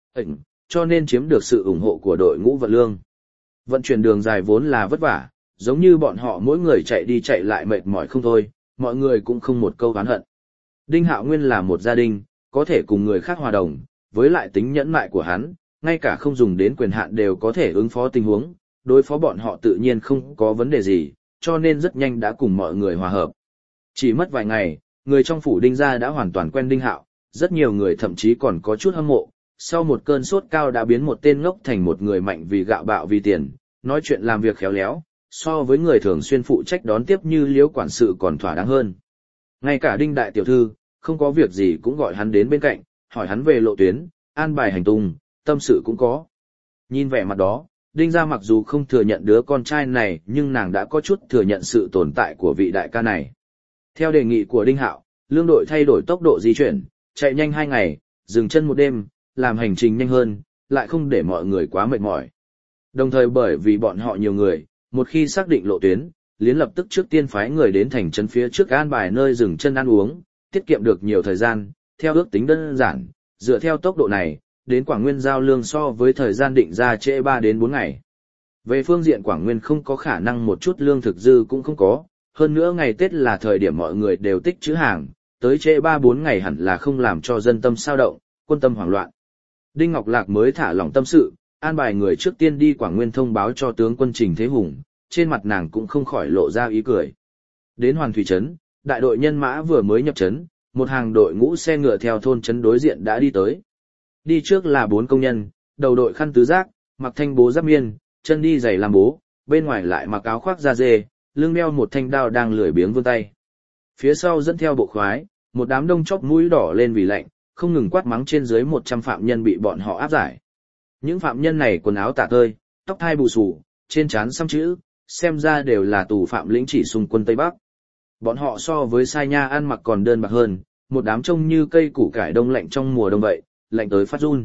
Cho nên chiếm được sự ủng hộ của đội ngũ vận lương. Vận chuyển đường dài vốn là vất vả, giống như bọn họ mỗi người chạy đi chạy lại mệt mỏi không thôi, mọi người cũng không một câu oán hận. Đinh Hạo nguyên là một gia đình, có thể cùng người khác hòa đồng, với lại tính nhẫn nại của hắn, ngay cả không dùng đến quyền hạn đều có thể ứng phó tình huống, đối phó bọn họ tự nhiên không có vấn đề gì, cho nên rất nhanh đã cùng mọi người hòa hợp. Chỉ mất vài ngày, người trong phủ Đinh gia đã hoàn toàn quen Đinh Hạo, rất nhiều người thậm chí còn có chút hâm mộ, sau một cơn sốt cao đã biến một tên ngốc thành một người mạnh vì gạo bạo vì tiền, nói chuyện làm việc khéo léo, so với người thường xuyên phụ trách đón tiếp như Liễu quản sự còn thỏa đáng hơn. Ngay cả Đinh đại tiểu thư, không có việc gì cũng gọi hắn đến bên cạnh, hỏi hắn về lộ tuyến, an bài hành tung, tâm sự cũng có. Nhìn vẻ mặt đó, Đinh gia mặc dù không thừa nhận đứa con trai này nhưng nàng đã có chút thừa nhận sự tồn tại của vị đại ca này. Theo đề nghị của Đinh Hạo, lương đội thay đổi tốc độ di chuyển, chạy nhanh 2 ngày, dừng chân 1 đêm, làm hành trình nhanh hơn, lại không để mọi người quá mệt mỏi. Đồng thời bởi vì bọn họ nhiều người, một khi xác định lộ tuyến, liền lập tức trước tiên phái người đến thành trấn phía trước an bài nơi dừng chân ăn uống, tiết kiệm được nhiều thời gian, theo ước tính đơn giản, dựa theo tốc độ này, đến Quảng Nguyên giao lương so với thời gian định ra trễ 3 đến 4 ngày. Về phương diện Quảng Nguyên không có khả năng một chút lương thực dư cũng không có, hơn nữa ngày Tết là thời điểm mọi người đều tích trữ hàng, tới trễ 3-4 ngày hẳn là không làm cho dân tâm sao động, quân tâm hoảng loạn. Đinh Ngọc Lạc mới thả lỏng tâm sự, an bài người trước tiên đi Quảng Nguyên thông báo cho tướng quân Trình Thế Hùng, trên mặt nàng cũng không khỏi lộ ra ý cười. Đến Hoàn Thủy Trấn, đại đội nhân mã vừa mới nhập trấn, một hàng đội ngũ xe ngựa theo thôn trấn đối diện đã đi tới. Đi trước là 4 công nhân, đầu đội khăn tứ giác, mặc thanh bố giáp miên, chân đi giày làm bố, bên ngoài lại mặc áo khoác da dê, lưng đeo một thanh đao đang lười biếng vươn tay. Phía sau dẫn theo bộ khoái, một đám đông chóp mũi đỏ lên vì lạnh, không ngừng quát mắng trên dưới 100 phạm nhân bị bọn họ áp giải. Những phạm nhân này quần áo tả tơi, tóc thai bù xù, trên trán xăm chữ, xem ra đều là tù phạm lĩnh chỉ xung quân Tây Bắc. Bọn họ so với Sai Nha ăn mặc còn đơn bạc hơn, một đám trông như cây củ cải đông lạnh trong mùa đông vậy, lạnh tới phát run.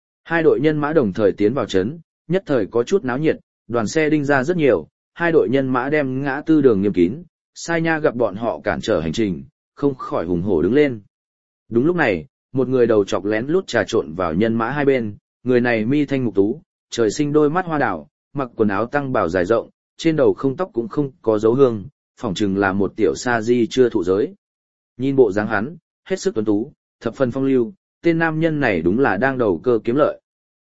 2 đội nhân mã đồng thời tiến vào trấn, nhất thời có chút náo nhiệt, đoàn xe Đinh ra rất nhiều, 2 đội nhân mã đem ngã tư đường nghiêm kín, Sai Nha gặp bọn họ cản trở hành trình, không khỏi hùng hổ đứng lên. Đúng lúc này, một người đầu chọc lén lút trà trộn vào nhân mã hai bên, người này mi thanh mục tú, trời sinh đôi mắt hoa đảo, mặc quần áo tăng bào dài rộng, trên đầu không tóc cũng không có dấu hương, phỏng chừng là một tiểu sa di chưa thụ giới. Nhìn bộ dáng hắn, hết sức tuấn tú, thập phần phong lưu, tên nam nhân này đúng là đang đầu cơ kiếm lợi.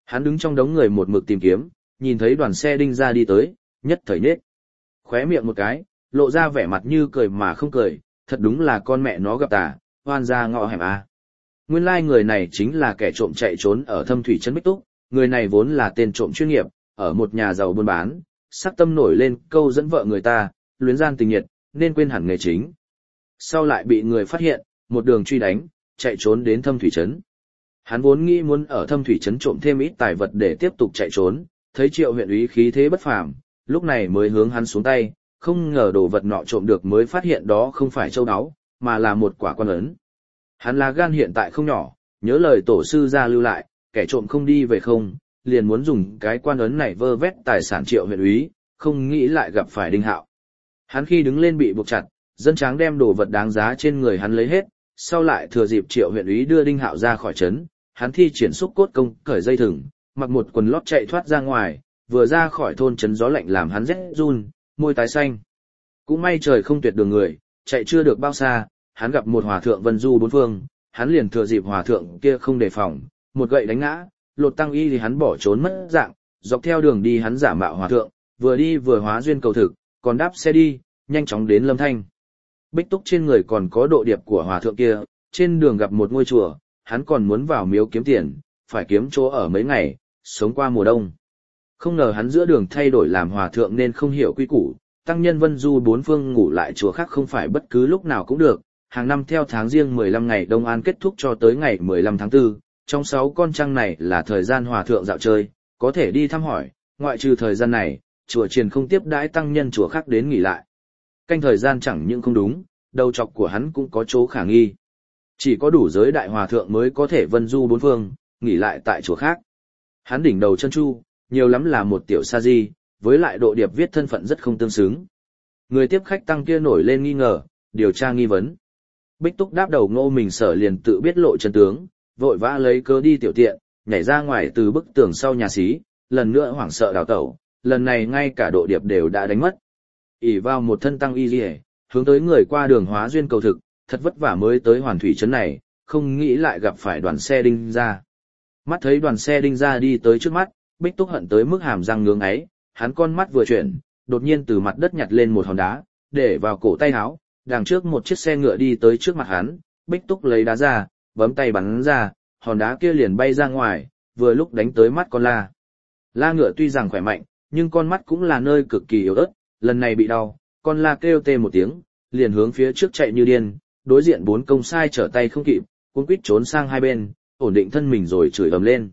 Hắn đứng trong đống người một mực tìm kiếm, nhìn thấy đoàn xe đinh ra đi tới, nhất thời nết. Khóe miệng một cái, lộ ra vẻ mặt như cười mà không cười, thật đúng là con mẹ nó gặp tà, hoan ra ngõ hẻm a. Nguyên lai người này chính là kẻ trộm chạy trốn ở Thâm Thủy trấn Bích Túc, người này vốn là tên trộm chuyên nghiệp, ở một nhà giàu buôn bán, sắc tâm nổi lên câu dẫn vợ người ta, luyến gian tình nhiệt, nên quên hẳn nghề chính. Sau lại bị người phát hiện, một đường truy đánh, chạy trốn đến Thâm Thủy trấn. Hắn vốn nghĩ muốn ở Thâm Thủy trấn trộm thêm ít tài vật để tiếp tục chạy trốn, thấy Triệu huyện úy khí thế bất phàm, lúc này mới hướng hắn xuống tay, không ngờ đồ vật nọ trộm được mới phát hiện đó không phải châu áo, mà là một quả quan ấn. Hắn là gan hiện tại không nhỏ, nhớ lời tổ sư gia lưu lại, kẻ trộm không đi về không, liền muốn dùng cái quan ấn này vơ vét tài sản Triệu huyện úy, không nghĩ lại gặp phải Đinh Hạo. Hắn khi đứng lên bị buộc chặt, dân tráng đem đồ vật đáng giá trên người hắn lấy hết, sau lại thừa dịp Triệu huyện úy đưa Đinh Hạo ra khỏi trấn, hắn thi triển xúc cốt công, cởi dây thừng, mặc một quần lót chạy thoát ra ngoài, vừa ra khỏi thôn trấn gió lạnh làm hắn rét run, môi tái xanh. Cũng may trời không tuyệt đường người, chạy chưa được bao xa, hắn gặp một hòa thượng vân du bốn phương, hắn liền thừa dịp hòa thượng kia không đề phòng, một gậy đánh ngã, lột tăng y thì hắn bỏ trốn mất dạng, dọc theo đường đi hắn giả mạo hòa thượng, vừa đi vừa hóa duyên cầu thực, còn đáp xe đi, nhanh chóng đến Lâm Thanh. Bích Túc trên người còn có độ điệp của hòa thượng kia, trên đường gặp một ngôi chùa, hắn còn muốn vào miếu kiếm tiền, phải kiếm chỗ ở mấy ngày, sống qua mùa đông. Không ngờ hắn giữa đường thay đổi làm hòa thượng nên không hiểu quy củ, tăng nhân vân du bốn phương ngủ lại chùa khác không phải bất cứ lúc nào cũng được, hàng năm theo tháng riêng 15 ngày Đông An kết thúc cho tới ngày 15 tháng 4, trong 6 con trăng này là thời gian hòa thượng dạo chơi, có thể đi thăm hỏi, ngoại trừ thời gian này, chùa triền không tiếp đãi tăng nhân chùa khác đến nghỉ lại. Canh thời gian chẳng những không đúng, đầu chọc của hắn cũng có chỗ khả nghi. Chỉ có đủ giới đại hòa thượng mới có thể vân du bốn phương, nghỉ lại tại chùa khác. Hắn đỉnh đầu chân chu, nhiều lắm là một tiểu sa di, với lại độ điệp viết thân phận rất không tương xứng. Người tiếp khách tăng kia nổi lên nghi ngờ, điều tra nghi vấn. Bích Túc đáp đầu Ngô Mình Sở liền tự biết lộ chân tướng, vội vã lấy cớ đi tiểu tiện, nhảy ra ngoài từ bức tường sau nhà xí, lần nữa hoảng sợ đào tẩu, lần này ngay cả độ điệp đều đã đánh mất. ỷ vào một thân tăng y liễu, hướng tới người qua đường hóa duyên cầu thực, thật vất vả mới tới Hoàn Thủy trấn này, không nghĩ lại gặp phải đoàn xe đinh ra. Mắt thấy đoàn xe đinh ra đi tới trước mắt, Bích Túc hận tới mức hàm răng ngưỡng ấy, hắn con mắt vừa chuyển, đột nhiên từ mặt đất nhặt lên một hòn đá, để vào cổ tay áo, đằng trước một chiếc xe ngựa đi tới trước mặt hắn, Bích Túc lấy đá ra, bấm tay bắn ra, hòn đá kia liền bay ra ngoài, vừa lúc đánh tới mắt con la. La ngựa tuy rằng khỏe mạnh, nhưng con mắt cũng là nơi cực kỳ yếu ớt, lần này bị đau, con la kêu tê một tiếng, liền hướng phía trước chạy như điên, đối diện 4 công sai trở tay không kịp, cuống quýt trốn sang hai bên, ổn định thân mình rồi chửi ầm lên.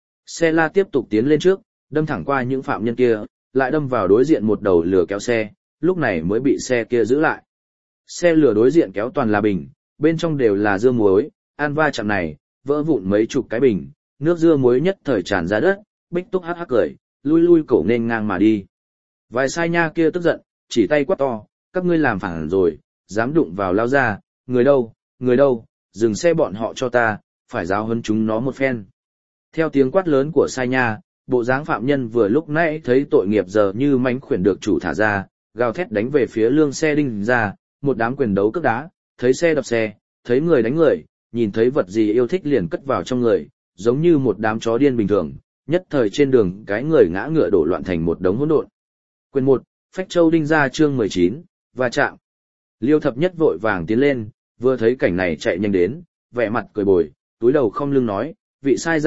Xe la tiếp tục tiến lên trước, đâm thẳng qua những phạm nhân kia, lại đâm vào đối diện một đầu lửa kéo xe, lúc này mới bị xe kia giữ lại. Xe lửa đối diện kéo toàn là bình, bên trong đều là dưa muối, ăn va chạm này, vỡ vụn mấy chục cái bình, nước dưa muối nhất thời tràn ra đất, Bích Túc hắc hắc cười, lui lui cổ nên ngang mà đi. Vài sai nha kia tức giận, chỉ tay quát to, các ngươi làm phản rồi, dám đụng vào lao ra, người đâu, dừng xe bọn họ cho ta, phải giáo huấn chúng nó một phen. Theo tiếng quát lớn của sai nha, bộ dáng phạm nhân vừa lúc nãy thấy tội nghiệp giờ như mánh khuyển được chủ thả ra, gào thét đánh về phía lương xe đinh ra, một đám quyền đấu cước đá, thấy xe đập xe, thấy người đánh người, nhìn thấy vật gì yêu thích liền cất vào trong người, giống như một đám chó điên bình thường, nhất thời trên đường cái người ngã ngựa đổ loạn thành một đống hỗn độn. Quyền 1, Phách Châu Đinh ra chương 19, và chạm. Liêu Thập Nhất vội vàng tiến lên, vừa thấy cảnh này chạy nhanh đến, vẻ mặt cười bồi, túi đầu không lưng nói, vị sai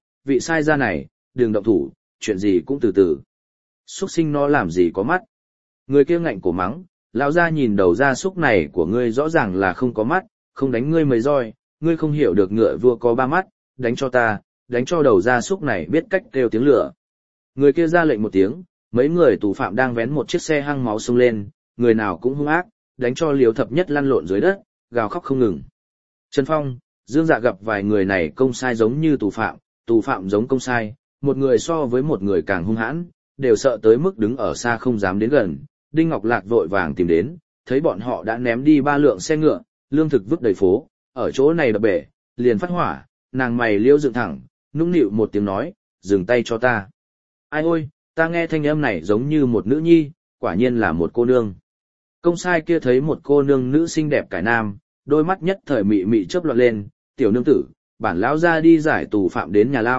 gia này, đừng động thủ, chuyện gì cũng từ từ. Súc sinh nó làm gì có mắt. Người kia ngạnh cổ mắng, lão gia nhìn đầu gia súc này của ngươi rõ ràng là không có mắt, không đánh ngươi mấy roi, ngươi không hiểu được ngựa vua có 3 mắt, đánh cho ta, đánh cho đầu gia súc này biết cách kêu tiếng lửa. Người kia ra lệnh một tiếng, mấy người tù phạm đang vén một chiếc xe hăng máu xông lên, người nào cũng hung ác, đánh cho Liêu Thập Nhất lăn lộn dưới đất, gào khóc không ngừng. Trần Phong, Dương Dạ gặp vài người này công sai giống như tù phạm giống công sai, một người so với một người càng hung hãn, đều sợ tới mức đứng ở xa không dám đến gần. Đinh Ngọc Lạc vội vàng tìm đến, thấy bọn họ đã ném đi 3 lượng xe ngựa, lương thực vứt đầy phố, ở chỗ này đập bể, liền phát hỏa, nàng mày liêu dựng thẳng, nũng nịu một tiếng nói, dừng tay cho ta. Ai ôi, ta nghe thanh âm này giống như một nữ nhi, quả nhiên là một cô nương. Công sai kia thấy một cô nương nữ xinh đẹp cải nam, đôi mắt nhất thời mị mị chớp loạn lên, tiểu nương tử, bản lão ra đi giải tù phạm đến nhà lao,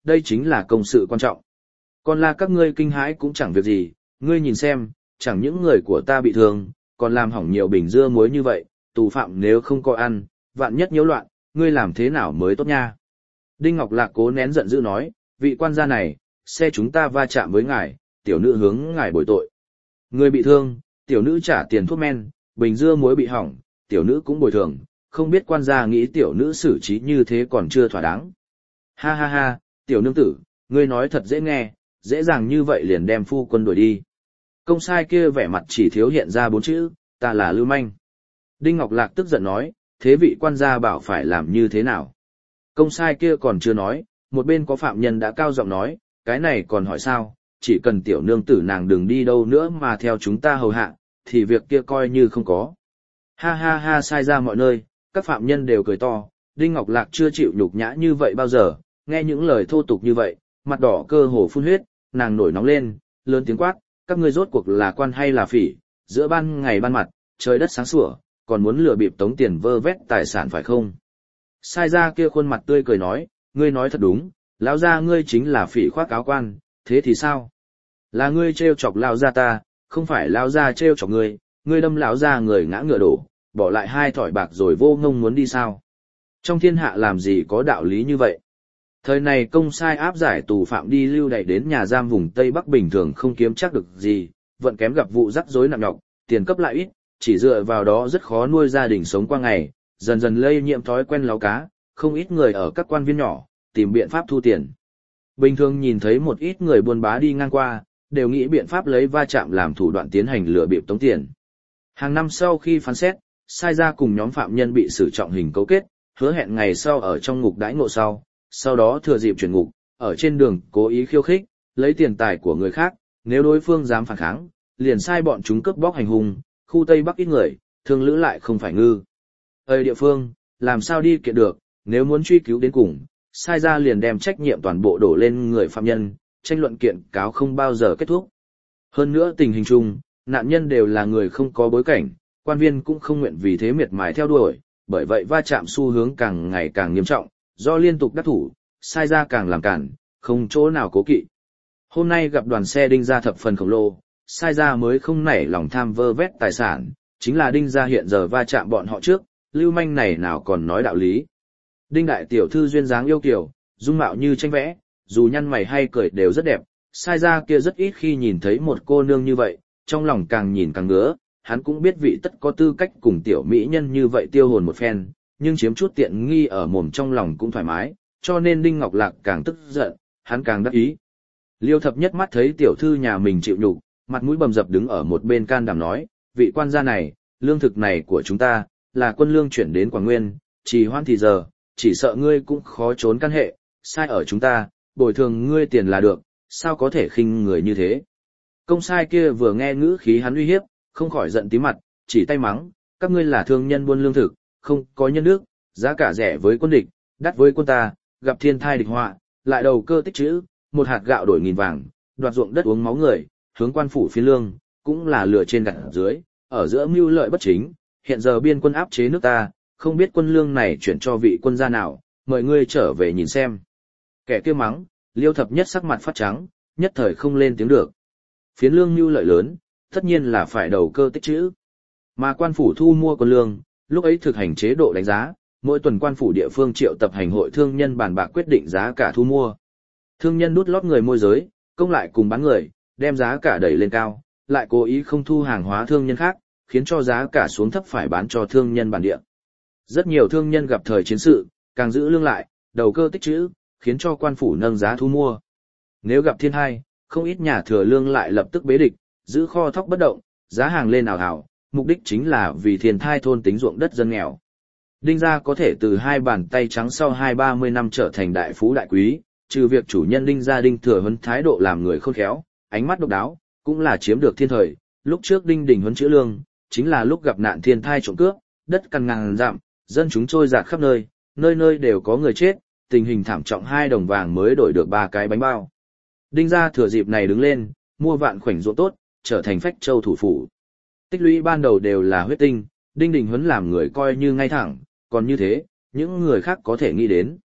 đây chính là công sự quan trọng. Còn là các ngươi kinh hãi cũng chẳng việc gì, ngươi nhìn xem, chẳng những người của ta bị thương, còn làm hỏng nhiều bình dưa muối như vậy, tù phạm nếu không có ăn, vạn nhất nhiễu loạn, ngươi làm thế nào mới tốt nha. Đinh Ngọc Lạc cố nén giận dữ nói, vị quan gia này, xe chúng ta va chạm với ngài, tiểu nữ hướng ngài bồi tội. Người bị thương, tiểu nữ trả tiền thuốc men, bình dưa muối bị hỏng, tiểu nữ cũng bồi thường, không biết quan gia nghĩ tiểu nữ xử trí như thế còn chưa thỏa đáng. Ha ha ha, tiểu nương tử, ngươi nói thật dễ nghe, dễ dàng như vậy liền đem phu quân đuổi đi. Công sai kia vẻ mặt chỉ thiếu hiện ra 4 chữ, ta là lưu manh. Đinh Ngọc Lạc tức giận nói, thế vị quan gia bảo phải làm như thế nào? Công sai kia còn chưa nói, một bên có phạm nhân đã cao giọng nói, cái này còn hỏi sao, chỉ cần tiểu nương tử nàng đừng đi đâu nữa mà theo chúng ta hầu hạ, thì việc kia coi như không có. Ha ha ha, sai ra mọi nơi, các phạm nhân đều cười to, Đinh Ngọc Lạc chưa chịu nhục nhã như vậy bao giờ, nghe những lời thô tục như vậy, mặt đỏ cơ hồ phun huyết, nàng nổi nóng lên, lớn tiếng quát, các ngươi rốt cuộc là quan hay là phỉ, giữa ban ngày ban mặt, trời đất sáng sủa, còn muốn lừa bịp tống tiền vơ vét tài sản phải không? Sai ra kia khuôn mặt tươi cười nói, ngươi nói thật đúng, lão gia ngươi chính là phỉ khoác áo quan, thế thì sao? Là ngươi trêu chọc lão gia ta, không phải lão gia trêu chọc ngươi đâm lão gia người ngã ngựa đổ, bỏ lại 2 thỏi bạc rồi vô ngông muốn đi sao? Trong thiên hạ làm gì có đạo lý như vậy? Thời này công sai áp giải tù phạm đi lưu đày đến nhà giam vùng Tây Bắc bình thường không kiếm chắc được gì, vẫn kém gặp vụ rắc rối nặng nhọc, tiền cấp lại ít, chỉ dựa vào đó rất khó nuôi gia đình sống qua ngày, dần dần lây nhiễm thói quen láo cá, không ít người ở các quan viên nhỏ, tìm biện pháp thu tiền. Bình thường nhìn thấy một ít người buôn bá đi ngang qua, đều nghĩ biện pháp lấy va chạm làm thủ đoạn tiến hành lừa bịp tống tiền. Hàng năm sau khi phán xét, sai ra cùng nhóm phạm nhân bị xử trọng hình cấu kết, hứa hẹn ngày sau ở trong ngục đãi ngộ sau đó thừa dịp chuyển ngục, ở trên đường cố ý khiêu khích, lấy tiền tài của người khác, nếu đối phương dám phản kháng, liền sai bọn chúng cướp bóc hành hung, khu Tây Bắc ít người, thương lữ lại không phải ngư. Ở địa phương, làm sao đi kiện được, nếu muốn truy cứu đến cùng, sai ra liền đem trách nhiệm toàn bộ đổ lên người phạm nhân, tranh luận kiện cáo không bao giờ kết thúc. Hơn nữa tình hình chung, nạn nhân đều là người không có bối cảnh, quan viên cũng không nguyện vì thế miệt mài theo đuổi, bởi vậy va chạm xu hướng càng ngày càng nghiêm trọng, do liên tục đắc thủ, sai ra càng làm cản, không chỗ nào cố kỵ. Hôm nay gặp đoàn xe đinh gia thập phần khổng lồ, sai ra mới không nảy lòng tham vơ vét tài sản, chính là đinh gia hiện giờ va chạm bọn họ trước, lưu manh này nào còn nói đạo lý. Đinh đại tiểu thư duyên dáng yêu kiều, dung mạo như tranh vẽ, dù nhăn mày hay cười đều rất đẹp, sai ra kia rất ít khi nhìn thấy một cô nương như vậy, trong lòng càng nhìn càng ngứa, hắn cũng biết vị tất có tư cách cùng tiểu mỹ nhân như vậy tiêu hồn một phen, nhưng chiếm chút tiện nghi ở mồm trong lòng cũng thoải mái, cho nên Đinh Ngọc Lạc càng tức giận, hắn càng đắc ý. Liêu Thập Nhất mắt thấy tiểu thư nhà mình chịu nhục, mặt mũi bầm dập đứng ở một bên can đảm nói, vị quan gia này, lương thực này của chúng ta, là quân lương chuyển đến Quảng Nguyên, trì hoãn thì giờ, chỉ sợ ngươi cũng khó trốn căn hệ, sai ở chúng ta, bồi thường ngươi tiền là được, sao có thể khinh người như thế. Công sai kia vừa nghe ngữ khí hắn uy hiếp, không khỏi giận tí mặt, chỉ tay mắng, các ngươi là thương nhân buôn lương thực, không có nhân nước, giá cả rẻ với quân địch, đắt với quân ta, gặp thiên thai địch họa, lại đầu cơ tích trữ, một hạt gạo đổi nghìn vàng, đoạt ruộng đất uống máu người, hướng quan phủ phiên lương, cũng là lừa trên gặt dưới, ở giữa mưu lợi bất chính, hiện giờ biên quân áp chế nước ta, không biết quân lương này chuyển cho vị quân gia nào, mời ngươi trở về nhìn xem. Kẻ kia mắng, Liêu Thập Nhất sắc mặt phát trắng, nhất thời không lên tiếng được. Phiến lương mưu lợi lớn, tất nhiên là phải đầu cơ tích trữ. Mà quan phủ thu mua quân lương, lúc ấy thực hành chế độ đánh giá, mỗi tuần quan phủ địa phương triệu tập hành hội thương nhân bàn bạc quyết định giá cả thu mua. Thương nhân đút lót người môi giới, công lại cùng bán người, đem giá cả đẩy lên cao, lại cố ý không thu hàng hóa thương nhân khác, khiến cho giá cả xuống thấp phải bán cho thương nhân bản địa. Rất nhiều thương nhân gặp thời chiến sự, càng giữ lương lại, đầu cơ tích trữ, khiến cho quan phủ nâng giá thu mua. Nếu gặp thiên tai, không ít nhà thừa lương lại lập tức bế địch, giữ kho thóc bất động, giá hàng lên ào ào, mục đích chính là vì thiên thai thôn tính ruộng đất dân nghèo. Đinh gia có thể từ 2 bàn tay trắng sau 20-30 năm trở thành đại phú đại quý, trừ việc chủ nhân Đinh gia Đinh Thừa Huấn thái độ làm người khôn khéo, ánh mắt độc đáo, cũng là chiếm được thiên thời. Lúc trước Đinh Đình Huấn chữa lương, chính là lúc gặp nạn thiên thai trộm cướp, đất cằn ngàn dặm, dân chúng trôi dạt khắp nơi, nơi nơi đều có người chết, tình hình thảm trọng 2 đồng vàng mới đổi được 3 cái bánh bao. Đinh gia thừa dịp này đứng lên, mua vạn khoảnh ruộng tốt, trở thành Phách Châu thủ phủ. Tích lũy ban đầu đều là huyết tinh, Đinh Đình Huấn làm người coi như ngay thẳng, còn như thế, những người khác có thể nghĩ đến.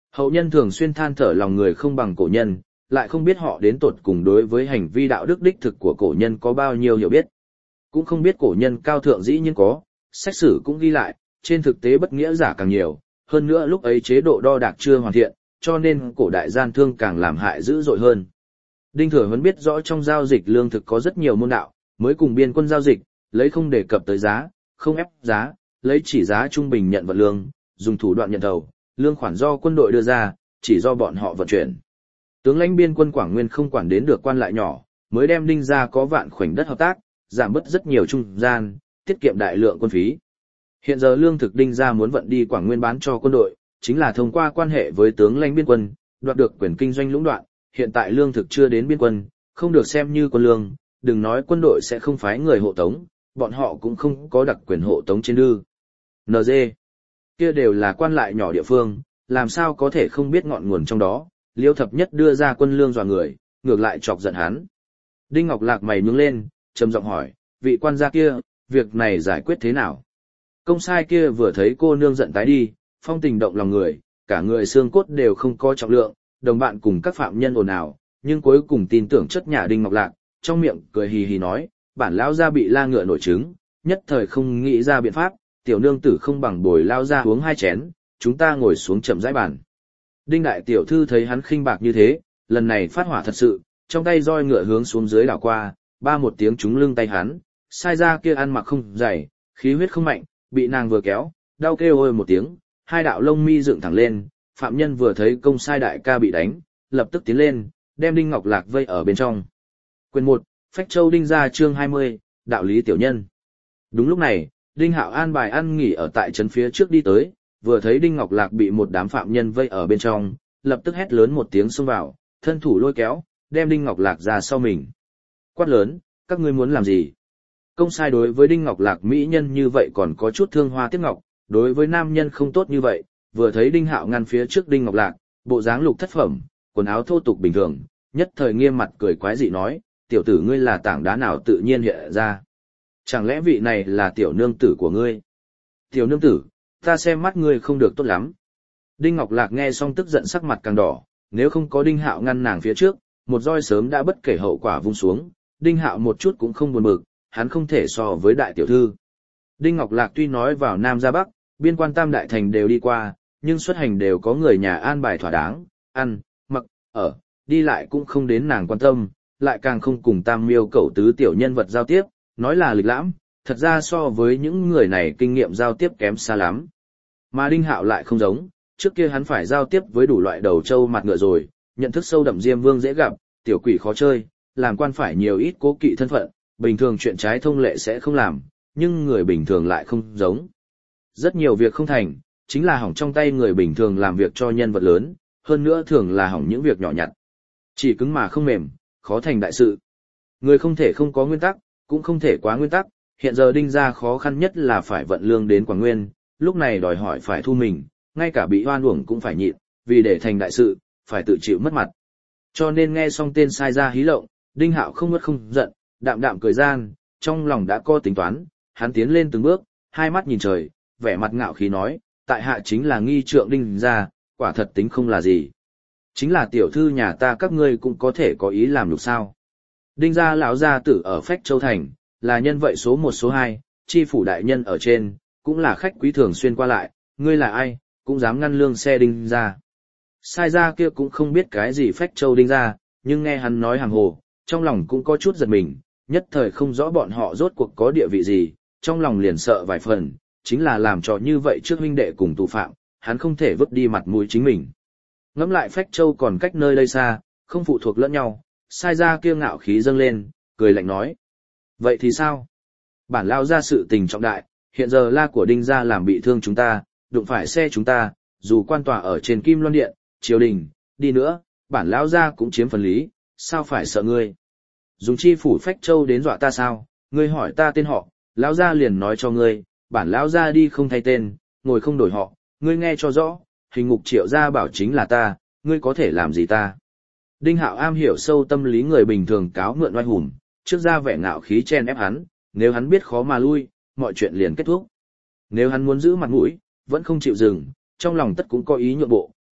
Hậu nhân thường xuyên than thở lòng người không bằng cổ nhân, lại không biết họ đến tột cùng đối với hành vi đạo đức đích thực của cổ nhân có bao nhiêu hiểu biết. Cũng không biết cổ nhân cao thượng dĩ nhiên có, sách sử cũng ghi lại, trên thực tế bất nghĩa giả càng nhiều, hơn nữa lúc ấy chế độ đo đạc chưa hoàn thiện, cho nên cổ đại gian thương càng làm hại dữ dội hơn. Đinh Thừa Huấn biết rõ trong giao dịch lương thực có rất nhiều môn đạo, mới cùng biên quân giao dịch, lấy không đề cập tới giá, không ép giá, lấy chỉ giá trung bình nhận vật lương, dùng thủ đoạn nhận thầu, lương khoản do quân đội đưa ra, chỉ do bọn họ vận chuyển. Tướng lãnh biên quân Quảng Nguyên không quản đến được quan lại nhỏ, mới đem Đinh gia có vạn khoảnh đất hợp tác, giảm bớt rất nhiều trung gian, tiết kiệm đại lượng quân phí. Hiện giờ lương thực Đinh gia muốn vận đi Quảng Nguyên bán cho quân đội, chính là thông qua quan hệ với tướng lãnh biên quân, đoạt được quyền kinh doanh lũng đoạn, hiện tại lương thực chưa đến biên quân, không được xem như quân lương, đừng nói quân đội sẽ không phái người hộ tống, bọn họ cũng không có đặc quyền hộ tống trên đư. NG. Kia đều là quan lại nhỏ địa phương, làm sao có thể không biết ngọn nguồn trong đó, Liêu Thập Nhất đưa ra quân lương dọa người, ngược lại chọc giận hắn. Đinh Ngọc Lạc mày nhướng lên, trầm giọng hỏi, vị quan gia kia, việc này giải quyết thế nào? Công sai kia vừa thấy cô nương giận tái đi, phong tình động lòng người, cả người xương cốt đều không có trọng lượng, đồng bạn cùng các phạm nhân ồn ào, nhưng cuối cùng tin tưởng chất nhà Đinh Ngọc Lạc, trong miệng cười hì hì nói, bản lão gia bị la ngựa nổi trứng, nhất thời không nghĩ ra biện pháp, tiểu nương tử không bằng bồi lao ra uống 2 chén, chúng ta ngồi xuống chậm rãi bàn. Đinh đại tiểu thư thấy hắn khinh bạc như thế, lần này phát hỏa thật sự, trong tay roi ngựa hướng xuống dưới đảo qua, ba một tiếng trúng lưng tay hắn, sai ra kia ăn mặc không dày, khí huyết không mạnh, bị nàng vừa kéo, đau kêu ôi một tiếng, hai đạo lông mi dựng thẳng lên, phạm nhân vừa thấy công sai đại ca bị đánh, lập tức tiến lên, đem Đinh Ngọc Lạc vây ở bên trong. Quyền 1, Phách Châu Đinh gia chương 20, đạo lý tiểu nhân. Đúng lúc này, Đinh Hạo an bài ăn nghỉ ở tại trấn phía trước đi tới, vừa thấy Đinh Ngọc Lạc bị một đám phạm nhân vây ở bên trong, lập tức hét lớn một tiếng xông vào, thân thủ lôi kéo, đem Đinh Ngọc Lạc ra sau mình. Quát lớn, các ngươi muốn làm gì? Công sai đối với Đinh Ngọc Lạc mỹ nhân như vậy còn có chút thương hoa tiếc ngọc, đối với nam nhân không tốt như vậy, vừa thấy Đinh Hạo ngăn phía trước Đinh Ngọc Lạc, bộ dáng lục thất phẩm, quần áo thô tục bình thường, nhất thời nghiêm mặt cười quái dị nói, tiểu tử ngươi là tảng đá nào tự nhiên hiện ra? Chẳng lẽ vị này là tiểu nương tử của ngươi? Tiểu nương tử, ta xem mắt ngươi không được tốt lắm. Đinh Ngọc Lạc nghe xong tức giận sắc mặt càng đỏ, nếu không có Đinh Hạo ngăn nàng phía trước, một roi sớm đã bất kể hậu quả vung xuống, Đinh Hạo một chút cũng không buồn bực, hắn không thể so với đại tiểu thư. Đinh Ngọc Lạc tuy nói vào Nam ra Bắc, biên quan tam đại thành đều đi qua, nhưng xuất hành đều có người nhà an bài thỏa đáng, ăn, mặc, ở, đi lại cũng không đến nàng quan tâm, lại càng không cùng tam miêu cẩu tứ tiểu nhân vật giao tiếp, nói là lịch lãm, thật ra so với những người này kinh nghiệm giao tiếp kém xa lắm. Mà Đinh Hạo lại không giống, trước kia hắn phải giao tiếp với đủ loại đầu trâu mặt ngựa rồi, nhận thức sâu đậm Diêm Vương dễ gặp, tiểu quỷ khó chơi, làm quan phải nhiều ít cố kỵ thân phận, bình thường chuyện trái thông lệ sẽ không làm, nhưng người bình thường lại không giống. Rất nhiều việc không thành, chính là hỏng trong tay người bình thường làm việc cho nhân vật lớn, hơn nữa thường là hỏng những việc nhỏ nhặt. Chỉ cứng mà không mềm, khó thành đại sự. Người không thể không có nguyên tắc, cũng không thể quá nguyên tắc, hiện giờ Đinh gia khó khăn nhất là phải vận lương đến Quảng Nguyên, lúc này đòi hỏi phải thu mình, ngay cả bị oan uổng cũng phải nhịn, vì để thành đại sự, phải tự chịu mất mặt. Cho nên nghe xong tên sai ra hí lộng, Đinh Hạo không ngớt không giận, đạm đạm cười gian, trong lòng đã có tính toán, hắn tiến lên từng bước, hai mắt nhìn trời, vẻ mặt ngạo khí nói, tại hạ chính là nghi trượng Đinh gia, quả thật tính không là gì. Chính là tiểu thư nhà ta các ngươi cũng có thể có ý làm lục sao. Đinh gia lão gia tử ở Phách Châu Thành, là nhân vậy số 1 số 2, chi phủ đại nhân ở trên, cũng là khách quý thường xuyên qua lại, ngươi là ai, cũng dám ngăn lương xe Đinh gia. Sai gia kia cũng không biết cái gì Phách Châu Đinh gia, nhưng nghe hắn nói hàng hồ, trong lòng cũng có chút giật mình, nhất thời không rõ bọn họ rốt cuộc có địa vị gì, trong lòng liền sợ vài phần, chính là làm trò như vậy trước huynh đệ cùng tù phạm, hắn không thể vứt đi mặt mũi chính mình. Ngẫm lại Phách Châu còn cách nơi đây xa, không phụ thuộc lẫn nhau, sai gia kia ngạo khí dâng lên, cười lạnh nói. Vậy thì sao? Bản lao ra sự tình trọng đại, hiện giờ la của Đinh gia làm bị thương chúng ta, đụng phải xe chúng ta, dù quan tòa ở trên Kim Loan Điện, triều đình, đi nữa, bản lão gia cũng chiếm phần lý, sao phải sợ ngươi? Dùng chi phủ Phách Châu đến dọa ta sao? Ngươi hỏi ta tên họ, lão gia liền nói cho ngươi, bản lão gia đi không thay tên, ngồi không đổi họ, ngươi nghe cho rõ, hình ngục Triệu gia bảo chính là ta, ngươi có thể làm gì ta? Đinh Hạo am hiểu sâu tâm lý người bình thường cáo mượn oai hùng, trước ra vẻ ngạo khí chen ép hắn, nếu hắn biết khó mà lui, mọi chuyện liền kết thúc. Nếu hắn muốn giữ mặt mũi, vẫn không chịu dừng, trong lòng tất cũng có ý nhượng bộ,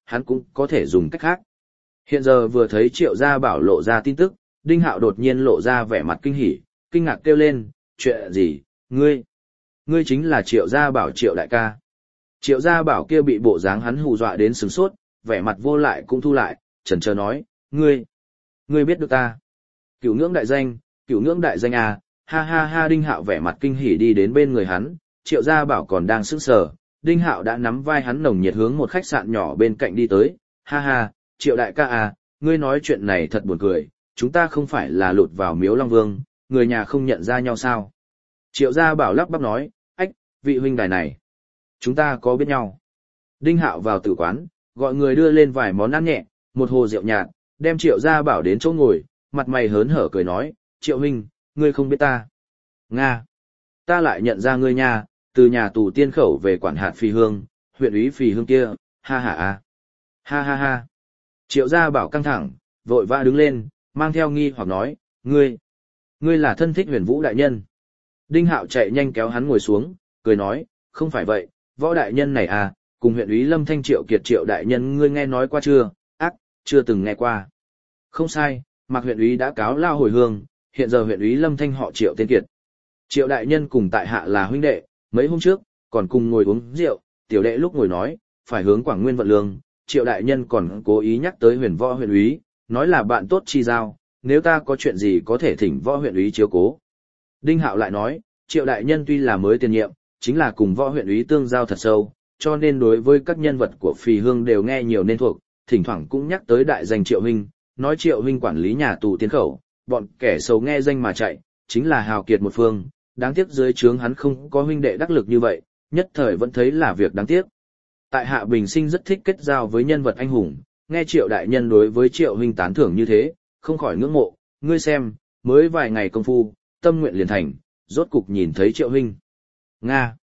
hắn cũng có thể dùng cách khác. Hiện giờ vừa thấy Triệu Gia Bảo lộ ra tin tức, Đinh Hạo đột nhiên lộ ra vẻ mặt kinh hỉ, kinh ngạc kêu lên, chuyện gì, ngươi chính là Triệu Gia Bảo Triệu đại ca. Triệu Gia Bảo kia bị bộ dáng hắn hù dọa đến sửng sốt, vẻ mặt vô lại cũng thu lại, chần chờ nói, ngươi biết được ta. Cửu ngưỡng đại danh à, ha ha ha. Đinh Hạo vẻ mặt kinh hỉ đi đến bên người hắn, Triệu Gia Bảo còn đang sững sờ, Đinh Hạo đã nắm vai hắn nồng nhiệt hướng một khách sạn nhỏ bên cạnh đi tới, ha ha, Triệu đại ca à, ngươi nói chuyện này thật buồn cười, chúng ta không phải là lụt vào miếu Long Vương, người nhà không nhận ra nhau sao. Triệu Gia Bảo lắp bắp nói, ách, vị huynh đài này, chúng ta có biết nhau. Đinh Hạo vào tử quán, gọi người đưa lên vài món ăn nhẹ, một hồ rượu nhạt, đem Triệu Gia Bảo đến chỗ ngồi, mặt mày hớn hở cười nói, Triệu huynh, ngươi không biết ta. Nga, ta lại nhận ra ngươi nha, từ nhà tù tiên khẩu về quản hạt Phì Hương, huyện úy Phì Hương kia, ha ha ha. Ha ha ha. Triệu Gia Bảo căng thẳng, vội vã đứng lên, mang theo nghi hoặc nói, ngươi là thân thích Huyền Vũ đại nhân. Đinh Hạo chạy nhanh kéo hắn ngồi xuống, cười nói, không phải vậy, Võ đại nhân này à, cùng huyện úy Lâm Thanh Triệu Kiệt Triệu đại nhân ngươi nghe nói qua chưa? Ác, chưa từng nghe qua. Không sai, Mạc huyện úy đã cáo lao hồi hương, hiện giờ huyện úy Lâm Thanh họ Triệu tên Kiệt. Triệu đại nhân cùng tại hạ là huynh đệ, mấy hôm trước còn cùng ngồi uống rượu, tiểu đệ lúc ngồi nói, phải hướng Quảng Nguyên vận lương, Triệu đại nhân còn cố ý nhắc tới Huyền Võ huyện úy, nói là bạn tốt chi giao, nếu ta có chuyện gì có thể thỉnh Võ huyện úy chiếu cố. Đinh Hạo lại nói, Triệu đại nhân tuy là mới tiền nhiệm, chính là cùng Võ huyện úy tương giao thật sâu, cho nên đối với các nhân vật của Phì Hương đều nghe nhiều nên thuộc, thỉnh thoảng cũng nhắc tới đại danh Triệu huynh, nói Triệu huynh quản lý nhà tù tiến khẩu, bọn kẻ xấu nghe danh mà chạy, chính là hào kiệt một phương, đáng tiếc dưới trướng hắn không có huynh đệ đắc lực như vậy, nhất thời vẫn thấy là việc đáng tiếc. Tại hạ bình sinh rất thích kết giao với nhân vật anh hùng, nghe Triệu đại nhân đối với Triệu huynh tán thưởng như thế, không khỏi ngưỡng mộ, ngươi xem, mới vài ngày công phu, tâm nguyện liền thành, rốt cục nhìn thấy Triệu huynh. Nga.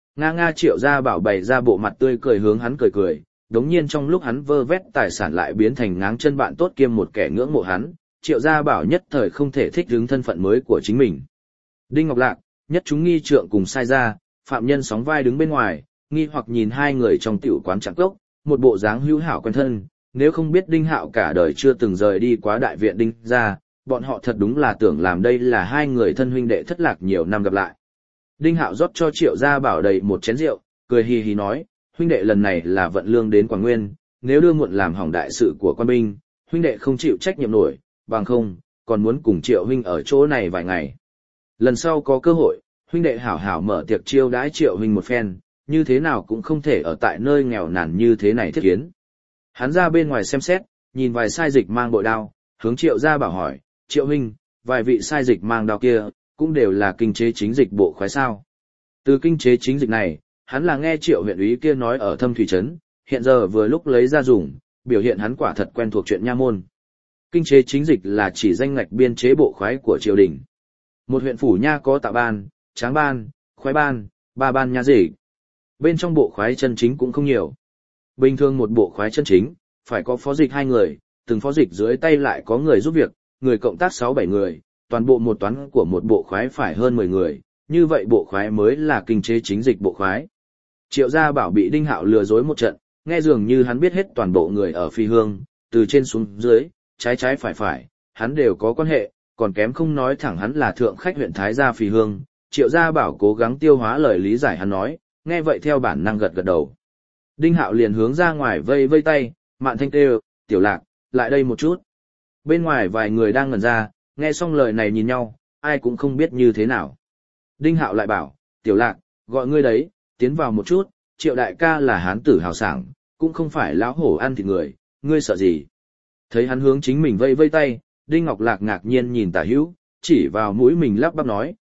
Triệu Gia Bảo bày ra bộ mặt tươi cười hướng hắn cười, đống nhiên trong lúc hắn vơ vét tài sản lại biến thành ngáng chân bạn tốt kiêm một kẻ ngưỡng mộ hắn, Triệu Gia Bảo nhất thời không thể thích ứng thân phận mới của chính mình. Đinh Ngọc Lạc, nhất chúng nghi trượng cùng sai ra, phạm nhân sóng vai đứng bên ngoài, nghi hoặc nhìn hai người trong tiểu quán trắng cốc, một bộ dáng hữu hảo quen thân, nếu không biết Đinh Hạo cả đời chưa từng rời đi quá đại viện Đinh gia, bọn họ thật đúng là tưởng làm đây là hai người thân huynh đệ thất lạc nhiều năm gặp lại. Đinh Hạo rót cho Triệu Gia Bảo đầy một chén rượu, cười hì hì nói, huynh đệ lần này là vận lương đến Quảng Nguyên, nếu đưa muộn làm hỏng đại sự của quan binh, huynh đệ không chịu trách nhiệm nổi, bằng không, còn muốn cùng Triệu huynh ở chỗ này vài ngày. Lần sau có cơ hội, huynh đệ hảo hảo mở tiệc chiêu đãi Triệu huynh một phen, như thế nào cũng không thể ở tại nơi nghèo nàn như thế này thiết kiến. Hắn ra bên ngoài xem xét, nhìn vài sai dịch mang bội đao, hướng Triệu Gia Bảo hỏi, Triệu huynh, vài vị sai dịch mang đao kia, cũng đều là kinh chế chính dịch bộ khoái sao. Từ kinh chế chính dịch này, hắn là nghe Triệu huyện úy kia nói ở Thâm Thủy Trấn, hiện giờ vừa lúc lấy ra dùng, biểu hiện hắn quả thật quen thuộc chuyện nha môn. Kinh chế chính dịch là chỉ danh ngạch biên chế bộ khoái của triều đình. Một huyện phủ nha có tạ ban, tráng ban, khoái ban, ba ban nha dịch. Bên trong bộ khoái chân chính cũng không nhiều. Bình thường một bộ khoái chân chính, phải có phó dịch 2 người, từng phó dịch dưới tay lại có người giúp việc, người cộng tác 6-7 người, toàn bộ một toán của một bộ khoái phải hơn 10 người, như vậy bộ khoái mới là kinh chế chính dịch bộ khoái. Triệu Gia Bảo bị Đinh Hạo lừa dối một trận, nghe dường như hắn biết hết toàn bộ người ở Phi Hương, từ trên xuống dưới, trái phải, hắn đều có quan hệ, còn kém không nói thẳng hắn là thượng khách huyện Thái Gia Phi Hương. Triệu Gia Bảo cố gắng tiêu hóa lời lý giải hắn nói, nghe vậy theo bản năng gật đầu. Đinh Hạo liền hướng ra ngoài vây vây tay, Mạn Thanh kêu, Tiểu Lạc, lại đây một chút. Bên ngoài vài người đang ngẩn ra, nghe xong lời này nhìn nhau, ai cũng không biết như thế nào. Đinh Hạo lại bảo, Tiểu Lạc, gọi ngươi đấy, tiến vào một chút, Triệu đại ca là hán tử hào sảng, cũng không phải lão hổ ăn thịt người, ngươi sợ gì. Thấy hắn hướng chính mình vây vây tay, Đinh Ngọc Lạc ngạc nhiên nhìn Tả Hữu, chỉ vào mũi mình lắp bắp nói,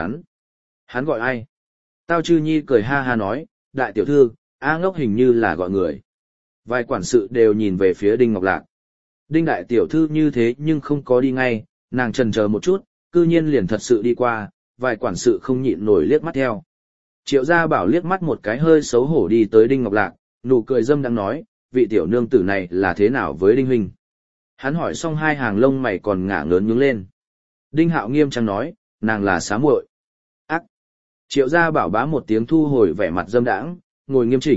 hắn gọi ai? Tao Chư Nhi cười ha ha nói, đại tiểu thư, A Ngốc hình như là gọi người. Vài quản sự đều nhìn về phía Đinh Ngọc Lạc. Đinh đại tiểu thư như thế nhưng không có đi ngay, nàng chần chờ một chút, cư nhiên liền thật sự đi qua, vài quản sự không nhịn nổi liếc mắt theo. Triệu Gia Bảo liếc mắt một cái hơi xấu hổ đi tới Đinh Ngọc Lạc, nụ cười dâm đang nói, vị tiểu nương tử này là thế nào với Đinh huynh? Hắn hỏi xong hai hàng lông mày còn ngả ngớn nhướng lên. Đinh Hạo nghiêm trang nói, nàng là xá muội. Ác. Triệu Gia Bảo bá một tiếng thu hồi vẻ mặt dâm đãng, ngồi nghiêm chỉnh,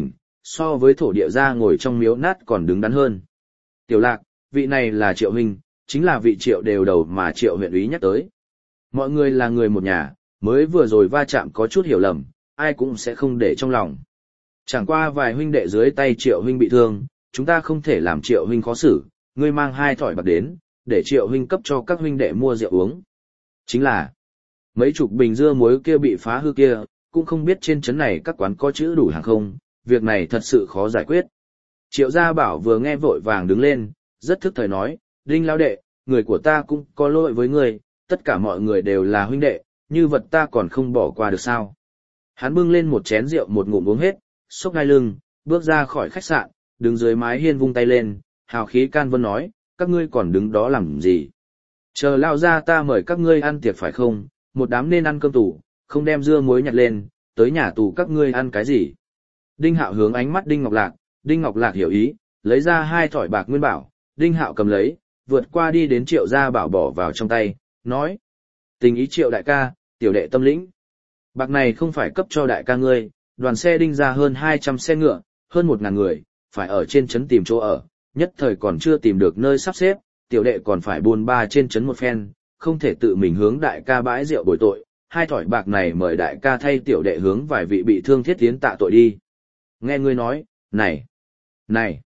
so với thổ địa gia ngồi trong miếu nát còn đứng đắn hơn. Tiểu Lạc, vị này là Triệu huynh, chính là vị Triệu đều đầu mà Triệu huyện úy nhắc tới. Mọi người là người một nhà, mới vừa rồi va chạm có chút hiểu lầm, ai cũng sẽ không để trong lòng. Chẳng qua vài huynh đệ dưới tay Triệu huynh bị thương, chúng ta không thể làm Triệu huynh khó xử, ngươi mang 2 thỏi bạc đến, để Triệu huynh cấp cho các huynh đệ mua rượu uống. Chính là, mấy chục bình dưa muối kia bị phá hư kia, cũng không biết trên trấn này các quán có chữ đủ hàng không, việc này thật sự khó giải quyết. Triệu Gia Bảo vừa nghe vội vàng đứng lên, rất thức thời nói, Đinh lão đệ, người của ta cũng có lỗi với người, tất cả mọi người đều là huynh đệ, như vật ta còn không bỏ qua được sao. Hắn bưng lên một chén rượu một ngụm uống hết, xốc ngay lưng, bước ra khỏi khách sạn, đứng dưới mái hiên vung tay lên, hào khí can vân nói, các ngươi còn đứng đó làm gì? Chờ lao ra ta mời các ngươi ăn tiệc phải không, một đám nên ăn cơm tủ, không đem dưa muối nhặt lên, tới nhà tù các ngươi ăn cái gì? Đinh Hạo hướng ánh mắt Đinh Ngọc Lạc hiểu ý, lấy ra 2 thỏi bạc nguyên bảo, Đinh Hạo cầm lấy, vượt qua đi đến Triệu Gia Bảo bỏ vào trong tay, nói. Tình ý Triệu đại ca, tiểu đệ tâm lĩnh. Bạc này không phải cấp cho đại ca ngươi, đoàn xe Đinh ra hơn 200 xe ngựa, hơn 1.000 người, phải ở trên trấn tìm chỗ ở, nhất thời còn chưa tìm được nơi sắp xếp, tiểu đệ còn phải buôn ba trên trấn một phen, không thể tự mình hướng đại ca bãi rượu bồi tội, 2 thỏi bạc này mời đại ca thay tiểu đệ hướng vài vị bị thương thiết tiến tạ tội đi. Nghe ngươi nói, này,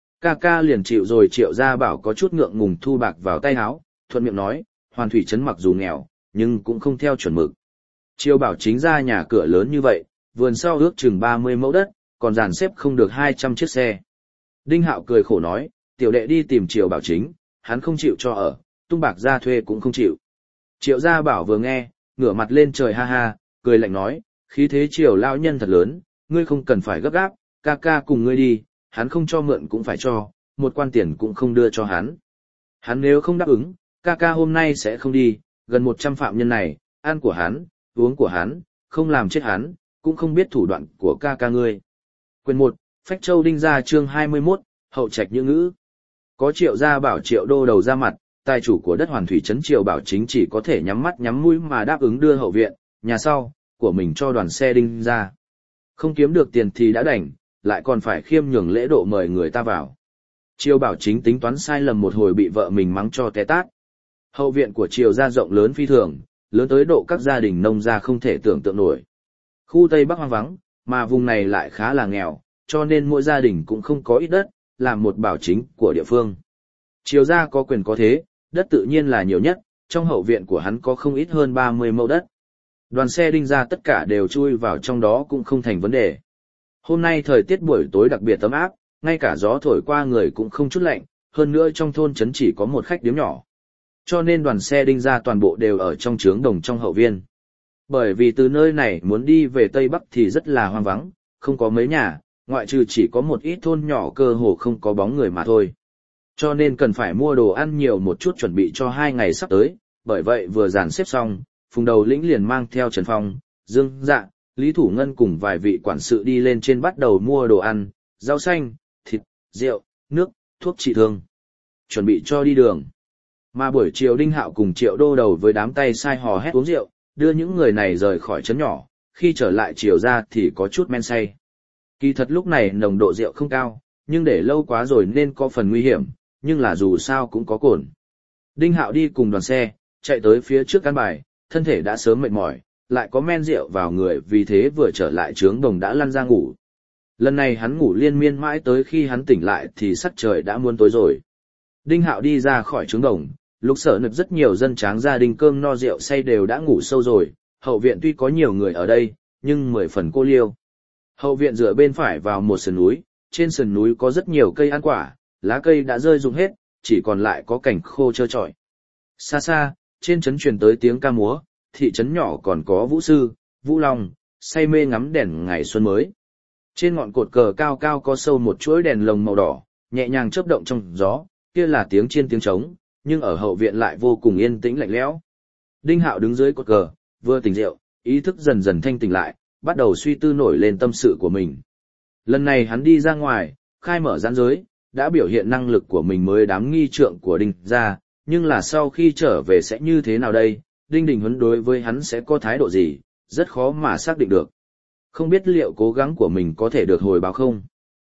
ca liền chịu rồi. Triệu Gia Bảo có chút ngượng ngùng thu bạc vào tay áo, thuận miệng nói, Hoàn Thủy trấn mặc dù nghèo, nhưng cũng không theo chuẩn mực. Triều Bảo Chính ra nhà cửa lớn như vậy, vườn sau ước chừng 30 mẫu đất, còn dàn xếp không được 200 chiếc xe. Đinh Hạo cười khổ nói, tiểu đệ đi tìm Triều Bảo Chính, hắn không chịu cho ở, tung bạc ra thuê cũng không chịu. Triệu Gia Bảo vừa nghe, ngửa mặt lên trời ha ha, cười lạnh nói, khí thế Triều lão nhân thật lớn, ngươi không cần phải gấp gáp, ca cùng ngươi đi, hắn không cho mượn cũng phải cho, một quan tiền cũng không đưa cho hắn. Hắn nếu không đáp ứng, ca hôm nay sẽ không đi, gần 100 phạm nhân này, ăn của hắn, uống của hắn, không làm chết hắn, cũng không biết thủ đoạn của ca ngươi. Quyền 1, Phách Châu Đinh Gia chương 21, Hậu Trạch Như Ngữ. Có Triệu Gia Bảo Triệu đô đầu ra mặt, tài chủ của đất Hoàn Thủy trấn Triệu Bảo Chính chỉ có thể nhắm mắt nhắm mũi mà đáp ứng đưa hậu viện, nhà sau, của mình cho đoàn xe Đinh ra. Không kiếm được tiền thì đã đành, lại còn phải khiêm nhường lễ độ mời người ta vào. Triệu Bảo Chính tính toán sai lầm một hồi bị vợ mình mắng cho té tát. Hậu viện của Triệu gia rộng lớn phi thường, lớn tới độ các gia đình nông gia không thể tưởng tượng nổi. Khu Tây Bắc hoang vắng, mà vùng này lại khá là nghèo, cho nên mỗi gia đình cũng không có ít đất, làm một bảo chính của địa phương. Triệu gia có quyền có thế, đất tự nhiên là nhiều nhất, trong hậu viện của hắn có không ít hơn 30 mẫu đất. Đoàn xe Đinh ra tất cả đều chui vào trong đó cũng không thành vấn đề. Hôm nay thời tiết buổi tối đặc biệt ấm áp, ngay cả gió thổi qua người cũng không chút lạnh, hơn nữa trong thôn trấn chỉ có một khách điếm nhỏ. Cho nên đoàn xe Đinh ra toàn bộ đều ở trong trướng đồng trong hậu viên. Bởi vì từ nơi này muốn đi về Tây Bắc thì rất là hoang vắng, không có mấy nhà, ngoại trừ chỉ có một ít thôn nhỏ cơ hồ không có bóng người mà thôi. Cho nên cần phải mua đồ ăn nhiều một chút chuẩn bị cho 2 ngày sắp tới, bởi vậy vừa dàn xếp xong, Phùng Đầu Lĩnh liền mang theo Trần Phong, Dương Dạ, Lý Thủ Ngân cùng vài vị quản sự đi lên trên bắt đầu mua đồ ăn, rau xanh, thịt, rượu, nước, thuốc trị thương. Chuẩn bị cho đi đường. Mà buổi chiều Đinh Hạo cùng Triệu đô đầu với đám tay sai hò hét uống rượu, đưa những người này rời khỏi trấn nhỏ, khi trở lại chiều ra thì có chút men say. Kỳ thật lúc này nồng độ rượu không cao, nhưng để lâu quá rồi nên có phần nguy hiểm, nhưng là dù sao cũng có cồn. Đinh Hạo đi cùng đoàn xe, chạy tới phía trước căn bài, thân thể đã sớm mệt mỏi, lại có men rượu vào người vì thế vừa trở lại trướng đồng đã lăn ra ngủ. Lần này hắn ngủ liên miên mãi tới khi hắn tỉnh lại thì sắc trời đã muôn tối rồi. Đinh Hạo đi ra khỏi trướng đồng, lúc sở nực rất nhiều dân tráng gia đình cơm no rượu say đều đã ngủ sâu rồi, hậu viện tuy có nhiều người ở đây, nhưng 10 phần cô liêu. Hậu viện dựa bên phải vào một sườn núi, trên sườn núi có rất nhiều cây ăn quả, lá cây đã rơi rụng hết, chỉ còn lại có cảnh khô trơ trọi. Xa xa, trên trấn truyền tới tiếng ca múa, thị trấn nhỏ còn có vũ sư, vũ long, say mê ngắm đèn ngày xuân mới. Trên ngọn cột cờ cao cao có sâu một chuỗi đèn lồng màu đỏ, nhẹ nhàng chớp động trong gió, kia là tiếng chiên tiếng trống, nhưng ở hậu viện lại vô cùng yên tĩnh lạnh lẽo. Đinh Hạo đứng dưới cột cờ, vừa tỉnh rượu, ý thức dần dần thanh tỉnh lại, bắt đầu suy tư nổi lên tâm sự của mình. Lần này hắn đi ra ngoài, khai mở giãn giới, đã biểu hiện năng lực của mình mới đám nghi trượng của Đinh gia, nhưng là sau khi trở về sẽ như thế nào đây, Đinh Đình Huấn đối với hắn sẽ có thái độ gì, rất khó mà xác định được. Không biết liệu cố gắng của mình có thể được hồi báo không.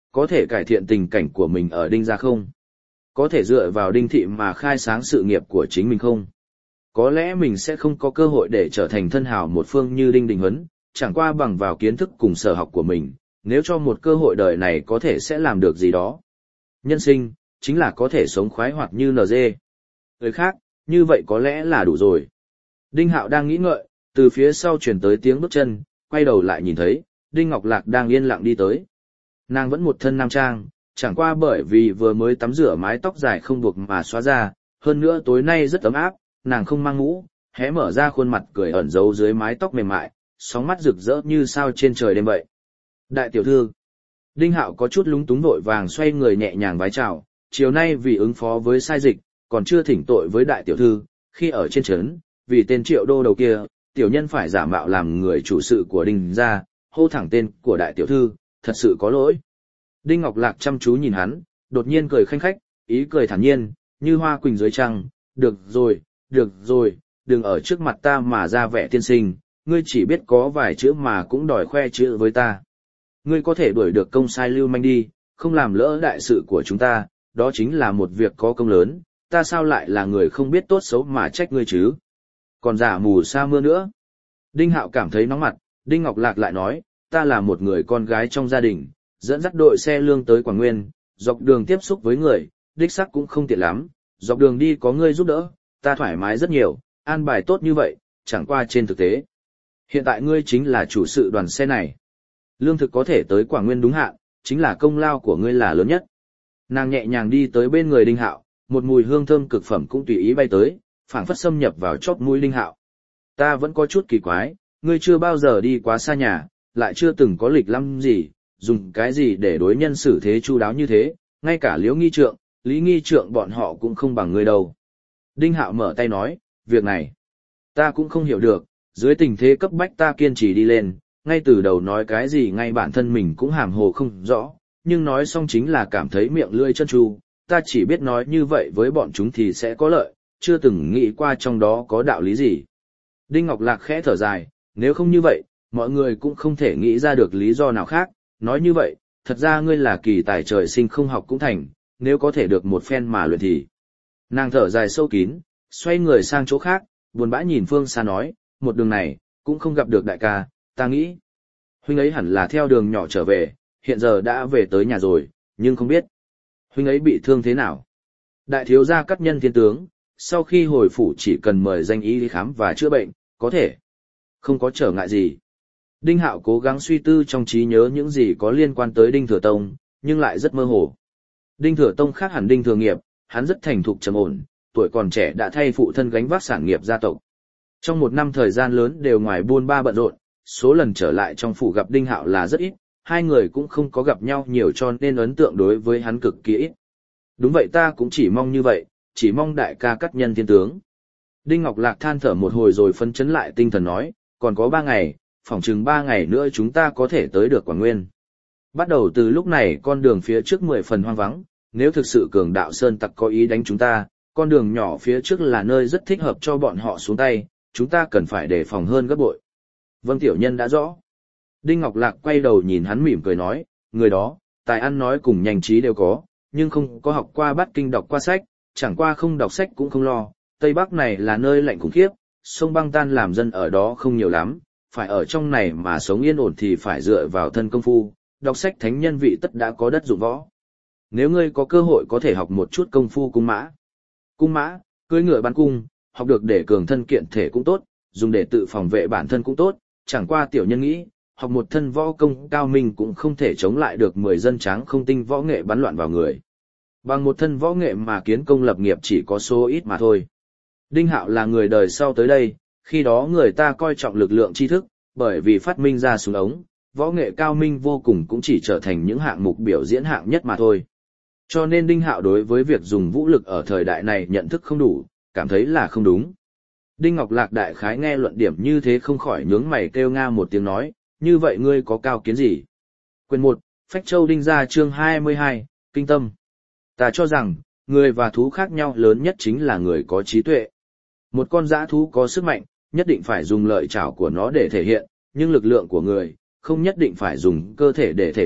Có thể cải thiện tình cảnh của mình ở Đinh gia không? Có thể dựa vào Đinh thị mà khai sáng sự nghiệp của chính mình không? Có lẽ mình sẽ không có cơ hội để trở thành thân hào một phương như Đinh Đình Huấn, chẳng qua bằng vào kiến thức cùng sở học của mình, nếu cho một cơ hội đời này có thể sẽ làm được gì đó. Nhân sinh, chính là có thể sống khoái hoạt như NG. Người khác, như vậy có lẽ là đủ rồi. Đinh Hạo đang nghĩ ngợi, từ phía sau truyền tới tiếng bước chân, quay đầu lại nhìn thấy, Đinh Ngọc Lạc đang yên lặng đi tới. Nàng vẫn một thân nam trang, chẳng qua bởi vì vừa mới tắm rửa mái tóc dài không buộc mà xóa ra, hơn nữa tối nay rất ấm áp, nàng không mang mũ, hé mở ra khuôn mặt cười ẩn giấu dưới mái tóc mềm mại, sóng mắt rực rỡ như sao trên trời đêm vậy. Đại tiểu thư. Đinh Hạo có chút lúng túng vội vàng xoay người nhẹ nhàng vái chào, chiều nay vì ứng phó với sai dịch, còn chưa thỉnh tội với đại tiểu thư, khi ở trên trấn, vì tên Triệu đô đầu kia, tiểu nhân phải giả mạo làm người chủ sự của Đinh gia, hô thẳng tên của đại tiểu thư, thật sự có lỗi. Đinh Ngọc Lạc chăm chú nhìn hắn, đột nhiên cười khanh khách, ý cười thản nhiên, như hoa quỳnh dưới trăng, được rồi, đừng ở trước mặt ta mà ra vẻ tiên sinh, ngươi chỉ biết có vài chữ mà cũng đòi khoe chữ với ta. Ngươi có thể đuổi được công sai lưu manh đi, không làm lỡ đại sự của chúng ta, đó chính là một việc có công lớn, ta sao lại là người không biết tốt xấu mà trách ngươi chứ. Còn giả mù sa mưa nữa. Đinh Hạo cảm thấy nóng mặt, Đinh Ngọc Lạc lại nói, ta là một người con gái trong gia đình, dẫn dắt đội xe lương tới Quảng Nguyên, dọc đường tiếp xúc với người, đích xác cũng không tiện lắm, dọc đường đi có ngươi giúp đỡ, ta thoải mái rất nhiều, an bài tốt như vậy, chẳng qua trên thực tế. Hiện tại ngươi chính là chủ sự đoàn xe này. Lương thực có thể tới Quảng Nguyên đúng hạn, chính là công lao của ngươi là lớn nhất. Nàng nhẹ nhàng đi tới bên người Đinh Hạo, một mùi hương thơm cực phẩm cũng tùy ý bay tới, phảng phất xâm nhập vào chóp mũi Đinh Hạo. Ta vẫn có chút kỳ quái, ngươi chưa bao giờ đi quá xa nhà, lại chưa từng có lịch lắm gì, dùng cái gì để đối nhân xử thế chu đáo như thế, ngay cả Liễu Nghi Trượng, Lý Nghi Trượng bọn họ cũng không bằng ngươi đâu. Đinh Hạo mở tay nói, việc này, ta cũng không hiểu được, dưới tình thế cấp bách ta kiên trì đi lên, ngay từ đầu nói cái gì ngay bản thân mình cũng hàm hồ không rõ, nhưng nói xong chính là cảm thấy miệng lưỡi chân tru, ta chỉ biết nói như vậy với bọn chúng thì sẽ có lợi, chưa từng nghĩ qua trong đó có đạo lý gì. Đinh Ngọc Lạc khẽ thở dài, nếu không như vậy, mọi người cũng không thể nghĩ ra được lý do nào khác, nói như vậy, thật ra ngươi là kỳ tài trời sinh không học cũng thành, nếu có thể được một phen mà luyện thì. Nàng thở dài sâu kín, xoay người sang chỗ khác, buồn bã nhìn phương xa nói, một đường này, cũng không gặp được đại ca, ta nghĩ. Huynh ấy hẳn là theo đường nhỏ trở về, hiện giờ đã về tới nhà rồi, nhưng không biết. Huynh ấy bị thương thế nào? Đại thiếu gia Cát Nhân Thiên tướng, sau khi hồi phủ chỉ cần mời danh y đi khám và chữa bệnh, có thể. Không có trở ngại gì. Đinh Hạo cố gắng suy tư trong trí nhớ những gì có liên quan tới Đinh Thừa Tông, nhưng lại rất mơ hồ. Đinh Thừa Tông khác hẳn Đinh Thừa Nghiệp, hắn rất thành thục trầm ổn, tuổi còn trẻ đã thay phụ thân gánh vác sản nghiệp gia tộc. Trong một năm thời gian lớn đều ngoài buôn ba bận rộn, số lần trở lại trong phủ gặp Đinh Hạo là rất ít, hai người cũng không có gặp nhau nhiều cho nên ấn tượng đối với hắn cực kỳ ít. Đúng vậy, ta cũng chỉ mong như vậy, chỉ mong đại ca Cát Nhân Thiên tướng. Đinh Ngọc Lạc than thở một hồi rồi phấn chấn lại tinh thần nói, còn có 3 ngày, phỏng chừng 3 ngày nữa chúng ta có thể tới được Quảng Nguyên. Bắt đầu từ lúc này con đường phía trước 10 phần hoang vắng, nếu thực sự cường đạo sơn tặc có ý đánh chúng ta, con đường nhỏ phía trước là nơi rất thích hợp cho bọn họ xuống tay, chúng ta cần phải đề phòng hơn gấp bội. Vâng, tiểu nhân đã rõ. Đinh Ngọc Lạc quay đầu nhìn hắn mỉm cười nói, người đó, tài ăn nói cùng nhanh trí đều có, nhưng không có học qua bát kinh đọc qua sách, chẳng qua không đọc sách cũng không lo, Tây Bắc này là nơi lạnh khủng khiếp, sông băng tan làm dân ở đó không nhiều lắm, phải ở trong này mà sống yên ổn thì phải dựa vào thân công phu, đọc sách thánh nhân vị tất đã có đất dụng võ. Nếu ngươi có cơ hội có thể học một chút công phu cung mã. Cung mã, cưỡi ngựa bắn cung, học được để cường thân kiện thể cũng tốt, dùng để tự phòng vệ bản thân cũng tốt, chẳng qua tiểu nhân nghĩ, học một thân võ công cao minh cũng không thể chống lại được 10 dân tráng không tinh võ nghệ bắn loạn vào người. Bằng một thân võ nghệ mà kiến công lập nghiệp chỉ có số ít mà thôi. Đinh Hạo là người đời sau tới đây, khi đó người ta coi trọng lực lượng tri thức, bởi vì phát minh ra súng ống, võ nghệ cao minh vô cùng cũng chỉ trở thành những hạng mục biểu diễn hạng nhất mà thôi. Cho nên Đinh Hạo đối với việc dùng vũ lực ở thời đại này nhận thức không đủ, cảm thấy là không đúng. Đinh Ngọc Lạc đại khái nghe luận điểm như thế không khỏi nhướng mày kêu nga một tiếng nói, như vậy ngươi có cao kiến gì? Quyền 1, Phách Châu Đinh gia chương 22, Kinh Tâm. Ta cho rằng, người và thú khác nhau lớn nhất chính là người có trí tuệ. Một con dã thú có sức mạnh, nhất định phải dùng lợi chảo của nó để thể hiện, nhưng lực lượng của người, không nhất định phải dùng cơ thể để thể hiện,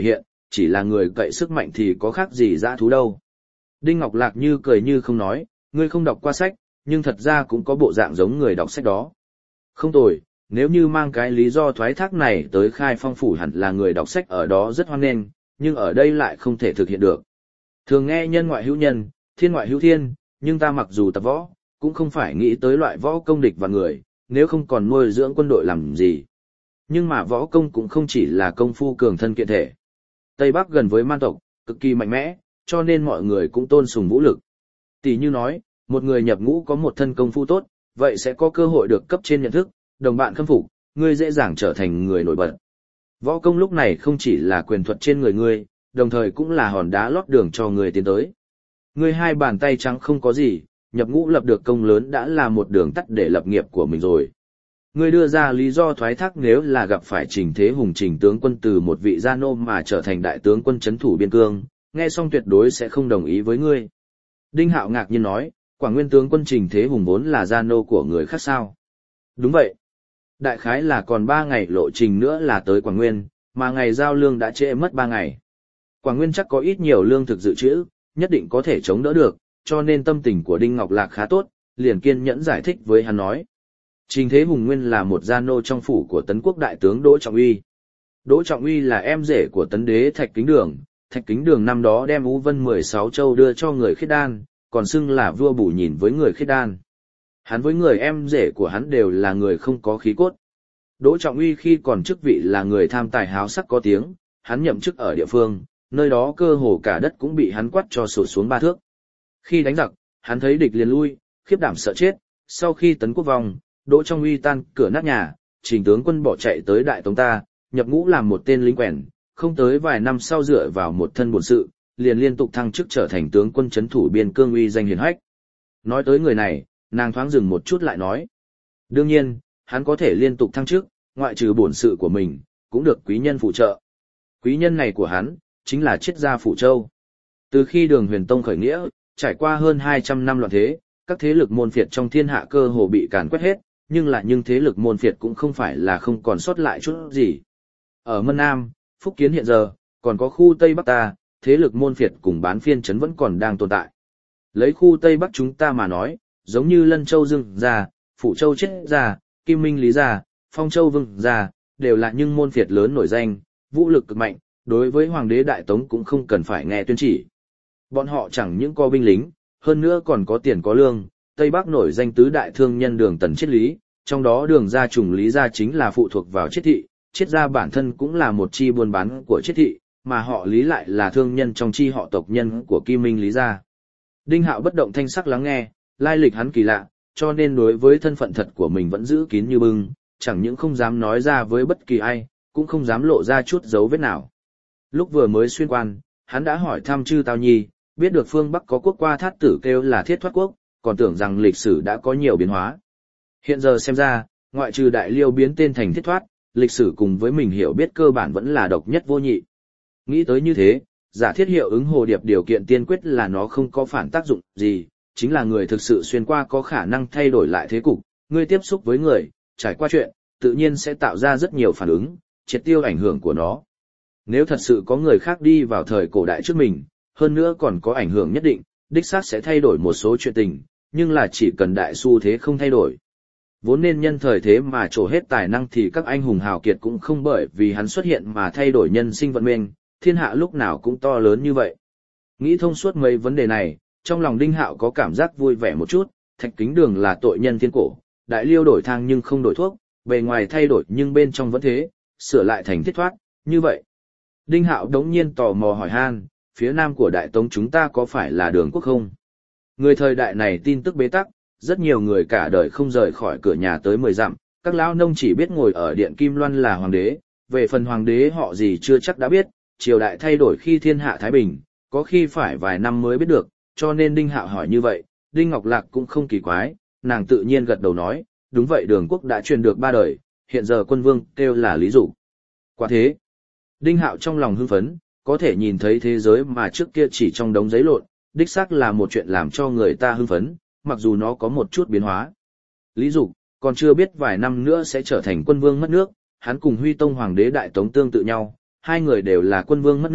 chỉ là người cậy sức mạnh thì có khác gì dã thú đâu. Đinh Ngọc Lạc như cười như không nói, ngươi không đọc qua sách, nhưng thật ra cũng có bộ dạng giống người đọc sách đó. Không tồi, nếu như mang cái lý do thoái thác này tới Khai Phong phủ hẳn là người đọc sách ở đó rất hoan nghênh, nhưng ở đây lại không thể thực hiện được. Thường nghe nhân ngoại hữu nhân, thiên ngoại hữu thiên, nhưng ta mặc dù tập võ, cũng không phải nghĩ tới loại võ công địch và người, nếu không còn nuôi dưỡng quân đội làm gì. Nhưng mà võ công cũng không chỉ là công phu cường thân kiện thể. Tây Bắc gần với man tộc, cực kỳ mạnh mẽ, cho nên mọi người cũng tôn sùng vũ lực. Tỷ như nói, một người nhập ngũ có một thân công phu tốt, vậy sẽ có cơ hội được cấp trên nhận thức, đồng bạn khâm phục, ngươi dễ dàng trở thành người nổi bật. Võ công lúc này không chỉ là quyền thuật trên người ngươi, đồng thời cũng là hòn đá lót đường cho người tiến tới. Ngươi hai bàn tay trắng không có gì, nhập ngũ lập được công lớn đã là một đường tắt để lập nghiệp của mình rồi. Ngươi đưa ra lý do thoái thác nếu là gặp phải Trình Thế Hùng Trình tướng quân từ một vị gia nô mà trở thành đại tướng quân trấn thủ biên cương, nghe xong tuyệt đối sẽ không đồng ý với ngươi. Đinh Hạo ngạc nhiên nói, Quảng Nguyên tướng quân Trình Thế Hùng vốn là gia nô của người khác sao? Đúng vậy. Đại khái là còn 3 ngày lộ trình nữa là tới Quảng Nguyên, mà ngày giao lương đã trễ mất 3 ngày. Quảng Nguyên chắc có ít nhiều lương thực dự trữ, nhất định có thể chống đỡ được, cho nên tâm tình của Đinh Ngọc Lạc khá tốt, liền kiên nhẫn giải thích với hắn nói. Trình Thế Hùng nguyên là một gia nô trong phủ của Tấn Quốc đại tướng Đỗ Trọng Uy. Đỗ Trọng Uy là em rể của Tấn Đế Thạch Kính Đường, Thạch Kính Đường năm đó đem Ú Vân 16 châu đưa cho người Khiết Đan, còn xưng là vua bù nhìn với người Khiết Đan. Hắn với người em rể của hắn đều là người không có khí cốt. Đỗ Trọng Uy khi còn chức vị là người tham tài háo sắc có tiếng, hắn nhậm chức ở địa phương, nơi đó cơ hồ cả đất cũng bị hắn quắt cho sụt xuống 3 thước. Khi đánh giặc, hắn thấy địch liền lui, khiếp đảm sợ chết, sau khi Tấn Quốc vong, Đỗ Trọng Uy tan cửa nát nhà, Trình tướng quân bỏ chạy tới Đại Tống ta, nhập ngũ làm một tên lính quèn, không tới vài năm sau dựa vào một thân bổn sự, liền liên tục thăng chức trở thành tướng quân trấn thủ biên cương uy danh hiển hách. Nói tới người này, nàng thoáng dừng một chút lại nói. Đương nhiên, hắn có thể liên tục thăng chức, ngoại trừ bổn sự của mình, cũng được quý nhân phụ trợ. Quý nhân này của hắn, chính là Triết gia Phủ Châu. Từ khi Đường Huyền Tông khởi nghĩa, trải qua hơn 200 năm loạn thế, các thế lực môn phiệt trong thiên hạ cơ hồ bị càn quét hết, nhưng thế lực môn phiệt cũng không phải là không còn sót lại chút gì. Ở Mân Nam, Phúc Kiến hiện giờ, còn có khu Tây Bắc ta, thế lực môn phiệt cùng bán phiên trấn vẫn còn đang tồn tại. Lấy khu Tây Bắc chúng ta mà nói, giống như Lân Châu Dương gia, Phủ Châu Triết gia, Kim Minh Lý gia, Phong Châu Vương gia, đều là những môn phiệt lớn nổi danh, vũ lực cực mạnh, đối với Hoàng đế Đại Tống cũng không cần phải nghe tuyên chỉ. Bọn họ chẳng những có binh lính, hơn nữa còn có tiền có lương. Tây Bắc nổi danh tứ đại thương nhân Đường Tần Triết Lý, trong đó Đường gia trùng Lý gia chính là phụ thuộc vào Triết thị, Triết gia bản thân cũng là một chi buôn bán của Triết thị, mà họ Lý lại là thương nhân trong chi họ tộc nhân của Kim Minh Lý gia. Đinh Hạo bất động thanh sắc lắng nghe, lai lịch hắn kỳ lạ, cho nên đối với thân phận thật của mình vẫn giữ kín như bưng, chẳng những không dám nói ra với bất kỳ ai, cũng không dám lộ ra chút dấu vết nào. Lúc vừa mới xuyên quan, hắn đã hỏi thăm Chư Tao Nhi, biết được phương Bắc có quốc qua thát tử kêu là Thiết Thoát Quốc, còn tưởng rằng lịch sử đã có nhiều biến hóa. Hiện giờ xem ra, ngoại trừ Đại Liêu biến tên thành Thiết Thoát, lịch sử cùng với mình hiểu biết cơ bản vẫn là độc nhất vô nhị. Nghĩ tới như thế, giả thiết hiệu ứng hồ điệp điều kiện tiên quyết là nó không có phản tác dụng gì, chính là người thực sự xuyên qua có khả năng thay đổi lại thế cục, người tiếp xúc với người, trải qua chuyện, tự nhiên sẽ tạo ra rất nhiều phản ứng, triệt tiêu ảnh hưởng của nó. Nếu thật sự có người khác đi vào thời cổ đại trước mình, hơn nữa còn có ảnh hưởng nhất định, đích xác sẽ thay đổi một số chuyện tình, nhưng là chỉ cần đại xu thế không thay đổi. Vốn nên nhân thời thế mà trổ hết tài năng thì các anh hùng hào kiệt cũng không bởi vì hắn xuất hiện mà thay đổi nhân sinh vận mệnh, thiên hạ lúc nào cũng to lớn như vậy. Nghĩ thông suốt mấy vấn đề này, trong lòng Đinh Hạo có cảm giác vui vẻ một chút, Thạch Kính Đường là tội nhân thiên cổ, Đại Liêu đổi thang nhưng không đổi thuốc, bề ngoài thay đổi nhưng bên trong vẫn thế, sửa lại thành Thiết Thoát, như vậy. Đinh Hạo đống nhiên tò mò hỏi han, phía nam của Đại Tống chúng ta có phải là Đường Quốc không? Người thời đại này tin tức bế tắc, rất nhiều người cả đời không rời khỏi cửa nhà tới 10 dặm, các lão nông chỉ biết ngồi ở điện Kim Loan là hoàng đế, về phần hoàng đế họ gì chưa chắc đã biết, triều đại thay đổi khi thiên hạ thái bình, có khi phải vài năm mới biết được, cho nên Đinh Hạo hỏi như vậy, Đinh Ngọc Lạc cũng không kỳ quái, nàng tự nhiên gật đầu nói, đúng vậy Đường Quốc đã truyền được 3 đời, hiện giờ quân vương kêu là Lý Dục. Quả thế, Đinh Hạo trong lòng hưng phấn, có thể nhìn thấy thế giới mà trước kia chỉ trong đống giấy lộn, đích xác là một chuyện làm cho người ta hưng phấn, mặc dù nó có một chút biến hóa. Lý Dục, còn chưa biết vài năm nữa sẽ trở thành quân vương mất nước, hắn cùng Huy Tông Hoàng đế Đại Tống tương tự nhau, hai người đều là quân vương mất nước,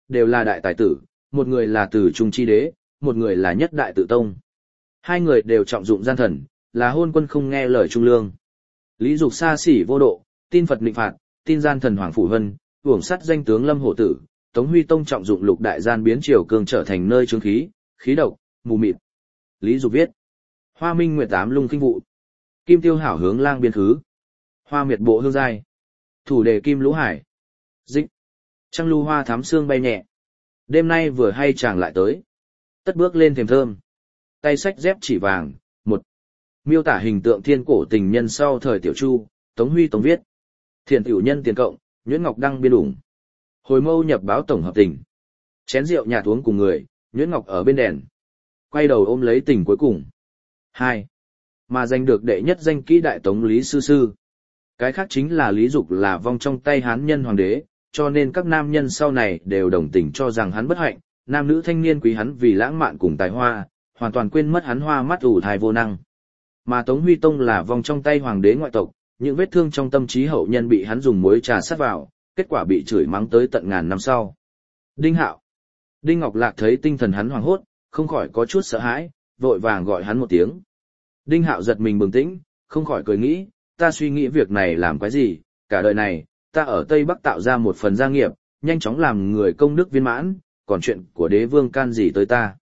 đều là đại tài tử, một người là Từ Trung chi đế, một người là Nhất Đại Tự Tông. Hai người đều trọng dụng gian thần, là hôn quân không nghe lời trung lương. Lý Dục xa xỉ vô độ, tin Phật nịnh phạt, tin gian thần Hoàng Phủ Vân, uổng sắt danh tướng Lâm Hổ Tử, Tống Huy Tông trọng dụng lục đại gian biến triều cường trở thành nơi trướng khí, khí độc, mù mịt. Lý Dục viết: Hoa minh nguyệt tám lung kinh vụ, kim tiêu hảo hướng lang biên khứ, hoa miệt bộ hương giai, thủ đề kim lũ hải, dịch, trăng lưu hoa thám xương bay nhẹ. Đêm nay vừa hay chàng lại tới, tất bước lên thềm thơm, tay xách dép chỉ vàng, một. Miêu tả hình tượng thiên cổ tình nhân sau thời Tiểu Chu, Tống Huy Tông viết: Thiện tiểu nhân tiền cộng, Nhuyễn Ngọc đăng biên ủng. Hồi mâu nhập báo tổng hợp tình. Chén rượu nhạt uống cùng người, Nhuyễn Ngọc ở bên đèn. Quay đầu ôm lấy tình cuối cùng. 2. Mà giành được đệ nhất danh kỹ đại tống Lý Sư Sư. Cái khác chính là Lý Dục là vong trong tay Hán nhân hoàng đế, cho nên các nam nhân sau này đều đồng tình cho rằng hắn bất hạnh, nam nữ thanh niên quý hắn vì lãng mạn cùng tài hoa, hoàn toàn quên mất hắn hoa mắt ủ thai vô năng. Mà Tống Huy Tông là vong trong tay hoàng đế ngoại tộc, những vết thương trong tâm trí hậu nhân bị hắn dùng muối trà sát vào, kết quả bị chửi mắng tới tận ngàn năm sau. Đinh Hạo. Đinh Ngọc Lạc thấy tinh thần hắn hoảng hốt, không khỏi có chút sợ hãi, vội vàng gọi hắn một tiếng. Đinh Hạo giật mình bừng tỉnh, không khỏi cười nghĩ, ta suy nghĩ việc này làm cái gì, cả đời này, ta ở Tây Bắc tạo ra một phần gia nghiệp, nhanh chóng làm người công đức viên mãn, còn chuyện của đế vương can gì tới ta.